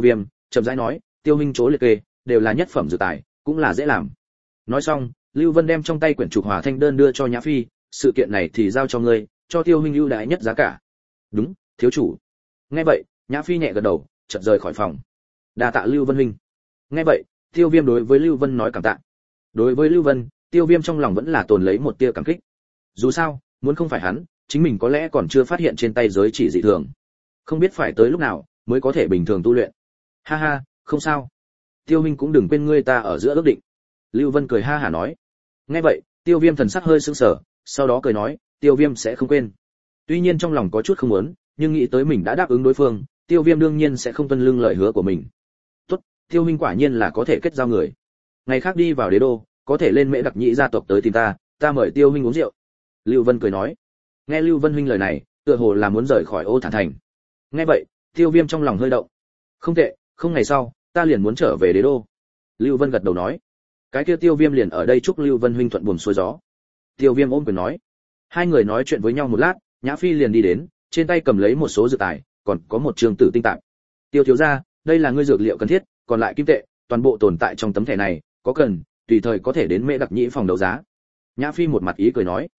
Speaker 1: chậm rãi nói, Tiêu huynh chỗ liệt kê đều là nhất phẩm dược tài, cũng là dễ làm. Nói xong, Lưu Vân đem trong tay quyển trục hòa thanh đơn đưa cho Nhã Phi, sự kiện này thì giao cho ngươi, cho Tiêu huynh ưu đãi nhất giá cả. Đúng, thiếu chủ. Nghe vậy, Nhã Phi nhẹ gật đầu, chợt rời khỏi phòng. Đa tạ Lưu Vân huynh. Nghe vậy, Tiêu Viêm đối với Lưu Vân nói cảm tạ. Đối với Lưu Vân, Tiêu Viêm trong lòng vẫn là tồn lấy một tia cảm kích. Dù sao, muốn không phải hắn, chính mình có lẽ còn chưa phát hiện trên tay giới chỉ dị thường. Không biết phải tới lúc nào mới có thể bình thường tu luyện. Ha ha, không sao. Tiêu huynh cũng đừng quên ngươi ta ở giữa ước định. Lưu Vân cười ha hả nói. Nghe vậy, Tiêu Viêm thần sắc hơi sững sờ, sau đó cười nói, Tiêu Viêm sẽ không quên. Tuy nhiên trong lòng có chút không muốn, nhưng nghĩ tới mình đã đáp ứng đối phương, Tiêu Viêm đương nhiên sẽ không tuân lưng lời hứa của mình. Tốt, Tiêu huynh quả nhiên là có thể kết giao người. Ngày khác đi vào đế đô, có thể lên Mễ Đặc Nhĩ gia tộc tới tìm ta mời Tiêu huynh uống rượu. Lưu Vân cười nói. Nghe Lưu Vân huynh lời này, tựa hồ là muốn rời khỏi Ô Thản thành. Nghe vậy, Tiêu Viêm trong lòng hơi động. Không tệ, không ngày sau, ta liền muốn trở về đế đô. Lưu Vân gật đầu nói. Cái kia Tiêu Viêm liền ở đây chúc Lưu Vân huynh thuận buồm xuôi gió. Tiêu Viêm ôm quyền nói. Hai người nói chuyện với nhau một lát, Nhã Phi liền đi đến, trên tay cầm lấy một số dược tài, còn có một trường tử tinh tạp. Tiêu thiếu gia, đây là ngươi dược liệu cần thiết, còn lại kim tệ, toàn bộ tồn tại trong tấm thẻ này, có cần, tùy thời có thể đến Mễ Đặc Nhĩ phòng đấu giá. Nhã Phi một mặt ý cười nói.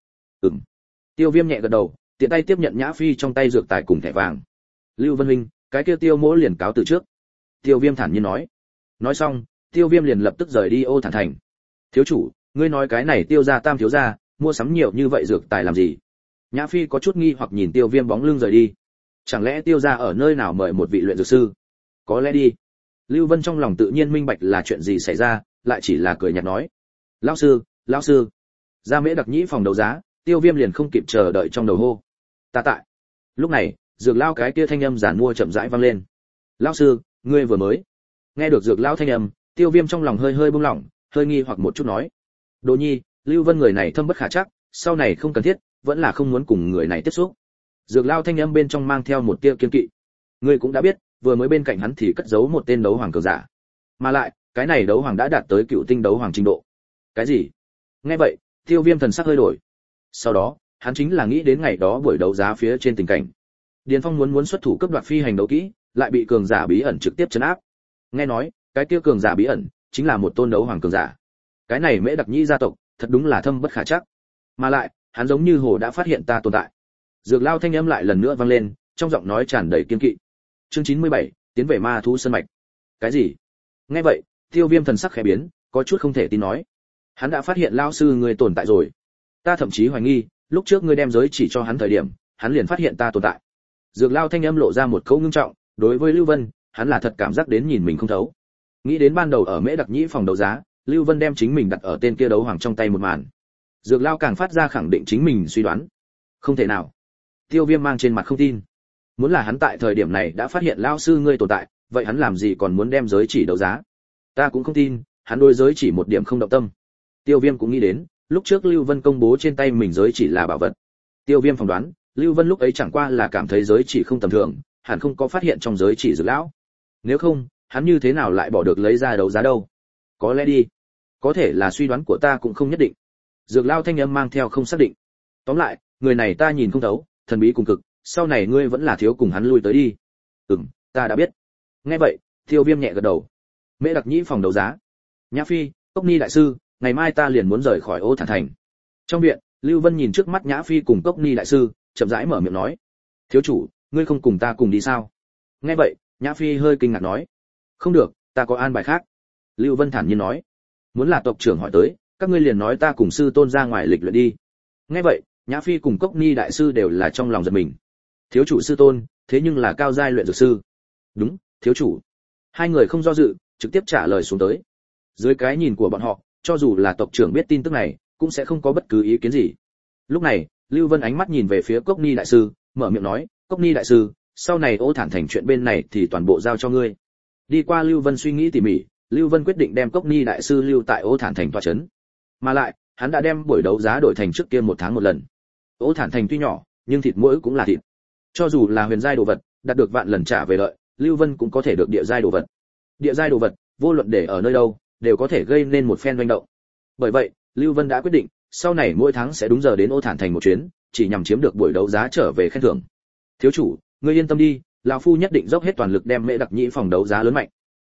Speaker 1: Tiêu Viêm nhẹ gật đầu, tiện tay tiếp nhận Nhã Phi trong tay dược tài cùng thẻ vàng. Lưu Vân huynh, cái kia Tiêu mỗ liền cáo từ trước. Tiêu Viêm thản nhiên nói. Nói xong, Tiêu Viêm liền lập tức rời đi Ô Thản thành. Thiếu chủ, ngươi nói cái này Tiêu gia Tam thiếu gia, mua sắm nhiều như vậy dược tài làm gì? Nhã Phi có chút nghi hoặc nhìn Tiêu Viêm bóng lưng rời đi. Chẳng lẽ Tiêu gia ở nơi nào mời một vị luyện dược sư? Có lẽ đi. Lưu Vân trong lòng tự nhiên minh bạch là chuyện gì xảy ra, lại chỉ là cười nhạt nói. Lão sư. Ra Mễ Đặc Nhĩ phòng đấu giá, Tiêu Viêm liền không kịp chờ đợi trong đầu hô. Ta tại. Lúc này, dược lao cái kia thanh âm giản mua chậm rãi vang lên. Lão sư, ngươi vừa mới. Nghe được dược lao thanh âm, Tiêu Viêm trong lòng hơi hơi bông lỏng, hơi nghi hoặc một chút nói. Đồ nhi, Lưu Vân người này thâm bất khả trắc, sau này không cần thiết, vẫn là không muốn cùng người này tiếp xúc. Dược lao thanh âm bên trong mang theo một tia kiên kỵ. Ngươi cũng đã biết, vừa mới bên cạnh hắn thì cất giấu một tên đấu hoàng cường giả. Mà lại, cái này đấu hoàng đã đạt tới cựu tinh đấu hoàng trình độ. Cái gì? Nghe vậy, Tiêu Viêm thần sắc hơi đổi. Sau đó, hắn chính là nghĩ đến ngày đó buổi đấu giá phía trên tình cảnh. Điền Phong muốn xuất thủ cấp đoạt phi hành đấu kỹ, lại bị cường giả bí ẩn trực tiếp trấn áp. Nghe nói, cái kia cường giả bí ẩn chính là một tôn đấu hoàng cường giả. Cái này Mễ Đặc Nhĩ gia tộc, thật đúng là thâm bất khả trắc. Mà lại, hắn giống như hồ đã phát hiện ta tồn tại. Dược lao thanh âm lại lần nữa vang lên, trong giọng nói tràn đầy kiên kỵ. Chương 97, tiến về ma thú sơn mạch. Cái gì? Nghe vậy, Tiêu Viêm thần sắc khẽ biến, có chút không thể tin nói. Hắn đã phát hiện lão sư ngươi tồn tại rồi. Ta thậm chí hoài nghi, lúc trước ngươi đem giới chỉ cho hắn thời điểm, hắn liền phát hiện ta tồn tại. Dược lao thanh âm lộ ra một câu ngưng trọng, đối với Lưu Vân, hắn là thật cảm giác đến nhìn mình không thấu. Nghĩ đến ban đầu ở Mễ Đặc Nhĩ phòng đấu giá, Lưu Vân đem chính mình đặt ở tên kia đấu hoàng trong tay một màn. Dược lao càng phát ra khẳng định chính mình suy đoán. Không thể nào. Tiêu Viêm mang trên mặt không tin. Muốn là hắn tại thời điểm này đã phát hiện lão sư ngươi tồn tại, vậy hắn làm gì còn muốn đem giới chỉ đấu giá? Ta cũng không tin, hắn đối giới chỉ một điểm không động tâm. Tiêu Viêm cũng nghĩ đến, lúc trước Lưu Vân công bố trên tay mình giới chỉ là bảo vật. Tiêu Viêm phỏng đoán, Lưu Vân lúc ấy chẳng qua là cảm thấy giới chỉ không tầm thường, hẳn không có phát hiện trong giới chỉ dược lão. Nếu không, hắn như thế nào lại bỏ được lấy ra đấu giá đâu? Có lẽ đi. Có thể là suy đoán của ta cũng không nhất định. Dược lão thanh âm mang theo không xác định. Tóm lại, người này ta nhìn không thấu, thần bí cùng cực, sau này ngươi vẫn là thiếu cùng hắn lui tới đi. Ta đã biết. Nghe vậy, Tiêu Viêm nhẹ gật đầu. Mễ Đặc Nhĩ phòng đấu giá. Nhã Phi, Cốc Ni đại sư, ngày mai ta liền muốn rời khỏi Ô Thản thành. Trong viện, Lưu Vân nhìn trước mắt Nhã Phi cùng Cốc Ni đại sư, chậm rãi mở miệng nói: "Thiếu chủ, ngươi không cùng ta cùng đi sao?" Nghe vậy, Nhã Phi hơi kinh ngạc nói: "Không được, ta có an bài khác." Lưu Vân thản nhiên nói: "Muốn là tộc trưởng hỏi tới, các ngươi liền nói ta cùng sư tôn ra ngoài lịch luyện đi." Nghe vậy, Nhã Phi cùng Cốc Ni đại sư đều là trong lòng giật mình. Thiếu chủ sư tôn, thế nhưng là cao giai luyện dược sư. Đúng, thiếu chủ. Hai người không do dự, trực tiếp trả lời xuống tới. Dưới cái nhìn của bọn họ, cho dù là tộc trưởng biết tin tức này, cũng sẽ không có bất cứ ý kiến gì. Lúc này, Lưu Vân ánh mắt nhìn về phía Cốc Ni đại sư, mở miệng nói: "Cốc Ni đại sư, sau này Ô Thản thành chuyện bên này thì toàn bộ giao cho ngươi." Đi qua Lưu Vân suy nghĩ tỉ mỉ, Lưu Vân quyết định đem Cốc Ni đại sư lưu tại Ô Thản thành tọa trấn. Mà lại, hắn đã đem buổi đấu giá đổi thành trước kia 1 tháng một lần. Ô Thản thành tuy nhỏ, nhưng thịt mỗi cũng là thịt. Cho dù là huyền giai đồ vật, đạt được vạn lần trả về lợi, Lưu Vân cũng có thể được địa giai đồ vật. Địa giai đồ vật, vô luận để ở nơi đâu, đều có thể gây nên một phen hoành động. Bởi vậy, Lưu Vân đã quyết định, sau này mỗi tháng sẽ đúng giờ đến Ô Thản thành một chuyến, chỉ nhằm chiếm được buổi đấu giá trở về khen thưởng. "Thiếu chủ, ngươi yên tâm đi, lão phu nhất định dốc hết toàn lực đem Mễ Đặc Nhĩ phòng đấu giá lớn mạnh."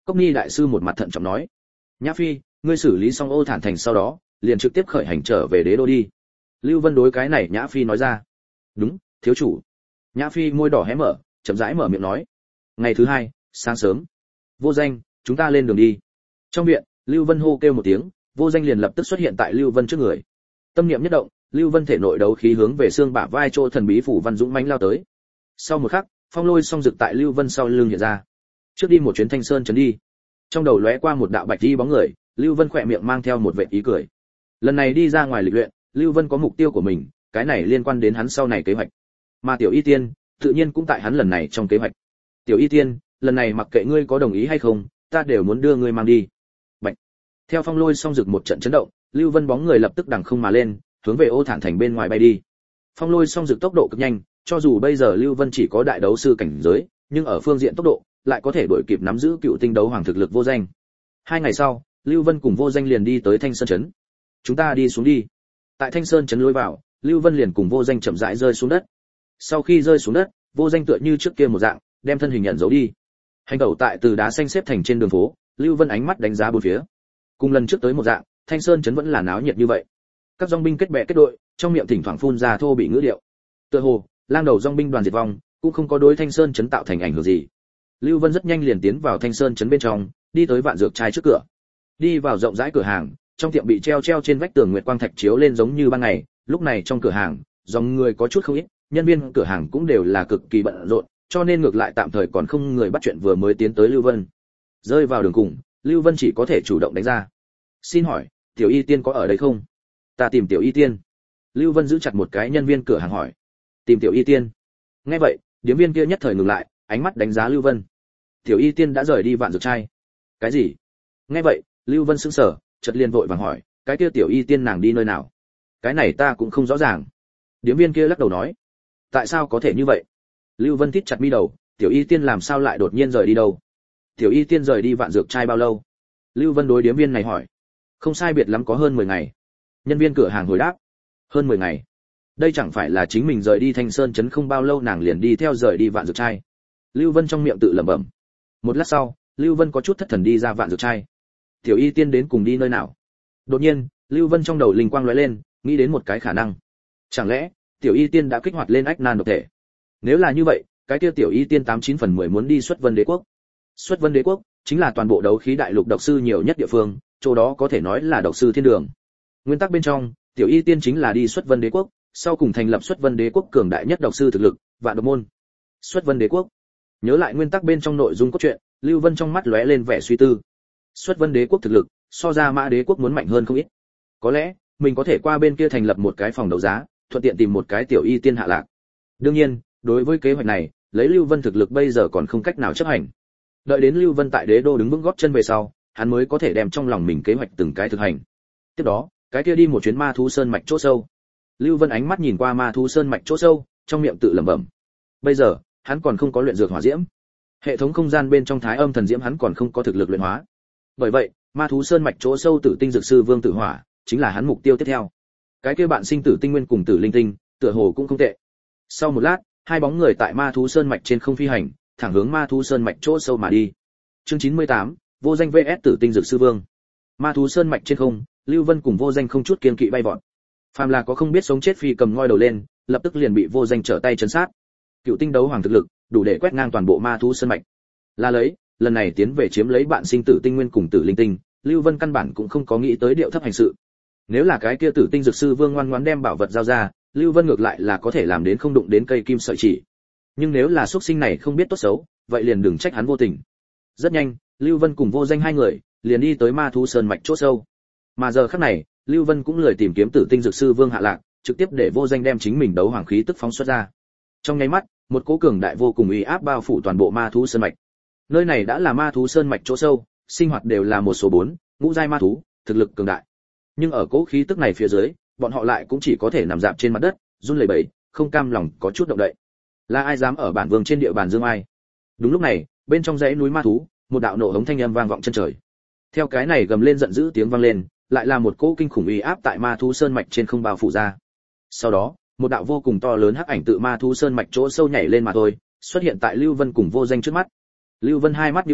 Speaker 1: Cốc Ni đại sư một mặt thận trọng nói. Nhã Phi, ngươi xử lý xong Ô Thản thành sau đó, liền trực tiếp khởi hành trở về đế đô đi. Lưu Vân đối cái này Nhã Phi nói ra. Đúng, thiếu chủ. Nhã Phi môi đỏ hé mở, chậm rãi mở miệng nói. Ngày thứ hai, sáng sớm. Vô Danh, chúng ta lên đường đi. Trong viện, Lưu Vân hô kêu một tiếng, Vô Danh liền lập tức xuất hiện tại Lưu Vân trước người. Tâm niệm nhất động, Lưu Vân thể nội đấu khí hướng về xương bả vai chỗ thần bí phủ văn dũng mãnh lao tới. Sau một khắc, phong lôi song dực tại Lưu Vân sau lưng hiện ra. Trước đi một chuyến Thanh Sơn trấn đi. Trong đầu lóe qua một đạo bạch đi bóng người, Lưu Vân khỏe miệng mang theo một vệt ý cười. Lần này đi ra ngoài lịch luyện, Lưu Vân có mục tiêu của mình, cái này liên quan đến hắn sau này kế hoạch. Mà Tiểu Y Tiên, tự nhiên cũng tại hắn lần này trong kế hoạch. Tiểu Y Tiên, lần này mặc kệ ngươi có đồng ý hay không, ta đều muốn đưa ngươi mang đi. Bạch. Theo phong lôi song rực một trận chấn động, Lưu Vân bóng người lập tức đằng không mà lên, hướng về Ô Thản thành bên ngoài bay đi. Phong lôi song rực tốc độ cực nhanh, cho dù bây giờ Lưu Vân chỉ có đại đấu sư cảnh giới, nhưng ở phương diện tốc độ, lại có thể đuổi kịp nắm giữ cựu tinh đấu hoàng thực lực Vô Danh. 2 ngày sau, Lưu Vân cùng Vô Danh liền đi tới Thanh Sơn trấn. Chúng ta đi xuống đi. Tại Thanh Sơn trấn lối vào, Lưu Vân liền cùng Vô Danh chậm rãi rơi xuống đất. Sau khi rơi xuống đất, Vô Danh tựa như trước kia một dạng, đem thân hình nhận giấu đi. Hành tẩu tại từ đá xanh xếp thành trên đường phố, Lưu Vân ánh mắt đánh giá bốn phía. Cùng lần trước tới một dạng, Thanh Sơn trấn vẫn là náo nhiệt như vậy. Các dòng binh kết bè kết đội, trong miệng thỉnh thoảng phun ra thô bị ngữ điệu. Tựa hồ, lang đầu dòng binh đoàn diệt vong, cũng không có đối Thanh Sơn trấn tạo thành ảnh hưởng gì. Lưu Vân rất nhanh liền tiến vào Thanh Sơn trấn bên trong, đi tới Vạn Dược trai trước cửa. Đi vào rộng rãi cửa hàng, trong tiệm bị treo trên vách tường nguyệt quang thạch chiếu lên giống như ban ngày, lúc này trong cửa hàng, dòng người có chút không ít, nhân viên cửa hàng cũng đều là cực kỳ bận rộn, cho nên ngược lại tạm thời còn không người bắt chuyện vừa mới tiến tới Lưu Vân. Rơi vào đường cùng, Lưu Vân chỉ có thể chủ động đánh ra. Xin hỏi, Tiểu Y Tiên có ở đây không? Ta tìm Tiểu Y Tiên. Lưu Vân giữ chặt một cái nhân viên cửa hàng hỏi. Tìm Tiểu Y Tiên. Nghe vậy, điếm viên kia nhất thời ngừng lại, ánh mắt đánh giá Lưu Vân. Tiểu Y Tiên đã rời đi Vạn Dược trai. Cái gì? Nghe vậy, Lưu Vân sững sờ, chợt liền vội vàng hỏi, cái kia Tiểu Y Tiên nàng đi nơi nào? Cái này ta cũng không rõ ràng. Điếm viên kia lắc đầu nói. Tại sao có thể như vậy? Lưu Vân thít chặt mi đầu, Tiểu Y Tiên làm sao lại đột nhiên rời đi đâu? Tiểu Y Tiên rời đi Vạn Dược trai bao lâu? Lưu Vân đối điếm viên này hỏi. Không sai biệt lắm có hơn 10 ngày. Nhân viên cửa hàng hồi đáp. Hơn 10 ngày. Đây chẳng phải là chính mình rời đi Thanh Sơn trấn không bao lâu nàng liền đi theo rời đi Vạn Dược trai. Lưu Vân trong miệng tự lẩm bẩm. Một lát sau, Lưu Vân có chút thất thần đi ra Vạn Dược trai. Tiểu Y Tiên đến cùng đi nơi nào? Đột nhiên, Lưu Vân trong đầu linh quang lóe lên, nghĩ đến một cái khả năng. Chẳng lẽ, Tiểu Y Tiên đã kích hoạt lên ách nan độc thể? Nếu là như vậy, cái kia Tiểu Y Tiên 89 phần 10 muốn đi Xuất Vân Đế quốc. Xuất Vân Đế quốc chính là toàn bộ đấu khí đại lục độc sư nhiều nhất địa phương, chỗ đó có thể nói là độc sư thiên đường. Nguyên tắc bên trong, Tiểu Y Tiên chính là đi Xuất Vân Đế quốc, sau cùng thành lập Xuất Vân Đế quốc cường đại nhất độc sư thực lực, Vạn Độc môn. Xuất Vân Đế quốc. Nhớ lại nguyên tắc bên trong nội dung cốt truyện, Lưu Vân trong mắt lóe lên vẻ suy tư. Xuất Vân Đế quốc thực lực, so ra Mã Đế quốc muốn mạnh hơn không ít. Có lẽ, mình có thể qua bên kia thành lập một cái phòng đấu giá, thuận tiện tìm một cái Tiểu Y Tiên hạ lạc. Đương nhiên, đối với kế hoạch này, lấy Lưu Vân thực lực bây giờ còn không cách nào chấp hành. Đợi đến Lưu Vân tại Đế đô đứng vững gót chân về sau, hắn mới có thể đem trong lòng mình kế hoạch từng cái thực hành. Tiếp đó, cái kia đi một chuyến Ma thú sơn mạch chỗ sâu. Lưu Vân ánh mắt nhìn qua Ma thú sơn mạch chỗ sâu, trong miệng tự lẩm bẩm. Bây giờ, hắn còn không có luyện dược hỏa diễm. Hệ thống không gian bên trong Thái Âm thần diễm hắn còn không có thực lực luyện hóa. Bởi vậy, Ma thú sơn mạch chỗ sâu Tử tinh dược sư Vương Tử Hỏa chính là hắn mục tiêu tiếp theo. Cái kia bạn sinh tử tinh nguyên cùng tử linh tinh, tựa hồ cũng không tệ. Sau một lát, hai bóng người tại Ma thú sơn mạch trên không phi hành, thẳng hướng Ma thú sơn mạch chỗ sâu mà đi. Chương 98, Vô Danh vs Tử tinh dược sư Vương. Ma thú sơn mạch trên không, Lưu Vân cùng Vô Danh không chút kiêng kỵ bay vọt. Phàm là có không biết sống chết phi cầm ngoi đầu lên, lập tức liền bị Vô Danh trở tay trấn sát. Cựu tinh đấu hoàng thực lực, đủ để quét ngang toàn bộ Ma thú sơn mạch. Là lấy, lần này tiến về chiếm lấy bạn sinh tử tinh nguyên cùng tử linh tinh, Lưu Vân căn bản cũng không có nghĩ tới điệu thấp hành sự. Nếu là cái kia Tử tinh dược sư Vương ngoan ngoãn đem bảo vật giao ra, Lưu Vân ngược lại là có thể làm đến không đụng đến cây kim sợi chỉ. Nhưng nếu là xuất sinh này không biết tốt xấu, vậy liền đừng trách hắn vô tình. Rất nhanh, Lưu Vân cùng Vô Danh hai người liền đi tới Ma thú sơn mạch chỗ sâu. Mà giờ khắc này, Lưu Vân cũng lười tìm kiếm Tử tinh dược sư Vương hạ lạc, trực tiếp để Vô Danh đem chính mình đấu hoàng khí tức phóng xuất ra. Trong nháy mắt, một cỗ cường đại vô cùng uy áp bao phủ toàn bộ Ma thú sơn mạch. Nơi này đã là Ma thú sơn mạch chỗ sâu, sinh hoạt đều là một số 4, ngũ giai ma thú, thực lực cường đại. Nhưng ở cỗ khí tức này phía dưới, bọn họ lại cũng chỉ có thể nằm rạp trên mặt đất, run lẩy bẩy, không cam lòng có chút động đậy. Là ai dám ở bản vương trên địa bàn dương ai? Đúng lúc này, bên trong dãy núi ma thú, một đạo nổ hống thanh âm vang vọng chân trời. Theo cái này gầm lên giận dữ tiếng vang lên, lại là một cỗ kinh khủng uy áp tại Ma thú sơn mạch trên không bao phủ ra. Sau đó, một đạo vô cùng to lớn hắc ảnh tự Ma thú sơn mạch chỗ sâu nhảy lên mà thôi, xuất hiện tại Lưu Vân cùng Vô Danh trước mắt. Lưu Vân hai mắt nhíu lại,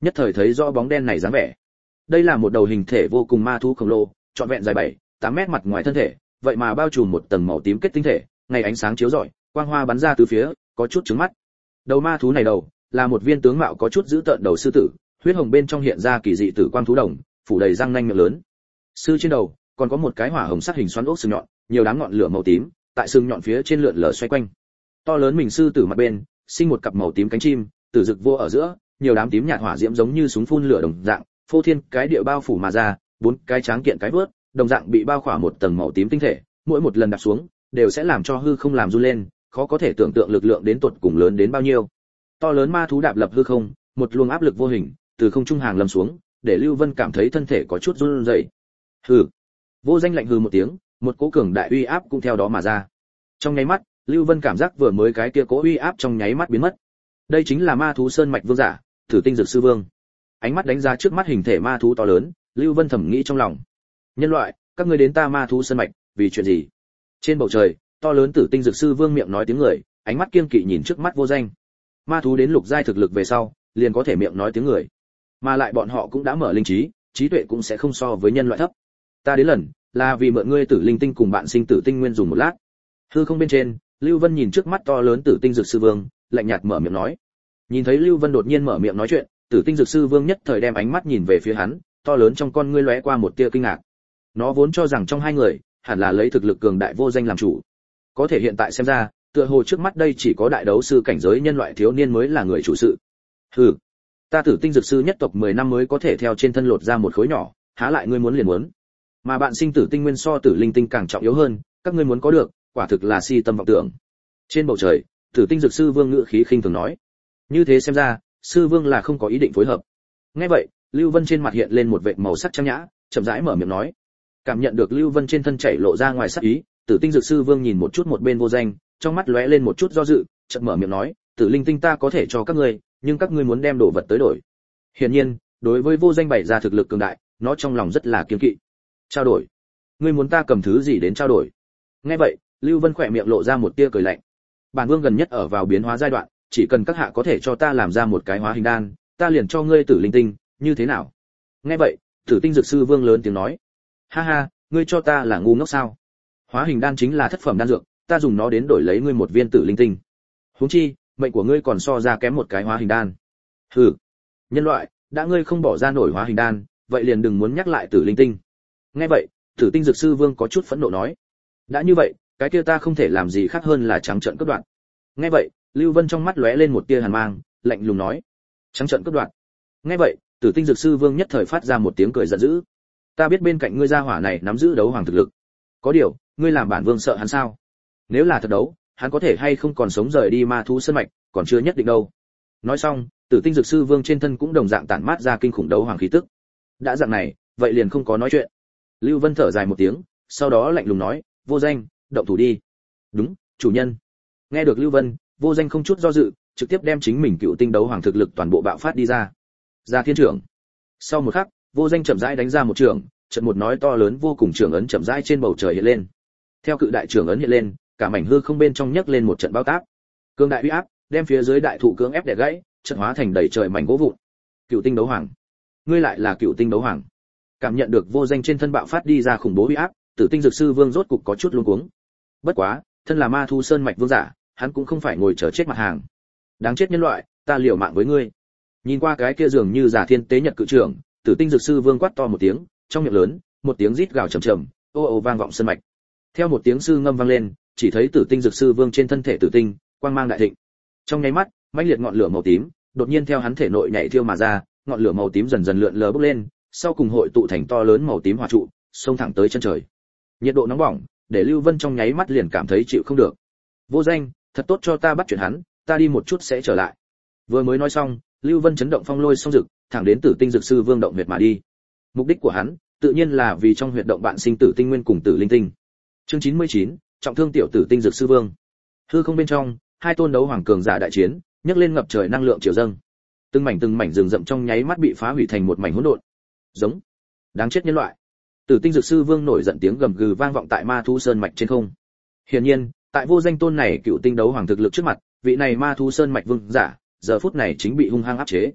Speaker 1: nhất thời thấy rõ bóng đen này dáng vẻ. Đây là một đầu hình thể vô cùng ma thú khổng lồ, trọn vẹn dài 7-8 mét, mặt ngoài thân thể vậy mà bao trùm một tầng màu tím kết tinh thể, ngày ánh sáng chiếu rọi, quang hoa bắn ra từ phía, có chút chướng mắt. Đầu ma thú này đầu là một viên tướng mạo có chút dữ tợn đầu sư tử, huyết hồng bên trong hiện ra kỳ dị tử quang thú đồng, phủ đầy răng nanh miệng lớn. Sư trên đầu còn có một cái hỏa hồng sắc hình xoắn ốc sừng nhọn, nhiều đám ngọn lửa màu tím tại sừng nhọn phía trên lượn lờ xoay quanh. To lớn mình sư tử mặt bên sinh một cặp màu tím cánh chim, tử rực vô ở giữa, nhiều đám tím nhạt hỏa diễm giống như súng phun lửa đồng dạng, phô thiên cái địa bao phủ mà ra, 4 cái tráng kiện cái vớt, đồng dạng bị bao khỏa một tầng màu tím tinh thể, mỗi một lần đạp xuống đều sẽ làm cho hư không làm run lên, khó có thể tưởng tượng lực lượng đến tột cùng lớn đến bao nhiêu. To lớn ma thú đạp lập hư không, một luồng áp lực vô hình từ không trung hàng lâm xuống, để Lưu Vân cảm thấy thân thể có chút run rẩy. Hừ. Vô Danh lạnh hừ một tiếng, một cỗ cường đại uy áp cũng theo đó mà ra. Trong nháy mắt, Lưu Vân cảm giác vừa mới cái kia cỗ uy áp trong nháy mắt biến mất. Đây chính là ma thú sơn mạch vương giả, Thử Tinh Dược Sư Vương. Ánh mắt đánh giá trước mắt hình thể ma thú to lớn, Lưu Vân thầm nghĩ trong lòng. Nhân loại, các ngươi đến ta ma thú sơn mạch, vì chuyện gì? Trên bầu trời, to lớn Tử Tinh Dược Sư Vương miệng nói tiếng người, ánh mắt kiêng kỵ nhìn trước mắt Vô Danh. Ma thú đến lục giai thực lực về sau, liền có thể miệng nói tiếng người. Mà lại bọn họ cũng đã mở linh trí, trí tuệ cũng sẽ không so với nhân loại thấp. Ta đến lần là vì mượn ngươi Tử Linh Tinh cùng bạn sinh Tử Tinh Nguyên dùng một lát. Hư không bên trên, Lưu Vân nhìn trước mắt to lớn Tử Tinh Dược Sư Vương, lạnh nhạt mở miệng nói. Nhìn thấy Lưu Vân đột nhiên mở miệng nói chuyện, Tử Tinh Dược Sư Vương nhất thời đem ánh mắt nhìn về phía hắn, to lớn trong con ngươi lóe qua một tia kinh ngạc. Nó vốn cho rằng trong hai người, hẳn là lấy thực lực cường đại Vô Danh làm chủ. Có thể hiện tại xem ra, tựa hồ trước mắt đây chỉ có đại đấu sư cảnh giới nhân loại thiếu niên mới là người chủ sự. Hừ, ta Tử Tinh Dược Sư nhất tộc 10 năm mới có thể theo trên thân lột ra một khối nhỏ, há lại ngươi muốn liền muốn. Mà bạn sinh Tử Tinh Nguyên so Tử Linh Tinh càng trọng yếu hơn, các ngươi muốn có được, quả thực là si tâm vọng tưởng. Trên bầu trời, Tử Tinh Dược Sư Vương ngữ khí khinh thường nói. Như thế xem ra, sư vương là không có ý định phối hợp. Nghe vậy, Lưu Vân trên mặt hiện lên một vệt màu sắc trang nhã, chậm rãi mở miệng nói. Cảm nhận được Lưu Vân trên thân chảy lộ ra ngoài sắc ý, Tử Tinh Dược Sư Vương nhìn một chút một bên Vô Danh, trong mắt lóe lên một chút do dự, chợt mở miệng nói, Tử Linh Tinh ta có thể cho các ngươi, nhưng các ngươi muốn đem đồ vật tới đổi. Hiển nhiên, đối với Vô Danh bày ra thực lực cường đại, nó trong lòng rất là kiêng kỵ. Trao đổi? Ngươi muốn ta cầm thứ gì đến trao đổi? Nghe vậy, Lưu Vân khỏe miệng lộ ra một tia cười lạnh. Bản vương gần nhất ở vào biến hóa giai đoạn, chỉ cần các hạ có thể cho ta làm ra một cái hóa hình đan, ta liền cho ngươi Tử Linh Tinh, như thế nào? Nghe vậy, Tử Tinh Dược Sư Vương lớn tiếng nói. Ha ha, ngươi cho ta là ngu ngốc sao? Hóa hình đan chính là thất phẩm đan dược, ta dùng nó đến đổi lấy ngươi một viên Tử Linh Tinh. Huống chi, mệnh của ngươi còn so ra kém một cái hóa hình đan. Hừ, nhân loại, đã ngươi không bỏ ra nổi hóa hình đan, vậy liền đừng muốn nhắc lại Tử Linh Tinh. Nghe vậy, Tử Tinh Dược Sư Vương có chút phẫn nộ nói. Đã như vậy, cái kia ta không thể làm gì khác hơn là trắng trợn cướp đoạt. Nghe vậy, Lưu Vân trong mắt lóe lên một tia hàn mang, lạnh lùng nói: "Trắng trợn cướp đoạt." Nghe vậy, Tử Tinh Dược Sư Vương nhất thời phát ra một tiếng cười giận dữ. "Ta biết bên cạnh ngươi gia hỏa này nắm giữ đấu hoàng thực lực, có điều, ngươi làm bản vương sợ hắn sao? Nếu là thật đấu, hắn có thể hay không còn sống rời đi ma thú sơn mạch, còn chưa nhất định đâu." Nói xong, Tử Tinh Dược Sư Vương trên thân cũng đồng dạng tản mát ra kinh khủng đấu hoàng khí tức. Đã dạng này, vậy liền không có nói chuyện. Lưu Vân thở dài một tiếng, sau đó lạnh lùng nói: "Vô Danh, động thủ đi." "Đúng, chủ nhân." Nghe được Lưu Vân, Vô Danh không chút do dự, trực tiếp đem chính mình cựu tinh đấu hoàng thực lực toàn bộ bạo phát đi ra. Ra thiên trưởng. Sau một khắc, Vô Danh chậm rãi đánh ra một trường, trận một nói to lớn vô cùng trường ấn chậm rãi trên bầu trời hiện lên. Theo cự đại trường ấn hiện lên, cả mảnh hư không bên trong nhấc lên một trận bao táp. Cương đại uy áp, đem phía dưới đại thụ cưỡng ép đè gãy, trận hóa thành đầy trời mảnh gỗ vụn. Cựu tinh đấu hoàng, ngươi lại là cựu tinh đấu hoàng. Cảm nhận được Vô Danh trên thân bạo phát đi ra khủng bố uy áp, Tử Tinh Dược Sư Vương rốt cục có chút luống cuống. Bất quá, thân là ma thu sơn mạch vương giả, hắn cũng không phải ngồi chờ chết mặt hàng. Đáng chết nhân loại, ta liều mạng với ngươi. Nhìn qua cái kia dường như giả thiên tế nhật cự trưởng, Tử Tinh Dược Sư Vương quát to một tiếng, trong miệng lớn, một tiếng rít gào trầm trầm, ô ô vang vọng sơn mạch. Theo một tiếng sư ngâm vang lên, chỉ thấy Tử Tinh Dược Sư Vương trên thân thể tử tinh, quang mang đại thịnh. Trong nháy mắt, mãnh liệt ngọn lửa màu tím, đột nhiên theo hắn thể nội nhảy thiêu mà ra, ngọn lửa màu tím dần dần lượn lờ bốc lên, sau cùng hội tụ thành to lớn màu tím hỏa trụ, xông thẳng tới chân trời. Nhiệt độ nóng bỏng, để Lưu Vân trong nháy mắt liền cảm thấy chịu không được. Vô Danh, thật tốt cho ta bắt chuyện hắn, ta đi một chút sẽ trở lại. Vừa mới nói xong, Lưu Vân chấn động phong lôi song dực, thẳng đến Tử Tinh Dược Sư Vương động huyệt mà đi. Mục đích của hắn, tự nhiên là vì trong huyệt động bạn sinh Tử Tinh Nguyên cùng Tử Linh Tinh. Chương 99, trọng thương tiểu Tử Tinh Dược Sư Vương. Hư không bên trong, hai tôn đấu hoàng cường giả đại chiến, nhấc lên ngập trời năng lượng triều dâng. Từng mảnh rừng rậm trong nháy mắt bị phá hủy thành một mảnh hỗn độn. Giống, đáng chết nhân loại. Tử Tinh Dược Sư Vương nổi giận tiếng gầm gừ vang vọng tại Ma Thú Sơn mạch trên không. Hiển nhiên, tại Vô Danh tôn này cựu tinh đấu hoàng thực lực trước mặt, vị này Ma Thú Sơn mạch vương giả, giờ phút này chính bị hung hăng áp chế.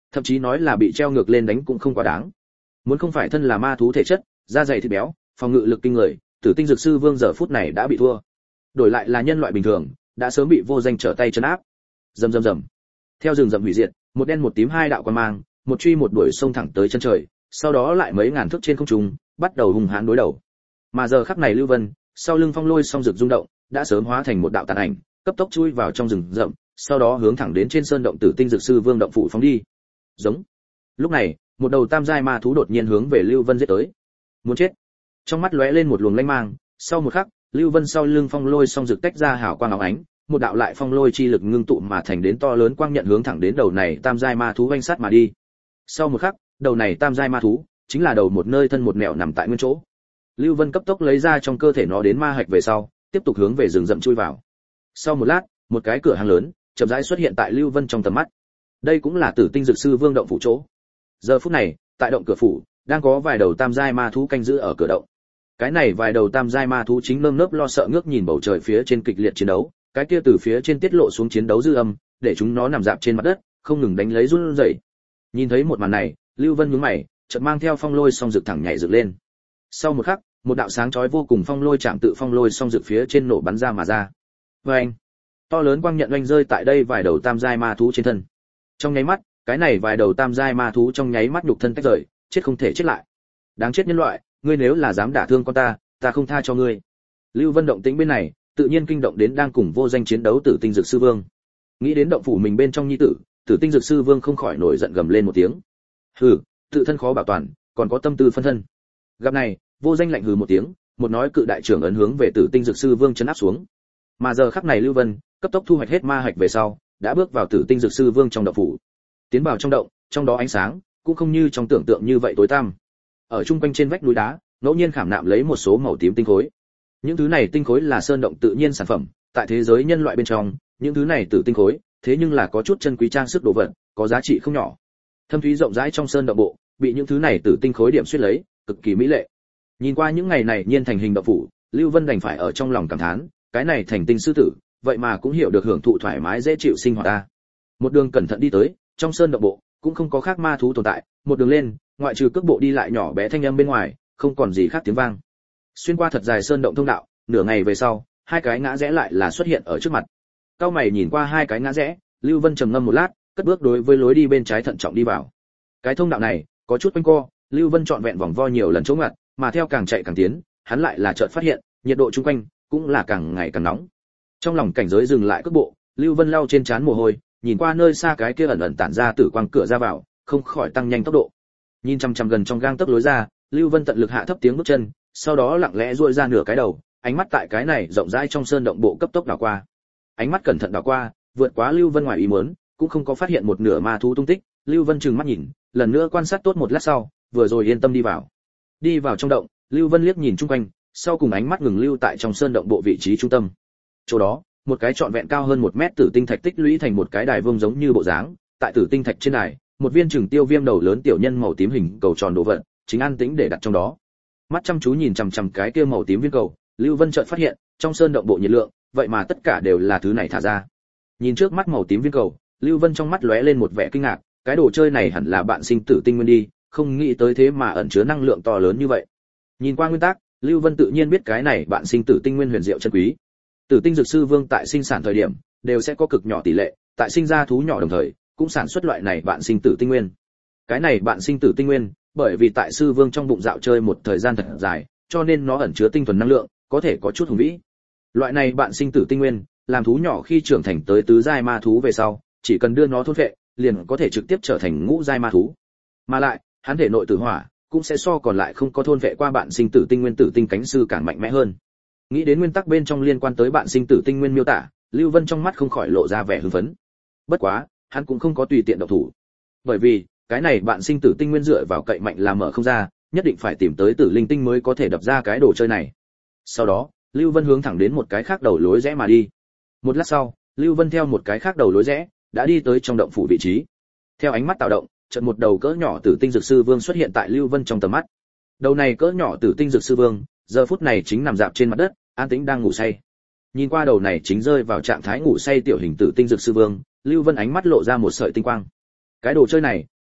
Speaker 1: thậm chí nói là bị treo ngược lên đánh cũng không quá đáng. Muốn không phải thân là ma thú thể chất, da dày thịt béo, phòng ngự lực kinh người, Tử Tinh Dược Sư Vương giờ phút này đã bị thua. Đổi lại là nhân loại bình thường, đã sớm bị vô danh trở tay trấn áp. Rầm rầm rầm. Theo rừng rậm hủy diệt, một đen một tím hai đạo quang mang, một truy một đuổi xông thẳng tới chân trời, sau đó lại mấy ngàn thước trên không trung, bắt đầu hung hãn đối đầu. Mà giờ khắc này Lưu Vân, sau lưng phong lôi song rực rung động, đã sớm hóa thành một đạo tàn ảnh, cấp tốc chui vào trong rừng rậm, sau đó hướng thẳng đến trên sơn động Tử Tinh Dược Sư Vương động phủ phóng đi. Giống. Lúc này, một đầu tam giai ma thú đột nhiên hướng về Lưu Vân giết tới. Muốn chết. Trong mắt lóe lên một luồng lanh mang, sau một khắc, Lưu Vân sau lưng phong lôi song rực tách ra hào quang óng ánh, một đạo lại phong lôi chi lực ngưng tụ mà thành đến to lớn quang nhận hướng thẳng đến đầu này tam giai ma thú vành sát mà đi. Sau một khắc, đầu này tam giai ma thú chính là đầu một nơi thân một mẹo nằm tại nguyên chỗ. Lưu Vân cấp tốc lấy ra trong cơ thể nó đến ma hạch về sau, tiếp tục hướng về rừng rậm chui vào. Sau một lát, một cái cửa hàng lớn chậm rãi xuất hiện tại Lưu Vân trong tầm mắt. Đây cũng là Tử Tinh Dược Sư Vương động phủ chỗ. Giờ phút này, tại động cửa phủ, đang có vài đầu tam giai ma thú canh giữ ở cửa động. Cái này vài đầu tam giai ma thú chính nơm nớp lo sợ ngước nhìn bầu trời phía trên kịch liệt chiến đấu, cái kia từ phía trên tiết lộ xuống chiến đấu dư âm, để chúng nó nằm rạp trên mặt đất, không ngừng đánh lấy run rẩy. Nhìn thấy một màn này, Lưu Vân nhướng mày, chợt mang theo phong lôi song rực thẳng nhảy dựng lên. Sau một khắc, một đạo sáng chói vô cùng phong lôi chạm tự phong lôi song rực phía trên nổ bắn ra mà ra. Oeng! To lớn quang nhận oanh rơi tại đây vài đầu tam giai ma thú trên thân. Trong nháy mắt, cái này vài đầu tam giai ma thú trong nháy mắt nhục thân tách rời, chết không thể chết lại. Đáng chết nhân loại, ngươi nếu là dám đả thương con ta không tha cho ngươi. Lưu Vân động tĩnh bên này, tự nhiên kinh động đến đang cùng vô danh chiến đấu Tử Tinh Dược Sư Vương. Nghĩ đến động phủ mình bên trong nhi tử, Tử Tinh Dược Sư Vương không khỏi nổi giận gầm lên một tiếng. Hừ, tự thân khó bảo toàn, còn có tâm tư phân thân. Gặp này, vô danh lạnh hừ một tiếng, một nói cự đại trưởng ấn hướng về Tử Tinh Dược Sư Vương chấn áp xuống. Mà giờ khắc này Lưu Vân cấp tốc thu hoạch hết ma hạch về sau, đã bước vào Tử Tinh Dược Sư Vương trong động phủ. Tiến vào trong động, trong đó ánh sáng cũng không như trong tưởng tượng như vậy tối tăm. Ở trung quanh trên vách núi đá, ngẫu nhiên khảm nạm lấy một số màu tím tinh khối. Những thứ này tinh khối là sơn động tự nhiên sản phẩm, tại thế giới nhân loại bên trong, những thứ này tử tinh khối, thế nhưng là có chút chân quý trang sức đồ vật, có giá trị không nhỏ. Thâm thúy rộng rãi trong sơn động bộ, bị những thứ này tử tinh khối điểm xuyên lấy, cực kỳ mỹ lệ. Nhìn qua những ngày này nhiên thành hình động phủ, Lưu Vân đành phải ở trong lòng cảm thán, cái này thành tinh sư tử, vậy mà cũng hiểu được hưởng thụ thoải mái dễ chịu sinh hoạt ta. Một đường cẩn thận đi tới, trong sơn động bộ cũng không có khác ma thú tồn tại, một đường lên, ngoại trừ cước bộ đi lại nhỏ bé thanh âm bên ngoài, không còn gì khác tiếng vang. Xuyên qua thật dài sơn động thông đạo, nửa ngày về sau, hai cái ngã rẽ lại là xuất hiện ở trước mặt. Cao mày nhìn qua hai cái ngã rẽ, Lưu Vân trầm ngâm một lát, cất bước đối với lối đi bên trái thận trọng đi vào. Cái thông đạo này có chút quanh co, Lưu Vân trọn vẹn vòng vo nhiều lần chỗ ngặt, mà theo càng chạy càng tiến, hắn lại là chợt phát hiện, nhiệt độ chung quanh cũng là càng ngày càng nóng. Trong lòng cảnh giới dừng lại cước bộ, Lưu Vân lau trên trán mồ hôi, nhìn qua nơi xa cái kia ẩn ẩn tản ra tử quang cửa ra vào, không khỏi tăng nhanh tốc độ. Nhìn chằm chằm gần trong gang tấc lối ra, Lưu Vân tận lực hạ thấp tiếng bước chân, sau đó lặng lẽ duỗi ra nửa cái đầu, ánh mắt tại cái này rộng rãi trong sơn động bộ cấp tốc đảo qua. Ánh mắt cẩn thận đảo qua, vượt quá Lưu Vân ngoài ý muốn, cũng không có phát hiện một nửa ma thú tung tích. Lưu Vân trừng mắt nhìn, lần nữa quan sát tốt một lát sau, vừa rồi yên tâm đi vào. Đi vào trong động, Lưu Vân liếc nhìn chung quanh, sau cùng ánh mắt ngừng lưu tại trong sơn động bộ vị trí trung tâm. Chỗ đó, một cái trọn vẹn cao hơn 1 mét tử tinh thạch tích lũy thành một cái đài vuông giống như bộ dáng, tại tử tinh thạch trên đài, một viên chừng tiêu viêm đầu lớn tiểu nhân màu tím hình cầu tròn đồ vật, chính an tĩnh để đặt trong đó. Mắt chăm chú nhìn chằm chằm cái kia màu tím viên cầu, Lưu Vân chợt phát hiện, trong sơn động bộ nhiệt lượng, vậy mà tất cả đều là thứ này thả ra. Nhìn trước mắt màu tím viên cầu, Lưu Vân trong mắt lóe lên một vẻ kinh ngạc, cái đồ chơi này hẳn là bạn sinh tử tinh nguyên đi, không nghĩ tới thế mà ẩn chứa năng lượng to lớn như vậy. Nhìn qua nguyên tắc, Lưu Vân tự nhiên biết cái này bạn sinh tử tinh nguyên huyền diệu chân quý. Tử Tinh Dược Sư Vương tại sinh sản thời điểm đều sẽ có cực nhỏ tỷ lệ, tại sinh ra thú nhỏ đồng thời, cũng sản xuất loại này bạn sinh tử tinh nguyên. Cái này bạn sinh tử tinh nguyên, bởi vì tại sư vương trong bụng dạo chơi một thời gian thật dài, cho nên nó ẩn chứa tinh thuần năng lượng, có thể có chút hùng vĩ. Loại này bạn sinh tử tinh nguyên, làm thú nhỏ khi trưởng thành tới tứ giai ma thú về sau, chỉ cần đưa nó thôn phệ, liền có thể trực tiếp trở thành ngũ giai ma thú. Mà lại, hắn thể nội tử hỏa cũng sẽ so còn lại không có thôn phệ qua bạn sinh tử tinh nguyên tử tinh cánh sư càng mạnh mẽ hơn. Nghĩ đến nguyên tắc bên trong liên quan tới bạn sinh tử tinh nguyên miêu tả, Lưu Vân trong mắt không khỏi lộ ra vẻ hưng phấn. Bất quá, hắn cũng không có tùy tiện động thủ. Bởi vì, cái này bạn sinh tử tinh nguyên dựa vào cậy mạnh là mở không ra, nhất định phải tìm tới tử linh tinh mới có thể đập ra cái đồ chơi này. Sau đó, Lưu Vân hướng thẳng đến một cái khác đầu lối rẽ mà đi. Một lát sau, Lưu Vân theo một cái khác đầu lối rẽ, đã đi tới trong động phủ vị trí. Theo ánh mắt tạo động, chợt một đầu cỡ nhỏ tử tinh dược sư vương xuất hiện tại Lưu Vân trong tầm mắt. Đầu này cỡ nhỏ tử tinh dược sư vương, giờ phút này chính nằm dạp trên mặt đất, an tĩnh đang ngủ say. Nhìn qua đầu này chính rơi vào trạng thái ngủ say tiểu hình tử tinh dược sư vương, Lưu Vân ánh mắt lộ ra một sợi tinh quang. Cái đồ chơi này,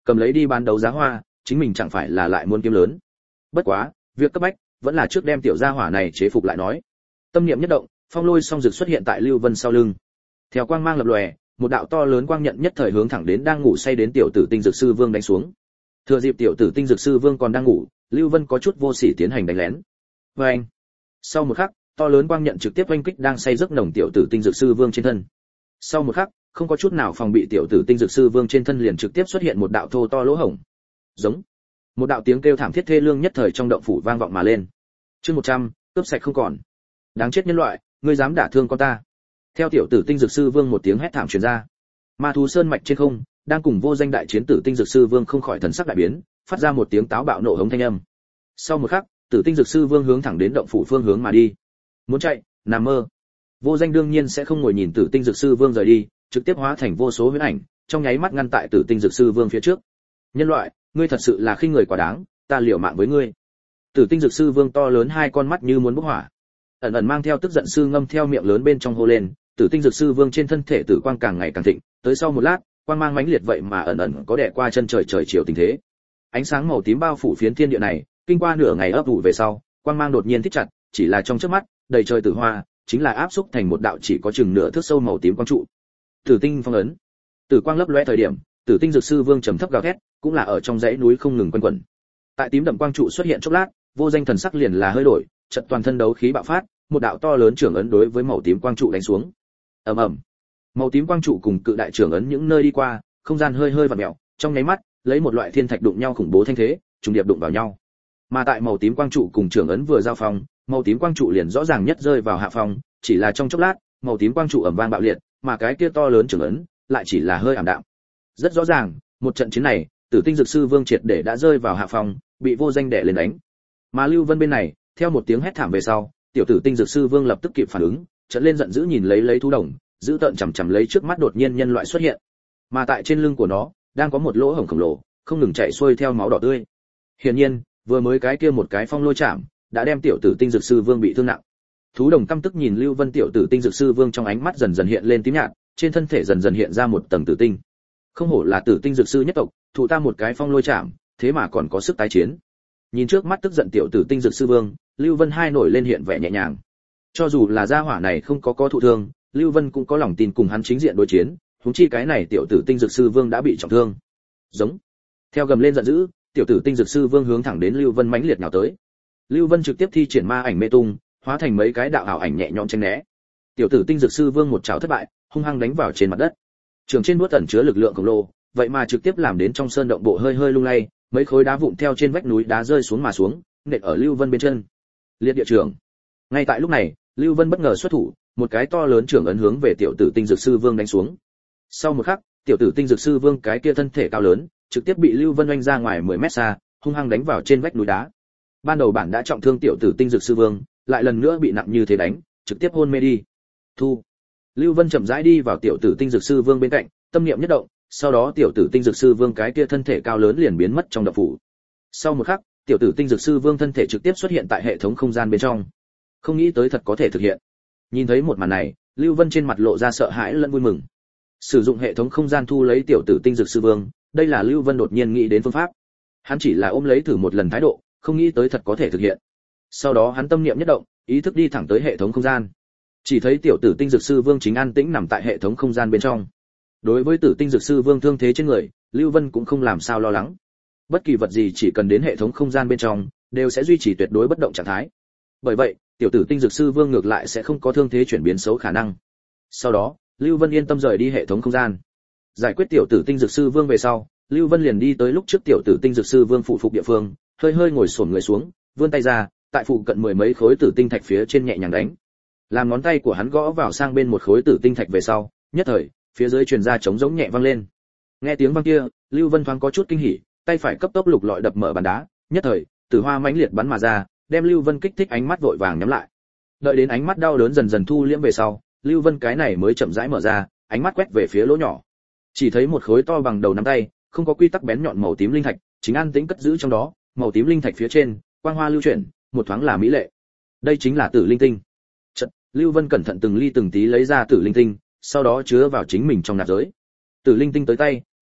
Speaker 1: cầm lấy đi bán đấu giá hoa, chính mình chẳng phải là lại muốn kiếm lớn. Bất quá, việc cấp bách vẫn là trước đem tiểu gia hỏa này chế phục lại nói. Tâm niệm nhất động, phong lôi song dược xuất hiện tại Lưu Vân sau lưng. Theo quang mang lập lòe, một đạo to lớn quang nhận nhất thời hướng thẳng đến đang ngủ say đến tiểu tử tinh dược sư vương đánh xuống. Thừa dịp tiểu tử tinh dược sư vương còn đang ngủ, Lưu Vân có chút vô sỉ tiến hành đánh lén. Và anh, sau một khắc, to lớn quang nhận trực tiếp oanh kích đang say giấc nồng tiểu tử tinh dược sư vương trên thân. Sau một khắc, không có chút nào phòng bị tiểu tử tinh dược sư vương trên thân liền trực tiếp xuất hiện một đạo thô to lỗ hổng. Giống. Một đạo tiếng kêu thảm thiết thê lương nhất thời trong động phủ vang vọng mà lên. Chương 100, cướp sạch không còn. Đáng chết nhân loại, ngươi dám đả thương con ta. Theo tiểu tử tinh dược sư vương một tiếng hét thảm truyền ra. Ma thú sơn mạch trên không, đang cùng vô danh đại chiến tử tinh dược sư vương không khỏi thần sắc đại biến, phát ra một tiếng táo bạo nộ hống thanh âm. Sau một khắc, tử tinh dược sư vương hướng thẳng đến động phủ phương hướng mà đi. Muốn chạy, nằm mơ. Vô danh đương nhiên sẽ không ngồi nhìn tử tinh dược sư vương rời đi, trực tiếp hóa thành vô số huyễn ảnh, trong nháy mắt ngăn tại tử tinh dược sư vương phía trước. Nhân loại, ngươi thật sự là khinh người quá đáng, ta liều mạng với ngươi. Tử tinh dược sư vương to lớn hai con mắt như muốn bốc hỏa, ẩn ẩn mang theo tức giận sư ngâm theo miệng lớn bên trong hô lên. Tử tinh dược sư vương trên thân thể tử quang càng ngày càng thịnh, tới sau một lát, quang mang mãnh liệt vậy mà ẩn ẩn có đè qua chân trời trời chiều tình thế. Ánh sáng màu tím bao phủ phiến thiên địa này, kinh qua nửa ngày ấp ủ về sau, quang mang đột nhiên thích chặt, chỉ là trong chớp mắt, đầy trời tử hoa, chính là áp xúc thành một đạo chỉ có chừng nửa thước sâu màu tím quang trụ. Tử tinh phong ấn. Tử quang lấp lóe thời điểm, tử tinh dược sư vương trầm thấp gào thét, cũng là ở trong dãy núi không ngừng quanh quẩn. Tại tím đậm quang trụ xuất hiện chốc lát, vô danh thần sắc liền là hơi đổi, trận toàn thân đấu khí bạo phát, một đạo to lớn trưởng ấn đối với màu tím quang trụ đánh xuống. Ầm ầm. Màu tím quang trụ cùng cự đại trưởng ấn những nơi đi qua, không gian hơi hơi vặn mèo, trong nháy mắt, lấy một loại thiên thạch đụng nhau khủng bố thanh thế, trùng điệp đụng vào nhau. Mà tại màu tím quang trụ cùng trưởng ấn vừa giao phong, màu tím quang trụ liền rõ ràng nhất rơi vào hạ phong, chỉ là trong chốc lát, màu tím quang trụ ầm vang bạo liệt, mà cái kia to lớn trưởng ấn lại chỉ là hơi ảm đạm. Rất rõ ràng, một trận chiến này, tử tinh dược sư vương triệt để đã rơi vào hạ phong, bị vô danh đè lên đánh. Mà Lưu Vân bên này, theo một tiếng hét thảm về sau, tiểu tử tinh dược sư vương lập tức kịp phản ứng, trợn lên giận dữ nhìn lấy thú đồng, giữ tợn chằm chằm lấy trước mắt đột nhiên nhân loại xuất hiện. Mà tại trên lưng của nó, đang có một lỗ hổng khổng lồ, không ngừng chảy xuôi theo máu đỏ tươi. Hiển nhiên, vừa mới cái kia một cái phong lôi chạm, đã đem tiểu tử tinh dược sư vương bị thương nặng. Thú đồng căm tức nhìn Lưu Vân tiểu tử tinh dược sư vương trong ánh mắt dần dần hiện lên tím nhạt, trên thân thể dần dần hiện ra một tầng tử tinh. Không hổ là tử tinh dược sư nhất tộc, thụ ta một cái phong lôi chạm, thế mà còn có sức tái chiến. Nhìn trước mắt tức giận tiểu tử tinh dược sư vương, Lưu Vân hai nổi lên hiện vẻ nhẹ nhàng. Cho dù là gia hỏa này không có thụ thương, Lưu Vân cũng có lòng tin cùng hắn chính diện đối chiến, huống chi cái này tiểu tử tinh dược sư vương đã bị trọng thương. Giống. Theo gầm lên giận dữ, tiểu tử tinh dược sư vương hướng thẳng đến Lưu Vân mãnh liệt nhào tới. Lưu Vân trực tiếp thi triển ma ảnh mê tung, hóa thành mấy cái đạo ảo ảnh nhẹ nhõm tránh né. Tiểu tử tinh dược sư vương một chảo thất bại, hung hăng đánh vào trên mặt đất. Trường trên đuốt ẩn chứa lực lượng khổng lồ, vậy mà trực tiếp làm đến trong sơn động bộ hơi hơi lung lay, mấy khối đá vụn theo trên vách núi đá rơi xuống mà xuống, nện ở Lưu Vân bên chân. Liệt địa trường. Ngay tại lúc này, Lưu Vân bất ngờ xuất thủ, một cái to lớn trưởng ấn hướng về tiểu tử tinh dược sư vương đánh xuống. Sau một khắc, tiểu tử tinh dược sư vương cái kia thân thể cao lớn, trực tiếp bị Lưu Vân oanh ra ngoài 10 mét xa, hung hăng đánh vào trên vách núi đá. Ban đầu bản đã trọng thương tiểu tử tinh dược sư vương, lại lần nữa bị nặng như thế đánh, trực tiếp hôn mê đi. Thu. Lưu Vân chậm rãi đi vào tiểu tử tinh dược sư vương bên cạnh, tâm niệm nhất động, sau đó tiểu tử tinh dược sư vương cái kia thân thể cao lớn liền biến mất trong động phủ. Sau một khắc, tiểu tử tinh dược sư vương thân thể trực tiếp xuất hiện tại hệ thống không gian bên trong. Không nghĩ tới thật có thể thực hiện. Nhìn thấy một màn này, Lưu Vân trên mặt lộ ra sợ hãi lẫn vui mừng. Sử dụng hệ thống không gian thu lấy tiểu tử tinh dược sư vương, đây là Lưu Vân đột nhiên nghĩ đến phương pháp. Hắn chỉ là ôm lấy thử một lần thái độ, không nghĩ tới thật có thể thực hiện. Sau đó hắn tâm niệm nhất động, ý thức đi thẳng tới hệ thống không gian. Chỉ thấy tiểu tử tinh dược sư vương chính an tĩnh nằm tại hệ thống không gian bên trong. Đối với tử tinh dược sư vương thương thế trên người, Lưu Vân cũng không làm sao lo lắng. Bất kỳ vật gì chỉ cần đến hệ thống không gian bên trong, đều sẽ duy trì tuyệt đối bất động trạng thái. Bởi vậy, tiểu tử tinh dược sư vương ngược lại sẽ không có thương thế chuyển biến xấu khả năng. Sau đó, Lưu Vân yên tâm rời đi hệ thống không gian. Giải quyết tiểu tử tinh dược sư vương về sau, Lưu Vân liền đi tới lúc trước tiểu tử tinh dược sư vương phụ phục địa phương, hơi hơi ngồi xổm người xuống, vươn tay ra, tại phụ cận 10 mấy khối tử tinh thạch phía trên nhẹ nhàng đánh. Làm ngón tay của hắn gõ vào sang bên một khối tử tinh thạch về sau, nhất thời, phía dưới truyền ra trống giống nhẹ vang lên. Nghe tiếng vang kia, Lưu Vân thoáng có chút kinh hỉ, tay phải cấp tốc lục lọi đập mở bàn đá, nhất thời, tử hoa mãnh liệt bắn mà ra, đem Lưu Vân kích thích ánh mắt vội vàng nhắm lại. Đợi đến ánh mắt đau đớn dần dần thu liễm về sau, Lưu Vân cái này mới chậm rãi mở ra, ánh mắt quét về phía lỗ nhỏ. Chỉ thấy một khối to bằng đầu nắm tay, không có quy tắc bén nhọn màu tím linh thạch, chính an tĩnh cất giữ trong đó, màu tím linh thạch phía trên, quang hoa lưu chuyển, một thoáng là mỹ lệ. Đây chính là Tử Linh Tinh. Chợt, Lưu Vân cẩn thận từng ly từng tí lấy ra Tử Linh Tinh, sau đó chứa vào chính mình trong nạp giới. Tử Linh Tinh tới tay,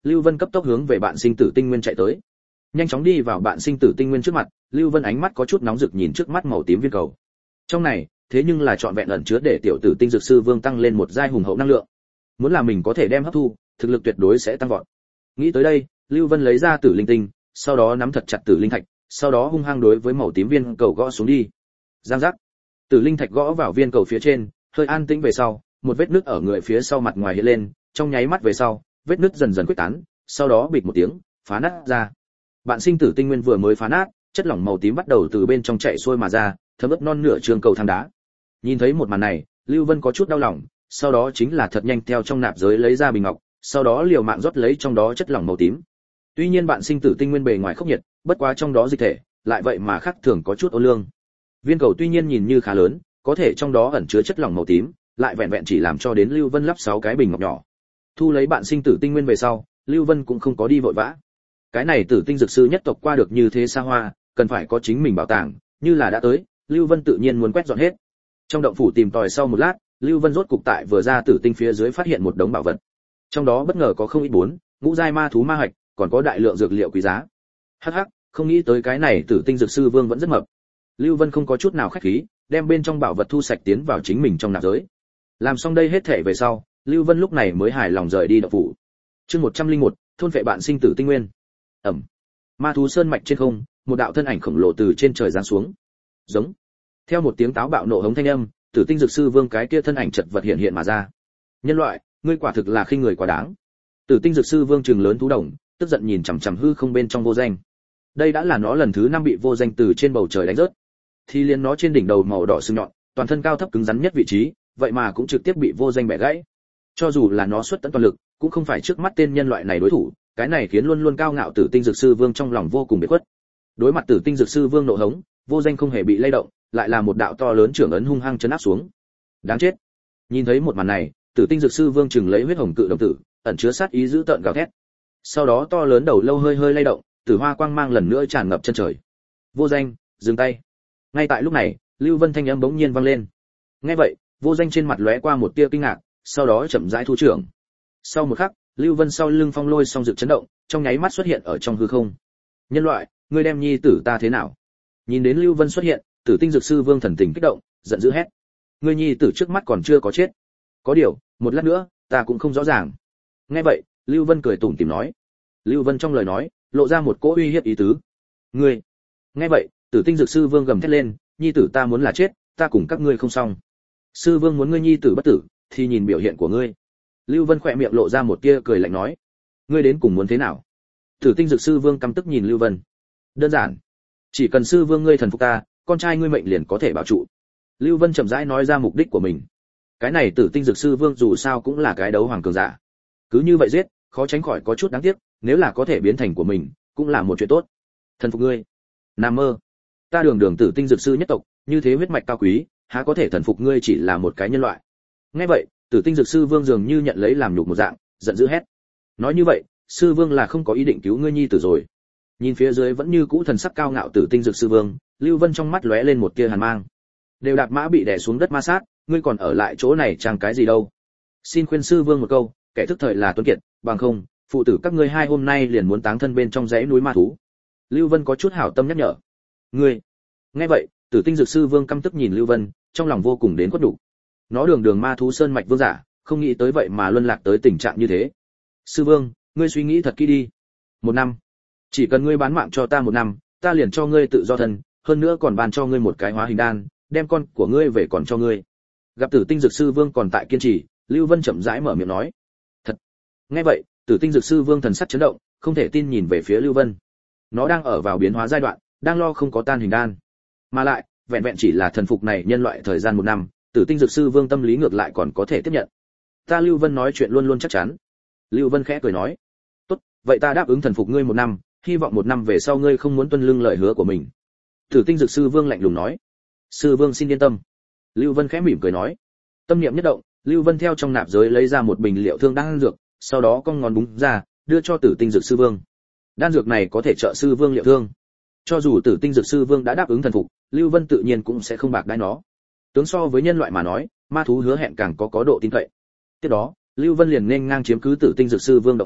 Speaker 1: Lưu Vân cấp tốc hướng về bạn sinh tử tinh nguyên chạy tới. Nhanh chóng đi vào bạn sinh tử tinh nguyên trước mặt, Lưu Vân ánh mắt có chút nóng rực nhìn trước mắt màu tím viên cầu. Trong này, thế nhưng là trọn vẹn ẩn chứa để tiểu tử tinh dược sư vương tăng lên một giai hùng hậu năng lượng. Muốn là mình có thể đem hấp thu, thực lực tuyệt đối sẽ tăng vọt. Nghĩ tới đây, Lưu Vân lấy ra tử linh tinh, sau đó nắm thật chặt tử linh thạch, sau đó hung hăng đối với màu tím viên cầu gõ xuống đi. Giang giác. Tử linh thạch gõ vào viên cầu phía trên, hơi an tĩnh về sau, một vết nứt ở người phía sau mặt ngoài hiện lên, trong nháy mắt về sau, vết nứt dần dần khuếch tán, sau đó bịch một tiếng, phá nát ra. Bạn sinh tử tinh nguyên vừa mới phá nát, chất lỏng màu tím bắt đầu từ bên trong chảy xuôi mà ra, thấm ướt non nửa trường cầu thang đá. Nhìn thấy một màn này, Lưu Vân có chút đau lòng, sau đó chính là thật nhanh theo trong nạp giới lấy ra bình ngọc, sau đó liều mạng rót lấy trong đó chất lỏng màu tím. Tuy nhiên bạn sinh tử tinh nguyên bề ngoài khốc nhiệt, bất quá trong đó dịch thể lại vậy mà khác thường có chút ô lương. Viên cầu tuy nhiên nhìn như khá lớn, có thể trong đó ẩn chứa chất lỏng màu tím, lại vẹn vẹn chỉ làm cho đến Lưu Vân lắp 6 cái bình ngọc nhỏ. Thu lấy bạn sinh tử tinh nguyên về sau, Lưu Vân cũng không có đi vội vã. Cái này tử tinh dược sư nhất tộc qua được như thế xa hoa, cần phải có chính mình bảo tàng, như là đã tới, Lưu Vân tự nhiên muốn quét dọn hết. Trong động phủ tìm tòi sau một lát, Lưu Vân rốt cục tại vừa ra tử tinh phía dưới phát hiện một đống bảo vật. Trong đó bất ngờ có không ít 4, ngũ giai ma thú ma hạch, còn có đại lượng dược liệu quý giá. Hắc hắc, không nghĩ tới cái này tử tinh dược sư vương vẫn rất mập. Lưu Vân không có chút nào khách khí, đem bên trong bảo vật thu sạch tiến vào chính mình trong nạp giới. Làm xong đây hết thể về sau, Lưu Vân lúc này mới hài lòng rời đi động phủ. Chương 101, thôn vệ bạn sinh tử tinh nguyên. Ẩm. Ma thú sơn mạch trên không, một đạo thân ảnh khổng lồ từ trên trời giáng xuống. Giống. Theo một tiếng táo bạo nộ hống thanh âm, tử tinh dược sư vương cái kia thân ảnh chật vật hiện hiện mà ra. Nhân loại, ngươi quả thực là khinh người quá đáng. Tử tinh dược sư vương trừng lớn thú đồng, tức giận nhìn chằm chằm hư không bên trong vô danh. Đây đã là nó lần thứ 5 bị vô danh từ trên bầu trời đánh rớt. Thì liền nó trên đỉnh đầu màu đỏ sừng nhọn, toàn thân cao thấp cứng rắn nhất vị trí, vậy mà cũng trực tiếp bị vô danh bẻ gãy. Cho dù là nó xuất tận toàn lực, cũng không phải trước mắt tên nhân loại này đối thủ, cái này khiến luôn luôn cao ngạo tử tinh dược sư vương trong lòng vô cùng biệt khuất. Đối mặt tử tinh dược sư vương nộ hống, vô danh không hề bị lay động, lại là một đạo to lớn trưởng ấn hung hăng chấn áp xuống. Đáng chết. Nhìn thấy một màn này, tử tinh dược sư vương trừng lấy huyết hồng cự đồng tử, ẩn chứa sát ý dữ tợn gào thét. Sau đó to lớn đầu lâu hơi hơi lay động, tử hoa quang mang lần nữa tràn ngập chân trời. Vô danh, dừng tay. Ngay tại lúc này, Lưu Vân thanh âm bỗng nhiên vang lên. Nghe vậy, vô danh trên mặt lóe qua một tia kinh ngạc, sau đó chậm rãi thu trưởng. Sau một khắc, Lưu Vân sau lưng phong lôi song dược chấn động, trong nháy mắt xuất hiện ở trong hư không. Nhân loại, ngươi đem nhi tử ta thế nào? Nhìn đến Lưu Vân xuất hiện, tử tinh dược sư vương thần tình kích động, giận dữ hét. Ngươi nhi tử trước mắt còn chưa có chết. Có điều, một lát nữa, ta cũng không rõ ràng. Nghe vậy, Lưu Vân cười tủm tỉm nói. Lưu Vân trong lời nói, lộ ra một cỗ uy hiếp ý tứ. Ngươi. Nghe vậy, tử tinh dược sư vương gầm thét lên, nhi tử ta muốn là chết, ta cùng các ngươi không xong. Sư vương muốn ngươi nhi tử bất tử, thì nhìn biểu hiện của ngươi. Lưu Vân khỏe miệng lộ ra một tia cười lạnh nói. Ngươi đến cùng muốn thế nào? Tử tinh dược sư vương căm tức nhìn Lưu Vân. Đơn giản, chỉ cần sư vương ngươi thần phục ta, con trai ngươi mệnh liền có thể bảo trụ. Lưu Vân chậm rãi nói ra mục đích của mình. Cái này tử tinh dược sư vương dù sao cũng là cái đấu hoàng cường giả. Cứ như vậy giết, khó tránh khỏi có chút đáng tiếc, nếu là có thể biến thành của mình, cũng là một chuyện tốt. Thần phục ngươi? Nam mơ. Ta đường tử tinh dược sư nhất tộc, như thế huyết mạch cao quý, há có thể thần phục ngươi chỉ là một cái nhân loại. Nghe vậy, tử tinh dược sư vương dường như nhận lấy làm nhục một dạng, giận dữ hét. Nói như vậy, sư vương là không có ý định cứu ngươi nhi tử rồi. Nhìn phía dưới vẫn như cũ thần sắc cao ngạo tử tinh dược sư vương, Lưu Vân trong mắt lóe lên một tia hàn mang. Đều đạp mã bị đè xuống đất ma sát, ngươi còn ở lại chỗ này chẳng cái gì đâu. Xin khuyên sư vương một câu, kẻ thức thời là tuấn kiệt, bằng không, phụ tử các ngươi hai hôm nay liền muốn táng thân bên trong dãy núi ma thú. Lưu Vân có chút hảo tâm nhắc nhở. Ngươi. Nghe vậy, tử tinh dược sư vương căm tức nhìn Lưu Vân, trong lòng vô cùng đến quất đủ. Nó đường ma thú sơn mạch vương giả, không nghĩ tới vậy mà luân lạc tới tình trạng như thế. Sư vương, ngươi suy nghĩ thật kỹ đi. 1 năm. Chỉ cần ngươi bán mạng cho ta 1 năm, ta liền cho ngươi tự do thân, hơn nữa còn ban cho ngươi một cái hóa hình đan, đem con của ngươi về còn cho ngươi. Gặp tử tinh dược sư vương còn tại kiên trì, Lưu Vân chậm rãi mở miệng nói. Thật. Nghe vậy, tử tinh dược sư vương thần sắc chấn động, không thể tin nhìn về phía Lưu Vân. Nó đang ở vào biến hóa giai đoạn, đang lo không có tan hình đan. Mà lại, vẹn vẹn chỉ là thần phục này nhân loại thời gian 1 năm, tử tinh dược sư vương tâm lý ngược lại còn có thể tiếp nhận. Ta Lưu Vân nói chuyện luôn luôn chắc chắn. Lưu Vân khẽ cười nói. Tốt, vậy ta đáp ứng thần phục ngươi 1 năm, hy vọng 1 năm về sau ngươi không muốn tuân lưng lời hứa của mình. Tử tinh dược sư vương lạnh lùng nói. Sư vương xin yên tâm. Lưu Vân khẽ mỉm cười nói. Tâm niệm nhất động, Lưu Vân theo trong nạp giới lấy ra một bình liệu thương đan dược, sau đó cong ngón búng ra, đưa cho tử tinh dược sư vương. Đan dược này có thể trợ sư vương liệu thương. Cho dù tử tinh dược sư vương đã đáp ứng thần phục, Lưu Vân tự nhiên cũng sẽ không bạc đãi nó. Tướng so với nhân loại mà nói, ma thú hứa hẹn càng có độ tin cậy. Tiếp đó, Lưu Vân liền nên ngang chiếm cứ tử tinh dược sư vương đạo phủ,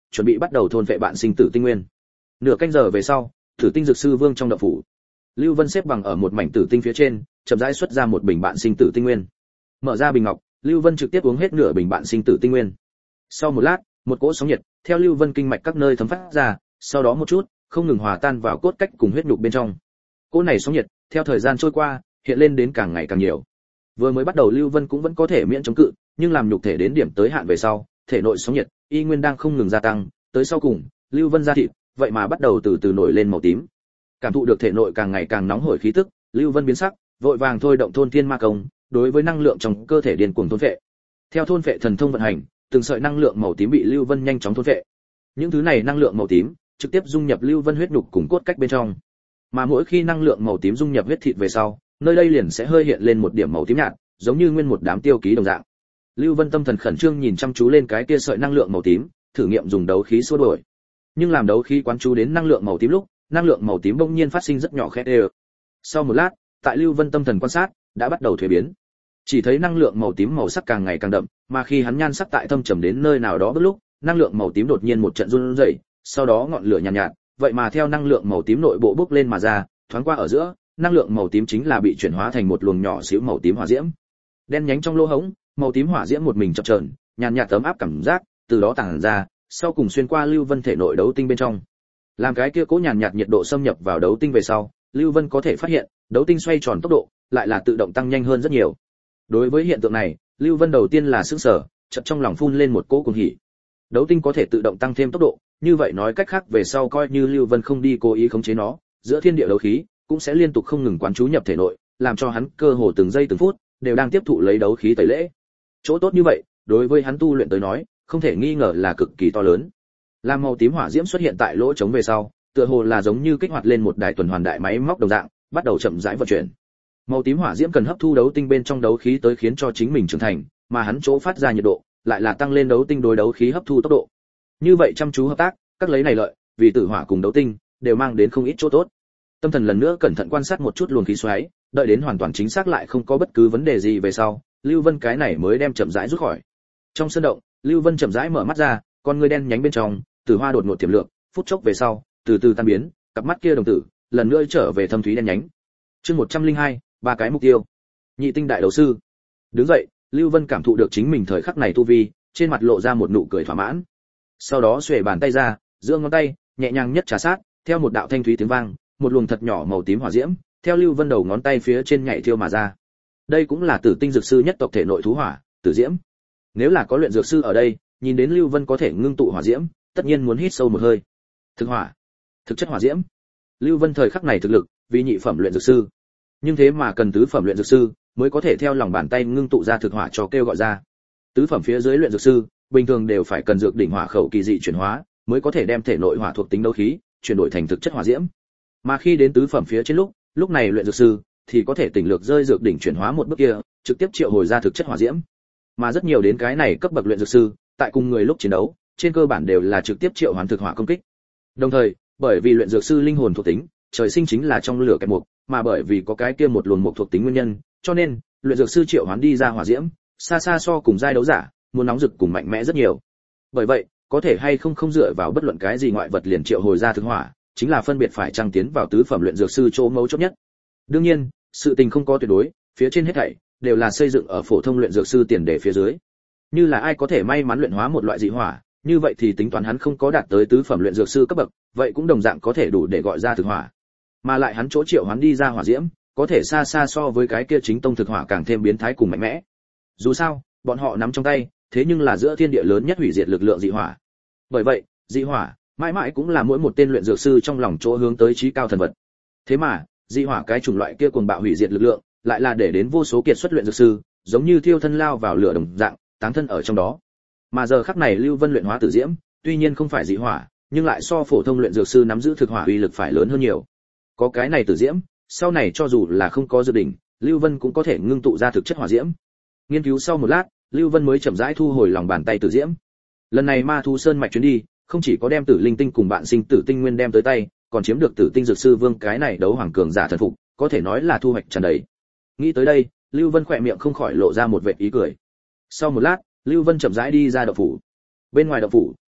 Speaker 1: chuẩn bị bắt đầu thôn vệ bạn sinh tử tinh nguyên. Nửa canh giờ về sau, Tử Tinh Dược Sư Vương trong động phủ. Lưu Vân xếp bằng ở một mảnh tử tinh phía trên, chậm rãi xuất ra một bình bạn sinh tử tinh nguyên. Mở ra bình ngọc, Lưu Vân trực tiếp uống hết nửa bình bạn sinh tử tinh nguyên. Sau một lát, một cỗ sóng nhiệt theo Lưu Vân kinh mạch các nơi thấm phát ra, sau đó một chút, không ngừng hòa tan vào cốt cách cùng huyết nhục bên trong. Cỗ này sóng nhiệt, theo thời gian trôi qua, hiện lên đến càng ngày càng nhiều. Vừa mới bắt đầu Lưu Vân cũng vẫn có thể miễn chống cự, nhưng làm nhục thể đến điểm tới hạn về sau, thể nội sóng nhiệt y nguyên đang không ngừng gia tăng, tới sau cùng, Lưu Vân da thịt, vậy mà bắt đầu từ từ nổi lên màu tím. Cảm thụ được thể nội càng ngày càng nóng hổi khí tức, Lưu Vân biến sắc, vội vàng thôi động thôn thiên ma công, đối với năng lượng trong cơ thể điên cuồng thôn phệ. Theo thôn phệ thần thông vận hành, từng sợi năng lượng màu tím bị Lưu Vân nhanh chóng thôn phệ. Những thứ này năng lượng màu tím trực tiếp dung nhập Lưu Vân huyết nhục cùng cốt cách bên trong. Mà mỗi khi năng lượng màu tím dung nhập huyết thịt về sau, nơi đây liền sẽ hơi hiện lên một điểm màu tím nhạt, giống như nguyên một đám tiêu ký đồng dạng. Lưu Vân tâm thần khẩn trương nhìn chăm chú lên cái kia sợi năng lượng màu tím, thử nghiệm dùng đấu khí xua đuổi. Nhưng làm đấu khí quán chú đến năng lượng màu tím lúc, năng lượng màu tím bỗng nhiên phát sinh rất nhỏ khẽ đều. Sau một lát, tại Lưu Vân tâm thần quan sát, đã bắt đầu thuế biến. Chỉ thấy năng lượng màu tím màu sắc càng ngày càng đậm, mà khi hắn nhan sắc tại thâm trầm đến nơi nào đó lúc, năng lượng màu tím đột nhiên một trận run rẩy, sau đó ngọn lửa nhàn nhạt, vậy mà theo năng lượng màu tím nội bộ bốc lên mà ra, thoáng qua ở giữa, năng lượng màu tím chính là bị chuyển hóa thành một luồng nhỏ xíu màu tím hỏa diễm. Đen nhánh trong lỗ hổng, màu tím hỏa diễm một mình chập chờn, nhàn nhạt ấm áp cảm giác từ đó tản ra, sau cùng xuyên qua Lưu Vân thể nội đấu tinh bên trong. Làm cái kia cố nhàn nhạt nhiệt độ xâm nhập vào đấu tinh về sau, Lưu Vân có thể phát hiện, đấu tinh xoay tròn tốc độ lại là tự động tăng nhanh hơn rất nhiều. Đối với hiện tượng này, Lưu Vân đầu tiên là sửng sở, chợt trong lòng phun lên một cỗ cuồng hỉ. Đấu tinh có thể tự động tăng thêm tốc độ, như vậy nói cách khác về sau coi như Lưu Vân không đi cố ý khống chế nó, giữa thiên địa đấu khí cũng sẽ liên tục không ngừng quán chú nhập thể nội, làm cho hắn cơ hồ từng giây từng phút đều đang tiếp thụ lấy đấu khí tẩy lễ. Chỗ tốt như vậy, đối với hắn tu luyện tới nói, không thể nghi ngờ là cực kỳ to lớn. Làm màu tím hỏa diễm xuất hiện tại lỗ trống về sau, tựa hồ là giống như kích hoạt lên một đài tuần hoàn đại máy móc đồng dạng, bắt đầu chậm rãi vận chuyển. Màu tím hỏa diễm cần hấp thu đấu tinh bên trong đấu khí tới khiến cho chính mình trưởng thành, mà hắn chỗ phát ra nhiệt độ lại là tăng lên đấu tinh đối đấu khí hấp thu tốc độ. Như vậy chăm chú hợp tác, các lấy này lợi, vì tử hỏa cùng đấu tinh đều mang đến không ít chỗ tốt. Tâm thần lần nữa cẩn thận quan sát một chút luồng khí xoáy, đợi đến hoàn toàn chính xác lại không có bất cứ vấn đề gì về sau, Lưu Vân cái này mới đem chậm rãi rút khỏi. Trong sân động, Lưu Vân chậm rãi mở mắt ra, con ngươi đen nhánh bên trong, tử hoa đột ngột tiềm lượng, phút chốc về sau, từ từ tan biến, cặp mắt kia đồng tử lần nữa trở về thâm thúy đen nhánh. Chương 102, ba cái mục tiêu. Nhị tinh đại đấu sư. Đứng dậy, Lưu Vân cảm thụ được chính mình thời khắc này tu vi, trên mặt lộ ra một nụ cười thỏa mãn. Sau đó xuề bàn tay ra, giữa ngón tay nhẹ nhàng nhất trà sát, theo một đạo thanh thúy tiếng vang, một luồng thật nhỏ màu tím hỏa diễm, theo Lưu Vân đầu ngón tay phía trên nhảy thiêu mà ra. Đây cũng là Tử Tinh dược sư nhất tộc thể nội thú hỏa, Tử Diễm. Nếu là có luyện dược sư ở đây, nhìn đến Lưu Vân có thể ngưng tụ hỏa diễm, tất nhiên muốn hít sâu một hơi. Thực hỏa, thực chất hỏa diễm. Lưu Vân thời khắc này thực lực, vì nhị phẩm luyện dược sư, nhưng thế mà cần tứ phẩm luyện dược sư mới có thể theo lòng bàn tay ngưng tụ ra thực hỏa cho kêu gọi ra. Tứ phẩm phía dưới luyện dược sư, bình thường đều phải cần dược đỉnh hỏa khẩu kỳ dị chuyển hóa, mới có thể đem thể nội hỏa thuộc tính đấu khí chuyển đổi thành thực chất hỏa diễm. Mà khi đến tứ phẩm phía trên lúc này luyện dược sư thì có thể tỉnh lược rơi dược đỉnh chuyển hóa một bước kia, trực tiếp triệu hồi ra thực chất hỏa diễm. Mà rất nhiều đến cái này cấp bậc luyện dược sư, tại cùng người lúc chiến đấu, trên cơ bản đều là trực tiếp triệu hoán thực hỏa công kích. Đồng thời, bởi vì luyện dược sư linh hồn thuộc tính, trời sinh chính là trong lửa kẹp mục, mà bởi vì có cái kia một luồng mục thuộc tính nguyên nhân, cho nên luyện dược sư triệu hoán đi ra hỏa diễm, xa xa so cùng giai đấu giả, muốn nóng rực cùng mạnh mẽ rất nhiều. Bởi vậy, có thể hay không dựa vào bất luận cái gì ngoại vật liền triệu hồi ra thực hỏa, chính là phân biệt phải trang tiến vào tứ phẩm luyện dược sư chỗ mấu chốt nhất. Đương nhiên, sự tình không có tuyệt đối, phía trên hết thảy đều là xây dựng ở phổ thông luyện dược sư tiền đề phía dưới. Như là ai có thể may mắn luyện hóa một loại dị hỏa, như vậy thì tính toán hắn không có đạt tới tứ phẩm luyện dược sư cấp bậc, vậy cũng đồng dạng có thể đủ để gọi ra thực hỏa. Mà lại hắn chỗ triệu hoán đi ra hỏa diễm, có thể xa xa so với cái kia chính tông thực hỏa càng thêm biến thái cùng mạnh mẽ. Dù sao, bọn họ nắm trong tay, thế nhưng là giữa thiên địa lớn nhất hủy diệt lực lượng dị hỏa. Bởi vậy, dị hỏa mãi mãi cũng là mỗi một tên luyện dược sư trong lòng chỗ hướng tới chí cao thần vật. Thế mà, dị hỏa cái chủng loại kia cuồng bạo hủy diệt lực lượng, lại là để đến vô số kiệt xuất luyện dược sư, giống như thiêu thân lao vào lửa đồng dạng, táng thân ở trong đó. Mà giờ khắc này Lưu Vân luyện hóa tử diễm, tuy nhiên không phải dị hỏa, nhưng lại so phổ thông luyện dược sư nắm giữ thực hỏa uy lực phải lớn hơn nhiều. Có cái này tử diễm, sau này cho dù là không có dự định, Lưu Vân cũng có thể ngưng tụ ra thực chất hỏa diễm. Nghiên cứu sau một lát, Lưu Vân mới chậm rãi thu hồi lòng bàn tay tử diễm. Lần này Ma Thú Sơn mạch chuyến đi, không chỉ có đem Tử Linh Tinh cùng bạn sinh Tử Tinh Nguyên đem tới tay, còn chiếm được Tử Tinh Dược Sư Vương cái này đấu hoàng cường giả thần phục, có thể nói là thu hoạch tràn đầy. Nghĩ tới đây, Lưu Vân khỏe miệng không khỏi lộ ra một vệt ý cười. Sau một lát, Lưu Vân chậm rãi đi ra động phủ. Bên ngoài động phủ,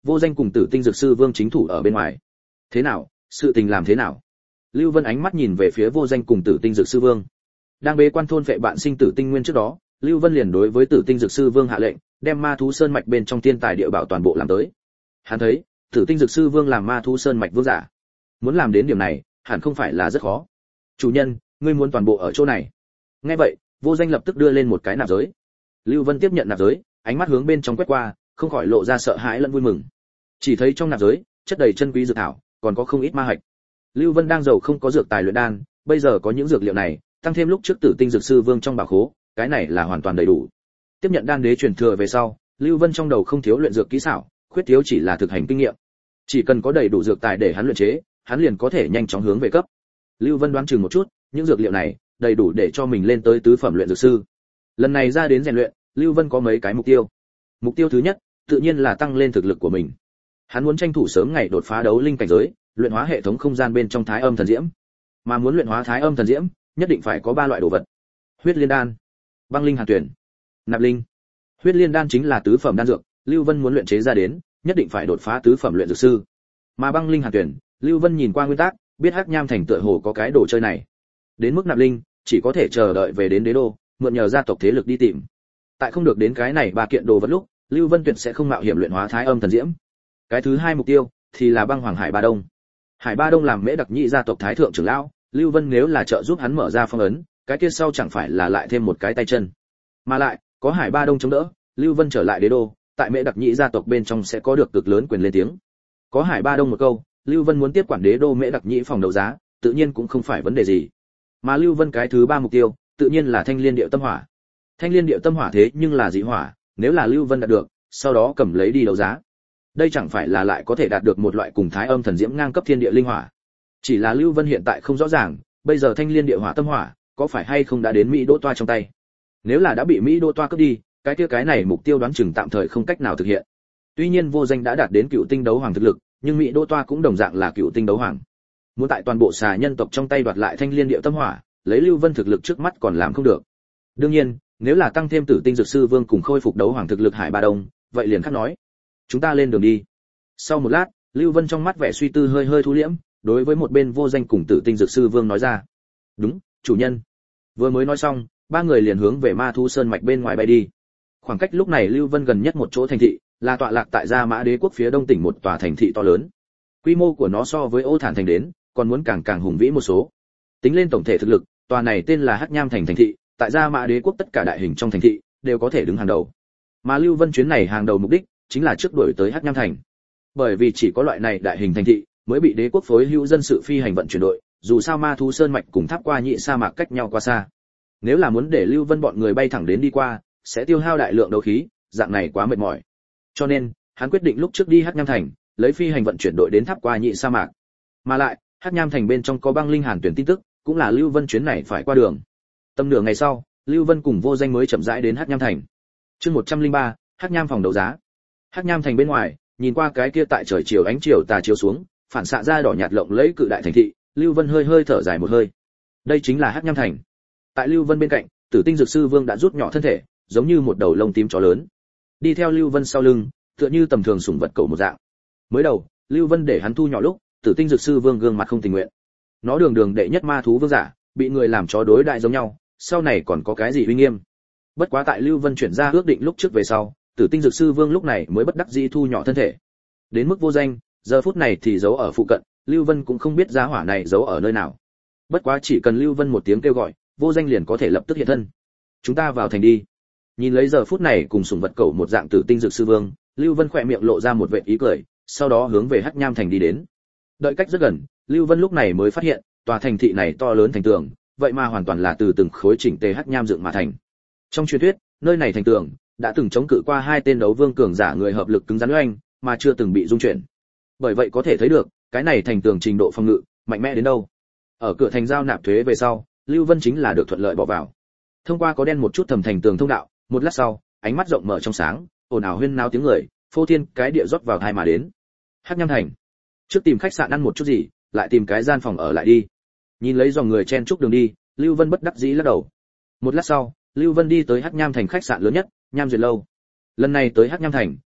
Speaker 1: Vô Danh cùng Tử Tinh Dược Sư Vương chính thủ ở bên ngoài. Thế nào, sự tình làm thế nào? Lưu Vân ánh mắt nhìn về phía Vô Danh cùng Tử Tinh Dược Sư Vương. Đang bế quan thôn vệ bạn sinh tử tinh nguyên trước đó, Lưu Vân liền đối với Tử Tinh Dược Sư Vương hạ lệnh, đem ma thú sơn mạch bên trong thiên tài địa bảo toàn bộ làm tới. Hắn thấy, Tử Tinh Dược Sư Vương làm ma thú sơn mạch vương giả, muốn làm đến điểm này, hẳn không phải là rất khó. Chủ nhân, ngươi muốn toàn bộ ở chỗ này. Nghe vậy, Vô Danh lập tức đưa lên một cái nạp giới. Lưu Vân tiếp nhận nạp giới, ánh mắt hướng bên trong quét qua, không khỏi lộ ra sợ hãi lẫn vui mừng. Chỉ thấy trong nạp giới, chất đầy chân quý dược thảo, còn có không ít ma hạch. Lưu Vân đang giàu không có dược tài luyện đan, bây giờ có những dược liệu này, tăng thêm lúc trước Tử Tinh Dược Sư Vương trong bảo khố, cái này là hoàn toàn đầy đủ. Tiếp nhận đan đế truyền thừa về sau, Lưu Vân trong đầu không thiếu luyện dược kỹ xảo, khuyết thiếu chỉ là thực hành kinh nghiệm. Chỉ cần có đầy đủ dược tài để hắn luyện chế, hắn liền có thể nhanh chóng hướng về cấp. Lưu Vân đoán chừng một chút, những dược liệu này đầy đủ để cho mình lên tới tứ phẩm luyện dược sư. Lần này ra đến rèn luyện, Lưu Vân có mấy cái mục tiêu. Mục tiêu thứ nhất, tự nhiên là tăng lên thực lực của mình. Hắn muốn tranh thủ sớm ngày đột phá đấu linh cảnh giới, luyện hóa hệ thống không gian bên trong Thái Âm Thần Diễm. Mà muốn luyện hóa Thái Âm Thần Diễm, nhất định phải có 3 loại đồ vật. Huyết Liên Đan, Băng Linh Hàn Tuyển, Nạp Linh. Huyết Liên Đan chính là tứ phẩm đan dược, Lưu Vân muốn luyện chế ra đến, nhất định phải đột phá tứ phẩm luyện dược sư. Mà Băng Linh Hàn Tuyển, Lưu Vân nhìn qua nguyên tắc, biết Hắc Nham Thành tựa hồ có cái đồ chơi này. Đến mức Nạp Linh, chỉ có thể chờ đợi về đến đế đô, mượn nhờ gia tộc thế lực đi tìm. Tại không được đến cái này 3 kiện đồ vật lúc, Lưu Vân tuyệt sẽ không mạo hiểm luyện hóa Thái Âm Thần Diễm. Cái thứ hai mục tiêu thì là Băng Hoàng Hải Ba Đông. Hải Ba Đông làm Mễ Đặc Nhị gia tộc thái thượng trưởng lão, Lưu Vân nếu là trợ giúp hắn mở ra phong ấn, cái kia sau chẳng phải là lại thêm một cái tay chân. Mà lại, có Hải Ba Đông chống đỡ, Lưu Vân trở lại đế đô, tại Mễ Đặc Nhị gia tộc bên trong sẽ có được cực lớn quyền lên tiếng. Có Hải Ba Đông một câu, Lưu Vân muốn tiếp quản đế đô Mễ Đặc Nhị phòng đấu giá, tự nhiên cũng không phải vấn đề gì. Mà Lưu Vân cái thứ ba mục tiêu, tự nhiên là Thanh Liên Điệu Tâm Hỏa. Thanh Liên Điệu Tâm Hỏa thế nhưng là dị hỏa, nếu là Lưu Vân đạt được, sau đó cầm lấy đi đấu giá. Đây chẳng phải là lại có thể đạt được một loại cùng Thái Âm Thần Diễm ngang cấp thiên địa linh hỏa. Chỉ là Lưu Vân hiện tại không rõ ràng, bây giờ Thanh Liên Địa Hỏa Tâm Hỏa có phải hay không đã đến Mỹ Đỗ Toa trong tay. Nếu là đã bị Mỹ Đỗ Toa cướp đi, cái này mục tiêu đoán chừng tạm thời không cách nào thực hiện. Tuy nhiên Vô Danh đã đạt đến Cựu Tinh Đấu Hoàng thực lực, nhưng Mỹ Đỗ Toa cũng đồng dạng là Cựu Tinh Đấu Hoàng. Muốn tại toàn bộ xà nhân tộc trong tay đoạt lại Thanh Liên Địa Tâm Hỏa, lấy Lưu Vân thực lực trước mắt còn làm không được. Đương nhiên, nếu là tăng thêm Tử Tinh Dược Sư Vương cùng khôi phục đấu hoàng thực lực Hải Ba Đông, vậy liền khác nói. Chúng ta lên đường đi. Sau một lát, Lưu Vân trong mắt vẻ suy tư hơi hơi thu liễm, đối với một bên Vô Danh cùng Tử Tinh Dược Sư Vương nói ra. Đúng, chủ nhân. Vừa mới nói xong, 3 người liền hướng về Ma Thú Sơn mạch bên ngoài bay đi. Khoảng cách lúc này Lưu Vân gần nhất một chỗ thành thị, là tọa lạc tại Gia Mã Đế quốc phía đông tỉnh một tòa thành thị to lớn. Quy mô của nó so với Ô Thản thành đến, còn muốn càng hùng vĩ một số. Tính lên tổng thể thực lực, tòa này tên là Hắc Nham thành thành thị, tại Gia Mã Đế quốc tất cả đại hình trong thành thị đều có thể đứng hàng đầu. Mà Lưu Vân chuyến này hàng đầu mục đích chính là trước đuổi tới Hắc Nham thành. Bởi vì chỉ có loại này đại hình thành thị mới bị đế quốc phối hữu dân sự phi hành vận chuyển đội, dù sao Ma Thú Sơn mạch cùng Tháp Qua Nhị sa mạc cách nhau quá xa. Nếu là muốn để Lưu Vân bọn người bay thẳng đến đi qua, sẽ tiêu hao đại lượng đấu khí, dạng này quá mệt mỏi. Cho nên, hắn quyết định lúc trước đi Hắc Nham thành, lấy phi hành vận chuyển đội đến Tháp Qua Nhị sa mạc. Mà lại, Hắc Nham thành bên trong có Băng Linh Hàn tuyển tin tức, cũng là Lưu Vân chuyến này phải qua đường. Tầm nửa ngày sau, Lưu Vân cùng Vô Danh mới chậm rãi đến Hắc Nham thành. Chương 103, Hắc Nham phòng đấu giá. Hắc Nham thành bên ngoài, nhìn qua cái kia tại trời chiều ánh chiều tà chiếu xuống, phản xạ ra đỏ nhạt lộng lẫy cự đại thành thị, Lưu Vân hơi hơi thở dài một hơi. Đây chính là Hắc Nham thành. Tại Lưu Vân bên cạnh, Tử Tinh Dược Sư Vương đã rút nhỏ thân thể, giống như một đầu lông tím chó lớn. Đi theo Lưu Vân sau lưng, tựa như tầm thường sủng vật cẩu một dạng. Mới đầu, Lưu Vân để hắn thu nhỏ lúc, Tử Tinh Dược Sư Vương gương mặt không tình nguyện. Nó đường đệ nhất ma thú vương giả, bị người làm chó đối đại giống nhau, sau này còn có cái gì uy nghiêm. Bất quá tại Lưu Vân chuyển ra ước định lúc trước về sau, Tử Tinh Dược Sư Vương lúc này mới bất đắc dĩ thu nhỏ thân thể. Đến mức Vô Danh, giờ phút này thì giấu ở phụ cận, Lưu Vân cũng không biết giá hỏa này giấu ở nơi nào. Bất quá chỉ cần Lưu Vân một tiếng kêu gọi, Vô Danh liền có thể lập tức hiện thân. Chúng ta vào thành đi. Nhìn lấy giờ phút này cùng sủng vật cẩu một dạng Tử Tinh Dược Sư Vương, Lưu Vân khỏe miệng lộ ra một vệt ý cười, sau đó hướng về Hắc Nham thành đi đến. Đợi cách rất gần, Lưu Vân lúc này mới phát hiện, tòa thành thị này to lớn thành tường, vậy mà hoàn toàn là từ từng khối chỉnh tề Hắc Nham dựng mà thành. Trong truyền thuyết, nơi này thành tường đã từng chống cự qua 2 tên đấu vương cường giả người hợp lực cứng rắn oanh, mà chưa từng bị rung chuyển. Bởi vậy có thể thấy được, cái này thành tường trình độ phòng ngự mạnh mẽ đến đâu. Ở cửa thành giao nạp thuế về sau, Lưu Vân chính là được thuận lợi bỏ vào. Thông qua có đen một chút thầm thành tường thông đạo, một lát sau, ánh mắt rộng mở trong sáng, ồn ào huyên náo tiếng người, phô thiên cái địa rót vào tai mà đến. Hắc Nham thành. Trước tìm khách sạn ăn một chút gì, lại tìm cái gian phòng ở lại đi. Nhìn lấy dòng người chen chúc đường đi, Lưu Vân bất đắc dĩ lắc đầu. Một lát sau, Lưu Vân đi tới Hắc Nham thành khách sạn lớn nhất, Nham Duyệt lâu. Lần này tới Hắc Nham thành,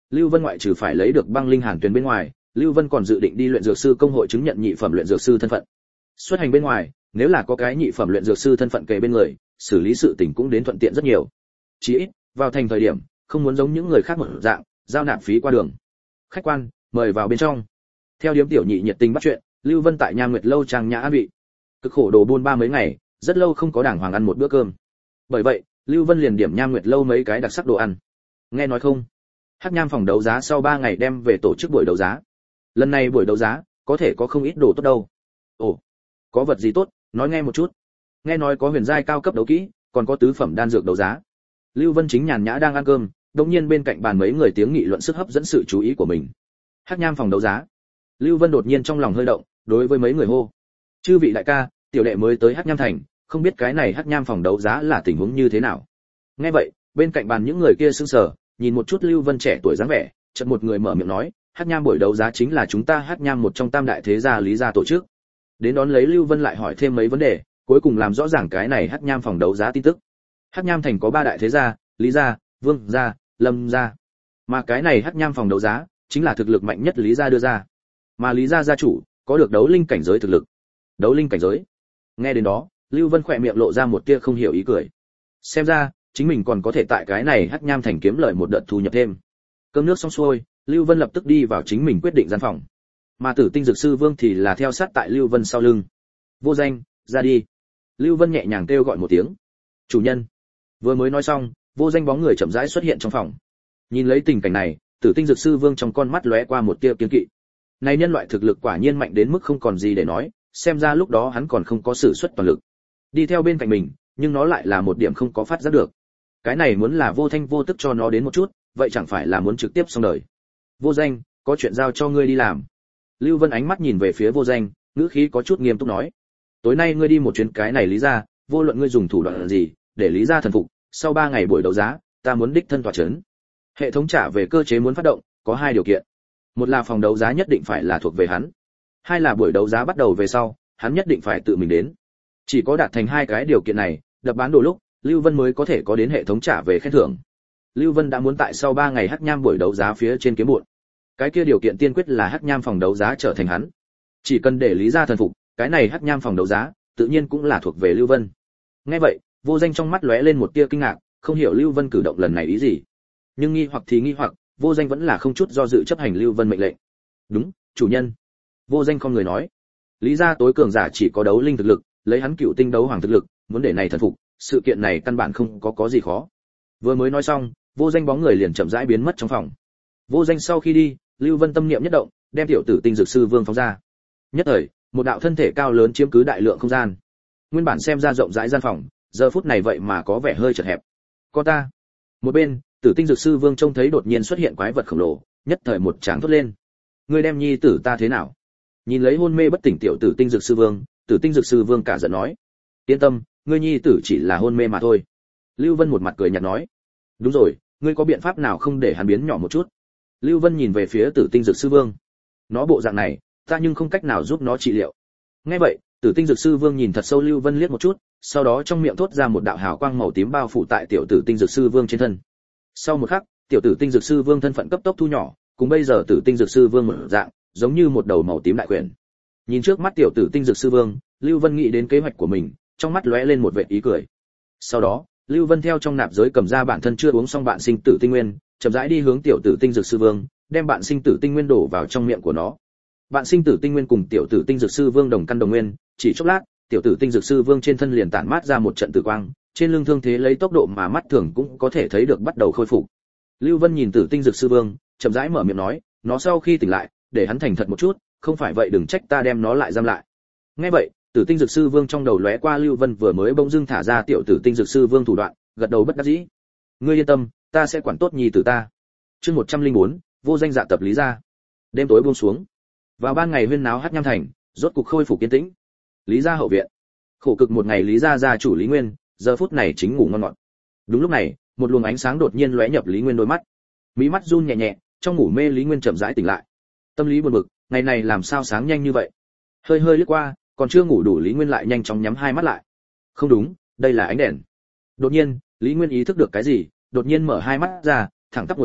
Speaker 1: Lưu Vân ngoại trừ phải lấy được băng linh hàn tuyền bên ngoài, Lưu Vân còn dự định đi luyện dược sư công hội chứng nhận nhị phẩm luyện dược sư thân phận. Xuất hành bên ngoài, nếu là có cái nhị phẩm luyện dược sư thân phận kề bên người, xử lý sự tình cũng đến thuận tiện rất nhiều. Chỉ ít, vào thành thời điểm, không muốn giống những người khác một dạng, giao nạp phí qua đường. Khách quan, mời vào bên trong. Theo điếm tiểu nhị nhiệt tình bắt chuyện, Lưu Vân tại Nha Nguyệt lâu trang nhã an vị. Cực khổ đồ buôn ba mấy ngày, rất lâu không có đàng hoàng ăn một bữa cơm. Bởi vậy, Lưu Vân liền điểm Nha Nguyệt lâu mấy cái đặc sắc đồ ăn. Nghe nói không? Hắc Nham phòng đấu giá sau 3 ngày đem về tổ chức buổi đấu giá. Lần này buổi đấu giá, có thể có không ít đồ tốt đâu. Ồ, có vật gì tốt, nói nghe một chút. Nghe nói có huyền giai cao cấp đấu kỹ, còn có tứ phẩm đan dược đấu giá. Lưu Vân chính nhàn nhã đang ăn cơm, đột nhiên bên cạnh bàn mấy người tiếng nghị luận sức hấp dẫn sự chú ý của mình. Hắc Nham phòng đấu giá. Lưu Vân đột nhiên trong lòng hơi động, đối với mấy người hô: "Chư vị đại ca, tiểu đệ mới tới Hắc Nham thành, không biết cái này Hắc Nham phòng đấu giá là tình huống như thế nào?" Nghe vậy, bên cạnh bàn những người kia sững sờ, nhìn một chút Lưu Vân trẻ tuổi dáng vẻ, chợt một người mở miệng nói: "Hắc Nham buổi đấu giá chính là chúng ta Hắc Nham một trong tam đại thế gia Lý gia tổ chức." Đến đón lấy Lưu Vân lại hỏi thêm mấy vấn đề, cuối cùng làm rõ ràng cái này Hắc Nham phòng đấu giá tin tức. Hắc Nham thành có 3 đại thế gia, Lý gia, Vương gia, Lâm gia. Mà cái này Hắc Nham phòng đấu giá chính là thực lực mạnh nhất Lý gia đưa ra. Mà Lý gia gia chủ có được đấu linh cảnh giới thực lực. Đấu linh cảnh giới. Nghe đến đó, Lưu Vân khỏe miệng lộ ra một tia không hiểu ý cười. Xem ra, chính mình còn có thể tại cái này Hắc Nham thành kiếm lợi một đợt thu nhập thêm. Cơm nước xong xuôi, Lưu Vân lập tức đi vào chính mình quyết định gian phòng. Mà Tử Tinh Dược Sư Vương thì là theo sát tại Lưu Vân sau lưng. "Vô Danh, ra đi." Lưu Vân nhẹ nhàng kêu gọi một tiếng. "Chủ nhân." Vừa mới nói xong, Vô Danh bóng người chậm rãi xuất hiện trong phòng. Nhìn lấy tình cảnh này, Tử Tinh Dược Sư Vương trong con mắt lóe qua một tia kiêng kỵ. Này nhân loại thực lực quả nhiên mạnh đến mức không còn gì để nói, xem ra lúc đó hắn còn không có sử xuất toàn lực. Đi theo bên cạnh mình, nhưng nó lại là một điểm không có phát giác được. Cái này muốn là vô thanh vô tức cho nó đến một chút, vậy chẳng phải là muốn trực tiếp xong đời. "Vô Danh, có chuyện giao cho ngươi đi làm." Lưu Vân ánh mắt nhìn về phía Vô Danh, ngữ khí có chút nghiêm túc nói: "Tối nay ngươi đi một chuyến cái này Lý gia, vô luận ngươi dùng thủ đoạn gì, để Lý gia thần phục, sau 3 ngày buổi đấu giá, ta muốn đích thân tọa chấn. Hệ thống trả về cơ chế muốn phát động, có 2 điều kiện. Một là phòng đấu giá nhất định phải là thuộc về hắn. 2 là buổi đấu giá bắt đầu về sau, hắn nhất định phải tự mình đến. Chỉ có đạt thành 2 cái điều kiện này, đập bán đồ lúc, Lưu Vân mới có thể có đến hệ thống trả về khen thưởng." Lưu Vân đã muốn tại sau 3 ngày Hắc Nham buổi đấu giá phía trên kiếm bộn. Cái kia điều kiện tiên quyết là Hắc Nham phòng đấu giá trở thành hắn. Chỉ cần để Lý gia thần phục, cái này Hắc Nham phòng đấu giá, tự nhiên cũng là thuộc về Lưu Vân. Nghe vậy, Vô Danh trong mắt lóe lên một tia kinh ngạc, không hiểu Lưu Vân cử động lần này ý gì. Nhưng nghi hoặc thì nghi hoặc, Vô Danh vẫn là không chút do dự chấp hành Lưu Vân mệnh lệnh. "Đúng, chủ nhân." Vô Danh không người nói. Lý gia tối cường giả chỉ có đấu linh thực lực, lấy hắn cựu tinh đấu hoàng thực lực, muốn để này thần phục, sự kiện này căn bản không có gì khó. Vừa mới nói xong, Vô Danh bóng người liền chậm rãi biến mất trong phòng. Vô Danh sau khi đi, Lưu Vân tâm niệm nhất động, đem tiểu Tử Tinh Dược Sư Vương phóng ra. Nhất thời, một đạo thân thể cao lớn chiếm cứ đại lượng không gian. Nguyên bản xem ra rộng rãi gian phòng, giờ phút này vậy mà có vẻ hơi chật hẹp. "Có ta." Một bên, Tử Tinh Dược Sư Vương trông thấy đột nhiên xuất hiện quái vật khổng lồ, nhất thời một tráng thốt lên: "Ngươi đem nhi tử ta thế nào?" Nhìn lấy hôn mê bất tỉnh tiểu Tử Tinh Dược Sư Vương, Tử Tinh Dược Sư Vương cả giận nói: "Yên tâm, ngươi nhi tử chỉ là hôn mê mà thôi." Lưu Vân một mặt cười nhạt nói: "Đúng rồi, ngươi có biện pháp nào không để hắn biến nhỏ một chút?" Lưu Vân nhìn về phía Tử Tinh Dược Sư Vương. "Nó bộ dạng này, ta nhưng không cách nào giúp nó trị liệu." Nghe vậy, Tử Tinh Dược Sư Vương nhìn thật sâu Lưu Vân liếc một chút, sau đó trong miệng thốt ra một đạo hào quang màu tím bao phủ tại tiểu Tử Tinh Dược Sư Vương trên thân. Sau một khắc, tiểu Tử Tinh Dược Sư Vương thân phận cấp tốc thu nhỏ, cùng bây giờ Tử Tinh Dược Sư Vương một dạng, giống như một đầu màu tím đại quyển. Nhìn trước mắt tiểu Tử Tinh Dược Sư Vương, Lưu Vân nghĩ đến kế hoạch của mình, trong mắt lóe lên một vệt ý cười. Sau đó, Lưu Vân theo trong nạp giới cầm ra bản thân chưa uống xong bạn sinh tử tinh nguyên, chậm rãi đi hướng tiểu Tử Tinh Dược Sư Vương, đem bạn sinh tử tinh nguyên đổ vào trong miệng của nó. Bạn sinh tử tinh nguyên cùng tiểu Tử Tinh Dược Sư Vương đồng căn đồng nguyên, chỉ chốc lát, tiểu Tử Tinh Dược Sư Vương trên thân liền tản mát ra một trận tử quang, trên lưng thương thế lấy tốc độ mà mắt thường cũng có thể thấy được bắt đầu khôi phục. Lưu Vân nhìn Tử Tinh Dược Sư Vương, chậm rãi mở miệng nói: "Nó sau khi tỉnh lại, để hắn thành thật một chút, không phải vậy đừng trách ta đem nó lại giam lại." Nghe vậy, Tử Tinh Dược Sư Vương trong đầu lóe qua Lưu Vân vừa mới bỗng dưng thả ra tiểu Tử Tinh Dược Sư Vương thủ đoạn, gật đầu bất đắc dĩ. "Ngươi yên tâm, ta sẽ quản tốt nhi tử ta." Chương 104, Vô Danh dạ tập Lý gia. Đêm tối buông xuống. Vào ban ngày huyên náo Hắc Nham thành, rốt cục khôi phục yên tĩnh. Lý gia hậu viện. Khổ cực một ngày Lý gia gia chủ Lý Nguyên, giờ phút này chính ngủ ngon ngọt. Đúng lúc này, một luồng ánh sáng đột nhiên lóe nhập Lý Nguyên đôi mắt. Mí mắt run nhẹ nhẹ, trong ngủ mê Lý Nguyên chậm rãi tỉnh lại. Tâm lý buồn bực, ngày này làm sao sáng nhanh như vậy? Hơi hơi lướt qua, còn chưa ngủ đủ Lý Nguyên lại nhanh chóng nhắm hai mắt lại. Không đúng, đây là ánh đèn. Đột nhiên, Lý Nguyên ý thức được cái gì, đột nhiên mở hai mắt ra, thẳng tắp ngồi dậy,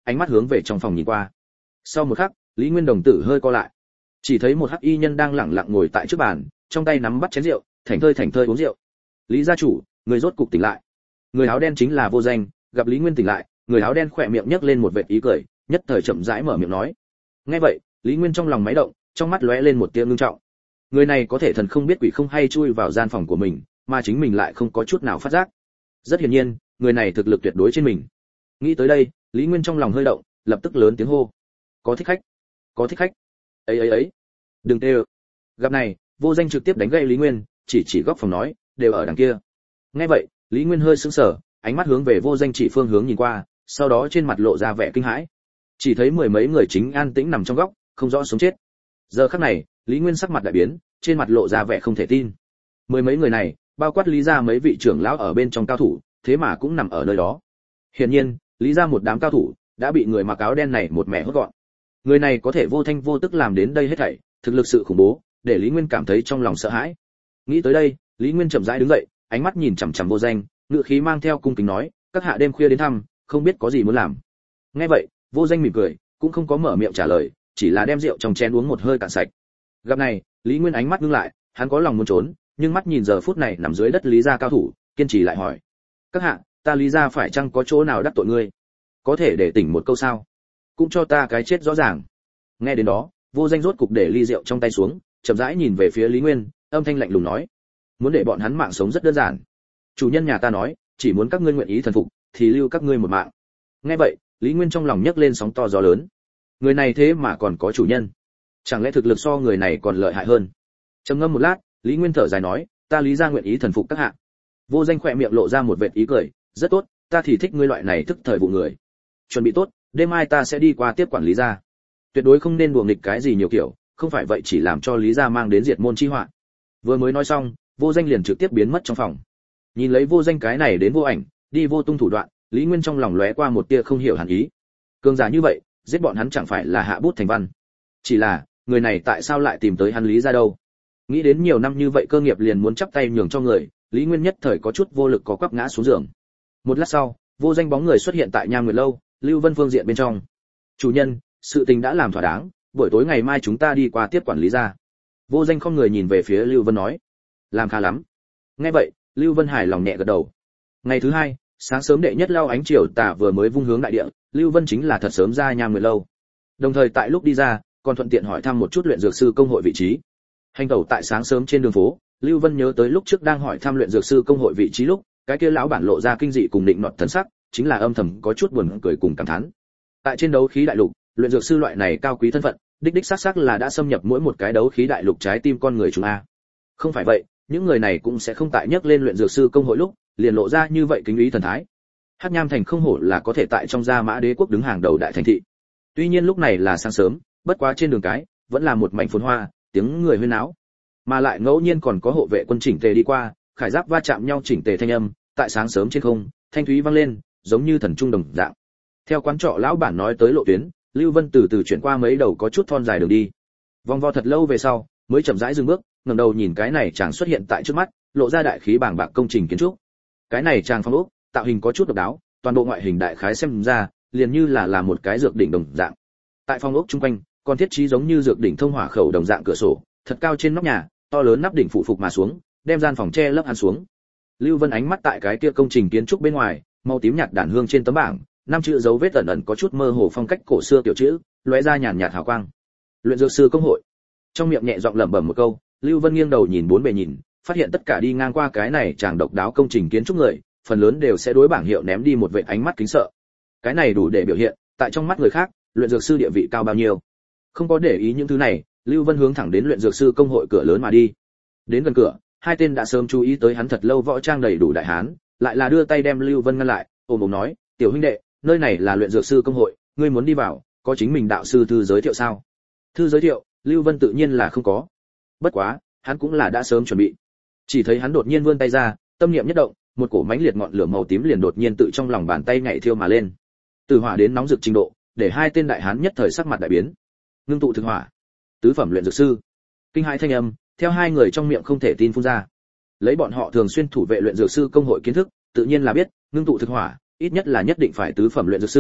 Speaker 1: ánh mắt hướng về trong phòng nhìn qua. Sau một khắc, Lý Nguyên đồng tử hơi co lại. Chỉ thấy một hắc y nhân đang lẳng lặng ngồi tại trước bàn, trong tay nắm bắt chén rượu, thảnh thơi uống rượu. Lý gia chủ, người rốt cục tỉnh lại. Người áo đen chính là Vô Danh, gặp Lý Nguyên tỉnh lại, người áo đen khỏe miệng nhếch lên một vệt ý cười, nhất thời chậm rãi mở miệng nói. Nghe vậy, Lý Nguyên trong lòng máy động, trong mắt lóe lên một tia ngưng trọng. Người này có thể thần không biết quỷ không hay chui vào gian phòng của mình, mà chính mình lại không có chút nào phát giác. Rất hiển nhiên, người này thực lực tuyệt đối trên mình. Nghĩ tới đây, Lý Nguyên trong lòng hơi động, lập tức lớn tiếng hô: "Có thích khách, có thích khách!" Ấy, đừng tê ơ. Gặp này, Vô Danh trực tiếp đánh gậy Lý Nguyên, chỉ góc phòng nói, đều ở đằng kia. Nghe vậy, Lý Nguyên hơi sững sờ, ánh mắt hướng về Vô Danh chỉ phương hướng nhìn qua, sau đó trên mặt lộ ra vẻ kinh hãi. Chỉ thấy mười mấy người chính an tĩnh nằm trong góc, không rõ sống chết. Giờ khắc này, Lý Nguyên sắc mặt đại biến, trên mặt lộ ra vẻ không thể tin. Mười mấy người này, bao quát Lý gia mấy vị trưởng lão ở bên trong cao thủ, thế mà cũng nằm ở nơi đó. Hiển nhiên, Lý gia một đám cao thủ đã bị người mặc áo đen này một mẻ hốt gọn. Người này có thể vô thanh vô tức làm đến đây hết thảy, thực lực sự khủng bố, để Lý Nguyên cảm thấy trong lòng sợ hãi. Nghĩ tới đây, Lý Nguyên chậm rãi đứng dậy, ánh mắt nhìn chằm chằm Vô Danh, ngữ khí mang theo cung kính nói, các hạ đêm khuya đến thăm, không biết có gì muốn làm. Nghe vậy, Vô Danh mỉm cười, cũng không có mở miệng trả lời, chỉ là đem rượu trong chén uống một hơi cạn sạch. Gặp này, Lý Nguyên ánh mắt ngưng lại, hắn có lòng muốn trốn, nhưng mắt nhìn giờ phút này nằm dưới đất Lý gia cao thủ, kiên trì lại hỏi: "Các hạ, ta Lý gia phải chăng có chỗ nào đắc tội ngươi? Có thể để tỉnh một câu sao? Cũng cho ta cái chết rõ ràng." Nghe đến đó, Vô Danh rốt cục để ly rượu trong tay xuống, chậm rãi nhìn về phía Lý Nguyên, âm thanh lạnh lùng nói: "Muốn để bọn hắn mạng sống rất đơn giản. Chủ nhân nhà ta nói, chỉ muốn các ngươi nguyện ý thần phục, thì lưu các ngươi một mạng." Nghe vậy, Lý Nguyên trong lòng nhấc lên sóng to gió lớn. Người này thế mà còn có chủ nhân, chẳng lẽ thực lực so người này còn lợi hại hơn? Trầm ngâm một lát, Lý Nguyên thở dài nói: "Ta Lý gia nguyện ý thần phục các hạ." Vô Danh khỏe miệng lộ ra một vệt ý cười: "Rất tốt, ta thì thích ngươi loại này thức thời vụ người. Chuẩn bị tốt, đêm mai ta sẽ đi qua tiếp quản Lý gia. Tuyệt đối không nên đùa nghịch cái gì nhiều kiểu, không phải vậy chỉ làm cho Lý gia mang đến diệt môn chi họa." Vừa mới nói xong, Vô Danh liền trực tiếp biến mất trong phòng. Nhìn lấy Vô Danh cái này đến vô ảnh, đi vô tung thủ đoạn, Lý Nguyên trong lòng lóe qua một tia không hiểu hẳn ý. Cường giả như vậy, giết bọn hắn chẳng phải là hạ bút thành văn. Chỉ là, người này tại sao lại tìm tới hắn Lý gia đâu? Nghĩ đến nhiều năm như vậy cơ nghiệp liền muốn chắp tay nhường cho người, Lý Nguyên nhất thời có chút vô lực có quắp ngã xuống giường. Một lát sau, Vô Danh bóng người xuất hiện tại Nham Nguyệt lâu, Lưu Vân phương diện bên trong. "Chủ nhân, sự tình đã làm thỏa đáng, buổi tối ngày mai chúng ta đi qua tiếp quản Lý gia." Vô Danh không người nhìn về phía Lưu Vân nói: "Làm khá lắm." Nghe vậy, Lưu Vân hài lòng nhẹ gật đầu. Ngày thứ hai, sáng sớm đệ nhất lao ánh chiều tà vừa mới vung hướng đại địa, Lưu Vân chính là thật sớm ra Nham Nguyệt lâu. Đồng thời tại lúc đi ra, còn thuận tiện hỏi thăm một chút luyện dược sư công hội vị trí. Hành tẩu tại sáng sớm trên đường phố, Lưu Vân nhớ tới lúc trước đang hỏi thăm luyện dược sư công hội vị trí lúc, cái kia lão bản lộ ra kinh dị cùng định nọt thần sắc, chính là âm thầm có chút buồn cười cùng cảm thán. Tại trên đấu khí đại lục, luyện dược sư loại này cao quý thân phận, đích xác là đã xâm nhập mỗi một cái đấu khí đại lục trái tim con người chúng a. Không phải vậy, những người này cũng sẽ không tại nhắc lên luyện dược sư công hội lúc, liền lộ ra như vậy kính ý thần thái. Hắc Nham thành không hổ là có thể tại trong Gia Mã Đế quốc đứng hàng đầu đại thành thị. Tuy nhiên lúc này là sáng sớm, bất quá trên đường cái vẫn là một mảnh phồn hoa, tiếng người huyên náo, mà lại ngẫu nhiên còn có hộ vệ quân chỉnh tề đi qua, khải giáp va chạm nhau chỉnh tề thanh âm, tại sáng sớm trên không, thanh thúy vang lên, giống như thần trung đồng dạng. Theo quán trọ lão bản nói tới lộ tuyến, Lưu Vân từ từ chuyển qua mấy đầu có chút thon dài đường đi. Vòng vo thật lâu về sau, mới chậm rãi dừng bước, ngẩng đầu nhìn cái này chàng xuất hiện tại trước mắt, lộ ra đại khí bàng bạc công trình kiến trúc. Cái này chàng phong ốc, tạo hình có chút độc đáo, toàn bộ ngoại hình đại khái xem ra, liền như là một cái dược đỉnh đồng dạng. Tại phong ốc trung quanh, còn thiết trí giống như dược đỉnh thông hỏa khẩu đồng dạng cửa sổ, thật cao trên nóc nhà, to lớn nắp đỉnh phụ phục mà xuống, đem gian phòng che lấp ăn xuống. Lưu Vân ánh mắt tại cái kia công trình kiến trúc bên ngoài, màu tím nhạt đàn hương trên tấm bảng, năm chữ dấu vết ẩn ẩn có chút mơ hồ phong cách cổ xưa tiểu chữ, lóe ra nhàn nhạt hào quang. Luyện dược sư công hội. Trong miệng nhẹ giọng lẩm bẩm một câu, Lưu Vân nghiêng đầu nhìn bốn bề nhìn, phát hiện tất cả đi ngang qua cái này chàng độc đáo công trình kiến trúc người, phần lớn đều sẽ đối bảng hiệu ném đi một vệt ánh mắt kính sợ. Cái này đủ để biểu hiện, tại trong mắt người khác, luyện dược sư địa vị cao bao nhiêu. Không có để ý những thứ này, Lưu Vân hướng thẳng đến luyện dược sư công hội cửa lớn mà đi. Đến gần cửa, hai tên đã sớm chú ý tới hắn thật lâu võ trang đầy đủ đại hán, lại là đưa tay đem Lưu Vân ngăn lại, ôm nói: "Tiểu huynh đệ, nơi này là luyện dược sư công hội, ngươi muốn đi vào, có chính mình đạo sư thư giới thiệu sao?" Thư giới thiệu, Lưu Vân tự nhiên là không có. Bất quá, hắn cũng là đã sớm chuẩn bị. Chỉ thấy hắn đột nhiên vươn tay ra, tâm niệm nhất động, một cổ mãnh liệt ngọn lửa màu tím liền đột nhiên tự trong lòng bàn tay nhảy thiêu mà lên. Từ hỏa đến nóng rực trình độ, để hai tên đại hán nhất thời sắc mặt đại biến. Ngưng tụ thực hỏa, tứ phẩm luyện dược sư. Kinh hãi thanh âm, theo hai người trong miệng không thể tin phun ra. Lấy bọn họ thường xuyên thủ vệ luyện dược sư công hội kiến thức, tự nhiên là biết, ngưng tụ thực hỏa, ít nhất là nhất định phải tứ phẩm luyện dược sư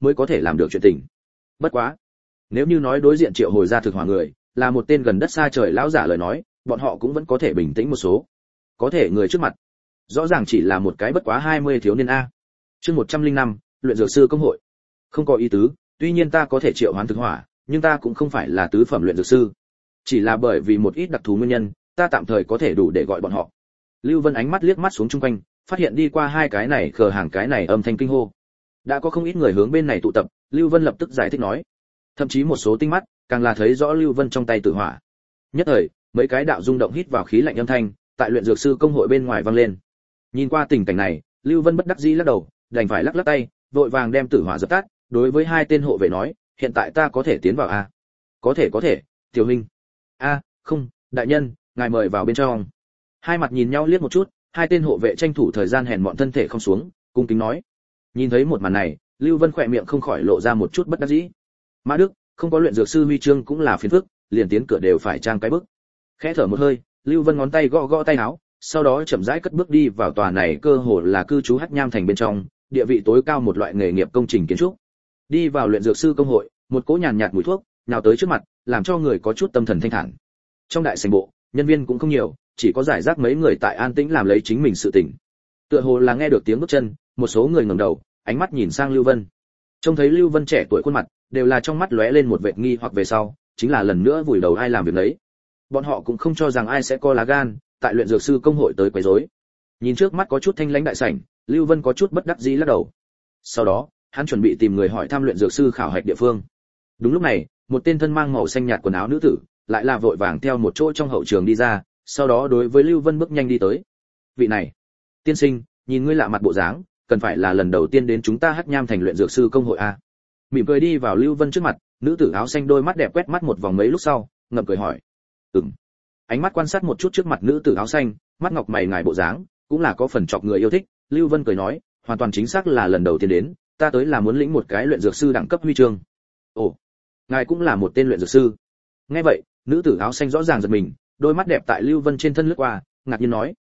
Speaker 1: mới có thể làm được chuyện tình. Bất quá, nếu như nói đối diện triệu hồi ra thực hỏa người là một tên gần đất xa trời lão giả lời nói, bọn họ cũng vẫn có thể bình tĩnh một số. Có thể người trước mặt rõ ràng chỉ là một cái bất quá 20 thiếu niên a. Chương 105, luyện dược sư công hội. Không có ý tứ, tuy nhiên ta có thể triệu hoán thực hỏa, nhưng ta cũng không phải là tứ phẩm luyện dược sư. Chỉ là bởi vì một ít đặc thù nguyên nhân, ta tạm thời có thể đủ để gọi bọn họ. Lưu Vân ánh mắt liếc mắt xuống chung quanh, phát hiện đi qua hai cái này khờ hàng cái này âm thanh kinh hô. Đã có không ít người hướng bên này tụ tập, Lưu Vân lập tức giải thích nói. Thậm chí một số tinh mắt, càng là thấy rõ Lưu Vân trong tay tử hỏa. Nhất thời, mấy cái đạo rung động hít vào khí lạnh âm thanh, tại luyện dược sư công hội bên ngoài vang lên. Nhìn qua tình cảnh này, Lưu Vân bất đắc dĩ lắc đầu, đành phải lắc lắc tay, vội vàng đem tử hỏa dập tắt, đối với hai tên hộ vệ nói, hiện tại ta có thể tiến vào a? Có thể, tiểu huynh. A, không, đại nhân, ngài mời vào bên trong. Hai mặt nhìn nhau liếc một chút, hai tên hộ vệ tranh thủ thời gian hèn mọn thân thể không xuống, cung kính nói. Nhìn thấy một màn này, Lưu Vân khỏe miệng không khỏi lộ ra một chút bất đắc dĩ. Mã Đức, không có luyện dược sư huy chương cũng là phiền phức, liền tiến cửa đều phải trang cái bức. Khẽ thở một hơi, Lưu Vân ngón tay gõ gõ tay áo, sau đó chậm rãi cất bước đi vào tòa này cơ hồ là cư trú Hắc Nham thành bên trong, địa vị tối cao một loại nghề nghiệp công trình kiến trúc. Đi vào luyện dược sư công hội, một cỗ nhàn nhạt mùi thuốc nhào tới trước mặt, làm cho người có chút tâm thần thanh thản. Trong đại sảnh bộ, nhân viên cũng không nhiều, chỉ có giải rác mấy người tại an tĩnh làm lấy chính mình sự tỉnh. Tựa hồ là nghe được tiếng bước chân, một số người ngẩng đầu, ánh mắt nhìn sang Lưu Vân. Trông thấy Lưu Vân trẻ tuổi khuôn mặt, đều là trong mắt lóe lên một vệt nghi hoặc về sau, chính là lần nữa vùi đầu ai làm việc đấy. Bọn họ cũng không cho rằng ai sẽ có lá gan tại luyện dược sư công hội tới quấy rối. Nhìn trước mắt có chút thanh lãnh đại sảnh, Lưu Vân có chút bất đắc dĩ lắc đầu. Sau đó, hắn chuẩn bị tìm người hỏi thăm luyện dược sư khảo hạch địa phương. Đúng lúc này, một tên thân mang màu xanh nhạt quần áo nữ tử, lại là vội vàng theo một chỗ trong hậu trường đi ra, sau đó đối với Lưu Vân bước nhanh đi tới. Vị này, tiên sinh, nhìn ngươi lạ mặt bộ dáng, cần phải là lần đầu tiên đến chúng ta Hắc Nham thành luyện dược sư công hội a? Mỉm cười đi vào Lưu Vân trước mặt, nữ tử áo xanh đôi mắt đẹp quét mắt một vòng mấy lúc sau, ngậm cười hỏi. Ánh mắt quan sát một chút trước mặt nữ tử áo xanh, mắt ngọc mày ngài bộ dáng, cũng là có phần chọc người yêu thích. Lưu Vân cười nói, hoàn toàn chính xác là lần đầu tiên đến, ta tới là muốn lĩnh một cái luyện dược sư đẳng cấp huy chương. Ồ, ngài cũng là một tên luyện dược sư? Nghe vậy, nữ tử áo xanh rõ ràng giật mình, đôi mắt đẹp tại Lưu Vân trên thân lướt qua, ngạc nhiên nói,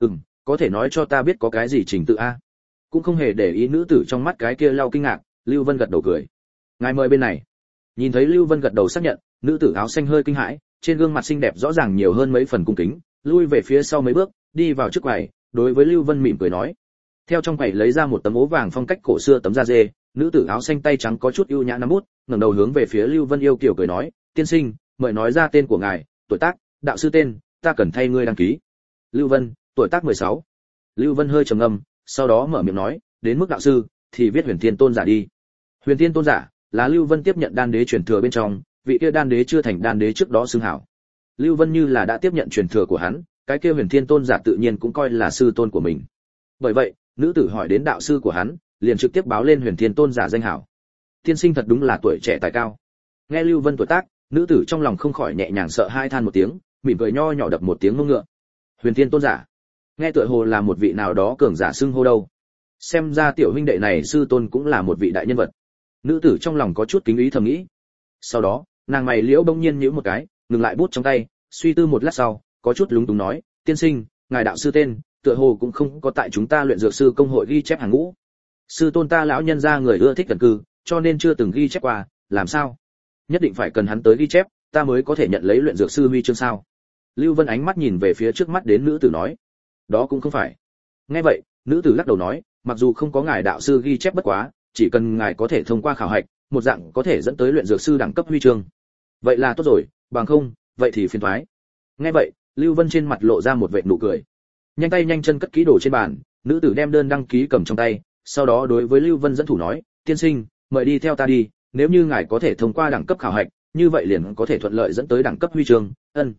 Speaker 1: có thể nói cho ta biết có cái gì trình tự a? Cũng không hề để ý nữ tử trong mắt cái kia lau kinh ngạc, Lưu Vân gật đầu cười. Ngài mời bên này. Nhìn thấy Lưu Vân gật đầu xác nhận, nữ tử áo xanh hơi kinh hãi, trên gương mặt xinh đẹp rõ ràng nhiều hơn mấy phần cung kính, lui về phía sau mấy bước, đi vào trước quầy, đối với Lưu Vân mỉm cười nói. Theo trong quầy lấy ra một tấm ố vàng phong cách cổ xưa tấm da dê, nữ tử áo xanh tay trắng có chút ưu nhã nắm bút, ngẩng đầu hướng về phía Lưu Vân yêu kiều cười nói, tiên sinh, mời nói ra tên của ngài, tuổi tác, đạo sư tên, ta cần thay ngươi đăng ký. Lưu Vân, tuổi tác 16. Lưu Vân hơi trầm ngâm, sau đó mở miệng nói, đến mức đạo sư thì viết Huyền Thiên Tôn giả đi. Huyền Thiên Tôn giả là Lưu Vân tiếp nhận đan đế truyền thừa bên trong, vị kia đan đế chưa thành đan đế trước đó xưng hảo. Lưu Vân như là đã tiếp nhận truyền thừa của hắn, cái kia Huyền Thiên Tôn giả tự nhiên cũng coi là sư tôn của mình. Bởi vậy, nữ tử hỏi đến đạo sư của hắn, liền trực tiếp báo lên Huyền Thiên Tôn giả danh hảo. Tiên sinh thật đúng là tuổi trẻ tài cao. Nghe Lưu Vân tuổi tác, nữ tử trong lòng không khỏi nhẹ nhàng sợ hai than một tiếng, mỉm cười nho nhỏ đập một tiếng mông ngựa. Huyền Thiên Tôn giả, nghe tựa hồ là một vị nào đó cường giả xưng hô đâu. Xem ra tiểu huynh đệ này sư tôn cũng là một vị đại nhân vật. Nữ tử trong lòng có chút kính ý thầm nghĩ. Sau đó, nàng mày liễu bỗng nhiên nhíu một cái, ngừng lại bút trong tay, suy tư một lát sau, có chút lúng túng nói, tiên sinh, ngài đạo sư tên, tựa hồ cũng không có tại chúng ta luyện dược sư công hội ghi chép hàng ngũ. Sư tôn ta lão nhân gia người ưa thích gần cư, cho nên chưa từng ghi chép qua, làm sao? Nhất định phải cần hắn tới ghi chép, ta mới có thể nhận lấy luyện dược sư huy chương sao? Lưu Vân ánh mắt nhìn về phía trước mắt đến nữ tử nói, đó cũng không phải. Nghe vậy, nữ tử lắc đầu nói, mặc dù không có ngài đạo sư ghi chép bất quá, chỉ cần ngài có thể thông qua khảo hạch, một dạng có thể dẫn tới luyện dược sư đẳng cấp huy chương. Vậy là tốt rồi, bằng không, vậy thì phiền toái. Nghe vậy, Lưu Vân trên mặt lộ ra một vệt nụ cười. Nhanh tay nhanh chân cất kỹ đồ trên bàn, nữ tử đem đơn đăng ký cầm trong tay, sau đó đối với Lưu Vân dẫn thủ nói, tiên sinh, mời đi theo ta đi, nếu như ngài có thể thông qua đẳng cấp khảo hạch, như vậy liền có thể thuận lợi dẫn tới đẳng cấp huy chương.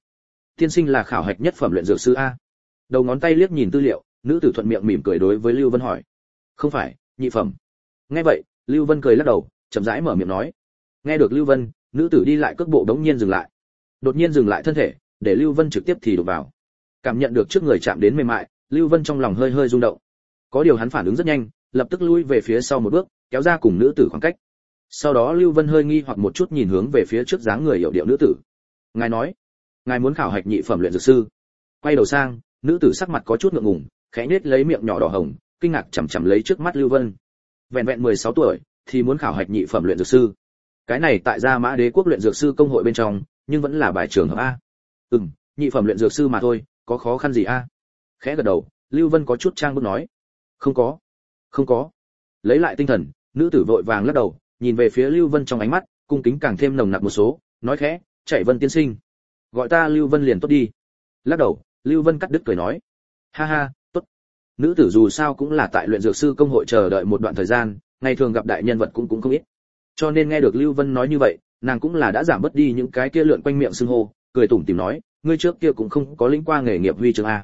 Speaker 1: Tiên sinh là khảo hạch nhất phẩm luyện dược sư a? Đầu ngón tay liếc nhìn tư liệu, nữ tử thuận miệng mỉm cười đối với Lưu Vân hỏi. Không phải, nhị phẩm. Nghe vậy, Lưu Vân cười lắc đầu, chậm rãi mở miệng nói. Nghe được Lưu Vân, nữ tử đi lại cước bộ đống nhiên dừng lại. Đột nhiên dừng lại thân thể, để Lưu Vân trực tiếp thì đụng vào. Cảm nhận được trước người chạm đến mềm mại, Lưu Vân trong lòng hơi hơi rung động. Có điều hắn phản ứng rất nhanh, lập tức lui về phía sau một bước, kéo ra cùng nữ tử khoảng cách. Sau đó Lưu Vân hơi nghi hoặc một chút nhìn hướng về phía trước dáng người hiểu điệu nữ tử. Ngài nói, ngài muốn khảo hạch nhị phẩm luyện dược sư? Quay đầu sang, nữ tử sắc mặt có chút ngượng ngùng, khẽ nhếch lấy miệng nhỏ đỏ hồng, kinh ngạc chằm chằm lấy trước mắt Lưu Vân. Vẹn vẹn 16 tuổi, thì muốn khảo hạch nhị phẩm luyện dược sư. Cái này tại Gia Mã Đế quốc luyện dược sư công hội bên trong, nhưng vẫn là bài trường hợp a. Nhị phẩm luyện dược sư mà thôi, có khó khăn gì a? Khẽ gật đầu, Lưu Vân có chút trang bức nói. Không có. Lấy lại tinh thần, nữ tử vội vàng lắc đầu, nhìn về phía Lưu Vân trong ánh mắt, cung kính càng thêm nồng nặc một số, nói khẽ, "Chạy Vân tiên sinh, gọi ta Lưu Vân liền tốt đi." Lắc đầu, Lưu Vân cắt đứt cười nói, "Ha ha, tốt." Nữ tử dù sao cũng là tại luyện dược sư công hội chờ đợi một đoạn thời gian, ngày thường gặp đại nhân vật cũng không ít. Cho nên nghe được Lưu Vân nói như vậy, nàng cũng là đã giảm bớt đi những cái kia lượn quanh miệng xưng hô, cười tủm tỉm nói, "Ngươi trước kia cũng không có lĩnh qua nghề nghiệp huy chương a?"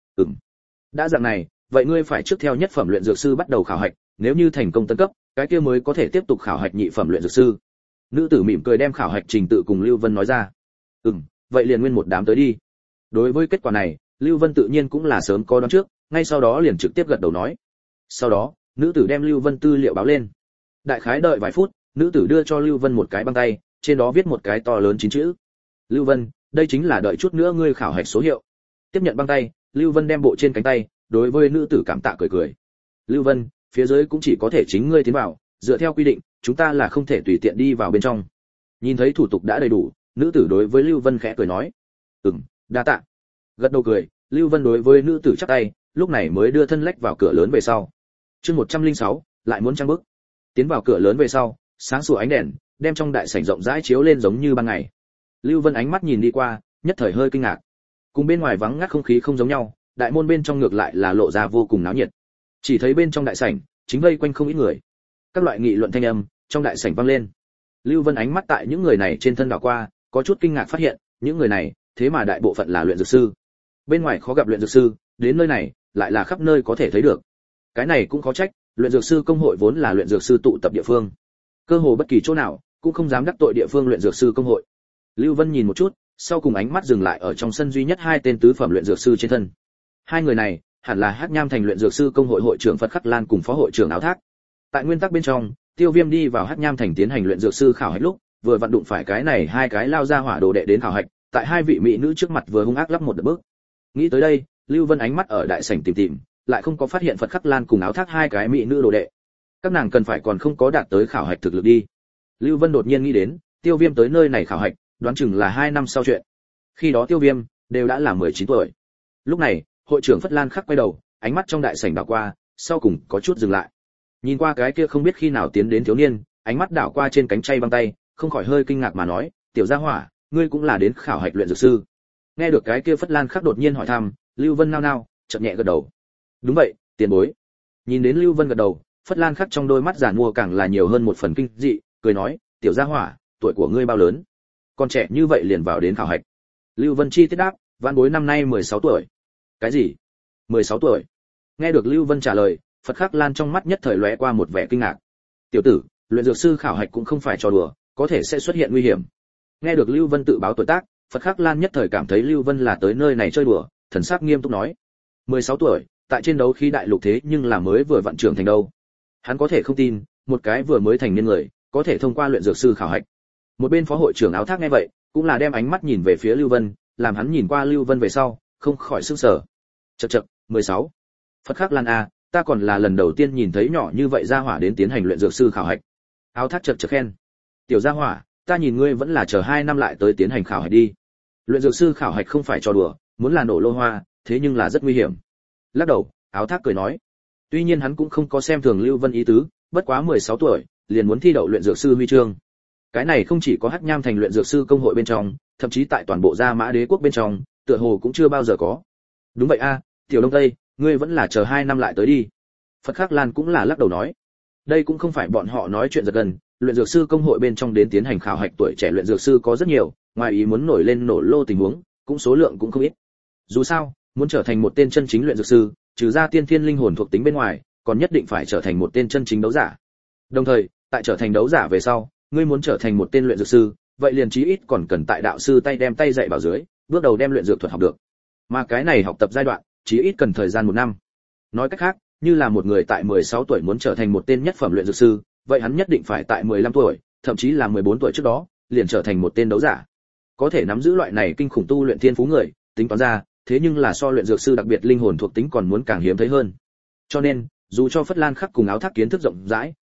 Speaker 1: Đã dạng này, vậy ngươi phải trước theo nhất phẩm luyện dược sư bắt đầu khảo hạch, nếu như thành công tấn cấp, cái kia mới có thể tiếp tục khảo hạch nhị phẩm luyện dược sư." Nữ tử mỉm cười đem khảo hạch trình tự cùng Lưu Vân nói ra. Vậy liền nguyên một đám tới đi." Đối với kết quả này, Lưu Vân tự nhiên cũng là sớm có đoán trước, ngay sau đó liền trực tiếp gật đầu nói. Sau đó, nữ tử đem Lưu Vân tư liệu báo lên. Đại khái đợi vài phút, nữ tử đưa cho Lưu Vân một cái băng tay, trên đó viết một cái to lớn 9 chữ. "Lưu Vân, đây chính là đợi chút nữa ngươi khảo hạch số hiệu." Tiếp nhận băng tay, Lưu Vân đem bộ trên cánh tay, đối với nữ tử cảm tạ cười cười. "Lưu Vân, phía dưới cũng chỉ có thể chính ngươi tiến vào, dựa theo quy định, chúng ta là không thể tùy tiện đi vào bên trong." Nhìn thấy thủ tục đã đầy đủ, nữ tử đối với Lưu Vân khẽ cười nói, "Đa tạ." Gật đầu cười, Lưu Vân đối với nữ tử chắp tay, lúc này mới đưa thân lách vào cửa lớn về sau. Chương 106, lại muốn trang bức. Tiến vào cửa lớn về sau, sáng sủa ánh đèn, đem trong đại sảnh rộng rãi chiếu lên giống như ban ngày. Lưu Vân ánh mắt nhìn đi qua, nhất thời hơi kinh ngạc. Cùng bên ngoài vắng ngắt không khí không giống nhau, đại môn bên trong ngược lại là lộ ra vô cùng náo nhiệt. Chỉ thấy bên trong đại sảnh, chính vây quanh không ít người. Các loại nghị luận thanh âm trong đại sảnh vang lên. Lưu Vân ánh mắt tại những người này trên thân đảo qua, có chút kinh ngạc phát hiện, những người này, thế mà đại bộ phận là luyện dược sư. Bên ngoài khó gặp luyện dược sư, đến nơi này, lại là khắp nơi có thể thấy được. Cái này cũng khó trách, luyện dược sư công hội vốn là luyện dược sư tụ tập địa phương. Cơ hồ bất kỳ chỗ nào, cũng không dám đắc tội địa phương luyện dược sư công hội. Lưu Vân nhìn một chút, sau cùng ánh mắt dừng lại ở trong sân duy nhất hai tên tứ phẩm luyện dược sư trên thân. Hai người này, hẳn là Hắc Nham thành luyện dược sư công hội hội trưởng Phật Khắc Lan cùng phó hội trưởng Áo Thác. Tại nguyên tắc bên trong, Tiêu Viêm đi vào Hắc Nham thành tiến hành luyện dược sư khảo hạch lúc, vừa vặn đụng phải cái này hai cái lao ra hỏa đồ đệ đến khảo hạch, tại hai vị mỹ nữ trước mặt vừa hung ác lắp một đợt bước. Nghĩ tới đây, Lưu Vân ánh mắt ở đại sảnh tìm, lại không có phát hiện Phật Khắc Lan cùng Áo Thác hai cái mỹ nữ đồ đệ. Các nàng cần phải còn không có đạt tới khảo hạch thực lực đi. Lưu Vân đột nhiên nghĩ đến, Tiêu Viêm tới nơi này khảo hạch, đoán chừng là 2 năm sau chuyện. Khi đó Tiêu Viêm đều đã là 19 tuổi. Lúc này, hội trưởng Phất Lan Khắc quay đầu, ánh mắt trong đại sảnh đảo qua, sau cùng có chút dừng lại. Nhìn qua cái kia không biết khi nào tiến đến thiếu niên, ánh mắt đảo qua trên cánh chay băng tay, không khỏi hơi kinh ngạc mà nói, "Tiểu gia hỏa, ngươi cũng là đến khảo hạch luyện dược sư?" Nghe được cái kia Phất Lan Khắc đột nhiên hỏi thăm, Lưu Vân nao nao, chợt nhẹ gật đầu. "Đúng vậy, tiền bối." Nhìn đến Lưu Vân gật đầu, Phất Lan Khắc trong đôi mắt giản mua càng là nhiều hơn một phần kinh dị, cười nói, "Tiểu gia hỏa, tuổi của ngươi bao lớn? Còn trẻ như vậy liền vào đến khảo hạch?" Lưu Vân chi tiết đáp, "Vãn bối năm nay 16 tuổi." "Cái gì? 16 tuổi?" Nghe được Lưu Vân trả lời, Phật Khắc Lan trong mắt nhất thời lóe qua một vẻ kinh ngạc. "Tiểu tử, luyện dược sư khảo hạch cũng không phải trò đùa, có thể sẽ xuất hiện nguy hiểm." Nghe được Lưu Vân tự báo tuổi tác, Phật Khắc Lan nhất thời cảm thấy Lưu Vân là tới nơi này chơi đùa, thần sắc nghiêm túc nói, 16 tuổi, tại trên đấu khí đại lục thế nhưng là mới vừa vặn trưởng thành đâu. Hắn có thể không tin, một cái vừa mới thành niên người, có thể thông qua luyện dược sư khảo hạch. Một bên phó hội trưởng Áo Thác nghe vậy, cũng là đem ánh mắt nhìn về phía Lưu Vân, làm hắn nhìn qua Lưu Vân về sau, không khỏi sửng sở. Chậc, 16. Phật Khắc Lan a, ta còn là lần đầu tiên nhìn thấy nhỏ như vậy gia hỏa đến tiến hành luyện dược sư khảo hạch. Áo Thác chậc khen. "Tiểu gia hỏa, ta nhìn ngươi vẫn là chờ 2 năm lại tới tiến hành khảo hạch đi. Luyện dược sư khảo hạch không phải trò đùa, muốn là nổ lô hoa, thế nhưng là rất nguy hiểm." Lắc đầu, Áo Thác cười nói. Tuy nhiên hắn cũng không có xem thường Lưu Vân ý tứ, bất quá 16 tuổi, liền muốn thi đậu luyện dược sư huy chương. Cái này không chỉ có Hắc Nham thành luyện dược sư công hội bên trong, thậm chí tại toàn bộ Gia Mã Đế quốc bên trong, tựa hồ cũng chưa bao giờ có. "Đúng vậy a, Tiểu Đông Tây, ngươi vẫn là chờ 2 năm lại tới đi." Phật Khắc Lan cũng là lắc đầu nói. Đây cũng không phải bọn họ nói chuyện giật gần, luyện dược sư công hội bên trong đến tiến hành khảo hạch tuổi trẻ luyện dược sư có rất nhiều, ngoài ý muốn nổi lên nổ lô tình huống, cũng số lượng cũng không ít. Dù sao, muốn trở thành một tên chân chính luyện dược sư, trừ ra tiên thiên linh hồn thuộc tính bên ngoài, còn nhất định phải trở thành một tên chân chính đấu giả. Đồng thời, tại trở thành đấu giả về sau, ngươi muốn trở thành một tên luyện dược sư, vậy liền chí ít còn cần tại đạo sư tay đem tay dạy bảo dưới, bước đầu đem luyện dược thuật học được. Mà cái này học tập giai đoạn, chí ít cần thời gian 1 năm. Nói cách khác, như là một người tại 16 tuổi muốn trở thành một tên nhất phẩm luyện dược sư, vậy hắn nhất định phải tại 15 tuổi, thậm chí là 14 tuổi trước đó, liền trở thành một tên đấu giả. Có thể nắm giữ loại này kinh khủng tu luyện thiên phú người, tính toán ra, thế nhưng là so luyện dược sư đặc biệt linh hồn thuộc tính còn muốn càng hiếm thấy hơn. Cho nên, dù cho Phất Lan Khắc cùng Áo Thác kiến thức rộng rãi,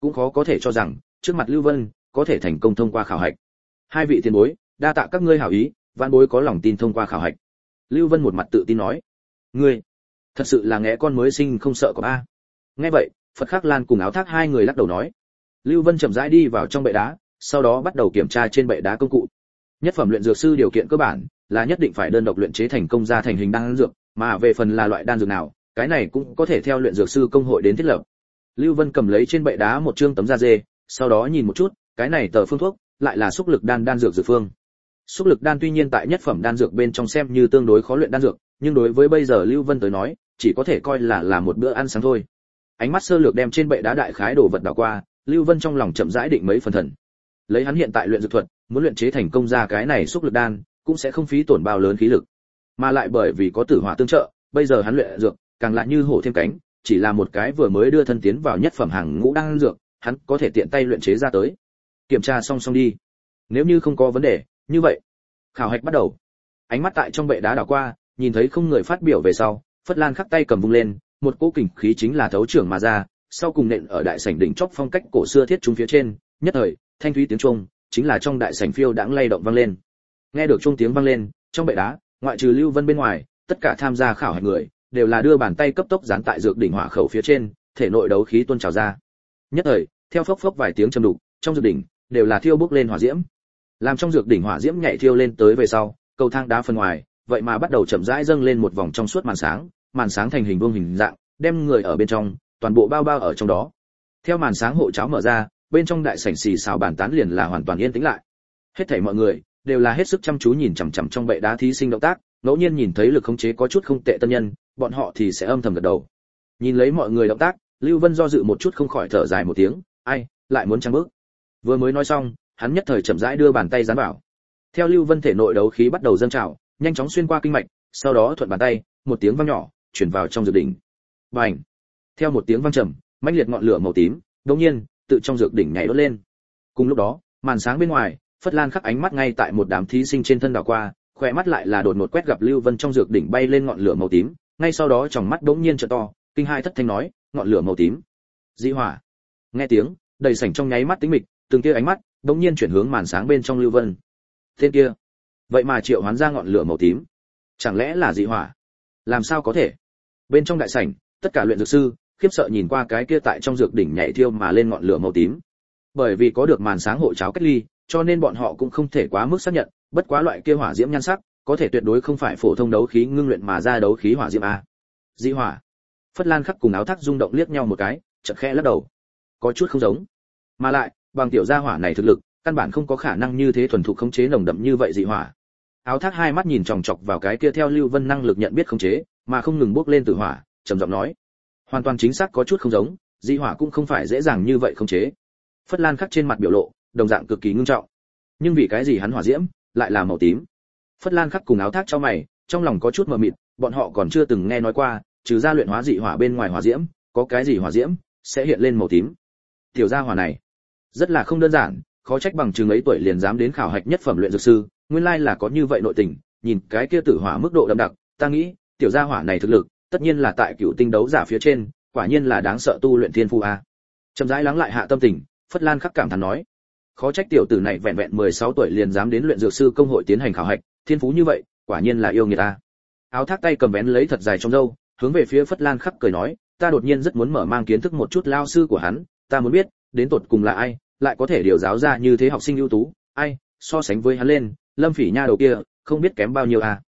Speaker 1: cũng khó có thể cho rằng trước mặt Lưu Vân có thể thành công thông qua khảo hạch. Hai vị tiền bối, đa tạ các ngươi hảo ý, vạn bối có lòng tin thông qua khảo hạch. Lưu Vân một mặt tự tin nói. Ngươi, thật sự là ngẽ con mới sinh không sợ có a. Nghe vậy, Phật Khắc Lan cùng Áo Thác hai người lắc đầu nói. Lưu Vân chậm rãi đi vào trong bệ đá, sau đó bắt đầu kiểm tra trên bệ đá công cụ. Nhất phẩm luyện dược sư điều kiện cơ bản là nhất định phải đơn độc luyện chế thành công ra thành hình đan dược, mà về phần là loại đan dược nào, cái này cũng có thể theo luyện dược sư công hội đến thiết lập. Lưu Vân cầm lấy trên bệ đá một chương tấm da dê, sau đó nhìn một chút, cái này tờ phương thuốc lại là xúc lực đan dược dược phương. Xúc lực đan tuy nhiên tại nhất phẩm đan dược bên trong xem như tương đối khó luyện đan dược, nhưng đối với bây giờ Lưu Vân tới nói, chỉ có thể coi là một bữa ăn sáng thôi. Ánh mắt sơ lược đem trên bệ đá đại khái đồ vật đảo qua, Lưu Vân trong lòng chậm rãi định mấy phần thần. Lấy hắn hiện tại luyện dược thuật, muốn luyện chế thành công ra cái này xúc lực đan, cũng sẽ không phí tổn bao lớn khí lực. Mà lại bởi vì có tử hỏa tương trợ, bây giờ hắn luyện dược càng lại như hổ thêm cánh, chỉ là một cái vừa mới đưa thân tiến vào nhất phẩm hàng ngũ đan dược, hắn có thể tiện tay luyện chế ra tới. Kiểm tra song song đi. Nếu như không có vấn đề, như vậy, khảo hạch bắt đầu. Ánh mắt tại trong bệ đá đảo qua, nhìn thấy không người phát biểu về sau, Phất Lan khắc tay cầm vung lên, một cỗ kình khí chính là thấu trưởng mà ra, sau cùng nện ở đại sảnh đỉnh chóp phong cách cổ xưa thiết trung phía trên, nhất thời, thanh thúy tiếng chuông, chính là trong đại sảnh phiêu đãng lay động vang lên. Nghe được chuông tiếng vang lên, trong bệ đá, ngoại trừ Lưu Vân bên ngoài, tất cả tham gia khảo hạch người đều là đưa bàn tay cấp tốc dán tại dược đỉnh hỏa khẩu phía trên, thể nội đấu khí tuôn trào ra. Nhất thời, theo phốc phốc vài tiếng trầm đục, trong dược đỉnh đều là thiêu bốc lên hỏa diễm. Làm trong dược đỉnh hỏa diễm nhảy thiêu lên tới về sau, cầu thang đá phần ngoài, vậy mà bắt đầu chậm rãi dâng lên một vòng trong suốt màn sáng thành hình vuông hình dạng, đem người ở bên trong toàn bộ bao ở trong đó. Theo màn sáng hộ cháo mở ra, bên trong đại sảnh xì xào bàn tán liền là hoàn toàn yên tĩnh lại. Hết thảy mọi người đều là hết sức chăm chú nhìn chằm chằm trong bệ đá thí sinh động tác, ngẫu nhiên nhìn thấy lực khống chế có chút không tệ tân nhân, bọn họ thì sẽ âm thầm gật đầu. Nhìn lấy mọi người động tác, Lưu Vân do dự một chút không khỏi thở dài một tiếng, ai, lại muốn trăng bước. Vừa mới nói xong, hắn nhất thời chậm rãi đưa bàn tay dán vào. Theo Lưu Vân thể nội đấu khí bắt đầu dâng trào, nhanh chóng xuyên qua kinh mạch, sau đó thuận bàn tay, một tiếng vang nhỏ, truyền vào trong dược đỉnh. Bành! Theo một tiếng vang trầm, mãnh liệt ngọn lửa màu tím, đột nhiên tự trong dược đỉnh nhảy đốt lên. Cùng lúc đó, màn sáng bên ngoài, Phất Lan khắc ánh mắt ngay tại một đám thí sinh trên thân đảo qua, khỏe mắt lại là đột ngột quét gặp Lưu Vân trong dược đỉnh bay lên ngọn lửa màu tím, ngay sau đó tròng mắt đống nhiên trợ to, kinh hai thất thanh nói, ngọn lửa màu tím, dị hỏa. Nghe tiếng, đầy sảnh trong nháy mắt tĩnh mịch, từng tia ánh mắt đống nhiên chuyển hướng màn sáng bên trong Lưu Vân. Tên kia, vậy mà triệu hoán ra ngọn lửa màu tím, chẳng lẽ là dị hỏa? Làm sao có thể? Bên trong đại sảnh, tất cả luyện dược sư khiếp sợ nhìn qua cái kia tại trong dược đỉnh nhảy thiêu mà lên ngọn lửa màu tím. Bởi vì có được màn sáng hộ cháo cách ly, cho nên bọn họ cũng không thể quá mức xác nhận, bất quá loại kia hỏa diễm nhan sắc, có thể tuyệt đối không phải phổ thông đấu khí ngưng luyện mà ra đấu khí hỏa diễm a. Dị hỏa. Phất Lan khắc cùng Áo Thác rung động liếc nhau một cái, chợt khẽ lắc đầu. Có chút không giống. Mà lại, bằng tiểu gia hỏa này thực lực, căn bản không có khả năng như thế thuần thục khống chế nồng đậm như vậy dị hỏa. Áo Thác hai mắt nhìn chòng chọc vào cái kia theo Lưu Vân năng lực nhận biết khống chế, mà không ngừng bốc lên tử hỏa, trầm giọng nói: hoàn toàn chính xác có chút không giống, dị hỏa cũng không phải dễ dàng như vậy khống chế. Phất Lan khắc trên mặt biểu lộ, đồng dạng cực kỳ ngưng trọng. Nhưng vì cái gì hắn hỏa diễm lại là màu tím? Phất Lan khắc cùng Áo Thác chau mày, trong lòng có chút mờ mịt, bọn họ còn chưa từng nghe nói qua, trừ ra luyện hóa dị hỏa bên ngoài hỏa diễm, có cái gì hỏa diễm sẽ hiện lên màu tím. Tiểu gia hỏa này rất là không đơn giản, khó trách bằng chừng ấy tuổi liền dám đến khảo hạch nhất phẩm luyện dược sư, nguyên lai là có như vậy nội tình, nhìn cái kia tử hỏa mức độ đậm đặc, ta nghĩ, tiểu gia hỏa này thực lực, tất nhiên là tại cựu tinh đấu giả phía trên, quả nhiên là đáng sợ tu luyện thiên phu a. Chậm rãi lắng lại hạ tâm tình, Phất Lan khắc cảm thán nói: khó trách tiểu tử này vẹn vẹn 16 tuổi liền dám đến luyện dược sư công hội tiến hành khảo hạch, thiên phú như vậy, quả nhiên là yêu nghiệt a. Áo Thác tay cầm vén lấy thật dài trong râu, hướng về phía Phất Lan khắc cười nói: ta đột nhiên rất muốn mở mang kiến thức một chút lao sư của hắn, ta muốn biết, đến tột cùng là ai, lại có thể điều giáo ra như thế học sinh ưu tú, ai, so sánh với hắn lên, Lâm Phỉ nha đầu kia, không biết kém bao nhiêu a.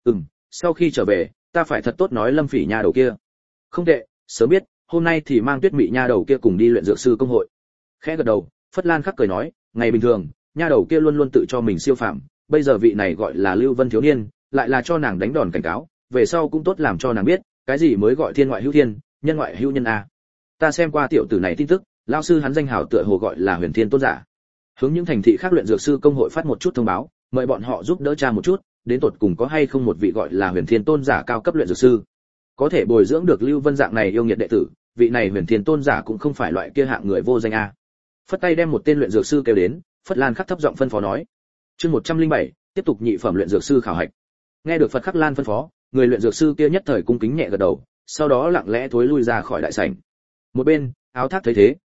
Speaker 1: Sau khi trở về, ta phải thật tốt nói Lâm Phỉ nha đầu kia. Không tệ, sớm biết, hôm nay thì mang Tuyết Mị nha đầu kia cùng đi luyện dược sư công hội. Khẽ gật đầu, Phất Lan khắc cười nói: ngày bình thường, nha đầu kia luôn luôn tự cho mình siêu phàm, bây giờ vị này gọi là Lưu Vân thiếu niên, lại là cho nàng đánh đòn cảnh cáo, về sau cũng tốt làm cho nàng biết, cái gì mới gọi thiên ngoại hữu thiên, nhân ngoại hữu nhân a. Ta xem qua tiểu tử này tin tức, lão sư hắn danh hào tựa hồ gọi là Huyền Thiên Tôn giả. Hướng những thành thị khác luyện dược sư công hội phát một chút thông báo, mời bọn họ giúp đỡ tra một chút, đến tột cùng có hay không một vị gọi là Huyền Thiên Tôn giả cao cấp luyện dược sư, có thể bồi dưỡng được Lưu Vân dạng này yêu nghiệt đệ tử, vị này Huyền Thiên Tôn giả cũng không phải loại kia hạng người vô danh a. Phất tay đem một tên luyện dược sư kêu đến, Phất Lan khắc thấp giọng phân phó nói: chương 107, tiếp tục nhị phẩm luyện dược sư khảo hạch. Nghe được Phật Khắc Lan phân phó, người luyện dược sư kia nhất thời cung kính nhẹ gật đầu, sau đó lặng lẽ thối lui ra khỏi đại sảnh. Một bên, Áo Thác thấy thế,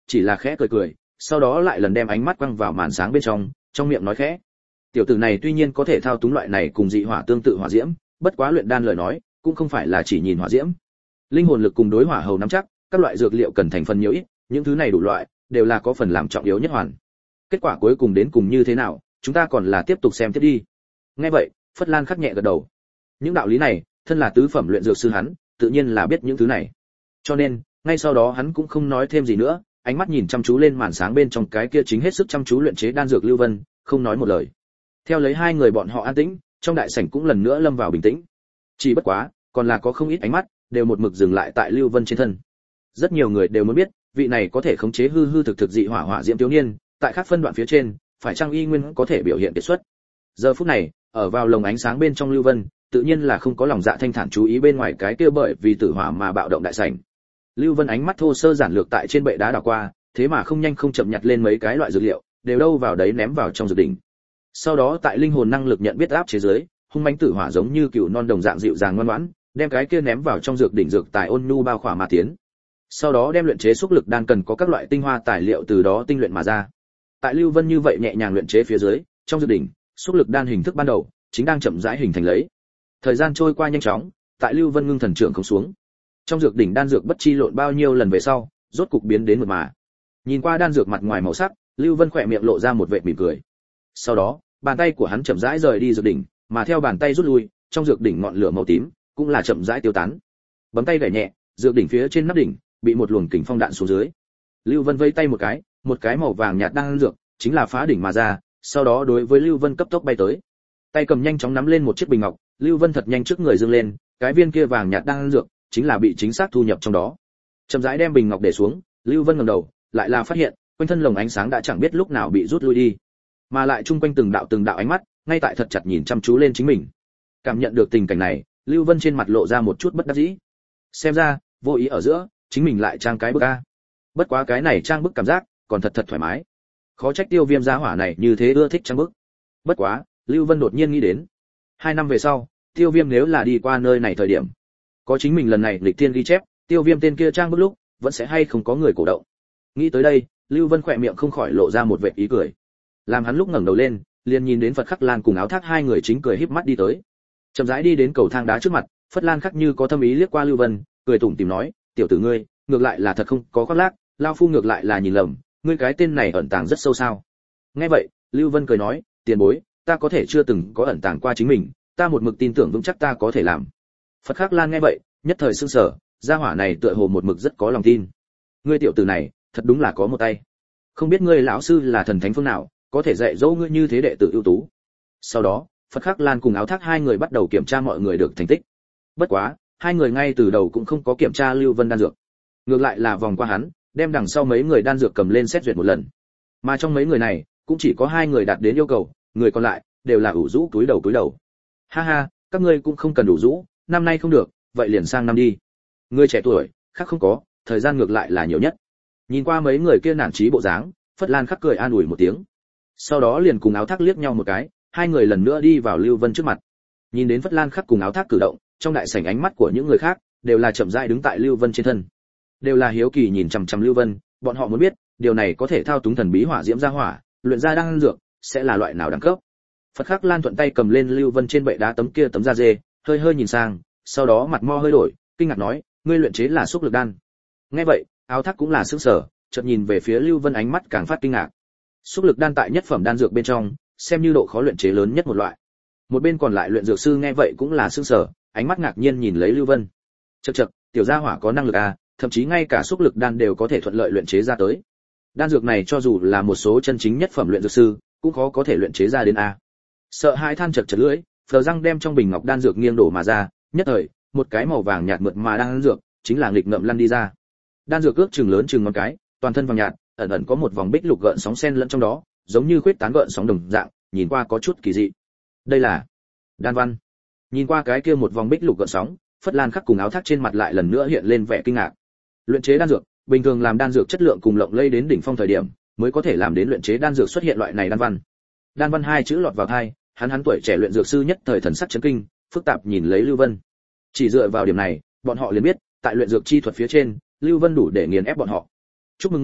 Speaker 1: chỉ là khẽ cười cười, sau đó lại lần đem ánh mắt quăng vào màn sáng bên trong miệng nói khẽ: tiểu tử này tuy nhiên có thể thao túng loại này cùng dị hỏa tương tự hỏa diễm, bất quá luyện đan lời nói cũng không phải là chỉ nhìn hỏa diễm. Linh hồn lực cùng đối hỏa hầu nắm chắc, các loại dược liệu cần thành phần nhiều ít, những thứ này đủ loại đều là có phần làm trọng yếu nhất hoàn. Kết quả cuối cùng đến cùng như thế nào, chúng ta còn là tiếp tục xem tiếp đi. Nghe vậy, Phất Lan khắc nhẹ gật đầu. Những đạo lý này, thân là tứ phẩm luyện dược sư hắn, tự nhiên là biết những thứ này. Cho nên, ngay sau đó hắn cũng không nói thêm gì nữa, ánh mắt nhìn chăm chú lên màn sáng bên trong cái kia chính hết sức chăm chú luyện chế đan dược Lưu Vân, không nói một lời. Theo lấy hai người bọn họ an tĩnh, trong đại sảnh cũng lần nữa lâm vào bình tĩnh. Chỉ bất quá, còn là có không ít ánh mắt đều một mực dừng lại tại Lưu Vân trên thân. Rất nhiều người đều muốn biết, vị này có thể khống chế hư hư thực thực dị hỏa hỏa diễm thiếu niên, tại các phân đoạn phía trên, phải chăng y nguyên có thể biểu hiện kiệt xuất. Giờ phút này, ở vào lồng ánh sáng bên trong Lưu Vân, tự nhiên là không có lòng dạ thanh thản chú ý bên ngoài cái kia bởi vì tử hỏa mà bạo động đại sảnh. Lưu Vân ánh mắt thô sơ giản lược tại trên bệ đá đảo qua, thế mà không nhanh không chậm nhặt lên mấy cái loại dược liệu, đều đâu vào đấy ném vào trong dược đỉnh. Sau đó tại linh hồn năng lực nhận biết áp chế dưới, hung mãnh tử hỏa giống như cừu non đồng dạng dịu dàng ngoan ngoãn, đem cái kia ném vào trong dược đỉnh dược tài ôn nhu bao khỏa mà tiến. Sau đó đem luyện chế xúc lực đan cần có các loại tinh hoa tài liệu từ đó tinh luyện mà ra. Tại Lưu Vân như vậy nhẹ nhàng luyện chế phía dưới, trong dược đỉnh, xúc lực đan hình thức ban đầu chính đang chậm rãi hình thành lấy. Thời gian trôi qua nhanh chóng, tại Lưu Vân ngưng thần trưởng không xuống. Trong dược đỉnh đan dược bất chi lộn bao nhiêu lần về sau, rốt cục biến đến mượt mà. Nhìn qua đan dược mặt ngoài màu sắc, Lưu Vân khỏe miệng lộ ra một vệt mỉm cười. Sau đó, bàn tay của hắn chậm rãi rời đi dược đỉnh, mà theo bàn tay rút lui, trong dược đỉnh ngọn lửa màu tím cũng là chậm rãi tiêu tán. Bấm tay gảy nhẹ, dược đỉnh phía trên nắp đỉnh bị một luồng kình phong đạn xuống dưới. Lưu Vân vây tay một cái màu vàng nhạt đan dược chính là phá đỉnh mà ra, sau đó đối với Lưu Vân cấp tốc bay tới. Tay cầm nhanh chóng nắm lên một chiếc bình ngọc, Lưu Vân thật nhanh trước người dương lên, cái viên kia vàng nhạt đan dược chính là bị chính xác thu nhập trong đó. Chậm rãi đem bình ngọc để xuống, Lưu Vân ngẩng đầu, lại là phát hiện, quanh thân lồng ánh sáng đã chẳng biết lúc nào bị rút lui đi, mà lại chung quanh từng đạo ánh mắt, ngay tại thật chặt nhìn chăm chú lên chính mình. Cảm nhận được tình cảnh này, Lưu Vân trên mặt lộ ra một chút bất đắc dĩ. Xem ra, vô ý ở giữa, chính mình lại trang cái bức a. Bất quá cái này trang bức cảm giác, còn thật thoải mái. Khó trách Tiêu Viêm gia hỏa này như thế ưa thích trang bức. Bất quá, Lưu Vân đột nhiên nghĩ đến, 2 năm về sau, Tiêu Viêm nếu là đi qua nơi này thời điểm, có chính mình lần này lịch thiên ghi chép, Tiêu Viêm tên kia trang bức lúc, vẫn sẽ hay không có người cổ động. Nghĩ tới đây, Lưu Vân khỏe miệng không khỏi lộ ra một vệt ý cười. Làm hắn lúc ngẩng đầu lên, liền nhìn đến Phật Khắc Lan cùng Áo Thác hai người chính cười híp mắt đi tới. Chậm rãi đi đến cầu thang đá trước mặt, Phất Lan Khắc như có thâm ý liếc qua Lưu Vân, cười tủm tỉm nói, "Tiểu tử ngươi, ngược lại là thật không có khoác lác, lão phu ngược lại là nhìn lầm, ngươi cái tên này ẩn tàng rất sâu sao?" Nghe vậy, Lưu Vân cười nói, "Tiền bối, ta có thể chưa từng có ẩn tàng qua chính mình, ta một mực tin tưởng vững chắc ta có thể làm." Phật Khắc Lan nghe vậy, nhất thời sửng sở, gia hỏa này tựa hồ một mực rất có lòng tin. Ngươi tiểu tử này, thật đúng là có một tay. Không biết ngươi lão sư là thần thánh phương nào, có thể dạy dỗ ngươi như thế đệ tử ưu tú. Sau đó, Phật Khắc Lan cùng Áo Thác hai người bắt đầu kiểm tra mọi người được thành tích. Bất quá, hai người ngay từ đầu cũng không có kiểm tra Lưu Vân đan dược. Ngược lại là vòng qua hắn, đem đằng sau mấy người đan dược cầm lên xét duyệt một lần. Mà trong mấy người này, cũng chỉ có 2 người đạt đến yêu cầu, người còn lại đều là ủ rũ cúi đầu. Ha ha, các ngươi cũng không cần ủ rũ, năm nay không được, vậy liền sang năm đi. Người trẻ tuổi, khác không có, thời gian ngược lại là nhiều nhất. Nhìn qua mấy người kia nản chí bộ dáng, Phất Lan Khắc cười an ủi một tiếng. Sau đó liền cùng Áo Thác liếc nhau một cái, 2 người lần nữa đi vào Lưu Vân trước mặt. Nhìn đến Phất Lan Khắc cùng Áo Thác cử động, trong đại sảnh ánh mắt của những người khác đều là chậm rãi đứng tại Lưu Vân trên thân. Đều là hiếu kỳ nhìn chằm chằm Lưu Vân, bọn họ muốn biết, điều này có thể thao túng thần bí hỏa diễm ra hỏa, luyện ra đan dược, sẽ là loại nào đẳng cấp. Phật Khắc Lan thuận tay cầm lên Lưu Vân trên bệ đá tấm da dê, hơi nhìn sang, sau đó mặt mo hơi đổi, kinh ngạc nói, ngươi luyện chế là xúc lực đan. Nghe vậy, Áo Thác cũng là sửng sở, chợt nhìn về phía Lưu Vân ánh mắt càng phát kinh ngạc. Xúc lực đan tại nhất phẩm đan dược bên trong, xem như độ khó luyện chế lớn nhất một loại. Một bên còn lại luyện dược sư nghe vậy cũng là sửng sở, ánh mắt ngạc nhiên nhìn lấy Lưu Vân. Chậc, tiểu gia hỏa có năng lực à, thậm chí ngay cả xúc lực đan đều có thể thuận lợi luyện chế ra tới. Đan dược này cho dù là một số chân chính nhất phẩm luyện dược sư, cũng khó có thể luyện chế ra đến a. Sợ hãi than chật lưỡi, Phờ răng đem trong bình ngọc đan dược nghiêng đổ mà ra, nhất thời, một cái màu vàng nhạt mượt mà đan dược, chính là nghịch ngợm lăn đi ra. Đan dược ước chừng lớn chừng ngón cái, toàn thân vàng nhạt, ẩn có một vòng bích lục gợn sóng xen lẫn trong đó, giống như khuyết tán gợn sóng đồng dạng, nhìn qua có chút kỳ dị. Đây là đan văn. Nhìn qua cái kia một vòng bích lục gợn sóng, Phất Lan Khắc cùng Áo Thác trên mặt lại lần nữa hiện lên vẻ kinh ngạc. Luyện chế đan dược, bình thường làm đan dược chất lượng cùng lộng lây đến đỉnh phong thời điểm, mới có thể làm đến luyện chế đan dược xuất hiện loại này đan văn. Đan văn 2 chữ lọt vào tai, hắn tuổi trẻ luyện dược sư nhất thời thần sắc chấn kinh, phức tạp nhìn lấy Lưu Vân. Chỉ dựa vào điểm này, bọn họ liền biết, tại luyện dược chi thuật phía trên, Lưu Vân đủ để nghiền ép bọn họ. Chúc mừng ngươi,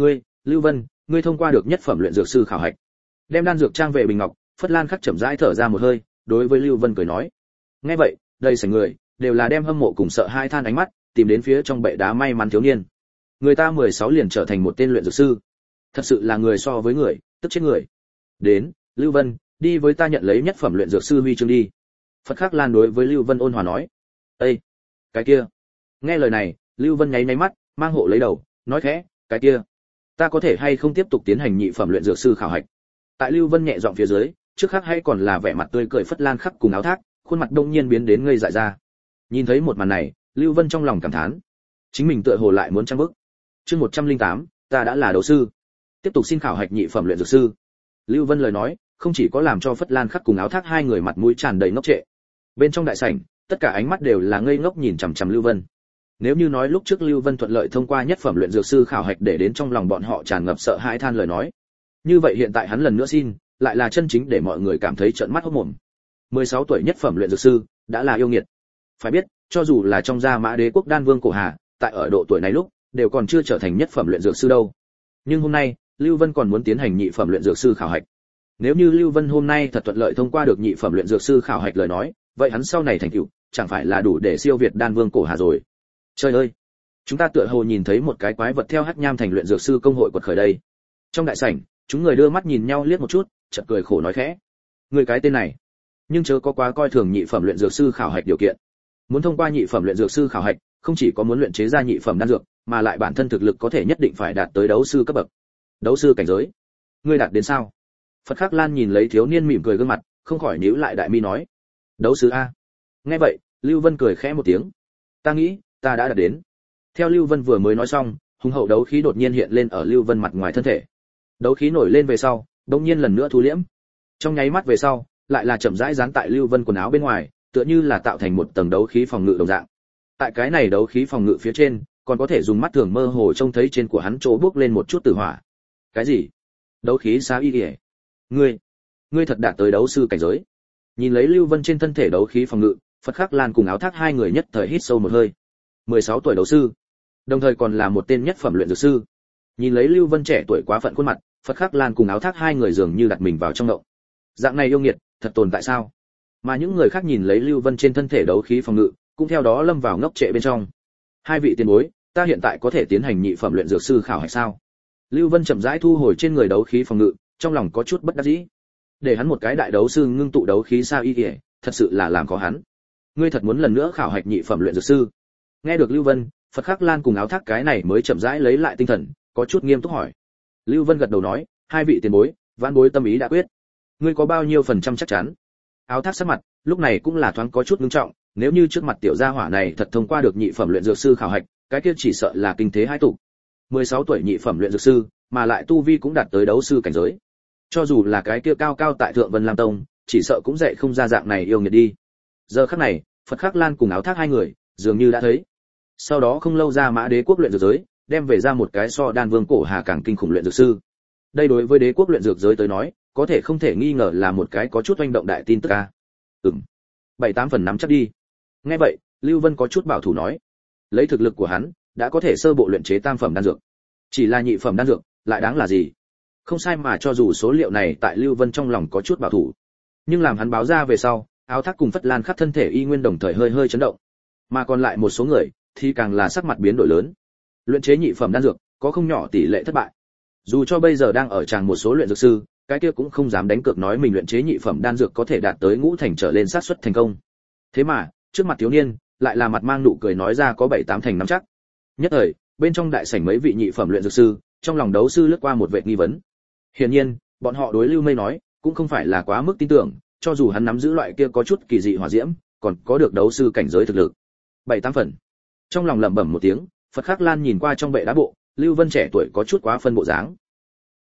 Speaker 1: Lưu Vân, ngươi thông qua được nhất phẩm luyện dược sư khảo hạch. Đem đan dược trang về bình ngọc, Phất Lan Khắc chậm rãi thở ra một hơi, đối với Lưu Vân cười nói. Nghe vậy, đây sảnh người đều là đem hâm mộ cùng sợ hai than ánh mắt tìm đến phía trong bệ đá may mắn thiếu niên. Người ta 16 liền trở thành một tên luyện dược sư, thật sự là người so với người, tức chết người. Đến, Lưu Vân, đi với ta nhận lấy nhất phẩm luyện dược sư huy chương đi. Phật Khắc Lan đối với Lưu Vân ôn hòa nói. Ê, cái kia. Nghe lời này, Lưu Vân nháy nháy mắt, mang hộ lấy đầu, nói khẽ, cái kia, ta có thể hay không tiếp tục tiến hành nhị phẩm luyện dược sư khảo hạch. Tại Lưu Vân nhẹ giọng phía dưới, trước khắc hay còn là vẻ mặt tươi cười Phất Lan Khắc cùng áo thác, khuôn mặt đông nhiên biến đến ngây dại ra. Nhìn thấy một màn này, Lưu Vân trong lòng cảm thán, chính mình tựa hồ lại muốn trang bức. Chương 108, ta đã là đấu sư, tiếp tục xin khảo hạch nhị phẩm luyện dược sư. Lưu Vân lời nói, không chỉ có làm cho Phất Lan Khắc cùng áo thác hai người mặt mũi tràn đầy ngốc trệ. Bên trong đại sảnh, tất cả ánh mắt đều là ngây ngốc nhìn chằm chằm Lưu Vân. Nếu như nói lúc trước Lưu Vân thuận lợi thông qua nhất phẩm luyện dược sư khảo hạch để đến trong lòng bọn họ tràn ngập sợ hãi than lời nói, như vậy hiện tại hắn lần nữa xin, lại là chân chính để mọi người cảm thấy trợn mắt hốt mồm. 16 tuổi nhất phẩm luyện dược sư, đã là yêu nghiệt. Phải biết, cho dù là trong gia Mã Đế quốc Đan Vương Cổ Hà, tại ở độ tuổi này lúc, đều còn chưa trở thành nhất phẩm luyện dược sư đâu. Nhưng hôm nay, Lưu Vân còn muốn tiến hành nhị phẩm luyện dược sư khảo hạch. Nếu như Lưu Vân hôm nay thật thuận lợi thông qua được nhị phẩm luyện dược sư khảo hạch lời nói, vậy hắn sau này thành tựu, chẳng phải là đủ để siêu việt Đan Vương Cổ Hà rồi. Trời ơi, chúng ta tựa hồ nhìn thấy một cái quái vật theo Hắc Nham thành luyện dược sư công hội quật khởi đây. Trong đại sảnh, chúng người đưa mắt nhìn nhau liếc một chút, chợt cười khổ nói khẽ. Người cái tên này, nhưng chớ có quá coi thường nhị phẩm luyện dược sư khảo hạch điều kiện. Muốn thông qua nhị phẩm luyện dược sư khảo hạch, không chỉ có muốn luyện chế ra nhị phẩm đan dược, mà lại bản thân thực lực có thể nhất định phải đạt tới đấu sư cấp bậc. Đấu sư cảnh giới, ngươi đạt đến sao? Phật Khắc Lan nhìn lấy thiếu niên mỉm cười gương mặt, không khỏi nhíu lại đại mi nói. Đấu sư a? Nghe vậy, Lưu Vân cười khẽ một tiếng. Ta nghĩ, ta đã đạt đến. Theo Lưu Vân vừa mới nói xong, hùng hậu đấu khí đột nhiên hiện lên ở Lưu Vân mặt ngoài thân thể. Đấu khí nổi lên về sau, đột nhiên lần nữa thu liễm. Trong nháy mắt về sau, lại là chậm rãi dán tại Lưu Vân quần áo bên ngoài, tựa như là tạo thành một tầng đấu khí phòng ngự đồng dạng. Tại cái này đấu khí phòng ngự phía trên, còn có thể dùng mắt thường mơ hồ trông thấy trên của hắn chỗ bước lên một chút tử hỏa. Cái gì? Đấu khí xá y liễu? Ngươi thật đạt tới đấu sư cảnh giới. Nhìn lấy Lưu Vân trên thân thể đấu khí phòng ngự, Phật Khắc Lan cùng áo thác hai người nhất thời hít sâu một hơi. 16 tuổi đấu sư, đồng thời còn là một tên nhất phẩm luyện dược sư. Nhìn lấy Lưu Vân trẻ tuổi quá phận khuôn mặt, Phật Khắc Lan cùng áo thác hai người dường như đặt mình vào trong động. Dạng này yêu nghiệt, thật tồn tại sao? Mà những người khác nhìn lấy Lưu Vân trên thân thể đấu khí phòng ngự, cũng theo đó lâm vào ngốc trệ bên trong. Hai vị tiền bối, ta hiện tại có thể tiến hành nhị phẩm luyện dược sư khảo hạch sao? Lưu Vân chậm rãi thu hồi trên người đấu khí phòng ngự, trong lòng có chút bất đắc dĩ. Để hắn một cái đại đấu sư ngưng tụ đấu khí sao y kìa, thật sự là làm khó hắn. Ngươi thật muốn lần nữa khảo hạch nhị phẩm luyện dược sư? Nghe được Lưu Vân, Phật Khắc Lan cùng áo thác cái này mới chậm rãi lấy lại tinh thần, có chút nghiêm túc hỏi. Lưu Vân gật đầu nói, hai vị tiền bối, vãn bối tâm ý đã quyết. Ngươi có bao nhiêu phần trăm chắc chắn? Áo thác sắc mặt, lúc này cũng là thoáng có chút nghiêm trọng, nếu như trước mặt tiểu gia hỏa này thật thông qua được nhị phẩm luyện dược sư khảo hạch, cái kia chỉ sợ là kinh thế hai tụ. 16 tuổi nhị phẩm luyện dược sư, mà lại tu vi cũng đạt tới đấu sư cảnh giới. Cho dù là cái kia cao cao tại Thượng Vân Lam Tông, chỉ sợ cũng dạy không ra dạng này yêu nghiệt đi. Giờ khắc này, Phật Khắc Lan cùng áo thác hai người, dường như đã thấy. Sau đó không lâu ra Mã Đế quốc luyện dược giới, đem về ra một cái so Đan Vương Cổ Hà càng kinh khủng luyện dược sư. Đây đối với đế quốc luyện dược giới tới nói, có thể không thể nghi ngờ là một cái có chút oanh động đại tin tức a. 7-8 phần nắm chắc đi. Nghe vậy, Lưu Vân có chút bảo thủ nói, lấy thực lực của hắn, đã có thể sơ bộ luyện chế tam phẩm đan dược. Chỉ là nhị phẩm đan dược, lại đáng là gì? Không sai mà cho dù số liệu này tại Lưu Vân trong lòng có chút bảo thủ, nhưng làm hắn báo ra về sau, áo thác cùng Phất Lan Khắc thân thể y nguyên đồng thời hơi hơi chấn động, mà còn lại một số người thì càng là sắc mặt biến đổi lớn. Luyện chế nhị phẩm đan dược có không nhỏ tỷ lệ thất bại. Dù cho bây giờ đang ở tràng một số luyện dược sư, cái kia cũng không dám đánh cược nói mình luyện chế nhị phẩm đan dược có thể đạt tới ngũ thành trở lên xác suất thành công. Thế mà, trước mặt thiếu niên, lại là mặt mang nụ cười nói ra có 7-8 thành nắm chắc. Nhất thời, bên trong đại sảnh mấy vị nhị phẩm luyện dược sư, trong lòng đấu sư lướt qua một vệt nghi vấn. Hiển nhiên, bọn họ đối Lưu Mây nói, cũng không phải là quá mức tin tưởng, cho dù hắn nắm giữ loại kia có chút kỳ dị hỏa diễm, còn có được đấu sư cảnh giới thực lực. 7-8 phần. Trong lòng lẩm bẩm một tiếng, Phật Khắc Lan nhìn qua trong bệ đá bộ, Lưu Vân trẻ tuổi có chút quá phân bộ dáng.